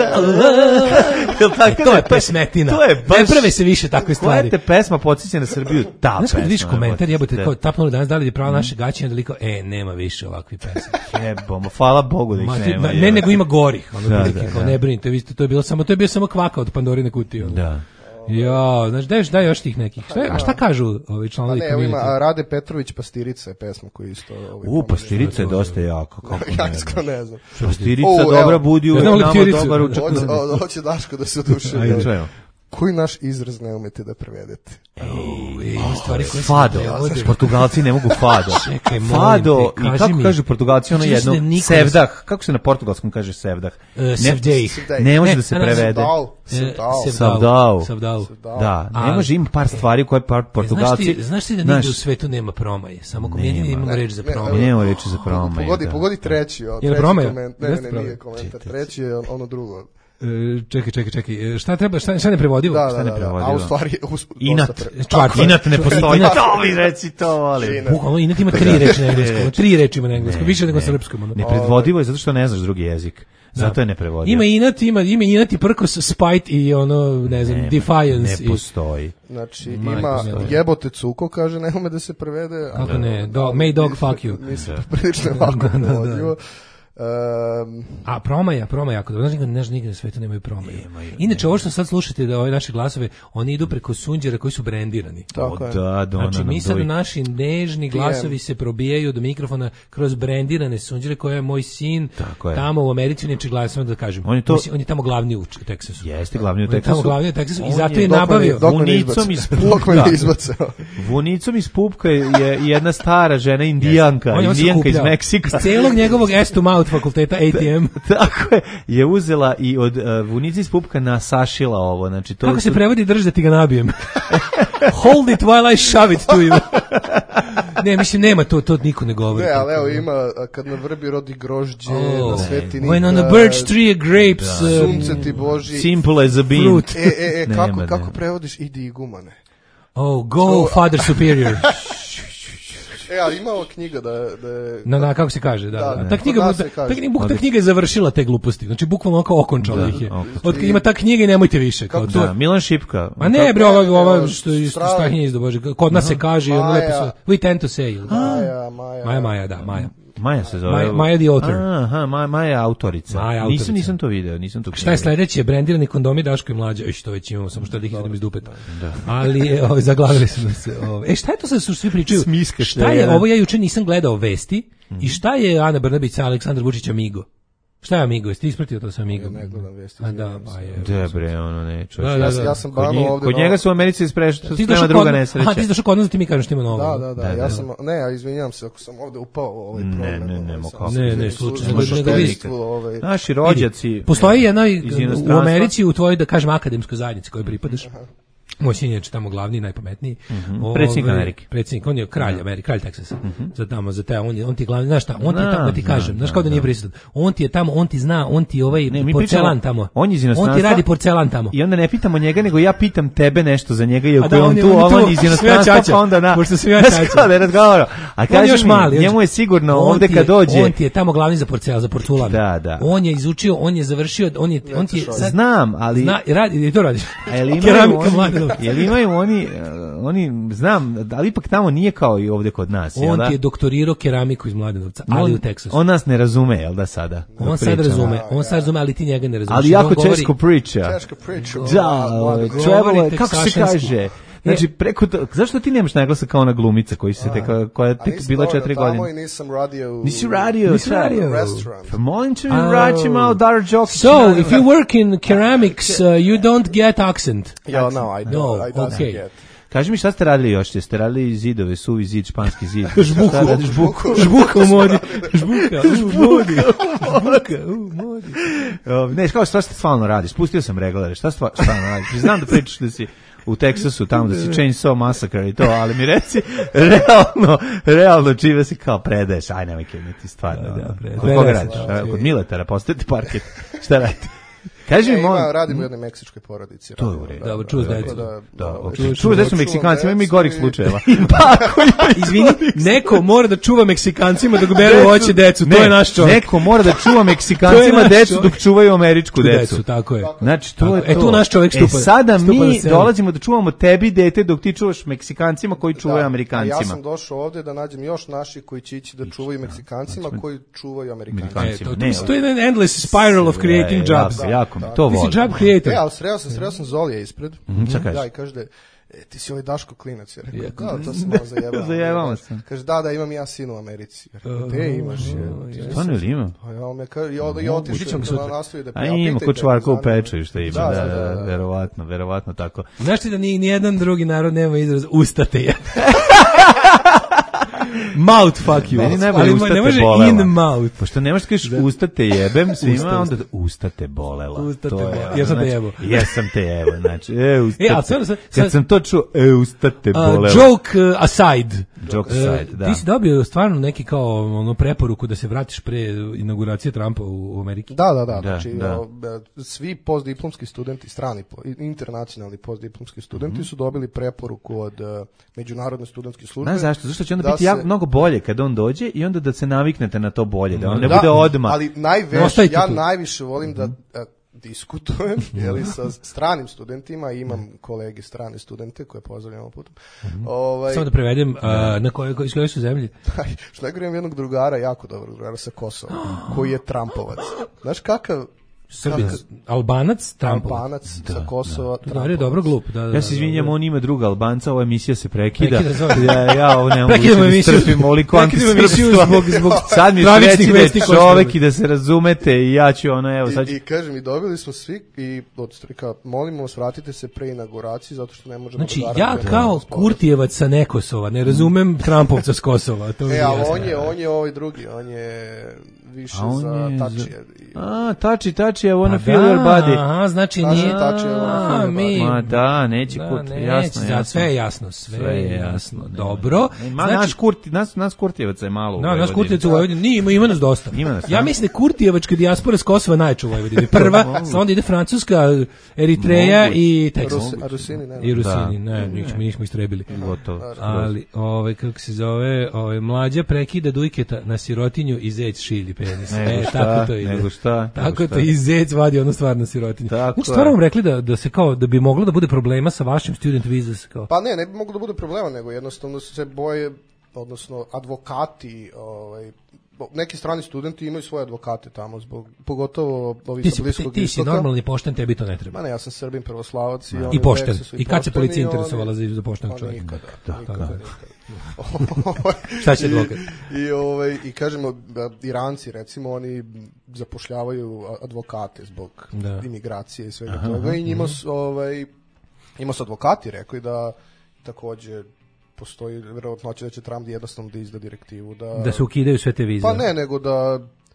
Speaker 7: E, to je pesmetina.
Speaker 6: To je baš...
Speaker 7: Ne prave se više takve stvari.
Speaker 6: Koja te pesma podsjeća na Srbiju? Ta
Speaker 7: Znaš kad
Speaker 6: pesma,
Speaker 7: vidiš komentar, jebote,
Speaker 6: da.
Speaker 7: kao tapnuli danas, da li je pravo naše gaće, onda liko, e, nema više ovakvih pesama.
Speaker 6: Jebom, hvala Bogu da ih
Speaker 7: Ma, ti-
Speaker 6: nema.
Speaker 7: ma, ne, nego ima gorih. Ono,
Speaker 6: Da,
Speaker 7: prilike,
Speaker 6: da,
Speaker 7: kao,
Speaker 6: da.
Speaker 7: ne brinite, vi ste, to je bilo samo, to je bio samo kvaka od Pandorine kutije. ono.
Speaker 6: Da.
Speaker 7: Ja, znači, daj još, daj još tih nekih. Šta, je- a šta kažu ovi
Speaker 18: A
Speaker 7: članovi
Speaker 18: ne, evo ima
Speaker 7: community?
Speaker 18: a Rade Petrović Pastirica je pesma koju isto... Ovaj,
Speaker 6: U, pastirica je dosta jako, kako ne
Speaker 18: Ja
Speaker 6: znam.
Speaker 18: iskro ne znam.
Speaker 6: Pastirica
Speaker 18: O,
Speaker 6: dobra
Speaker 18: evo.
Speaker 6: budi
Speaker 7: Ja
Speaker 6: uvek
Speaker 7: znam
Speaker 6: nama
Speaker 7: leptiricu.
Speaker 6: dobar ručak.
Speaker 18: Hoće, o, hoće Daško da se oduševi.
Speaker 6: Ajde, čujemo.
Speaker 18: Koji naš izraz ne umete da prevedete?
Speaker 7: Ej, stvari koje se
Speaker 6: Fado,
Speaker 7: prevode.
Speaker 6: Portugalci ne mogu fado.
Speaker 7: Čekaj, molim
Speaker 6: Fado,
Speaker 7: te,
Speaker 6: i
Speaker 7: kaži
Speaker 6: kako
Speaker 7: mi.
Speaker 6: kažu Portugalci ono
Speaker 7: Čini se
Speaker 6: jedno,
Speaker 7: da niko-
Speaker 6: sevdah, kako se na portugalskom kaže sevdah?
Speaker 7: E, sevdej.
Speaker 6: Ne može
Speaker 7: Ne,
Speaker 6: da se
Speaker 7: ne, ne,
Speaker 6: prevede.
Speaker 18: Savdal.
Speaker 7: E,
Speaker 18: Savdal.
Speaker 6: Savdao.
Speaker 7: Savdao.
Speaker 6: Da, ne
Speaker 7: Ali-
Speaker 6: može, ima par stvari koje par Portugalci...
Speaker 7: Znaš ti, znaš ti da nigde u svetu nema promaje, samo kod meni
Speaker 6: Nema.
Speaker 7: imamo reč za
Speaker 18: Ne,
Speaker 7: promaje.
Speaker 6: Nema reči za promaj.
Speaker 18: Pogodi,
Speaker 6: da.
Speaker 18: pogodi treći. O,
Speaker 7: Jel
Speaker 18: treći
Speaker 7: promaja?
Speaker 18: koment- Ne, ne,
Speaker 7: Jeste
Speaker 18: ne,
Speaker 7: promaja?
Speaker 18: nije komentar. Treći je ono drugo.
Speaker 7: E, čekaj, čekaj, čekaj. E, Šta treba, šta, šta ne prevodivo?
Speaker 18: Da,
Speaker 6: Šta
Speaker 18: da,
Speaker 6: ne
Speaker 18: da, da.
Speaker 6: prevodivo?
Speaker 18: A u stvari... u-
Speaker 6: Inat.
Speaker 18: dosta pre-
Speaker 7: Čvark.
Speaker 6: Inat ne postoji.
Speaker 7: Inat.
Speaker 6: To mi reci, to volim.
Speaker 18: Inat.
Speaker 7: Bukvalno, inat ima tri reči na engleskom. Tri reči ima na engleskom, više nego na srpskom. ono.
Speaker 6: Nepredvodivo je zato što ne znaš drugi jezik. Zato je neprevodivo.
Speaker 7: Ima inat, ima, ima inat i prkos, spite i ono, ne znam,
Speaker 6: Nema,
Speaker 7: defiance.
Speaker 6: Ne postoji.
Speaker 18: Znači,
Speaker 7: Majko
Speaker 18: ima
Speaker 7: mila.
Speaker 18: jebote cuko, kaže, ne ume da se prevede.
Speaker 7: I, kako ne, dog, may dog fuck you.
Speaker 18: Mislim, prilično je lako
Speaker 7: Da, da, da.
Speaker 18: prevodivo. Um,
Speaker 7: A promaja, promaja jako dobro. Znaš, nigde, znaš, nigde na svetu nemaju promaju. Inače, ovo što sad slušate, da ove naše glasove, oni idu preko sunđera koji su brendirani.
Speaker 18: Tako je.
Speaker 6: Da, da,
Speaker 7: Znači,
Speaker 6: ona
Speaker 7: mi
Speaker 6: nam
Speaker 7: sad
Speaker 6: doji.
Speaker 7: naši nežni glasovi se probijaju do mikrofona kroz brendirane sunđere koje je moj sin
Speaker 6: Tako je.
Speaker 7: tamo u Americi, neće glasovati da kažem.
Speaker 6: On je to-
Speaker 7: Mislim, on je tamo glavni u Teksasu.
Speaker 6: Jeste glavni u
Speaker 7: On je tamo
Speaker 6: Teksasu.
Speaker 7: glavni u Teksasu i
Speaker 6: On
Speaker 7: zato
Speaker 6: je
Speaker 7: je
Speaker 6: dok me-
Speaker 7: nabavio.
Speaker 18: dok me ne
Speaker 6: Vunicom
Speaker 18: izbace.
Speaker 6: iz
Speaker 18: Dok me ne
Speaker 6: Pupka.
Speaker 18: izbaceo.
Speaker 6: Vunicom iz Pupka je jedna stara žena indijanka,
Speaker 7: On je on se
Speaker 6: indijanka iz
Speaker 7: okupljao.
Speaker 6: Meksika.
Speaker 7: Iz celog njegovog S to Mouth fakulteta A T M.
Speaker 6: Tako je, je uzela i od uh, Vunice iz Pupka nasašila ovo. Znači, to
Speaker 7: Kako se
Speaker 6: su-
Speaker 7: prevodi drži da ti ga nabijem? Hold it while I shove it to you. Ne, mislim, nema to, to niko ne govori.
Speaker 18: Ne, ali evo ima, a, kad na vrbi rodi grožđe,
Speaker 7: Oh.
Speaker 18: na sveti
Speaker 7: When on
Speaker 18: nikad,
Speaker 7: a birch tree a grapes,
Speaker 6: Da.
Speaker 7: um,
Speaker 18: sunce ti Boži.
Speaker 6: Simple as a bean.
Speaker 7: Fruit.
Speaker 18: E, e, e,
Speaker 6: Nema,
Speaker 18: kako, kako
Speaker 6: nema.
Speaker 18: prevodiš idi igumane?
Speaker 7: Oh, go Father Superior.
Speaker 18: E, ali ima ova knjiga da, da je...
Speaker 7: Na, na, kako se kaže, da.
Speaker 18: Da,
Speaker 7: da.
Speaker 18: ne.
Speaker 7: Ta knjiga,
Speaker 18: Kod nas
Speaker 7: ta,
Speaker 18: se
Speaker 7: ta,
Speaker 18: kaže.
Speaker 7: knjiga- ta knjiga je završila te gluposti. Znači, bukvalno ono kao okončala
Speaker 6: Da,
Speaker 7: ih je.
Speaker 6: okončala.
Speaker 7: Od kad ima ta knjiga i nemojte više. Kao to.
Speaker 6: Da, Milan Šipka.
Speaker 7: Ma ne, bre, ova, ova
Speaker 18: ne,
Speaker 7: što je
Speaker 18: strava.
Speaker 7: Strahinje izdo, bože. Kod nas se kaže, ono lepo
Speaker 18: Maja.
Speaker 7: se, we tend to say. ili da?
Speaker 18: Maja, Maja.
Speaker 7: Maja, Maja, da, Maja.
Speaker 6: Maja se zove.
Speaker 7: Maja- Maja the author.
Speaker 6: Aha, Maja, Maja je autorica.
Speaker 7: Maja
Speaker 6: Nisam,
Speaker 7: autorica.
Speaker 6: nisam to video, nisam to
Speaker 7: Šta je sledeće? Brendirani kondomi Daško i Mlađa. Ej, što već imamo, samo što da ih idem iz dupeta. Ali, e, ovaj, zaglavili smo se. Ovaj. E, šta je to sad što svi pričaju?
Speaker 6: Smiska
Speaker 7: Šta je,
Speaker 6: jedan.
Speaker 7: ovo ja juče nisam gledao vesti, i šta je Ana Brnabić sa Aleksandar Vučić Amigo? Šta je Amigo? Jesi ti ispratio to sa Amigo?
Speaker 18: Ne gledam vesti.
Speaker 7: A da, pa je.
Speaker 6: Dobre, ono ne, čovječ.
Speaker 7: Da, da,
Speaker 18: Ja,
Speaker 7: da.
Speaker 18: ja sam
Speaker 6: Kod,
Speaker 18: bano
Speaker 6: njega,
Speaker 18: ovde...
Speaker 6: kod
Speaker 18: no-
Speaker 6: njega su u Americi spreš,
Speaker 7: Ti si
Speaker 6: sprema
Speaker 7: došao
Speaker 6: druga
Speaker 7: kod-
Speaker 6: nesreća.
Speaker 7: Aha, ti si došao kod nas da ti mi kažeš što ima novo.
Speaker 18: Da, da, da,
Speaker 6: Da,
Speaker 18: ja
Speaker 6: da.
Speaker 18: sam, ne, ja izvinjam se ako sam ovde upao u ovaj
Speaker 6: Ne,
Speaker 18: problem.
Speaker 6: ne,
Speaker 18: ovaj,
Speaker 6: ne, mo
Speaker 18: sam
Speaker 6: kako.
Speaker 18: se
Speaker 7: Ne, ne,
Speaker 18: izvinjam,
Speaker 7: slučajno,
Speaker 18: službeno
Speaker 7: nego- nego vi-
Speaker 18: školstvo, ovaj,
Speaker 6: Naši rođaci.
Speaker 7: Postoji jedna
Speaker 6: iz
Speaker 7: u
Speaker 6: inostranstva.
Speaker 7: Americi u tvojoj, da kažem, akademskoj zajednici kojoj pripadaš. Moj sin je tamo glavni, najpametniji.
Speaker 6: Mhm.
Speaker 7: Ove,
Speaker 6: Predsjednik Amerike.
Speaker 7: Predsjednik, on je kralj
Speaker 6: Da.
Speaker 7: Amerike, kralj Teksasa.
Speaker 6: Mhm.
Speaker 7: Za tamo, za te, on je, on ti je glavni, znaš šta, on ti je
Speaker 6: Znam,
Speaker 7: tamo, da ti
Speaker 6: znam,
Speaker 7: kažem, znaš
Speaker 6: znam,
Speaker 7: kao da nije
Speaker 6: znam.
Speaker 7: prisutan. On ti je tamo, on ti zna, on ti ovaj
Speaker 6: Ne, mi
Speaker 7: porcelan
Speaker 6: pričamo-
Speaker 7: tamo.
Speaker 6: On je iz
Speaker 7: On ti
Speaker 6: inostranstva.
Speaker 7: radi porcelan tamo.
Speaker 6: I onda ne pitamo njega, nego ja pitam tebe nešto za njega, iako
Speaker 7: A da,
Speaker 6: je
Speaker 7: on
Speaker 6: on
Speaker 7: je-
Speaker 6: tu,
Speaker 7: on je
Speaker 6: on,
Speaker 7: tu,
Speaker 6: on iz
Speaker 7: sam ja
Speaker 6: inostranstva,
Speaker 7: ćaća,
Speaker 6: pa onda na...
Speaker 7: pošto sam ja
Speaker 6: Znaš
Speaker 7: ćaća.
Speaker 6: kao da je razgovarao. A
Speaker 7: On je
Speaker 6: kaži
Speaker 7: još
Speaker 6: mi,
Speaker 7: mali, on
Speaker 6: njemu
Speaker 7: će-
Speaker 6: je sigurno
Speaker 7: on
Speaker 6: ovde
Speaker 7: ti
Speaker 6: kad
Speaker 7: je-
Speaker 6: dođe...
Speaker 7: On ti je tamo glavni za porcelan, za porculan.
Speaker 6: Da, da.
Speaker 7: On je izučio, on je završio, on je, on ti je sad...
Speaker 6: Znam, ali...
Speaker 7: Zna, radi, i to radiš.
Speaker 6: A jel imaju
Speaker 7: Keramika
Speaker 6: oni,
Speaker 7: Mladenovca.
Speaker 6: jel imaju oni, uh, oni, znam, ali ipak tamo nije kao i ovde kod nas, jel
Speaker 7: On
Speaker 6: da?
Speaker 7: ti je doktorirao keramiku iz Mladenovca, ali
Speaker 6: on,
Speaker 7: u Teksasu.
Speaker 6: On nas ne razume, jel da sada?
Speaker 7: On
Speaker 6: Dok
Speaker 7: sad
Speaker 6: pričamo.
Speaker 7: razume, on sad razume, ali ti njega ne razumeš.
Speaker 6: Ali
Speaker 7: Jer on
Speaker 6: jako
Speaker 7: govori-
Speaker 6: češko priča.
Speaker 18: Češko priča.
Speaker 6: Da,
Speaker 18: Govori
Speaker 6: travel, kako se
Speaker 7: teksašanski.
Speaker 6: kaže? Znači, preko to, zašto ti nemaš naglasa kao ona glumica koji se tek, koja je
Speaker 18: A
Speaker 6: tek
Speaker 18: nisam
Speaker 6: bila
Speaker 18: dovoljno
Speaker 6: četiri
Speaker 18: tamo
Speaker 6: godine?
Speaker 18: i nisam radio u...
Speaker 6: Nisi radio,
Speaker 7: Nisi
Speaker 6: čak.
Speaker 7: radio.
Speaker 18: Restaurant.
Speaker 6: Pa molim te,
Speaker 7: Oh.
Speaker 6: vraći malo Dara Đokić.
Speaker 7: So, if you work in ceramics, uh, you don't get accent.
Speaker 18: Yeah, no, I don't.
Speaker 7: No,
Speaker 18: I don't
Speaker 7: okay.
Speaker 18: get.
Speaker 6: Kaži mi šta ste radili još? Jeste radili zidove, suvi zid, španski zid?
Speaker 7: Žbuku.
Speaker 6: Šta radiš? Žbuku.
Speaker 7: Žbuka u modi. Žbuka u modi. Žbuka u modi.
Speaker 6: Uh, ne, kao šta ste stvarno radiš? Spustio sam reglare, šta stva- stvarno radiš? Znam da pričaš da si u Teksasu, tamo da si Chainsaw Massacre i to, ali mi reci, realno, realno čime si kao predaješ, aj nemoj kemiti stvarno.
Speaker 7: Da, da,
Speaker 6: ono.
Speaker 7: predajem.
Speaker 6: Kod koga
Speaker 7: Predajem
Speaker 6: radiš?
Speaker 7: se,
Speaker 6: A,
Speaker 7: da.
Speaker 6: Kod Miletara, postavite parket. Šta radite? Kaži
Speaker 18: Ne,
Speaker 6: mi,
Speaker 18: ima,
Speaker 6: molim.
Speaker 18: radim u jednoj meksičkoj porodici.
Speaker 6: To je
Speaker 18: radim,
Speaker 6: u redu.
Speaker 18: da,
Speaker 7: Dobro, čuo s
Speaker 18: tako
Speaker 7: decom.
Speaker 18: da,
Speaker 6: Da,
Speaker 18: ovaj,
Speaker 6: ok.
Speaker 18: čuvam-
Speaker 6: Čuo da su
Speaker 18: čuvam
Speaker 6: Meksikanci, ima mi
Speaker 18: decu
Speaker 6: gorih
Speaker 18: i-
Speaker 6: slučajeva.
Speaker 7: Izvini, neko mora da čuva Meksikancima dok beru oće decu, to
Speaker 6: Ne,
Speaker 7: je naš čovjek.
Speaker 6: Neko mora da čuva
Speaker 7: To
Speaker 6: Meksikancima
Speaker 7: je naš
Speaker 6: decu
Speaker 7: čovjek.
Speaker 6: dok čuvaju američku decu.
Speaker 7: Decu, tako je.
Speaker 6: Znači, to
Speaker 7: Tako.
Speaker 6: je
Speaker 7: E,
Speaker 6: to.
Speaker 7: tu naš čovjek stupa-
Speaker 6: E, sada
Speaker 7: stupa na
Speaker 6: mi
Speaker 7: scenu.
Speaker 6: dolazimo da čuvamo tebi dete dok ti čuvaš Meksikancima koji čuvaju
Speaker 18: Da, a
Speaker 6: Amerikancima.
Speaker 18: ja sam došao ovdje da nađem još naših koji će ići da čuvaju Meksikancima koji čuvaju Amerikancima.
Speaker 6: Amerikancima.
Speaker 7: E, to,
Speaker 6: Ne,
Speaker 7: to, to je jedan endless spiral of creating
Speaker 6: Je,
Speaker 7: jobs.
Speaker 6: jako, jako, to
Speaker 7: Ti si
Speaker 6: volim.
Speaker 7: job creator.
Speaker 18: E, ali sreo sam, sreo sam Zolija ispred.
Speaker 6: Mhm, šta kažeš?
Speaker 18: Da, i kaže da je, e, ti si ovaj Daško klinac. Ja rekao, da, to se malo zajebao.
Speaker 6: Zajebamo se.
Speaker 18: Kaže, da, da, imam ja sin u Americi. Ja rekao, te imaš je.
Speaker 6: Stvarno ili ima?
Speaker 18: Pa ja, on me kaže, i onda i otišao da nastavi da
Speaker 6: A ima kod čvarka u pečaju što ima, da, da, da, verovatno, verovatno tako.
Speaker 7: Znaš ti da ni nijedan drugi narod nema izraz ustate je. Mouth fuck you.
Speaker 6: Meni najbolje
Speaker 7: Ali
Speaker 6: usta
Speaker 7: ne
Speaker 6: te
Speaker 7: može
Speaker 6: bolela.
Speaker 7: in mouth.
Speaker 6: Pošto ne možeš kažeš usta te jebem svima,
Speaker 7: Usta,
Speaker 6: onda usta te bolela.
Speaker 7: Usta
Speaker 6: To
Speaker 7: te
Speaker 6: je,
Speaker 7: bolela. Jer sam te
Speaker 6: znači,
Speaker 7: jebo.
Speaker 6: Jesam te jebo, znači, e, usta
Speaker 7: E, a
Speaker 6: te-
Speaker 7: sad- sad-
Speaker 6: Kad sam to čuo, e, usta te
Speaker 7: Uh,
Speaker 6: bolela.
Speaker 7: joke uh, aside.
Speaker 6: Joke aside,
Speaker 7: Uh,
Speaker 6: da.
Speaker 7: Ti si dobio stvarno neki kao ono preporuku da se vratiš pre inauguracije Trumpa u, u Ameriki.
Speaker 18: Da, da, da,
Speaker 6: Da,
Speaker 18: znači
Speaker 6: da.
Speaker 18: o, e, svi postdiplomski studenti, strani, po- internacionalni postdiplomski studenti
Speaker 6: Mhm.
Speaker 18: su dobili preporuku od e, Međunarodne studentske službe.
Speaker 6: Znaš zašto? Zašto će onda
Speaker 18: da
Speaker 6: biti
Speaker 18: se-
Speaker 6: jako, mnogo bolje kad on dođe i onda da se naviknete na to bolje, da on ne
Speaker 18: Da,
Speaker 6: bude odmah.
Speaker 18: Ali najveće,
Speaker 7: Ostavite
Speaker 18: ja
Speaker 7: tu.
Speaker 18: najviše volim da
Speaker 6: Mhm.
Speaker 18: e, diskutujem jeli, sa stranim studentima, imam kolege strane studente koje pozdravljam ovog putom. Ovaj,
Speaker 7: Samo da prevedem, uh, na koje, koje, iz koje su zemlje?
Speaker 18: što ne govorim jednog drugara, jako dobrog drugara sa Kosova, koji je Trumpovac. Znaš kakav
Speaker 7: Srbin,
Speaker 18: kakav-
Speaker 7: Albanac, Trumpov.
Speaker 18: Albanac sa Kosova,
Speaker 7: To je dobro glup. Da, da,
Speaker 6: Ja se izvinjam, on ima druga Albanca, ova emisija se prekida.
Speaker 7: Prekida, zove.
Speaker 6: ja, ja ovo ne mogu
Speaker 7: Prekidamo
Speaker 6: više da
Speaker 7: emisiju.
Speaker 6: strpim ovoliko
Speaker 7: Prekidamo emisiju
Speaker 6: antisrpstva.
Speaker 7: zbog- zbog
Speaker 6: Sad mi
Speaker 7: tragičnih
Speaker 6: reći da je
Speaker 7: vesti koje
Speaker 6: čovek
Speaker 7: smo
Speaker 6: i da se razumete i ja ću ono, evo, sad ću...
Speaker 18: I, i kažem, i dobili smo svi i od strika, molimo vas, vratite se pre inauguracije zato što ne možemo
Speaker 7: Znači,
Speaker 18: da
Speaker 7: ja
Speaker 18: garantujemo
Speaker 7: kao
Speaker 18: nas povratak.
Speaker 7: Kurtijevac sa ne Kosova, ne razumem Trumpovca s Kosova. To mi
Speaker 18: E,
Speaker 7: je
Speaker 18: ali
Speaker 7: jasno.
Speaker 18: on je, on je ovaj drugi, on je više
Speaker 6: A on
Speaker 18: za
Speaker 6: je za-
Speaker 18: tačije.
Speaker 6: A, tači, tači, I wanna
Speaker 7: Pa
Speaker 6: feel your body.
Speaker 7: aha, znači
Speaker 18: Tači,
Speaker 7: nije...
Speaker 18: tači, I wanna feel
Speaker 7: A,
Speaker 18: your
Speaker 7: mi...
Speaker 18: body.
Speaker 6: Ma da, neće
Speaker 7: Da,
Speaker 6: kurt,
Speaker 7: neće,
Speaker 6: jasno,
Speaker 7: za-
Speaker 6: jasno.
Speaker 7: sve je jasno, sve je jasno. Dobro.
Speaker 6: Ma,
Speaker 7: Znači-
Speaker 6: naš, kurti, nas, nas Kurtijevaca je malo u
Speaker 7: No, naš
Speaker 6: Vojvodini.
Speaker 7: Kurtijevac u Vojvodini, nije, ima, ima nas dosta.
Speaker 6: Ima nas,
Speaker 7: ja
Speaker 6: a?
Speaker 7: mislim da je Kurtijevačka dijaspora s Kosova najču u Vojvodini. Prva, sa onda ide Francuska, Eritreja
Speaker 6: Moguće.
Speaker 7: i Teksas.
Speaker 18: Rus- a Rusini nema.
Speaker 7: I Rusini,
Speaker 6: Da.
Speaker 7: ne, njih smo, njih smo istrebili.
Speaker 6: Gotovo.
Speaker 7: Ali, ovaj, kako se zove, ovaj, mlađa prekida dujketa na sirotinju i zec šilji penis.
Speaker 6: Nego
Speaker 7: e,
Speaker 6: šta,
Speaker 7: tako to ide.
Speaker 6: nego šta,
Speaker 7: Tako
Speaker 6: nego
Speaker 7: to
Speaker 6: šta.
Speaker 7: i zec vadi ono stvar na sirotinju.
Speaker 6: Tako
Speaker 7: Znači, stvarno
Speaker 6: je.
Speaker 7: vam rekli da, da se kao, da bi moglo da bude problema sa vašim student visas, kao.
Speaker 18: Pa ne, ne bi moglo da bude problema, nego jednostavno se boje, odnosno advokati, ovaj, neki strani studenti imaju svoje advokate tamo, zbog, pogotovo ovi
Speaker 7: Ti
Speaker 18: sa
Speaker 7: si, ti,
Speaker 18: Bliskog
Speaker 7: ti si
Speaker 18: istoka.
Speaker 7: normalni pošten, tebi to ne treba.
Speaker 18: Ma ne, ja sam Srbin, pravoslavac i, oni
Speaker 7: I
Speaker 18: u
Speaker 7: pošten.
Speaker 18: Teksasu
Speaker 7: I kad se
Speaker 18: pošteni,
Speaker 7: policija
Speaker 18: i oni-
Speaker 7: interesovala za, za poštenog
Speaker 18: Pa
Speaker 7: čovjeka?
Speaker 18: nikada,
Speaker 7: Da,
Speaker 18: nikada,
Speaker 7: da.
Speaker 18: nikada.
Speaker 7: Šta će advokat?
Speaker 18: I, i, ovaj, i kažemo, da Iranci, recimo, oni zapošljavaju advokate zbog
Speaker 7: Da.
Speaker 18: imigracije i svega
Speaker 7: Aha,
Speaker 18: toga
Speaker 7: aha,
Speaker 18: i njima
Speaker 7: mhm.
Speaker 18: su, ovaj, njima su advokati rekli da takođe postoji verovatnoća da će Trump jednostavno da izda direktivu da...
Speaker 7: Da se ukidaju sve te vize.
Speaker 18: Pa ne, nego da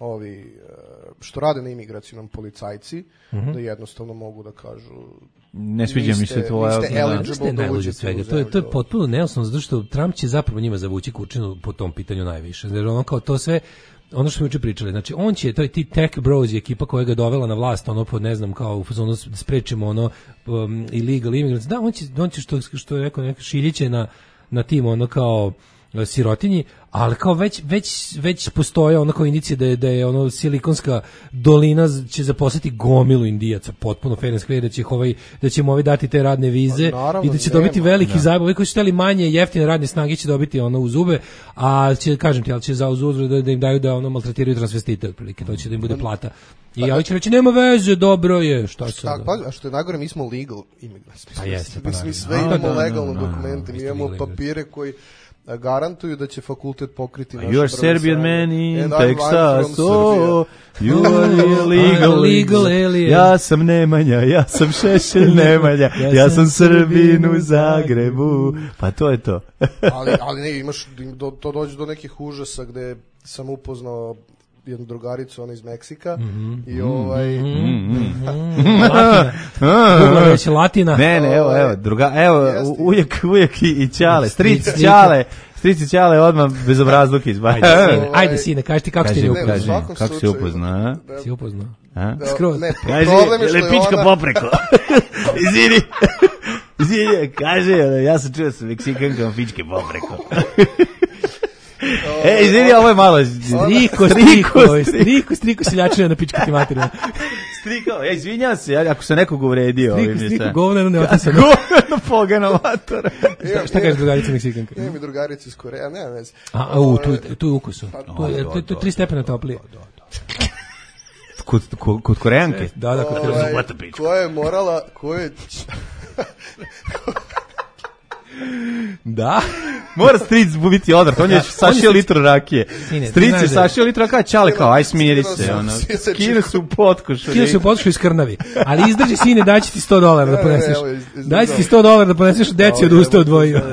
Speaker 18: ovi što rade na imigracionom policajci,
Speaker 7: Mhm.
Speaker 18: da jednostavno mogu da kažu
Speaker 6: Ne sviđa mi se tvoja-
Speaker 18: niste
Speaker 6: Da.
Speaker 18: eligible
Speaker 7: Znaš šta je
Speaker 18: da
Speaker 7: najluđe od
Speaker 18: uđete
Speaker 7: svega?
Speaker 18: u
Speaker 7: To je, to je
Speaker 18: zemlju.
Speaker 7: potpuno neosnovno, zato što Trump će zapravo njima zavući kučinu po tom pitanju najviše. Jer ono kao to sve, ono što smo juče pričali, znači on će, to je ti tech bros i ekipa koja ga dovela na vlast, ono pod ne znam kao u fazonu da sprečimo ono um, illegal immigrants, da on će, on će što, što je rekao, neka šiljiće na, na tim ono kao e, sirotinji, ali kao već, već, već postoje ono kao indicije da je, da je ono silikonska dolina z- će zaposliti gomilu Indijaca, potpuno fair and square, da će ih ovaj, da će mu ovaj dati te radne vize
Speaker 18: Pa naravno,
Speaker 7: i da će
Speaker 18: nema.
Speaker 7: dobiti veliki
Speaker 18: Da.
Speaker 7: zajeb, ovi koji su hteli manje jeftine radne snage će dobiti ono u zube, a će, kažem ti, ali će za uzvrat da, da im daju da ono maltretiraju transvestite, otprilike, to će da im bude plata. I ja će reći, nema veze, dobro je, šta se
Speaker 18: Tako, pa, a što je najgore, mi smo legal immigrants.
Speaker 7: Pa jeste, pa
Speaker 18: Mi
Speaker 7: naravno.
Speaker 18: sve
Speaker 7: Da,
Speaker 18: imamo
Speaker 7: da, da,
Speaker 18: legalno
Speaker 7: da, da,
Speaker 18: dokumente,
Speaker 7: vi
Speaker 18: mi
Speaker 7: ste
Speaker 18: imamo
Speaker 7: legal
Speaker 18: papire koji a, garantuju da će fakultet pokriti naše
Speaker 6: You are
Speaker 18: prvo
Speaker 6: Serbian
Speaker 18: sranje.
Speaker 6: man in
Speaker 18: And I'm- I'm
Speaker 6: Texas,
Speaker 18: from
Speaker 6: oh,
Speaker 18: Serbia.
Speaker 6: you are illegal,
Speaker 7: Illegal alien.
Speaker 6: Ja sam Nemanja, ja sam Šešelj Nemanja, ja sam Srbin u Zagrebu. Pa to je to.
Speaker 18: ali, ali ne, imaš, do, to dođe do nekih užasa gde sam upoznao jednu drugaricu, ona iz Meksika, i ovaj...
Speaker 7: Latina. Google reći Latina.
Speaker 6: Ne, ne, evo, evo, druga, evo,
Speaker 18: Jeste.
Speaker 6: u- ujak, ujak i, i Ćale, stric
Speaker 7: Stric,
Speaker 6: Ćale, stric Ćale odmah bezobrazluk izbacio.
Speaker 7: Ajde, ajde sine, kaži ti kako si
Speaker 6: Kaži,
Speaker 7: ne
Speaker 18: Ne, u
Speaker 7: upoznao.
Speaker 6: kaži,
Speaker 18: svakom
Speaker 6: kako si
Speaker 18: slučaju-
Speaker 6: upoznao, a?
Speaker 18: Da,
Speaker 7: Si upoznao?
Speaker 6: A?
Speaker 18: da,
Speaker 7: Skroz.
Speaker 18: ne,
Speaker 6: Kaži,
Speaker 18: problem je što
Speaker 6: je li
Speaker 18: je
Speaker 6: pička
Speaker 18: ona...
Speaker 6: popreko? Izvini, izvini, kaže, ja sam čuo sa Meksikankama pičke popreko. E, izvini, ovo je malo...
Speaker 7: Striko, striko, striko, striko seljačina na pičku ti materinu.
Speaker 6: Striko, ja izvinjam se, ja, ako se nekog uvredio.
Speaker 7: Striko,
Speaker 6: ovim,
Speaker 7: striko,
Speaker 6: šta?
Speaker 7: govno, ne otisano.
Speaker 6: Govno, pogano, matora.
Speaker 7: Šta, šta kaže drugarica Meksikanka?
Speaker 18: Imam i drugaricu iz Koreja, nema veze.
Speaker 7: A, a, u, tu,
Speaker 18: Ovaj,
Speaker 7: tu je ukusu. Tu je, to, je- to je tri stepena toplije.
Speaker 6: Kod, kod, kod Koreanke?
Speaker 7: Da, da, kod
Speaker 18: ovaj,
Speaker 7: Koreanke.
Speaker 18: koja je morala, koja je...
Speaker 7: Da.
Speaker 6: Mora stric biti odvrat, on je
Speaker 7: Da,
Speaker 6: sašio
Speaker 7: on je stric-
Speaker 6: litru rakije.
Speaker 7: Sine, ti
Speaker 6: Stric
Speaker 7: znaš
Speaker 6: je
Speaker 7: da je-
Speaker 6: sašio litru rakije, čale kao, aj smiri
Speaker 18: Skinuo
Speaker 6: se,
Speaker 18: sam
Speaker 6: ono.
Speaker 18: si se
Speaker 6: Skinu se u potkušu.
Speaker 7: Kino se u potkušu iz krnavi. Ali izdrži sine, daći ti sto dolara da
Speaker 18: Ne,
Speaker 7: poneseš.
Speaker 18: evo, iz- izdržao.
Speaker 7: Daći ti sto dolara da poneseš, deci od usta odvojio.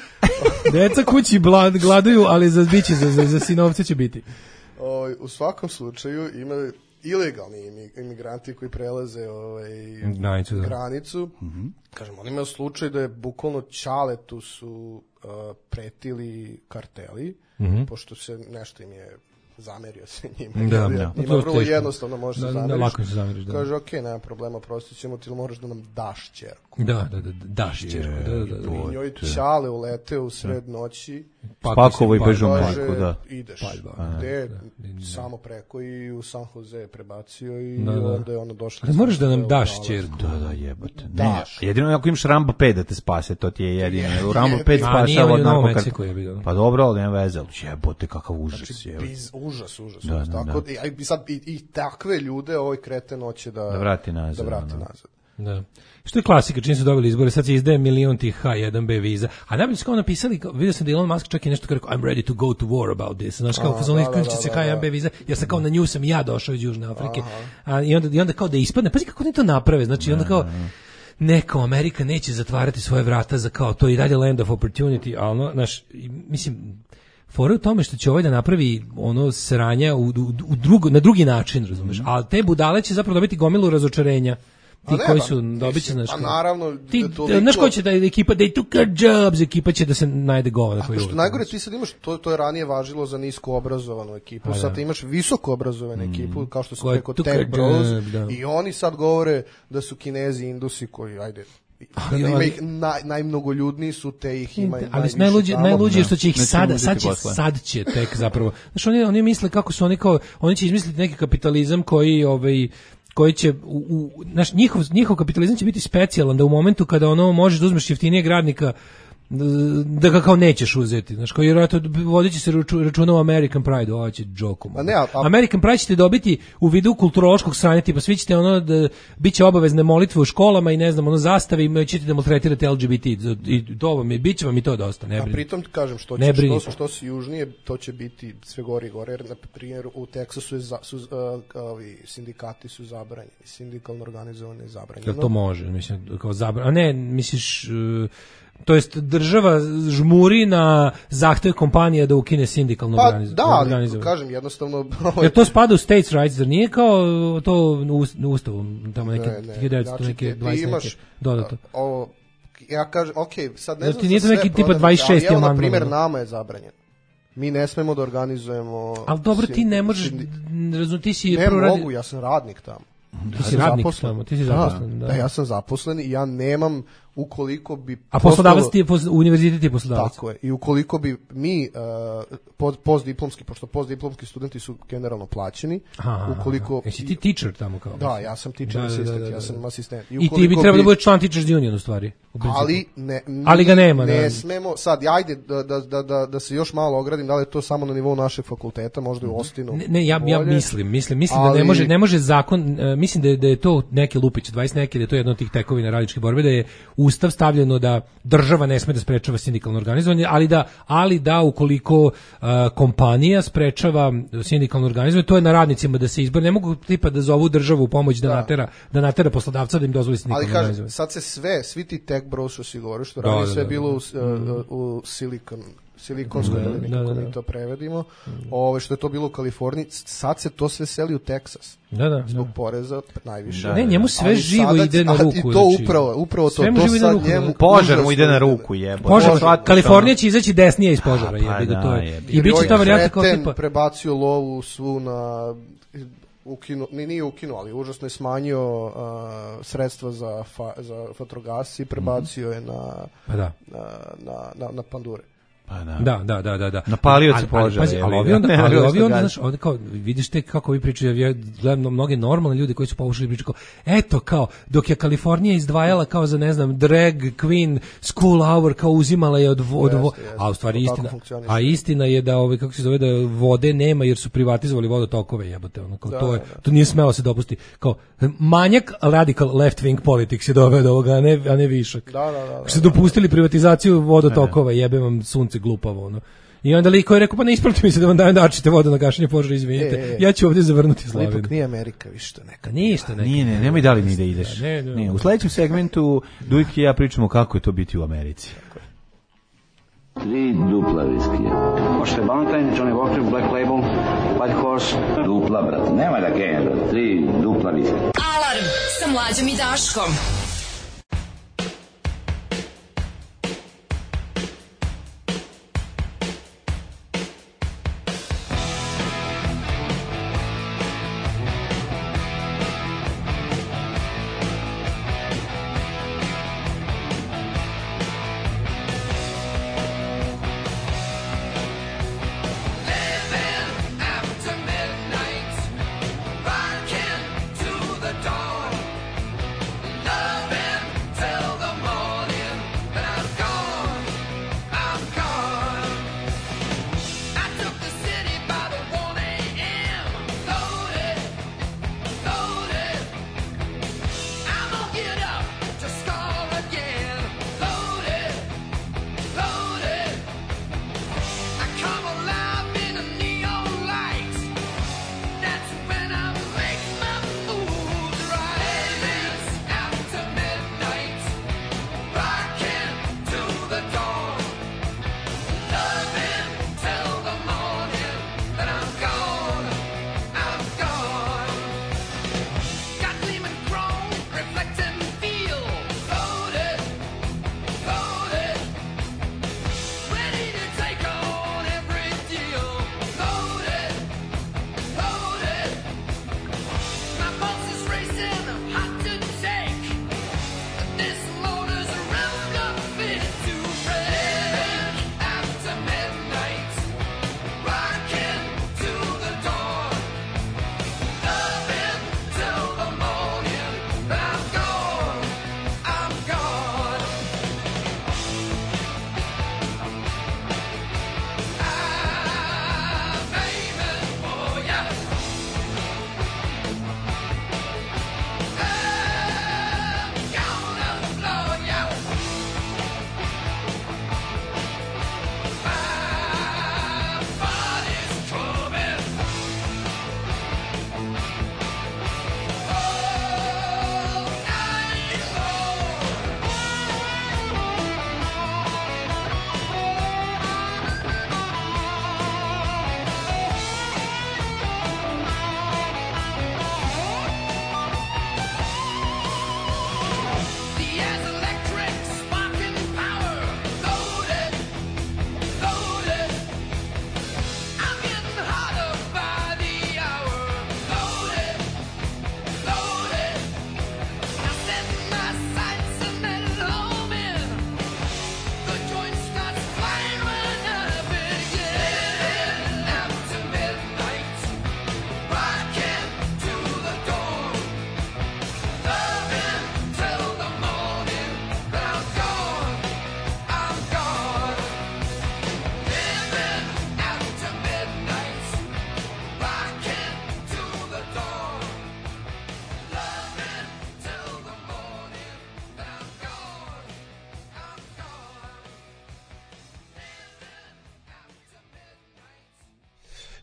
Speaker 7: Deca kući blad, gladuju, ali za biće, za, za, za sinovce će biti.
Speaker 18: Ovaj, u svakom slučaju ima ilegalni imi- imigranti koji prelaze ovaj,
Speaker 7: Granicu, da.
Speaker 18: granicu. Kažem, on imao slučaj da je bukvalno Ćaletu su uh, pretili karteli,
Speaker 7: Mhm.
Speaker 18: pošto se nešto im je zamerio se njima.
Speaker 7: Da,
Speaker 18: Jer
Speaker 7: da.
Speaker 18: Njima
Speaker 7: To je
Speaker 18: vrlo
Speaker 7: teško.
Speaker 18: jednostavno može
Speaker 7: Da,
Speaker 18: se
Speaker 7: da,
Speaker 18: zameriš.
Speaker 7: lako se zameriš, da.
Speaker 18: Kaže, ok, nema problema, prostit ćemo ti, ili moraš da nam daš ćerku.
Speaker 7: Da, da, da, daš ćerku, da, da, da.
Speaker 18: I njoj Ćale uleteo u sred noći.
Speaker 6: Spakovo i bežu u
Speaker 18: Kaže,
Speaker 6: majku, da.
Speaker 18: ideš.
Speaker 7: Paljba.
Speaker 18: Gde? Samo preko i u San Jose je prebacio i
Speaker 7: Da, da.
Speaker 18: onda je ona došla.
Speaker 7: Ali moraš da nam
Speaker 18: u
Speaker 7: daš
Speaker 18: nalaz.
Speaker 7: ćerku.
Speaker 6: Da, da, jebote. Ne,
Speaker 18: Daš.
Speaker 6: jedino ako imaš Rambo pet da te spase, to ti je jedino. U Rambo pet
Speaker 7: A, nije
Speaker 6: spašava
Speaker 7: on
Speaker 6: od
Speaker 7: u Novom
Speaker 6: narkokar-
Speaker 7: Meksiku, je bilo.
Speaker 6: Pa dobro, ali nema veze, ali jebote, kakav užas,
Speaker 18: Znači,
Speaker 6: jebote.
Speaker 18: biz, užas, užas.
Speaker 6: Da,
Speaker 18: užas.
Speaker 6: da,
Speaker 18: Tako,
Speaker 6: da.
Speaker 18: I, a i sad, i, i takve ljude ovaj kreten hoće da,
Speaker 6: Da vrati nazad,
Speaker 18: Da vrati
Speaker 6: ono.
Speaker 18: nazad.
Speaker 7: Da. Što je klasika, čim su dobili izbore, sad se izdaje milion tih ha jedan be viza. A najbolje su kao napisali, kao, vidio sam da Elon Musk čak i nešto kao rekao, I'm ready to go to war about this. Znaš, kao,
Speaker 18: Aha,
Speaker 7: fazon
Speaker 18: da,
Speaker 7: isključit
Speaker 18: da,
Speaker 7: se
Speaker 18: da,
Speaker 7: ha
Speaker 18: da.
Speaker 7: jedan be viza, jer sam kao na nju sam i ja došao iz Južne Afrike. A, i, onda, I onda kao da ispadne, pazi kako oni to naprave, znači onda kao, ne, kao Amerika neće zatvarati svoje vrata za kao, to je i dalje land of opportunity, ali ono, znaš, i, mislim, fora je u tome što će ovaj da napravi ono sranja u, u, u drugo, na drugi način, razumeš, a te budale će zapravo dobiti gomilu razočarenja. Ti
Speaker 18: A ne,
Speaker 7: koji
Speaker 18: pa,
Speaker 7: su dobit će,
Speaker 18: mislim,
Speaker 7: znaš,
Speaker 18: pa
Speaker 7: kao-
Speaker 18: naravno,
Speaker 7: ti,
Speaker 18: da je toliko-
Speaker 7: znaš ko će da ekipa, they took our jobs, ekipa će da se najde govana.
Speaker 18: A što najgore, ti sad imaš, to, to je ranije važilo za nisko obrazovanu ekipu,
Speaker 7: Pa da.
Speaker 18: sad ti imaš visoko obrazovanu ekipu, kao što su
Speaker 7: Koja
Speaker 18: preko
Speaker 7: took
Speaker 18: Tech
Speaker 7: our
Speaker 18: Bros,
Speaker 7: job, da.
Speaker 18: i oni sad govore da su Kinezi, Indusi koji, ajde,
Speaker 7: Ali-
Speaker 18: ima ih naj, najmnogoljudniji su, te ih ima i
Speaker 7: ali
Speaker 18: najviše
Speaker 7: najluđe
Speaker 18: tamo.
Speaker 7: najluđe je što će ih
Speaker 6: Neće
Speaker 7: sada
Speaker 6: uzeti
Speaker 7: sad će
Speaker 6: posle.
Speaker 7: sad će tek zapravo. Znaš, oni oni misle kako su oni kao oni će izmisliti neki kapitalizam koji ovaj koji će u, u naš njihov njihov kapitalizam će biti specijalan da u momentu kada ono možeš da uzmeš jeftinijeg radnika da ga kao nećeš uzeti, znaš, kao jer to vodit će se raču- računa u American Pride, ovo će džokom.
Speaker 18: A ne, a- a-
Speaker 7: American Pride ćete dobiti u vidu kulturološkog sranja, tipa svi ćete ono da biće obavezne molitve u školama i ne znam, ono zastave i ćete da maltretirate L G B T i to vam je, bit će vam i to dosta, ne
Speaker 18: A
Speaker 7: brinite.
Speaker 18: pritom kažem što
Speaker 7: Ne
Speaker 18: će,
Speaker 7: brinite.
Speaker 18: što, što si južnije, to će biti sve gore i gore, jer na primjer u Teksasu je za, su, uh, ovi sindikati su zabranjeni, sindikalno organizovane je zabranjeno.
Speaker 7: Jel to može, mislim, kao zabra... A ne, misliš... uh, To jest država žmuri na zahtev kompanija da ukine sindikalno
Speaker 18: Pa
Speaker 7: organiz-
Speaker 18: da, ali
Speaker 7: organizovanje.
Speaker 18: kažem jednostavno...
Speaker 7: Jer to spada u states rights, zar nije kao to u u ustavu, tamo neke
Speaker 18: Ne, ne,
Speaker 7: hiljadu devetsto
Speaker 18: znači,
Speaker 7: neke
Speaker 18: ti- ti
Speaker 7: dvadeset
Speaker 18: imaš,
Speaker 7: neke dodato.
Speaker 18: O, ja kažem, ok, sad ne
Speaker 7: Zar
Speaker 18: znam
Speaker 7: ti nije
Speaker 18: za
Speaker 7: to
Speaker 18: sve
Speaker 7: neki tipa
Speaker 18: prodavnice,
Speaker 7: dvadeset šesti
Speaker 18: ali evo, na
Speaker 7: amandman,
Speaker 18: primjer,
Speaker 7: ono?
Speaker 18: nama je zabranjeno. Mi ne smemo da organizujemo...
Speaker 7: Ali dobro, ti ne
Speaker 18: sin-
Speaker 7: možeš,
Speaker 18: sindi-
Speaker 7: razum, ti si
Speaker 18: Ne
Speaker 7: prvo radi-
Speaker 18: mogu, ja sam radnik tamo.
Speaker 7: Ti
Speaker 18: Ja
Speaker 7: si
Speaker 18: sam
Speaker 7: radnik
Speaker 18: zaposlen.
Speaker 7: tamo, ti si zaposlen, da.
Speaker 18: Da, ja sam zaposlen i ja nemam, ukoliko bi...
Speaker 7: A poslodavac
Speaker 18: postalo-
Speaker 7: ti je, pos- univerzitet je poslodavac.
Speaker 18: Tako je. I ukoliko bi mi uh, pod, postdiplomski, pošto postdiplomski studenti su generalno plaćeni,
Speaker 7: Aha,
Speaker 18: ukoliko...
Speaker 7: jesi ti teacher tamo kao?
Speaker 18: Da, ja sam teacher
Speaker 7: Da, da,
Speaker 18: assistant,
Speaker 7: da, da,
Speaker 18: ja sam
Speaker 7: da.
Speaker 18: asistent.
Speaker 7: I ti bi trebalo da budeš član Teachers Union u stvari. u principu.
Speaker 18: Ali, ne,
Speaker 7: Ali ga nema,
Speaker 18: ne
Speaker 7: da.
Speaker 18: smemo, sad, ajde da, da, da, da, da se još malo ogradim, da li je to samo na nivou našeg fakulteta, možda i u Ostinu.
Speaker 7: Ne, ne, ja, ja
Speaker 18: bolje.
Speaker 7: mislim, mislim, mislim da
Speaker 18: Ali-
Speaker 7: ne može, ne može zakon, e, mislim da je, da je to neki lupić, dvadeset neke, da je to jedna od tih tekovina radničke borbe, da je ustav stavljeno da država ne sme da sprečava sindikalno organizovanje, ali da, ali da ukoliko e, kompanija sprečava sindikalno organizovanje, to je na radnicima da se izbore, ne mogu tipa da zovu državu u pomoć da,
Speaker 18: Da.
Speaker 7: natera, da natera poslodavca da im dozvoli sindikalno
Speaker 18: Ali kažem,
Speaker 7: organizovanje.
Speaker 18: sad se sve, svi ti tech brošosi govore što
Speaker 7: Da,
Speaker 18: radi,
Speaker 7: da,
Speaker 18: sve
Speaker 7: da,
Speaker 18: bilo u,
Speaker 7: da.
Speaker 18: uh, u Silicon, Silikonskoj
Speaker 7: Da,
Speaker 18: dolini,
Speaker 7: da,
Speaker 18: kako
Speaker 7: da,
Speaker 18: mi
Speaker 7: da.
Speaker 18: to prevedimo, ove, što je to bilo u Kaliforniji, sad se to sve seli u Teksas.
Speaker 7: Da, da,
Speaker 18: Zbog
Speaker 7: da.
Speaker 18: poreza najviše.
Speaker 7: Da, ne, njemu sve
Speaker 18: Ali
Speaker 7: živo
Speaker 18: sada-
Speaker 7: ide na
Speaker 18: a,
Speaker 7: ruku,
Speaker 18: I to
Speaker 7: znači,
Speaker 18: upravo, upravo to,
Speaker 7: sve mu
Speaker 18: to
Speaker 7: živo ide na
Speaker 18: sad
Speaker 7: ruku,
Speaker 18: njemu
Speaker 7: da.
Speaker 6: Požar mu
Speaker 18: užasno
Speaker 6: ide na ruku, jebote.
Speaker 7: Požar,
Speaker 6: Shvatiš
Speaker 7: Kalifornija
Speaker 6: ono-
Speaker 7: će izaći desnije iz požara,
Speaker 6: A,
Speaker 7: jebi
Speaker 6: pa
Speaker 7: ga, to
Speaker 6: da,
Speaker 7: je.
Speaker 6: jebi
Speaker 7: I
Speaker 18: Jer
Speaker 7: biće
Speaker 18: ovaj
Speaker 7: ta varijanta kao
Speaker 18: kreten
Speaker 7: tipa
Speaker 18: prebacio lovu svu na ukinu, ni nije ukinuo, ali užasno je smanjio uh, sredstva za, fa, za vatrogas i prebacio je na,
Speaker 7: Pa da.
Speaker 18: na, na, na, na pandure.
Speaker 6: Pa da.
Speaker 7: Da, da, da, da, da.
Speaker 6: Napalio se
Speaker 7: Ali- ali,
Speaker 6: požar,
Speaker 7: pazi,
Speaker 6: jebi
Speaker 7: ali
Speaker 6: ga.
Speaker 7: ovi onda,
Speaker 6: Ne,
Speaker 7: ali
Speaker 6: ali
Speaker 7: ovi
Speaker 6: ostao
Speaker 7: onda,
Speaker 6: gađa.
Speaker 7: znaš, ovde kao, vidiš te kako vi pričaju, ja gledam mnoge normalne ljude koji su pokušali pričati kao, eto kao, dok je Kalifornija izdvajala kao za, ne znam, drag queen school hour, kao uzimala je od, vo- od vo-
Speaker 18: Jeste, jeste.
Speaker 7: a u stvari
Speaker 18: To tako
Speaker 7: istina,
Speaker 18: funkcioniše.
Speaker 7: a istina je da, ovaj, kako se zove, da vode nema jer su privatizovali vodotokove, jebote, ono, kao,
Speaker 18: Da,
Speaker 7: to je,
Speaker 18: da.
Speaker 7: to nije smelo se dopusti, kao, manjak radical left wing politics je doveo do ovoga, a ne, a ne višak.
Speaker 18: Da, da, da, da,
Speaker 7: Ako ste dopustili privatizaciju vodotokova, jebe vam sunce glupavo, ono. I onda liko je rekao, pa ne isprati mi se da vam dajem da ačite vodu na gašenje požara, izvinite.
Speaker 18: E, e, e.
Speaker 7: Ja ću ovdje zavrnuti
Speaker 18: Ali
Speaker 7: Slavinu.
Speaker 18: ipak nije Amerika više to neka.
Speaker 7: Ništa neka.
Speaker 6: Nije, ne, nemoj da li ni da ideš.
Speaker 7: Ne, ne,
Speaker 6: Ne, u sledećem segmentu Dujk i ja pričamo kako je to biti u Americi.
Speaker 19: Tri dupla viskija. Možete Valentine, Johnny Walker, Black Label, White Horse. Dupla, brate. Nema da genja, brate. Tri dupla viskija.
Speaker 4: Alarm sa Mlađom i Daškom.
Speaker 8: Love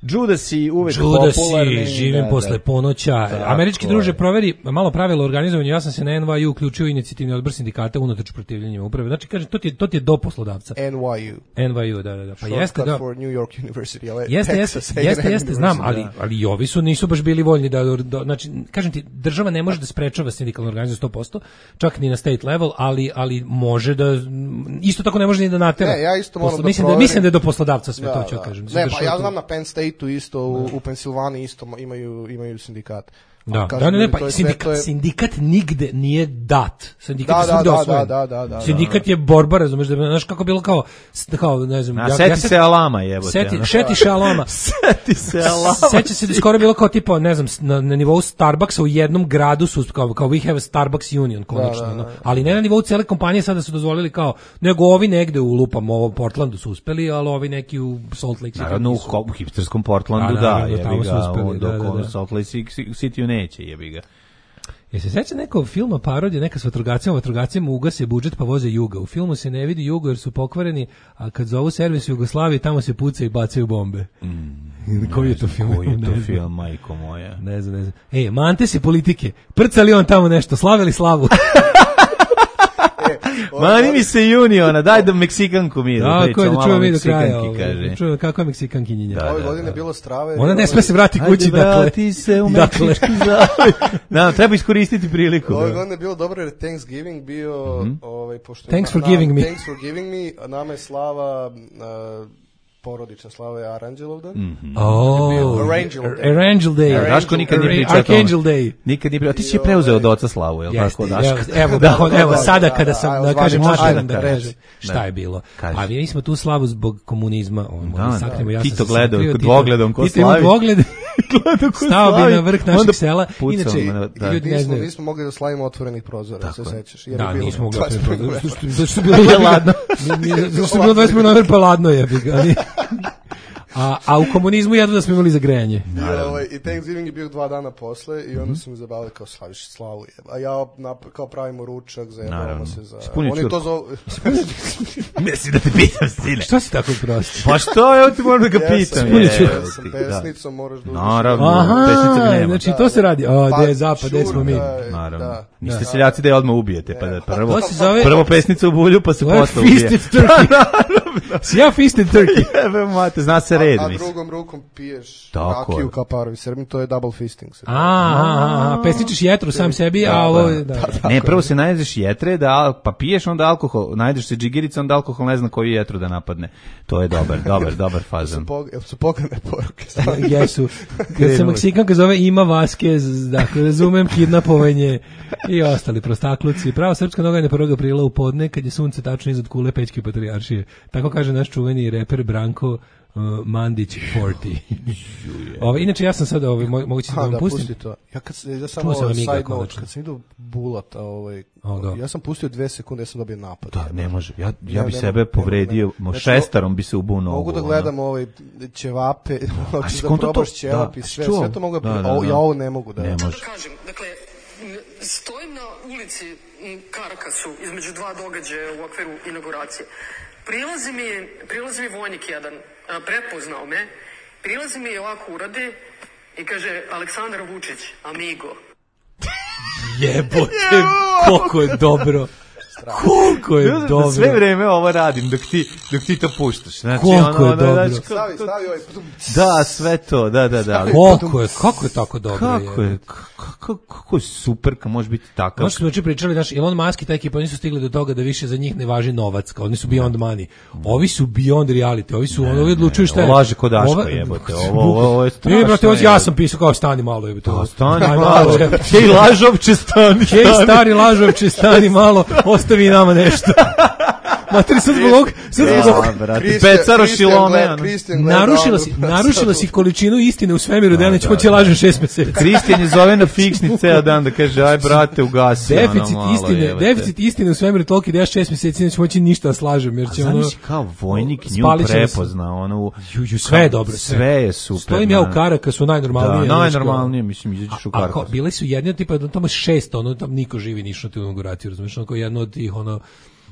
Speaker 6: Judasi uvek
Speaker 7: Judasi,
Speaker 6: popularni.
Speaker 7: živim
Speaker 6: da,
Speaker 7: posle
Speaker 6: da.
Speaker 7: ponoća.
Speaker 6: Tako
Speaker 7: Američki druže,
Speaker 6: je.
Speaker 7: proveri malo pravila organizovanja. Ja sam se na N Y U uključio u inicijativni odbor sindikata unatoč protivljenjima uprave. Znači, kažem, to ti je, to ti je do poslodavca.
Speaker 18: N Y U.
Speaker 7: N Y U, da, da, da. Pa
Speaker 18: Shortcut
Speaker 7: jeste, da.
Speaker 18: for New York University, ali
Speaker 7: Jeste, jeste,
Speaker 18: Texas
Speaker 7: jeste, jeste, znam,
Speaker 18: University,
Speaker 7: ali,
Speaker 18: da.
Speaker 7: ali i ovi su, nisu baš bili voljni da, da, znači, kažem ti, država ne može da sprečava sindikalnu organizaciju sto posto, čak ni na state level, ali, ali može da, isto tako ne može ni da natera.
Speaker 18: Ne, ja isto moram
Speaker 7: Poslo,
Speaker 18: da
Speaker 7: mislim, da,
Speaker 18: proverim.
Speaker 7: mislim da je do poslodavca sve,
Speaker 18: Da,
Speaker 7: to ću
Speaker 18: da.
Speaker 7: kažem.
Speaker 18: Ne, pa ja
Speaker 7: tu-
Speaker 18: znam na Penn State-u isto, u, u Pensilvaniji isto imaju, imaju sindikat.
Speaker 7: Da,
Speaker 18: Ali kažem,
Speaker 7: da, ne, ne,
Speaker 18: ljudi,
Speaker 7: pa
Speaker 18: to je sve-
Speaker 7: sindikat,
Speaker 18: to je-
Speaker 7: sindikat nigde nije dat. Sindikat
Speaker 18: Da,
Speaker 7: je
Speaker 18: da,
Speaker 7: svugde
Speaker 18: da,
Speaker 7: osvojen.
Speaker 18: da, da, da,
Speaker 7: Sindikat je borba, razumeš, da bi, znaš kako je bilo kao, s- kao ne znam,
Speaker 6: A, seti se Alama, jebote,
Speaker 7: Seti,
Speaker 6: ono.
Speaker 7: šeti se Alama.
Speaker 6: Seti se Alama.
Speaker 7: Seća se da je skoro bilo kao tipa, ne znam, s- na, na nivou Starbucksa u jednom gradu su kao, kao we have a Starbucks union konačno,
Speaker 18: Da, da, da.
Speaker 7: no. Ali ne na nivou cele kompanije sada su dozvolili kao, nego ovi negde u lupam, ovo Portlandu su uspeli, ali ovi neki u Salt Lake City
Speaker 6: Naravno, u
Speaker 7: nisu.
Speaker 6: ho- u hipsterskom Portlandu,
Speaker 7: Da,
Speaker 6: da,
Speaker 7: naravno,
Speaker 6: jebi
Speaker 7: tamo su
Speaker 6: ga,
Speaker 7: uspeli,
Speaker 6: on
Speaker 7: da,
Speaker 6: dok
Speaker 7: da,
Speaker 6: on
Speaker 7: da.
Speaker 6: Salt Lake City neće, jebi ga.
Speaker 7: Je se seća nekog filma parodija, neka s vatrogascima, vatrogascima ugase budžet pa voze Juga. U filmu se ne vidi Jugo jer su pokvareni, a kad zovu servis Jugoslavije, tamo se pucaju i bacaju bombe.
Speaker 6: Mm,
Speaker 7: Koji je to film?
Speaker 6: Koji je
Speaker 7: Ne
Speaker 6: to
Speaker 7: znam.
Speaker 6: film, majko moja?
Speaker 7: Ne znam, ne znam. E, mante se politike. Prcali on tamo nešto, slavili slavu.
Speaker 6: Mani mi se Uniona, daj da Meksikanku mi.
Speaker 7: Da, ko je da čujemo mi do kraja.
Speaker 6: Meksikanki,
Speaker 7: ovaj,
Speaker 6: kaže.
Speaker 7: Da čujemo kako je Meksikankinjenja.
Speaker 18: Ove godine je bilo strave.
Speaker 7: Ona ne sme se vrati kući,
Speaker 6: Ajde,
Speaker 7: dakle.
Speaker 6: vrati se u
Speaker 7: dakle.
Speaker 6: Meksičku zavi. Da, treba iskoristiti priliku.
Speaker 18: Ove
Speaker 6: da.
Speaker 18: godine je bilo dobro jer je Thanksgiving bio,
Speaker 6: Mhm.
Speaker 18: ovaj, pošto
Speaker 7: Thanks
Speaker 18: ima-
Speaker 7: for giving me.
Speaker 18: Thanks for giving me, a nama je slava, uh, porodična slava je Aranđelovdan.
Speaker 6: Mhm.
Speaker 7: Oh,
Speaker 18: Je bio Arangel Day.
Speaker 7: Arangel Day.
Speaker 6: Evo, Daško nikad nije
Speaker 7: Ara-
Speaker 6: pričao o tome.
Speaker 7: Archangel Day.
Speaker 6: Nikad nije pričao. A ti si je preuzeo od oca Slavu, je li
Speaker 7: Jeste,
Speaker 6: tako, Daško?
Speaker 7: evo, evo,
Speaker 6: Da,
Speaker 7: da, evo
Speaker 18: da,
Speaker 7: sada
Speaker 18: da,
Speaker 7: kada
Speaker 18: da,
Speaker 7: sam,
Speaker 18: ajde,
Speaker 7: da kažem,
Speaker 18: zvanično
Speaker 7: nateran
Speaker 6: da
Speaker 7: da
Speaker 6: kažeš.
Speaker 7: kažem šta
Speaker 6: Da.
Speaker 7: je bilo.
Speaker 6: Kaži.
Speaker 7: A mi smo tu slavu zbog komunizma. On,
Speaker 6: Da,
Speaker 7: da, saknemo, ja
Speaker 6: Tito
Speaker 7: sam se
Speaker 6: gledao
Speaker 7: sakrio,
Speaker 6: kod
Speaker 7: Tito-
Speaker 6: dvogledom ko
Speaker 7: Tito ima
Speaker 6: slavi.
Speaker 7: dvogled,
Speaker 6: Gledao ko
Speaker 7: stao bi
Speaker 6: slavi,
Speaker 7: na vrh našeg
Speaker 6: onda
Speaker 7: sela.
Speaker 6: pucao
Speaker 7: Inače,
Speaker 6: na- da.
Speaker 7: ljudi ne
Speaker 18: Nismo,
Speaker 7: znaju.
Speaker 18: nismo mogli da slavimo otvorenih prozora, se sećaš. Jer
Speaker 7: Da,
Speaker 18: je bilo
Speaker 7: nismo mogli
Speaker 18: dvadeset
Speaker 7: otvoriti
Speaker 18: prvog
Speaker 7: prozor.
Speaker 18: novembra.
Speaker 7: Zašto što je bilo je ladno. Zašto što je bilo dvadeset prvog novembra pa ladno je. A, a u komunizmu jedno da smo imali za grejanje.
Speaker 18: I, ovaj, I Thanksgiving je bio dva dana posle i onda su mi zabavili kao slaviš slavu je. A ja nap- kao pravimo ručak, zajebavamo
Speaker 6: Naravno.
Speaker 18: se za...
Speaker 6: Ispunio
Speaker 18: Oni
Speaker 6: ćurku.
Speaker 18: to zovu...
Speaker 6: Mislim da te pitam, sine.
Speaker 7: Što si tako prost?
Speaker 6: Pa što, evo ti moram da ga
Speaker 18: Jesam,
Speaker 6: pitam.
Speaker 7: Ispunit ću.
Speaker 6: evo
Speaker 18: Sa
Speaker 6: ti,
Speaker 18: pesnicom moraš da uđeš.
Speaker 6: Naravno,
Speaker 7: Aha,
Speaker 6: pesnica mi nema.
Speaker 7: znači to se radi. A,
Speaker 18: Pa,
Speaker 7: gde je zapad, gde smo mi?
Speaker 18: čurka,
Speaker 6: Naravno.
Speaker 18: da.
Speaker 6: Niste
Speaker 18: Da.
Speaker 6: seljaci da je odmah ubijete, pa da prvo,
Speaker 7: To se zove-
Speaker 6: prvo pesnica u bulju, pa se
Speaker 7: To je
Speaker 6: posle ubije.
Speaker 7: fisted turkey. Si ja fisted turkey.
Speaker 6: Jebe mate, zna se red,
Speaker 18: A, a
Speaker 6: mislim.
Speaker 18: drugom rukom piješ
Speaker 6: Tako
Speaker 18: rakiju
Speaker 6: je.
Speaker 18: kao parovi Srbi, to je double fisting. se
Speaker 7: A, a, a, pesničeš jetru sam sebi, a ovo je, da.
Speaker 6: Ne, prvo se najedeš jetre, da, al- pa piješ onda alkohol, najdeš se džigirica, onda alkohol ne zna koju jetru da napadne. To je dobar, dobar, dobar fazan.
Speaker 18: Pog, jel su pogane poruke?
Speaker 7: Jesu. Kad se Meksikanka zove Ima Vaskez, dakle, razumem kidnapovanje i ostali prostakluci. Prava srpska noga je na prvog aprila u podne, kad je sunce tačno iznad kule Pećke patrijaršije. Tako kaže naš čuveni reper Branko uh, Mandić četrdeset. Ove, inače, ja sam sad, ovaj, mo- moguće da
Speaker 18: Ha,
Speaker 7: vam
Speaker 18: da,
Speaker 7: pustim.
Speaker 18: pusti to. Ja kad se, ja samo
Speaker 7: Čuo sam
Speaker 18: ovaj
Speaker 7: Amiga
Speaker 18: side note,
Speaker 7: konačno.
Speaker 18: kad sam idu bulata, ovaj,
Speaker 7: O, da.
Speaker 18: ja sam pustio dve sekunde, ja sam dobio napad.
Speaker 6: Da, ne može. Ja, ja
Speaker 18: Ne,
Speaker 6: bi
Speaker 18: ne
Speaker 6: sebe
Speaker 18: mogu, ne
Speaker 6: povredio,
Speaker 18: mogu, ne.
Speaker 6: mo
Speaker 18: Znači,
Speaker 6: šestarom bi se ubuo nogu.
Speaker 18: Mogu da
Speaker 6: ono.
Speaker 18: gledam ovaj ćevape, hoću
Speaker 6: si
Speaker 18: da
Speaker 6: konto to-
Speaker 18: probaš ćevap
Speaker 6: da,
Speaker 18: i sve,
Speaker 6: čuo.
Speaker 18: sve to mogu da,
Speaker 6: Da, da,
Speaker 18: ovo-
Speaker 6: da.
Speaker 18: ja ovo ne mogu da.
Speaker 6: Ne može.
Speaker 20: Kažem, dakle, m, stojim na ulici m, Karakasu između dva događaja u okviru inauguracije. Prilazi mi, prilazi mi vojnik jedan, a, prepoznao me, prilazi mi i ovako uradi i kaže Aleksandar Vučić, amigo.
Speaker 7: Jebote, koliko je dobro. Koliko je
Speaker 6: Da,
Speaker 7: dobro.
Speaker 6: sve vreme ovo radim dok ti, dok ti to puštaš. Znači,
Speaker 7: Koliko je dobro.
Speaker 6: znači, kako-
Speaker 18: Stavi, stavi ovaj...
Speaker 6: da, sve to, da, da, da. ali-
Speaker 7: Koliko je, kako je tako dobro.
Speaker 6: Kako je,
Speaker 7: jebote.
Speaker 6: kako, kako je super kad može biti takav.
Speaker 7: Ono što smo juče pričali, znaš, Elon Musk i ta ekipa nisu stigli do toga da više za njih ne važi novac, kao oni su beyond money. Ovi su beyond reality, ovi su, ovi odlučuju šta je.
Speaker 6: ovo laže ko Daško,
Speaker 7: Ova-
Speaker 6: jebote, ovo- ovo- ovo je strašno,
Speaker 7: Ne, brate, ovo ja
Speaker 6: jebote.
Speaker 7: sam pisao kao stani malo, jebote.
Speaker 6: Da, stani
Speaker 7: Aj,
Speaker 6: malo.
Speaker 7: jebote.
Speaker 6: Hej, lažovče, stani,
Speaker 7: Hej,
Speaker 6: stani.
Speaker 7: stari lažovče, stani malo, ostavi nama nešto. Materi sad zbog ovog, sad zbog ovog.
Speaker 6: Ja, brate,
Speaker 18: Christian-
Speaker 6: Pecaro
Speaker 18: Christian
Speaker 6: Šilome,
Speaker 18: gleda-
Speaker 6: ono.
Speaker 18: Christian gleda
Speaker 7: Narušila
Speaker 18: ono-
Speaker 7: si, narušila si količinu istine u svemiru, Delić,
Speaker 6: da,
Speaker 7: hoće
Speaker 6: da.
Speaker 7: lažem šest meseci.
Speaker 6: Kristijan je zove na fiksni ceo dan da kaže, aj brate, ugasi
Speaker 7: Deficit
Speaker 6: ono malo,
Speaker 7: istine,
Speaker 6: jebote.
Speaker 7: deficit istine u svemiru toliki da ja šest meseci neću moći ništa da slažem, jer
Speaker 6: A
Speaker 7: će ono...
Speaker 6: zamisli kao vojnik nju
Speaker 7: spalit će nas.
Speaker 6: prepozna, ono... u-
Speaker 7: Ju, ju, sve je dobro, sve.
Speaker 6: Sve je super.
Speaker 7: Stojim ja u
Speaker 6: man.
Speaker 7: Karakasu, najnormalnije.
Speaker 6: Da,
Speaker 7: znaš,
Speaker 6: najnormalnije, mislim, izađeš u
Speaker 7: A kao,
Speaker 6: Karakasu.
Speaker 7: bile su jedne, tipa, tamo je šest, ono, tam niko živi ništa na tu inauguraciju, razumiješ, ono, kao jedno od tih, ono,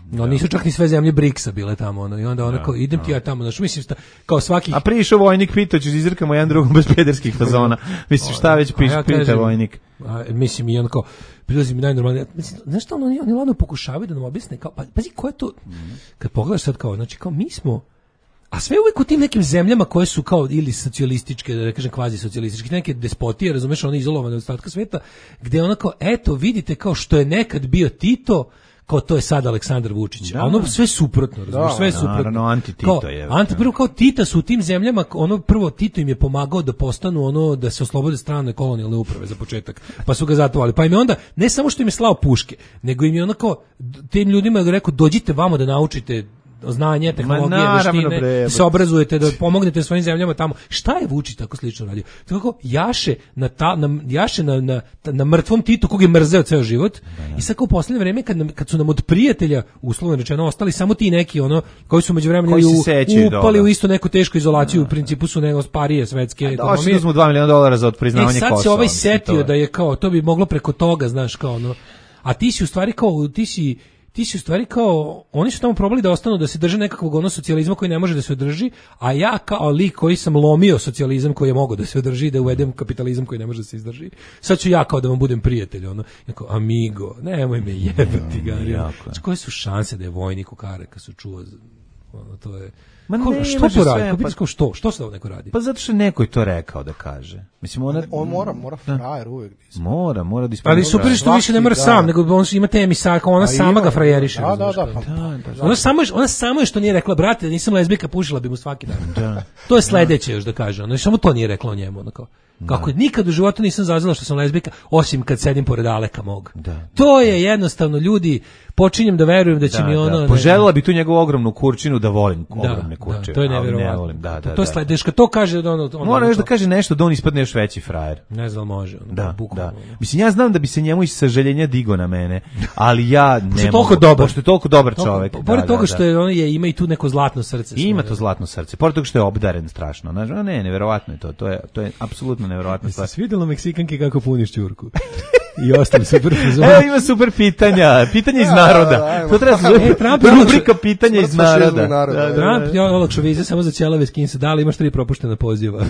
Speaker 7: No nisu čak ni sve zemlje Briksa bile tamo, ono, i onda onako, idem ti ja tamo, znaš, mislim, šta, kao svaki...
Speaker 6: A prišao vojnik, pitao ćeš, izrkamo jedan drugom bez pederskih fazona. Mislim, šta već piše,
Speaker 7: ja
Speaker 6: pita
Speaker 7: kažem,
Speaker 6: vojnik.
Speaker 7: A, mislim, i onako, prilazi mi najnormalnije, mislim, znaš šta, oni, oni ladno pokušavaju da nam objasne, kao, pa, pazi, ko je to, kad pogledaš sad kao, znači, kao, mi smo, a sve uvijek u tim nekim zemljama koje su kao ili socijalističke, da ne kažem kvazi socijalističke, neke despotije, razumeš, one izolovane od ostatka sveta, gde onako, eto, vidite kao što je nekad bio Tito, kao to je sad Aleksandar Vučić. Da. A ono sve suprotno, razumiješ, sve je suprotno.
Speaker 6: Naravno, anti-Tito je.
Speaker 7: Anti, prvo kao Tita su u tim zemljama, ono prvo Tito im je pomagao da postanu ono, da se oslobode strane kolonijalne uprave za početak, pa su ga zatovali. Pa im je onda, ne samo što im je slao puške, nego im je onako, tim ljudima je rekao, dođite vamo da naučite znanje, tehnologije, veštine, da se obrazujete, da pomognete svojim zemljama tamo. Šta je Vučić tako slično radio? Tako jaše na ta, na jaše na, na, na mrtvom Titu kog je mrzeo ceo život. Da, da. I sad kao u poslednje vreme kad nam, kad su nam od prijatelja uslovno rečeno ostali samo ti neki ono koji su međuvremeno upali u isto neku tešku izolaciju, da, u principu su nego sparije svetske ekonomije.
Speaker 6: Došli smo dva miliona dolara za otpriznavanje Kosova.
Speaker 7: I sad se ovaj setio da je kao to bi moglo preko toga, znaš, kao ono. A ti si u stvari kao ti si ti si u stvari kao, oni su tamo probali da ostanu, da se drže nekakvog ono socijalizma koji ne može da se održi, a ja kao lik koji sam lomio socijalizam koji je mogao da se održi, da uvedem kapitalizam koji ne može da se izdrži, sad ću ja kao da vam budem prijatelj, ono, jako, amigo, nemoj me jebati, Gari. Znači, koje su šanse da je vojnik u kare kad su čuo, ono, to je... Ma ko, ne, što to radi? Pa, kao što? Što se da neko radi?
Speaker 6: Pa zato što neko je to rekao da kaže. Mislim, ona,
Speaker 18: on mora, mora frajer uvijek.
Speaker 6: Mora, mora da ispravlja.
Speaker 7: Ali super što više ne mora sam, nego on ima temi sa, kao ona sama ga frajeriše.
Speaker 18: Da, da, da.
Speaker 7: Ona samo, ona samo je što nije rekla, brate, da nisam lezbijka, pušila bi mu svaki dan. Da. To je sledeće još da kaže. Ona samo to nije rekla o njemu, onako. Kako nikad u životu nisam zazvala što sam lezbijka, osim kad sedim pored Aleka mog. Da. To je jednostavno, ljudi, počinjem da verujem da će
Speaker 6: da,
Speaker 7: mi ono...
Speaker 6: Da. Poželjela bi tu njegovu ogromnu kurčinu da volim
Speaker 7: da,
Speaker 6: ogromne kurčine.
Speaker 7: Da, to je neverovatno.
Speaker 6: Da, da,
Speaker 7: to je sledeška, to kaže... Ono, ono,
Speaker 6: Mora još da kaže nešto da on ispadne još veći frajer.
Speaker 7: Ne znam, može. Ono,
Speaker 6: da, da. Mislim, ja znam da bi se njemu iz sažaljenja digo na mene, ali ja ne mogu.
Speaker 7: Toliko dobar.
Speaker 6: Pošto je toliko dobar čovjek.
Speaker 7: Da, pored da, toga što je, on je, ima i tu neko zlatno srce.
Speaker 6: Ima to zlatno srce. Pored toga što je obdaren strašno. Znači, ne, neverovatno je to. To je, to je apsolutno neverovatno.
Speaker 7: Videlo Meksikanke kako puniš ćurku. I ostali super fazoni.
Speaker 6: Evo ima super pitanja. Pitanja iz naroda. To treba se zove rubrika pitanja iz naroda.
Speaker 7: Trump je olakšao vize samo za ćelave skinse. Da li imaš tri propuštena poziva?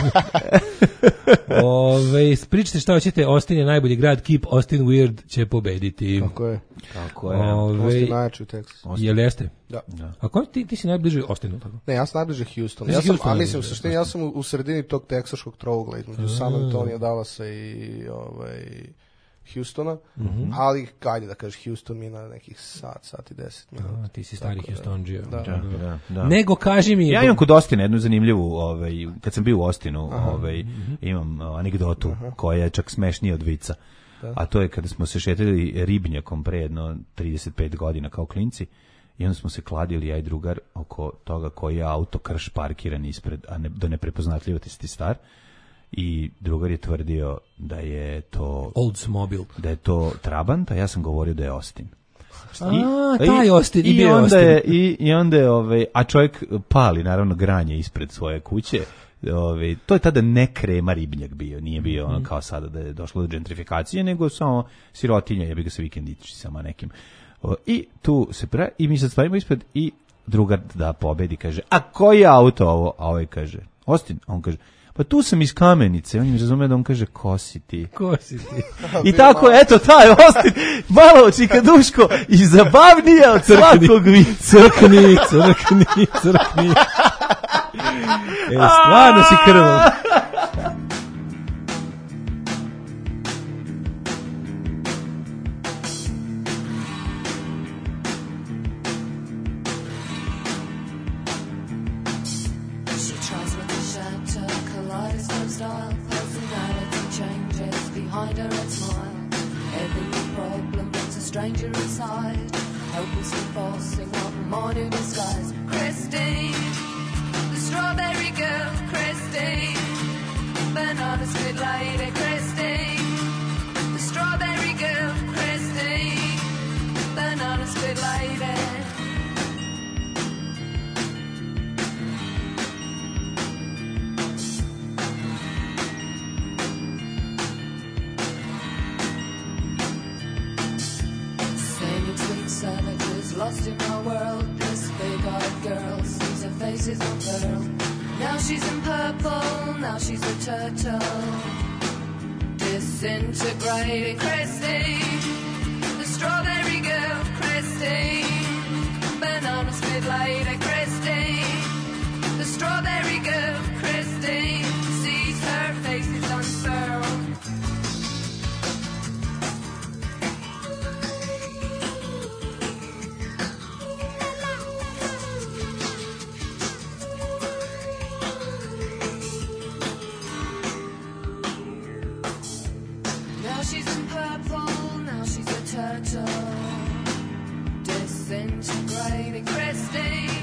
Speaker 7: Ove, pričajte šta hoćete. Austin je najbolji grad. Keep Austin weird će pobediti.
Speaker 18: Tako je.
Speaker 6: Tako je.
Speaker 18: Ove, Austin najjači u Teksasu.
Speaker 7: Jel jeste?
Speaker 18: Da.
Speaker 7: da. A ko ti, ti si najbliži Austinu? Tako?
Speaker 18: Ne, ja sam najbliže Houstonu. Ja sam, a mislim, u suštini, ja sam u, u sredini tog teksaškog trougla između San Antonija, Dallasa i ovaj, Houstona, mm-hmm. ali ajde da kažeš Houston mi na nekih sat, sat i deset minuta.
Speaker 7: A, ti si stari Houstonđija.
Speaker 18: Da.
Speaker 6: Da, da, da.
Speaker 7: Nego kaži mi...
Speaker 6: Ja imam kod Austina jednu zanimljivu, ovaj, kad sam bio u Austinu, ovaj, mm-hmm. imam anegdotu Aha. koja je čak smešnija od vica. Da. A to je kada smo se šetali ribnjakom pre jedno trideset pet godina kao klinci i onda smo se kladili, ja i drugar, oko toga koji je auto krš parkiran ispred, a ne, do neprepoznatljivosti si star. I drugar je tvrdio da je to
Speaker 7: Oldsmobile,
Speaker 6: da je to Trabant, a ja sam govorio da je Austin.
Speaker 7: A, I, taj Austin, i,
Speaker 6: i
Speaker 7: bio
Speaker 6: onda
Speaker 7: Austin.
Speaker 6: Je, i, i onda je, ovaj, a čovjek pali naravno granje ispred svoje kuće. Ove, to je tada ne krema ribnjak bio, nije bio ono kao sada da je došlo do gentrifikacije, nego samo sirotinja, ja bih ga se vikendići sama nekim. O, I tu se pre, i mi sad stavimo ispred i drugar da pobedi, kaže, a koji je auto ovo? A ovaj kaže, Austin, a on kaže, pa tu sam iz Kamenice, on im razume da on kaže, ko si ti?
Speaker 7: Ko si ti?
Speaker 6: I tako, eto, taj Austin, malo čikaduško i zabavnije od svakog vica.
Speaker 7: Crkni, crkni, crkni. E, stvarno si krvav.
Speaker 21: lost in my world. This big-eyed girl sees her face is unfurled. Now she's in purple, now she's a turtle. Disintegrating Christine, the strawberry girl Christine, banana split lady Christine, the strawberry girl Christine sees her face is unfurled. Now she's in purple, now she's a turtle. Disintegrating Christine,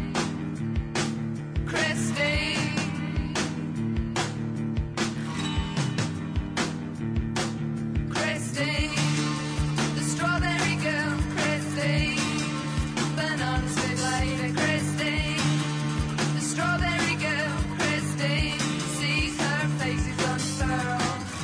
Speaker 21: Christine. Christine, the strawberry girl Christine, banana split lady Christine, the strawberry girl Christine sees her face is unfurled.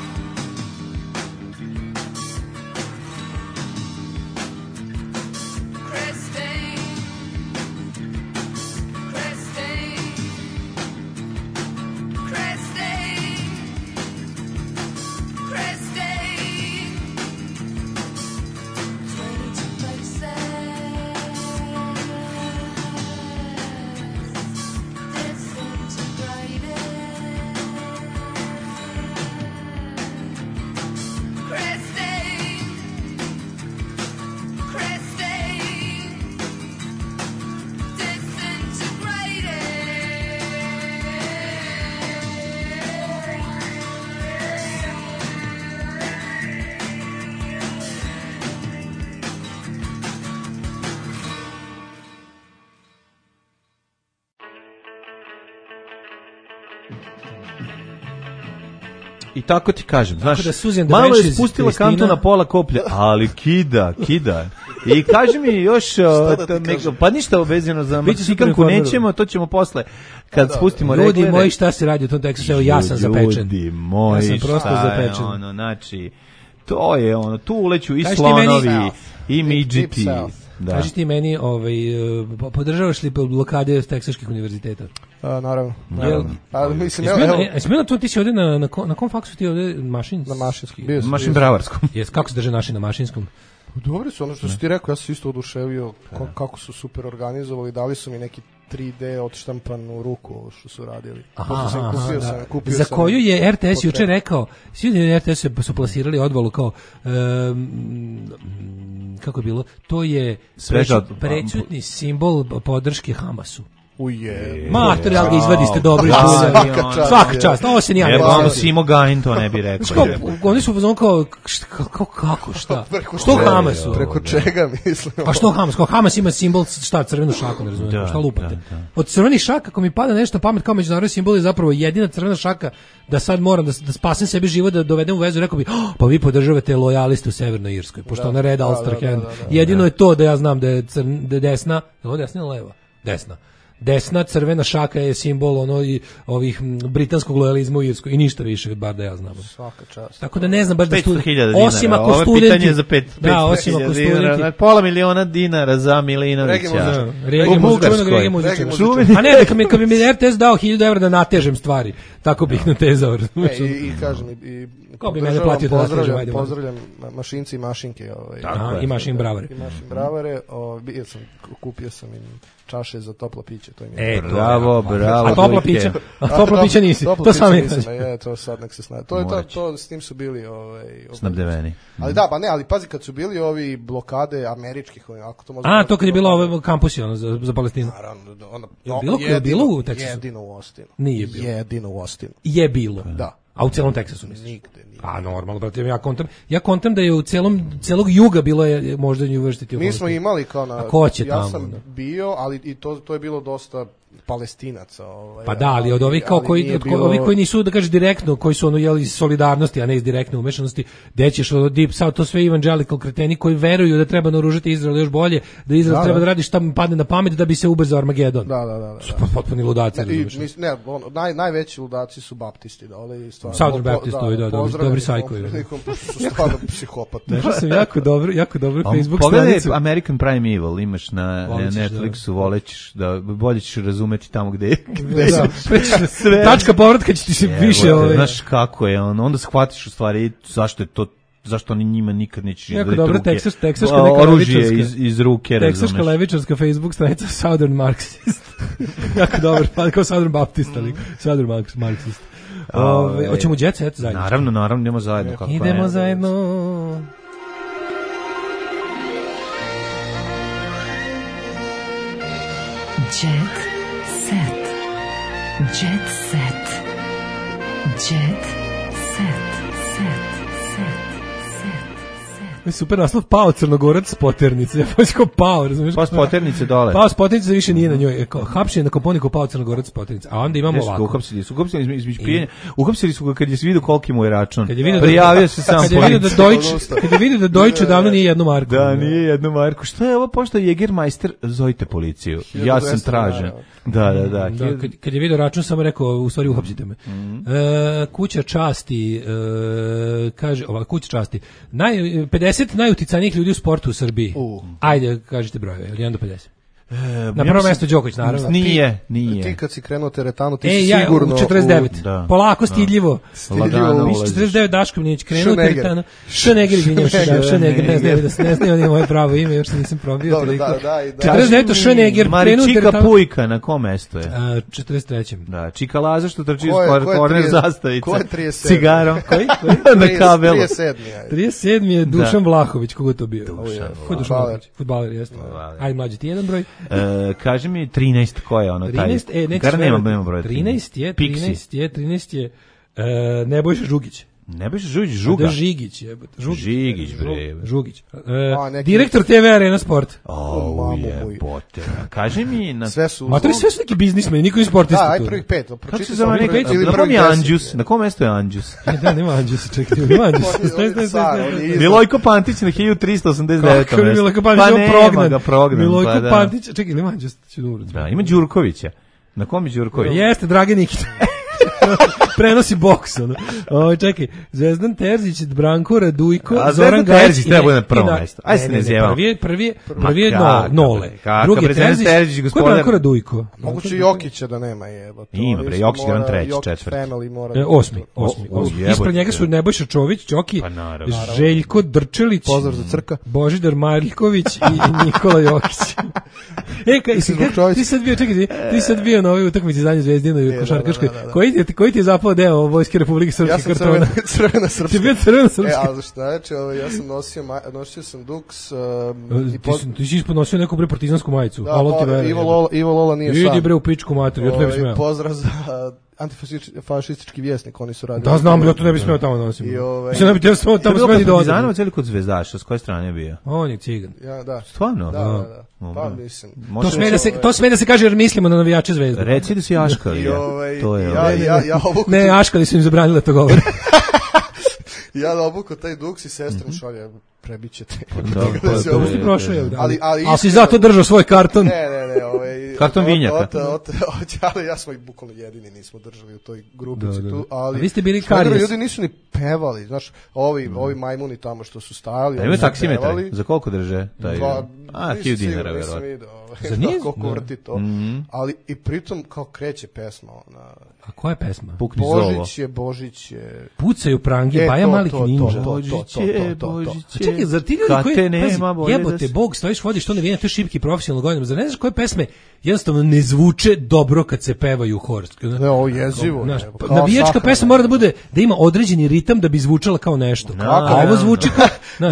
Speaker 6: I tako ti kažem, znaš,
Speaker 7: da Susan
Speaker 6: malo je
Speaker 7: Devenches,
Speaker 6: spustila
Speaker 7: Kristina.
Speaker 6: kantu na pola koplja, ali kida, kida. I kaži mi još, o,
Speaker 18: da
Speaker 6: ta-
Speaker 18: ti
Speaker 6: me-
Speaker 18: kažem?
Speaker 6: pa ništa obezirano za
Speaker 7: Biće super
Speaker 6: Meksikanku
Speaker 7: informirano.
Speaker 6: nećemo, to ćemo posle, kad
Speaker 18: da,
Speaker 6: spustimo
Speaker 7: Ljudi
Speaker 6: reglere.
Speaker 7: moji, šta se radi u tom tekstu? Evo, ja sam zapečen.
Speaker 6: Ljudi moji,
Speaker 7: Ja sam prosto
Speaker 6: šta je
Speaker 7: zapečen.
Speaker 6: ono, znači, to je ono, tu uleću i
Speaker 7: Kaži ti meni-
Speaker 6: slonovi, i midžiti.
Speaker 18: Deep South.
Speaker 6: Da.
Speaker 7: Kaži ti meni, ovaj, uh, po- podržavaš li blokade teksaških univerziteta?
Speaker 18: A, naravno.
Speaker 7: Jel-
Speaker 18: naravno. A, mislim,
Speaker 7: Jesi
Speaker 18: evo,
Speaker 7: bio na-
Speaker 18: evo,
Speaker 7: jesi bio na to, ti si ovde na, na, kom- na kom faksu ti ovde mašin?
Speaker 18: na mašinski. Bio sam,
Speaker 6: Mašin
Speaker 18: bio sam.
Speaker 6: bravarskom.
Speaker 7: Jes, kako se drže naši na mašinskom?
Speaker 18: Dobri su, ono što si ti rekao, ja sam se isto oduševio ko- kako su super organizovali, dali su mi neki tri D odštampan u ruku ovo što su radili. To sam kupio
Speaker 7: da.
Speaker 18: sam, kupio
Speaker 7: Za
Speaker 18: sam
Speaker 7: koju je R T S
Speaker 18: po
Speaker 7: juče
Speaker 18: tre-
Speaker 7: rekao, svi ljudi na R T S su plasirali odvalu kao um, kako je bilo, to je
Speaker 6: Sveža od-
Speaker 7: prećutni simbol podrške Hamasu.
Speaker 18: Uje.
Speaker 7: Mater, ja ga izvadiste dobro iz
Speaker 6: Da,
Speaker 7: bulja.
Speaker 6: svaka čast.
Speaker 7: Svaka čast, ovo se ni ja ne
Speaker 6: Evo,
Speaker 7: znam.
Speaker 6: ono Simo Gajin to ne bi rekao.
Speaker 7: Znaš kao, oni su pozvali kao, šta- kako, kako, šta?
Speaker 18: Preko
Speaker 7: Što
Speaker 18: čega?
Speaker 7: Hamasu?
Speaker 18: Preko čega, mislim?
Speaker 7: Pa što Hamas? Kao Hamas ima simbol, šta, crvenu šaku, ne razumijem,
Speaker 6: Da,
Speaker 7: šta lupate?
Speaker 6: da, da.
Speaker 7: Od crvenih šaka, ako mi pada nešto na pamet kao međunarodni simbol, je zapravo jedina crvena šaka da sad moram da, da spasem sebi život, da dovedem u vezu, rekao bi, "Oh, pa vi podržavate lojaliste u Severnoj Irskoj, pošto
Speaker 18: Da,
Speaker 7: ona Red
Speaker 18: da,
Speaker 7: Ulster
Speaker 18: da, da,
Speaker 7: Hand.
Speaker 18: da, da.
Speaker 7: Jedino je to da ja znam da je, crn, da je desna, je ovo desna ili leva? Desna. Desna crvena šaka je simbol ono i ovih m, britanskog lojalizma u Irskoj i ništa više, bar da ja znam.
Speaker 18: Svaka čast.
Speaker 7: Tako da ne znam baš da
Speaker 6: petsto
Speaker 7: studenti,
Speaker 6: hiljada dinara.
Speaker 7: osim ako
Speaker 6: Ovo je
Speaker 7: studenti,
Speaker 6: pitanje za pet,
Speaker 7: da, osim ako studenti,
Speaker 6: dinara, pola miliona dinara za Milinovića.
Speaker 18: Regi muzičar.
Speaker 7: Da, Regi
Speaker 6: U
Speaker 7: muzičar, čuvenog
Speaker 6: Bugarskoj.
Speaker 7: Regi muzičara.
Speaker 18: Regi muzičar.
Speaker 6: Čuveni.
Speaker 7: A ne, da kad mi, kad bi mi R T S dao hiljadu evra da natežem stvari, tako bih natezao.
Speaker 18: E,
Speaker 7: razumeš?
Speaker 18: i, i kažem, i, i
Speaker 7: Ko bi mene
Speaker 18: podržavam,
Speaker 7: platio da natežem,
Speaker 18: pozdravljam,
Speaker 7: ajde, molim.
Speaker 18: pozdravljam ma- mašinci i mašinke. Ovaj,
Speaker 7: Aha, i mašin bravare.
Speaker 18: I mašin bravare, o, bio sam, kupio sam im čaše za toplo piće. To im je
Speaker 7: E,
Speaker 18: dobro.
Speaker 6: Bravo, bravo.
Speaker 7: A topla
Speaker 6: Dujke.
Speaker 7: pića? A topla
Speaker 18: A,
Speaker 7: pića nisi,
Speaker 18: toplo
Speaker 7: to
Speaker 18: piće
Speaker 7: sam je.
Speaker 18: nisam, je, to sad nek se zna. To je to,
Speaker 6: Morat će.
Speaker 18: to, s tim su bili ovaj,
Speaker 6: Snabdeveni.
Speaker 18: Ali da, pa ne, ali pazi, kad su bili ovi blokade američkih, ovaj, ako to može...
Speaker 7: A, to kad je bilo ove kampusi ono, za, za Palestinu.
Speaker 18: Naravno, da, ono,
Speaker 7: Je bilo- je bilo u Teksasu?
Speaker 18: Jedino u Austinu.
Speaker 7: Nije bilo.
Speaker 18: Jedino u Austinu.
Speaker 7: Je bilo.
Speaker 18: Da.
Speaker 7: A u celom Teksasu misliš?
Speaker 18: Nigde nije.
Speaker 7: A normalno, brate, ja kontam, ja kontam da je u celom celog juga bilo je možda University of
Speaker 18: Mi smo
Speaker 7: Palestine.
Speaker 18: imali kao na...
Speaker 7: A ko će
Speaker 18: ja
Speaker 7: tamo,
Speaker 18: sam
Speaker 7: da?
Speaker 18: bio, ali i to, to je bilo dosta Palestinaca. Ovaj,
Speaker 7: Pa da, ali od ovih kao koji, od bilo... ovih koji nisu, da kažeš, direktno, koji su ono, jeli, iz solidarnosti, a ne iz direktne umešanosti, gde ćeš od Deep South, to sve evangelical kreteni koji veruju da treba naoružati Izrael još bolje, da Izrael da, treba da radi šta mi padne na pamet da bi se ubrzao Armagedon.
Speaker 18: Da, da, da. da.
Speaker 7: Su potpuni ludaci.
Speaker 18: Ne, i, mis, ne on, naj, najveći ludaci su baptisti, da, ali stvarno.
Speaker 7: Southern Baptistovi, da, da, dobri sajkovi.
Speaker 18: Su stvarno psihopate.
Speaker 7: Našao sam jako dobro, jako dobro Facebook
Speaker 6: stranicu.
Speaker 7: Pogledaj
Speaker 6: American Primeval, imaš na Netflixu, volećeš da bolje ćeš razumeti tamo gde gde
Speaker 7: da, sve. Tačka povratka će ti se
Speaker 6: je,
Speaker 7: više ovaj.
Speaker 6: Znaš kako je, on, onda shvatiš u stvari zašto je to, zašto oni njima nikad neće
Speaker 7: izgledati ruke. Jako dobro, Teksas, teksaška
Speaker 6: neka oružje iz, iz ruke, razumeš.
Speaker 7: Teksaška levičarska Facebook stranica Southern Marxist. Jako dobro, pa kao Southern Baptist, ali Southern Marxist. Ove, hoćemo Jet Set zajedno?
Speaker 6: Naravno, naravno, idemo zajedno.
Speaker 7: Kako idemo je, zajedno.
Speaker 4: Jet Set. Jet Set. Jet Set. Set.
Speaker 7: Super naslov, pao Crnogorac s poternice. Ja pa kao pao, razumiješ?
Speaker 6: Pa s poternice dole.
Speaker 7: Pao s poternice više nije na njoj. Hapšen na Koponiku, pao Crnogorac s poternice. A onda imamo ovako.
Speaker 6: Uhapsili su, uhapsili između pijenja. Uhapsili su ga kad je vidio koliki mu je račun. Prijavio se sam
Speaker 7: policiji. Kad je vidio da Deutsche davno nije jednu marku.
Speaker 6: Da, nije jednu marku. Što je ovo pošto Jägermeister, zovite policiju. Ja sam tražen. Da, da, da.
Speaker 7: da kad, kad je vidio račun, samo rekao, u stvari uhapsite me. Mm-hmm. E, kuća časti, e, kaže, ova kuća časti, naj, pedeset najuticajnijih ljudi u sportu u Srbiji. Uh. Ajde, kažite brojeve, jedan do pedeset. E, na prvo mesto Đoković, naravno.
Speaker 6: Nije, nije.
Speaker 18: Ti kad si krenuo teretanu, ti
Speaker 7: e,
Speaker 18: si
Speaker 7: ja,
Speaker 18: sigurno...
Speaker 7: u četrdeset devet.
Speaker 18: U,
Speaker 7: da. Polako, stidljivo.
Speaker 18: Stidljivo
Speaker 7: ulaziš. četrdeset devet Daško Minić krenuo teretanu. Šneger, izvinjam se, da, Šneger, ne znaju da se ne znaju, nije moje pravo ime, još se nisam probio.
Speaker 18: Dobro, da, da, da.
Speaker 7: četrdeset devet. Šneger, krenuo
Speaker 6: teretanu. Maričika Pujka, na kom mestu je?
Speaker 7: A, četrdeset treće.
Speaker 6: Da, Čika Laza što trči iz korner zastavice.
Speaker 18: Ko je trideset sedmi?
Speaker 6: Cigarom.
Speaker 7: Koji?
Speaker 6: Na kabelu.
Speaker 18: trideset sedmi.
Speaker 7: trideset sedmi je Dušan Vlahović, kogo to bio? Ko je Dušan Vlahović? Fudbaler, jeste. Ajde, mlađi, ti jedan broj.
Speaker 6: Kaže mi trinaest, ko je ono taj?
Speaker 7: trinaest, e,
Speaker 6: Gar nema, nema broja.
Speaker 7: trinaest je, trinaest je, trinaest je, uh, Nebojša Žugić.
Speaker 6: Nebojša Žugić, Žuga?
Speaker 7: Da, Žigić, je.
Speaker 6: Žugić, Žigić, bre.
Speaker 7: Žugić. Uh, A, neki... Direktor te ve Arena Sport.
Speaker 6: O, je, bote. Kaže mi... Na...
Speaker 18: Sve su...
Speaker 7: Ma to je sve su neki biznismeni, niko je sportista.
Speaker 18: Da, aj prvih pet.
Speaker 6: Kako se zove neki? Na kom je Anđus? Na kom mesto je Anđus?
Speaker 7: Da, nema Anđusa, čekaj, nema Anđusa.
Speaker 6: Milojko Pantić na hiljadu trista osamdeset devetom
Speaker 7: Kako je Milojko Pantić
Speaker 6: on prognan?
Speaker 7: Milojko Pantić, čekaj, nema Anđusa, ću da umret.
Speaker 6: Da, ima Đurkovića. Na kom je Đurković?
Speaker 7: Jeste, Drage Nikita. Prenosi boks, ono. O, čekaj, Zvezdan Terzić, Branko Radujko,
Speaker 6: a
Speaker 7: Zoran
Speaker 6: Gajić. Terzić treba bude na prvo mesto. Aj se ne zjevamo.
Speaker 7: Prvi je, prvi je, prvi je no, Nole. Drugi je Terzić, Terzić ko je Branko Radujko?
Speaker 18: Moguće Jokića da nema jeba.
Speaker 6: Ima, bre, Jokić je treći, četvrti.
Speaker 7: E, osmi, osmi. Ispred njega su Nebojša Čović, Đoki, Željko Drčelić,
Speaker 18: pozdrav za Crka,
Speaker 7: Božidar Maljković i Nikola Jokić. E, kaj, ti sad bio, čekaj, ti sad bio na ovoj utakmici zadnje Zvezdinoj košarkaškoj. Koji ti je zapao deo Vojske Republike Srpske kartona?
Speaker 18: Ja sam crvena srpska.
Speaker 7: Ti bio crvena srpska.
Speaker 18: E, ali šta je, če, ja sam nosio, nosio sam Dux. Um,
Speaker 7: ti, pod... ti si ispodnosio neku bre partizansku majicu.
Speaker 18: Da, pa, Ivo Lola, Ivo Lola nije
Speaker 7: sam.
Speaker 18: Idi
Speaker 7: bre u pičku materiju, ja to ne bi smeo.
Speaker 18: Pozdrav za antifašistički vjesnik, oni su radili.
Speaker 7: Da, znam, ja to ne bi smeo tamo da nosim. Mislim, ne bi teo samo tamo smeli da odem.
Speaker 6: Partizanovac ili kod Zvezdaša, s koje strane je bio?
Speaker 7: On je cigan.
Speaker 18: Ja, da.
Speaker 6: Stvarno?
Speaker 18: Da, da, da. Pa, mislim.
Speaker 7: To sme da se, to sme da se kaže jer mislimo na navijače Zvezde.
Speaker 6: Reci da si Aškali. To je.
Speaker 18: Ja, ja, ja obuku...
Speaker 7: Ne, Aškali su im zabranili da to govore.
Speaker 18: Ja da obuku taj Dux i sestram šalje, prebićete.
Speaker 7: To si prošao, je.
Speaker 18: Ali, ali,
Speaker 7: ali si zato držao svoj karton.
Speaker 18: Ne, ne, ne. Ovaj,
Speaker 6: karton vinjaka.
Speaker 18: Ali ja smo ih bukvalno jedini nismo držali u toj grupici tu. Ali
Speaker 7: vi ste bili karijes.
Speaker 18: Ljudi nisu ni pevali, znaš, ovi, ovi majmuni tamo što su stajali.
Speaker 6: A ima taksimetar, za koliko drže? Taj,
Speaker 18: Dva,
Speaker 6: a, hiljadu dinara, verovatno.
Speaker 7: Za nije?
Speaker 18: Koliko vrti to. Ali i pritom kao kreće pesma.
Speaker 7: A koja je pesma?
Speaker 18: Božić je, Božić je...
Speaker 7: Pucaju prange, Baja Malik Ninja.
Speaker 6: Božić je, Božić je.
Speaker 7: Čekaj, zar ti ljudi koji... Pazi, jebote, Bog, stojiš, vodiš to navijenje, to je šipki profesionalno godinama. Zar ne znaš koje pesme jednostavno ne zvuče dobro kad se pevaju u hor?
Speaker 18: Ne, ovo jezivo.
Speaker 7: Navijačka pesma mora da bude, da ima određeni ritam da bi zvučala kao nešto. A ovo zvuči kao...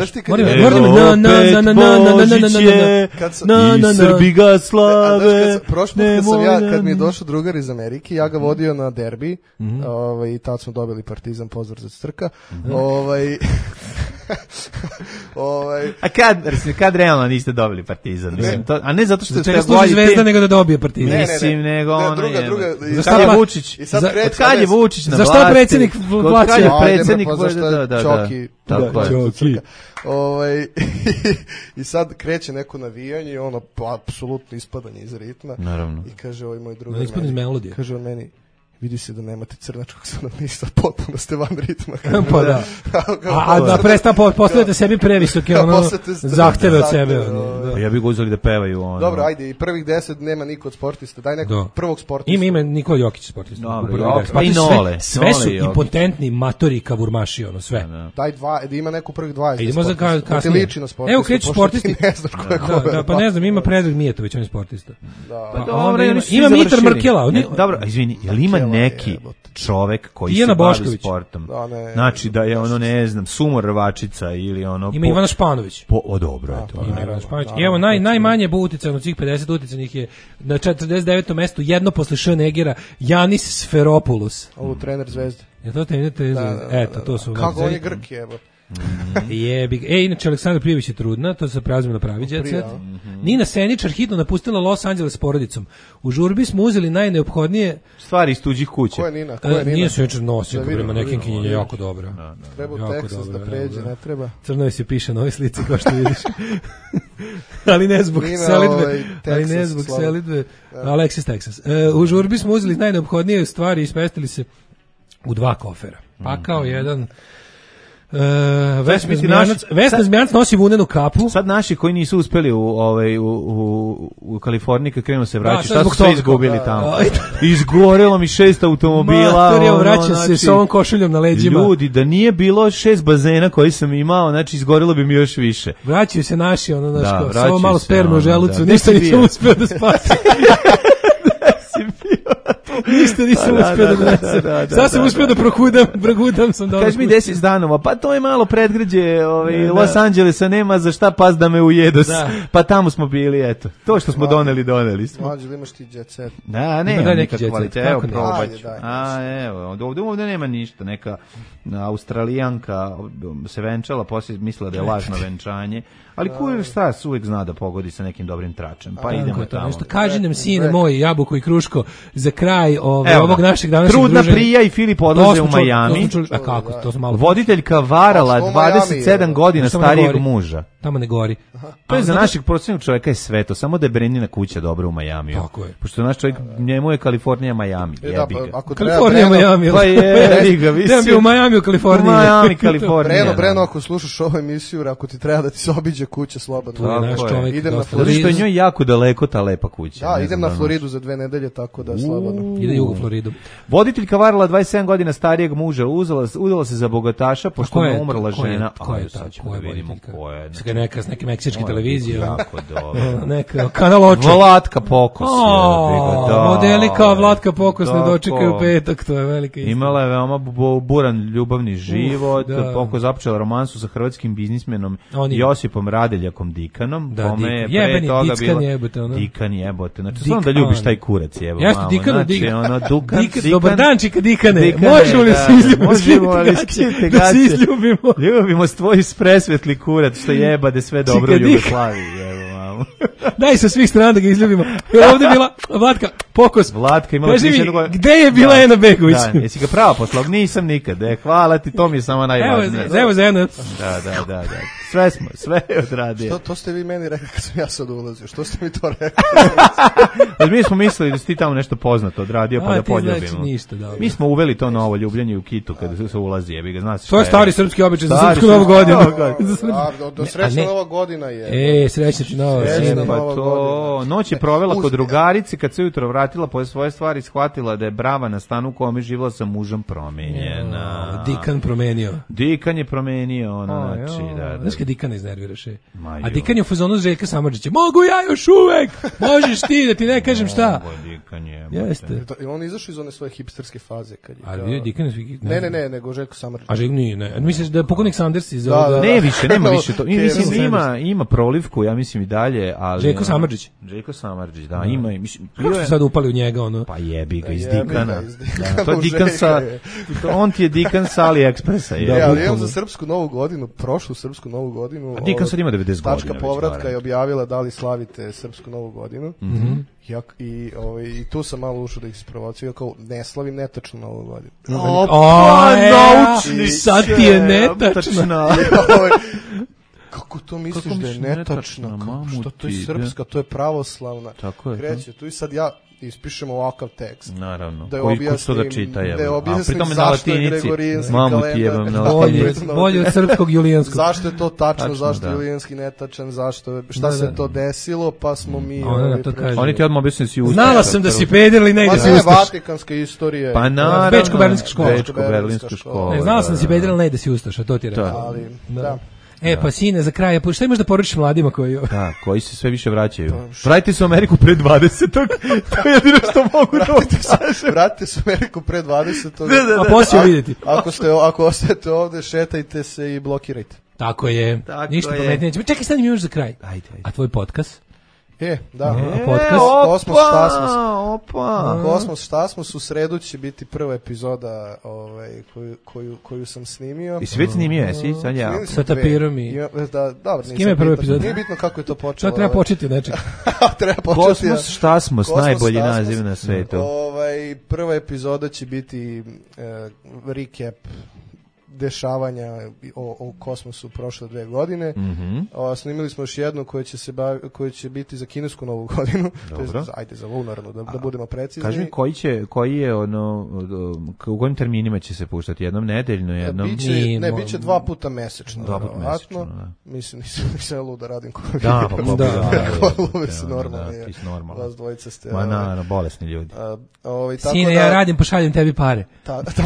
Speaker 6: I Srbi ga slave.
Speaker 18: Prošli put sam ja, kad mi je došao drugar iz Amerike, ja ga vodio na derbi, i tad smo dobili Partizan, pozdrav za Crka. Ovaj... ovaj...
Speaker 6: A kad, kad realno niste dobili Partizan? Mislim, to, a ne zato što ste
Speaker 7: bolji Zvezda nego da dobije Partizan.
Speaker 6: Ne, mislim, ne, ne. nego
Speaker 18: ne,
Speaker 6: ono
Speaker 18: druga,
Speaker 6: je.
Speaker 18: druga,
Speaker 6: Za kad je Vučić,
Speaker 18: i sad
Speaker 6: za,
Speaker 18: kreće,
Speaker 6: od kad je Vučić na
Speaker 7: za
Speaker 6: vlasti?
Speaker 7: Za što predsjednik plaća?
Speaker 6: Kad je predsjednik,
Speaker 18: pa zašto
Speaker 6: da, da, da.
Speaker 18: Čoki,
Speaker 6: Tako
Speaker 18: da,
Speaker 6: je.
Speaker 18: Čoki. Ovaj, i sad kreće neko navijanje i ono, pa, apsolutno ispadanje iz ritma.
Speaker 6: Naravno.
Speaker 18: I kaže ovaj moj drugar,
Speaker 7: no, ispadanje iz melodije.
Speaker 18: Kaže on meni, vidi se da nemate crnačkog stanovništva, potpuno ste van ritma.
Speaker 7: Pa da. A da presta postavljate sebi previsoke ono zahteve od sebe.
Speaker 6: Pa ja bih ga uzeli da pevaju ono.
Speaker 18: Dobro, ajde, i prvih deset nema niko od sportista. Daj nekog prvog sportista.
Speaker 7: Ima ime Nikola Jokić sportista.
Speaker 6: Dobro, pa i Nole.
Speaker 7: Sve su impotentni matori kavurmaši, ono sve.
Speaker 18: Daj dva, da ima neku prvih dvadeset.
Speaker 7: Idemo za kasnije.
Speaker 18: Liči na sportista.
Speaker 7: Evo kreću sportisti.
Speaker 18: Ne znaš ko je ko.
Speaker 7: Da, pa ne znam, ima Predrag Mijatović, on je sportista.
Speaker 6: Pa dobro,
Speaker 7: ima Mitar Mrkela.
Speaker 6: Dobro, izvini, jel ima neki čovek koji se bavi sportom? Znači da je ono, ne znam, Sumor Rvačica ili ono...
Speaker 7: Ima Ivana Španović.
Speaker 6: Po, o, dobro je to.
Speaker 7: Ima Ivana Španović. I evo, naj, najmanje bo uticajno od svih pedeset uticanih je na četrdeset devetom mestu, jedno posle Schönegera, Janis Sferopoulos.
Speaker 18: Ovo trener Zvezde.
Speaker 7: Je to trener Zvezde? Eto, to su...
Speaker 18: Kako on je Grk je, evo.
Speaker 7: Jebi. E, inače, Aleksandar Prijević je trudna, to se preuzme na pravi djecet. Nina Seničar hitno napustila Los Angeles s porodicom. U žurbi smo uzeli najneophodnije
Speaker 6: stvari iz tuđih kuća.
Speaker 18: Ko je Nina? Ko je Nina?
Speaker 7: Nije Seničar nosio, prema nekim kinjenje jako dobro.
Speaker 18: Da, da. Treba u Texas da pređe, ne treba.
Speaker 7: Crno se piše na ovoj slici, kao što vidiš. Ali ne zbog selidbe. Ali ne zbog selidbe. Alexis, Texas. U žurbi smo uzeli najneophodnije stvari i smestili se u dva kofera. Pakao jedan... Uh, Vesna Zmijanac, Vesna Zmijanac nosi vunenu kapu.
Speaker 6: Sad naši koji nisu uspeli u ovaj u u u Kaliforniji kad krenemo se vraćati,
Speaker 7: šta
Speaker 6: su sve izgubili
Speaker 7: da,
Speaker 6: tamo.
Speaker 7: Da,
Speaker 6: Izgorelo mi šest automobila.
Speaker 7: Mater, ja vraćam ono, se sa ovom košuljom na leđima.
Speaker 6: Ljudi, da nije bilo šest bazena koji sam imao, znači izgorelo bi mi još više.
Speaker 7: Vraćaju se naši, ono naš,
Speaker 6: da,
Speaker 7: samo malo sperme u želucu,
Speaker 6: da.
Speaker 7: ništa nisam uspio da spasim. Ništa nisam uspio da donesem. Sad sam uspio da prokudam, progudam sam dobro.
Speaker 6: Kaži mi deset danova, pa to je malo predgrađe ovaj, Los Angelesa, nema za šta pas da me ujedu. Pa tamo smo bili, eto. To što smo doneli, doneli smo.
Speaker 18: Mlađe, imaš ti jet set.
Speaker 6: Da, nema neka kvaliteta. Evo, probat ću. A, evo, ovdje, ovdje nema ništa. Neka Australijanka se venčala, poslije mislila da je lažno venčanje. Ali kuj šta uvijek zna da pogodi sa nekim dobrim tračem. Pa idemo tamo.
Speaker 7: Nešto kaži nam, sine moj, Jabuko i Kruško, za kraj ove, ovog našeg današnjeg druženja.
Speaker 6: Trudna Prija i Filip odlaze u Miami.
Speaker 7: A kako? To malo.
Speaker 6: Voditeljka varala dvadeset sedam godina starijeg muža.
Speaker 7: Tamo ne gori.
Speaker 6: To je za našeg prosječnog čovjeka je sve to, samo da je Brenina kuća dobra u Majamiju.
Speaker 7: Tako je.
Speaker 6: Pošto naš čovjek, njemu je Kalifornija Majami.
Speaker 18: E, da, pa, ako
Speaker 7: Kalifornija Majami.
Speaker 6: Pa je, ga visi.
Speaker 7: Ja bio u Majami u Kaliforniji.
Speaker 6: U Majami, Kalifornija.
Speaker 18: Breno, Breno, ako slušaš ovu emisiju, ako ti treba da ti se obiđe kuća slobodno.
Speaker 7: To je naš čovjek.
Speaker 18: Idem na
Speaker 6: Floridu. Zato što je njoj jako daleko ta lepa kuća.
Speaker 18: Da, idem na Floridu za dve nedelje, tako da slobodno.
Speaker 7: Ide jugo Floridu.
Speaker 6: Voditeljka varala dvadeset sedam godina starijeg muža, uzela, udala se za bogataša, pošto je umrla žena.
Speaker 7: Ko je ta? Ko je voditeljka? Sve neka s neke meksičke televizije.
Speaker 6: Jako dobro.
Speaker 7: Neka kanal oči.
Speaker 6: Vlatka Pokos.
Speaker 7: Modeli kao Vlatka Pokos ne dočekaju petak, to je velika istina.
Speaker 6: Imala je veoma buran ljubavni život, Pokos započela romansu sa hrvatskim biznismenom Josipom Radeljakom Dikanom, kome je pre toga bilo Dikan jebote. Znači, samo da ljubiš taj kurac, jebo mamo.
Speaker 7: Jeste, Dikan,
Speaker 6: Dikan.
Speaker 7: Dobar dan, čika Dikane. Možemo li se izljubimo?
Speaker 6: Možemo li skite
Speaker 7: da se izljubimo?
Speaker 6: Ljubimo s tvoj presvetli kurac, što jebade sve dobro u Jugoslaviji, jebo mamo.
Speaker 7: Daj sa svih strana da ga izljubimo. Ovdje je bila Vlatka Pokos.
Speaker 6: Vlatka imala
Speaker 7: Kaži mi, gde je bila Ena Begović?
Speaker 6: Da, jesi ga pravo poslao? Nisam nikad. E, hvala ti, to mi je samo najvažnije.
Speaker 7: Evo, evo za jedno.
Speaker 6: Da, da, da, da. Sve smo, sve je odradio.
Speaker 18: Što, to ste vi meni rekli kad sam ja sad ulazio? Što ste mi to rekli?
Speaker 6: Mi smo mislili da si ti tamo nešto poznato odradio, pa
Speaker 7: A,
Speaker 6: da poljubimo.
Speaker 7: Znači ništa, dobro.
Speaker 6: Mi smo uveli to novo ljubljenje u Kitu kada se ulazi, jebi ga, znaš.
Speaker 7: To je stari srpski običaj za srpsku novu godinu.
Speaker 18: Do, do srećna nova godina je.
Speaker 7: E, srećna ti nova godina.
Speaker 6: Pa to, noć je provela kod drugarice, kad se ujutro vratila po svoje stvari, shvatila da je brava na stanu u kome živjela sa mužem promenjena.
Speaker 7: Dikan promenio.
Speaker 6: Dikan je promenio, ono, znači, da, da.
Speaker 7: Znaš kad Dikan iznerviraš, e? A Dikan je u fazonu Željka Samardžića. Mogu ja još uvek! Možeš ti, da ti ne kažem šta.
Speaker 6: Dikan je.
Speaker 7: Jeste.
Speaker 18: I on izašao iz one svoje hipsterske faze. Kad je,
Speaker 7: ali vidio Dikan je...
Speaker 18: Ne, ne, ne, nego Željko Samardžić.
Speaker 7: A Željko nije, ne. Misliš da je pokojnik Sanders iz
Speaker 6: ovoga? Ne više, nema više to. Mislim, ima, ima prolivku, ja mislim i dalje. dalje, ali...
Speaker 7: Željko Samardžić.
Speaker 6: Željko Samardžić, da, ima i... Mislim,
Speaker 7: kako ste sad upali u njega, ono?
Speaker 6: Pa jebi ga, iz
Speaker 18: Jebi
Speaker 6: Dikana.
Speaker 18: ga, iz Dikana
Speaker 6: Da, to je
Speaker 18: u
Speaker 6: Dikan sa...
Speaker 18: Željka je.
Speaker 6: On ti je Dikan sa AliExpressa.
Speaker 18: Da,
Speaker 6: Je,
Speaker 18: ali imam za srpsku novu godinu, prošlu srpsku novu godinu.
Speaker 6: A Dikan sad ima devedeset godina.
Speaker 18: Tačka povratka je objavila da li slavite srpsku novu godinu.
Speaker 6: Mhm.
Speaker 18: Ja, i, ovaj, I tu sam malo ušao da ih sprovocio, kao ne slavim netačnu novu godinu.
Speaker 7: Opa, naučni! Sad ti je netačna.
Speaker 18: Kako to misliš da je netačna? Što to je srpska, to je pravoslavna.
Speaker 6: Tako je.
Speaker 18: Kreće, tu i sad ja ispišem ovakav tekst.
Speaker 6: Naravno.
Speaker 18: Da je
Speaker 6: Koji
Speaker 18: objasnim,
Speaker 6: da čita, je.
Speaker 18: da je objasnim
Speaker 6: na
Speaker 18: zašto je
Speaker 6: latinici.
Speaker 18: Gregorijanski
Speaker 6: Mamu
Speaker 18: kalendar.
Speaker 6: ti jebam na
Speaker 7: Bolje,
Speaker 6: latinici.
Speaker 7: bolje od srpskog julijanskog.
Speaker 18: Zašto je to tačno,
Speaker 6: Tačno,
Speaker 18: zašto je
Speaker 6: da.
Speaker 18: julijanski netačan, zašto je, šta
Speaker 7: Da,
Speaker 18: se
Speaker 7: da.
Speaker 18: to desilo, pa smo mi...
Speaker 7: Ona
Speaker 18: ovaj,
Speaker 7: to
Speaker 18: pre-
Speaker 7: kaže.
Speaker 6: Oni ti odmah objasnili si ustaš.
Speaker 7: Znala sam da si peder ili ne
Speaker 18: Ma
Speaker 7: ide se
Speaker 18: ne,
Speaker 7: ustaš.
Speaker 18: Vatikanska istorija.
Speaker 6: Pa naravno.
Speaker 7: Bečko-berlinska škola.
Speaker 6: Bečko-berlinska škola.
Speaker 7: Ne, znala sam da si
Speaker 6: da, da.
Speaker 7: peder ili ne ide se ustaš, a to ti je rekao.
Speaker 18: Ali, da.
Speaker 7: E, pa sine, za kraj, pa šta imaš da poručiš mladima koji...
Speaker 6: Da, koji se sve više vraćaju. Vratite se u Ameriku pre dvadesetog. To je jedino što mogu da kažem.
Speaker 18: Vratite se u Ameriku pre dvadesetog.
Speaker 6: Da, da, da.
Speaker 7: A poslije vidjeti.
Speaker 18: Ako, ste, ako ostajete ovde, šetajte se i blokirajte.
Speaker 7: Tako je.
Speaker 6: Tako
Speaker 7: Ništa
Speaker 6: je.
Speaker 7: pametnije nećemo. Čekaj, sad mi još za kraj.
Speaker 6: Ajde, ajde.
Speaker 7: A tvoj podcast?
Speaker 18: E, da.
Speaker 7: A podcast?
Speaker 18: Kosmos, šta smo?
Speaker 6: Opa.
Speaker 18: Kosmos, šta smo? U sredu će biti prva epizoda ovaj, koju, koju, koju sam snimio.
Speaker 6: I si već snimio, jesi? Sad ja.
Speaker 18: Snimili smo
Speaker 7: Sa tapirom
Speaker 18: dve.
Speaker 7: i-
Speaker 18: Ima- Da, dobro,
Speaker 7: S
Speaker 18: nisam
Speaker 7: kime je prva
Speaker 18: bitno.
Speaker 7: epizoda?
Speaker 18: Nije bitno kako je to
Speaker 7: To
Speaker 18: počelo.
Speaker 7: treba
Speaker 18: ovaj.
Speaker 7: početi od nečega.
Speaker 18: Treba početi.
Speaker 6: Kosmos, šta smo, s
Speaker 18: Kosmos,
Speaker 6: najbolji
Speaker 18: šta smo.
Speaker 6: naziv na svetu.
Speaker 18: Ovaj, prva epizoda će biti e, recap dešavanja o, o kosmosu prošle dve godine.
Speaker 6: Mhm.
Speaker 18: O, snimili smo još jednu koja će se bavi, koja će biti za kinesku novu godinu. To je,
Speaker 6: Dobro.
Speaker 18: za- ajde za lunarnu da, da budemo precizni.
Speaker 6: Kaži mi koji će, koji je ono, k- u kojim terminima će se puštati? Jednom nedeljno, jednom...
Speaker 18: Biće,
Speaker 7: Nije,
Speaker 18: ne,
Speaker 7: mo-
Speaker 18: biće dva puta mesečno.
Speaker 6: Dva puta
Speaker 18: verovatno.
Speaker 6: mesečno, da.
Speaker 18: Mislim, nisam, nisam lud da radim koju.
Speaker 6: Da, pa ko bi
Speaker 7: Da.
Speaker 6: radio,
Speaker 18: Luve su
Speaker 6: da,
Speaker 18: normalni.
Speaker 6: da, ti si normalan.
Speaker 18: Vas dvojica ste.
Speaker 6: Ma
Speaker 18: ovaj,
Speaker 6: naravno, bolesni ljudi.
Speaker 18: a, ovaj, tako
Speaker 7: Sine,
Speaker 18: da,
Speaker 7: ja radim, pošaljem tebi pare.
Speaker 18: Ta, ta,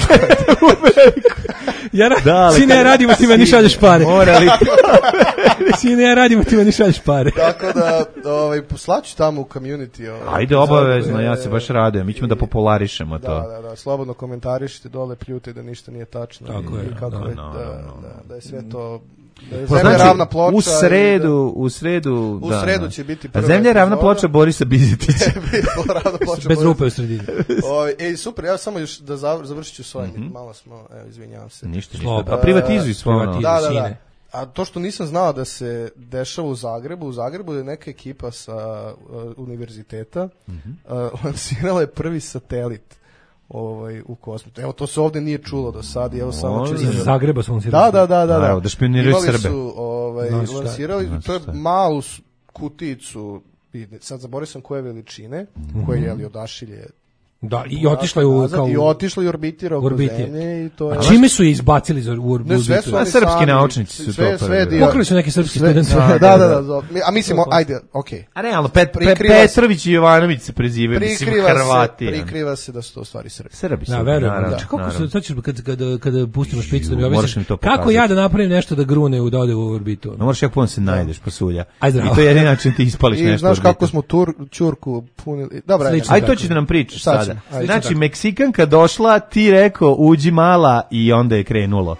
Speaker 7: Ja ra-
Speaker 6: Da, ali
Speaker 7: Sine, ja
Speaker 6: kada-
Speaker 7: radim, a ti meni šalješ pare.
Speaker 6: Mora li...
Speaker 7: Sine, ja radim, a ti meni šalješ pare.
Speaker 18: tako da, ovaj, poslaću tamo u community. Ovaj,
Speaker 6: Ajde, obavezno, ja se baš radujem. Mi ćemo da popularišemo
Speaker 18: Da,
Speaker 6: to.
Speaker 18: da, da, slobodno komentarišite dole, pljute da ništa nije tačno.
Speaker 7: Tako
Speaker 18: i,
Speaker 7: je,
Speaker 18: i kako
Speaker 6: da,
Speaker 18: je,
Speaker 6: da,
Speaker 18: da,
Speaker 6: da,
Speaker 18: da, da je sve to... Da je
Speaker 6: Pa
Speaker 18: zemlja
Speaker 6: znači,
Speaker 18: ravna ploča.
Speaker 6: u
Speaker 18: i
Speaker 6: sredu, u sredu,
Speaker 18: U
Speaker 6: da,
Speaker 18: sredu
Speaker 6: da.
Speaker 18: će biti
Speaker 6: A
Speaker 18: prva
Speaker 6: zemlja je ravna
Speaker 18: epizoda.
Speaker 6: ploča Borisa Bizetića.
Speaker 18: Da, ravna ploča.
Speaker 7: Bez rupe u sredini.
Speaker 18: Ovaj, ej, super, ja samo još da zav- završit ću svoj, malo smo, evo, izvinjavam se.
Speaker 6: Ništa,
Speaker 7: Slobodno.
Speaker 6: ništa. A privatizuj svo ono.
Speaker 7: Privatizuj.
Speaker 18: Da, da, da.
Speaker 7: sine.
Speaker 18: A to što nisam znao da se dešava u Zagrebu, u Zagrebu je neka ekipa sa uh, univerziteta uh, lansirala je prvi satelit ovaj, u kosmosu. Evo, to se ovde nije čulo do sada, evo samo
Speaker 6: Može.
Speaker 18: čisto.
Speaker 7: Iz Zagreba su on si
Speaker 18: Da, da, da, da.
Speaker 6: Naravno, da špijuniraju
Speaker 18: Imali
Speaker 6: Srbe.
Speaker 18: su, ovaj,
Speaker 7: Znaš šta je?
Speaker 18: lansirali,
Speaker 6: Znaš
Speaker 18: to je
Speaker 6: šta je?
Speaker 18: malu s- kuticu, i sad zaboravio sam koje veličine, koje je, jeli, odašilje.
Speaker 7: Da, i otišla je u,
Speaker 18: nazad,
Speaker 7: kao,
Speaker 18: I otišla i orbitira oko
Speaker 7: orbiti.
Speaker 18: zemlje i to je...
Speaker 7: A čime su je izbacili iz or-
Speaker 18: Ne, sve su
Speaker 7: orbitu?
Speaker 6: A
Speaker 18: oni
Speaker 6: srpski
Speaker 18: sami,
Speaker 6: naučnici su
Speaker 18: sve,
Speaker 6: to
Speaker 18: sve
Speaker 6: prvi.
Speaker 18: dio-
Speaker 7: Pokrali su neki srpski
Speaker 18: sve-
Speaker 7: studenti.
Speaker 18: Da, da, da, da. A mislimo, ajde, okej.
Speaker 6: A realno, Pet, Pe,
Speaker 18: Prikriva se-
Speaker 6: Petrović i Jovanović se prezivaju, mislim,
Speaker 18: Prikriva se,
Speaker 6: Hrvati.
Speaker 18: prikriva se da su to u stvari Srbi.
Speaker 6: Srbi su,
Speaker 7: Da, verujem.
Speaker 6: naravno,
Speaker 7: Da. Kako
Speaker 6: naravno.
Speaker 7: se sad ćeš kad kada kada pustimo špicu da mi
Speaker 6: Moraš
Speaker 7: objasniš
Speaker 6: mi to
Speaker 7: kako
Speaker 6: pokazati.
Speaker 7: ja da napravim nešto da grune u da ode u orbitu.
Speaker 6: No moraš jako puno se najdeš, pasulja.
Speaker 7: Aj, zdravo.
Speaker 6: I to je jedin način ti ispališ
Speaker 18: I
Speaker 6: nešto.
Speaker 18: znaš
Speaker 6: u
Speaker 18: kako
Speaker 6: orbitu.
Speaker 18: smo tur, Ćurku punili. Dobra,
Speaker 7: Slično.
Speaker 6: Aj,
Speaker 7: tako.
Speaker 6: to ćeš da nam pričaš
Speaker 18: Sad
Speaker 6: sada.
Speaker 18: ću. Ajde.
Speaker 6: Znači,
Speaker 7: tako.
Speaker 6: Meksikanka došla, ti rekao, uđi mala i onda je krenulo.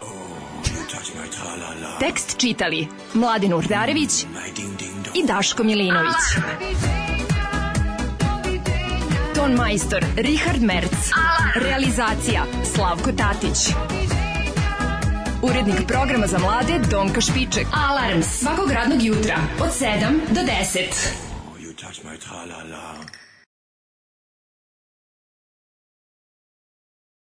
Speaker 4: Tekst čitali Mladin Urdarević i Daško Milinović. Ton majstor Richard Merc. Realizacija Slavko Tatić. Urednik programa za mlade Donka Špiček. Alarms svakog radnog jutra od sedam do deset.
Speaker 17: You touch my tra-la-la.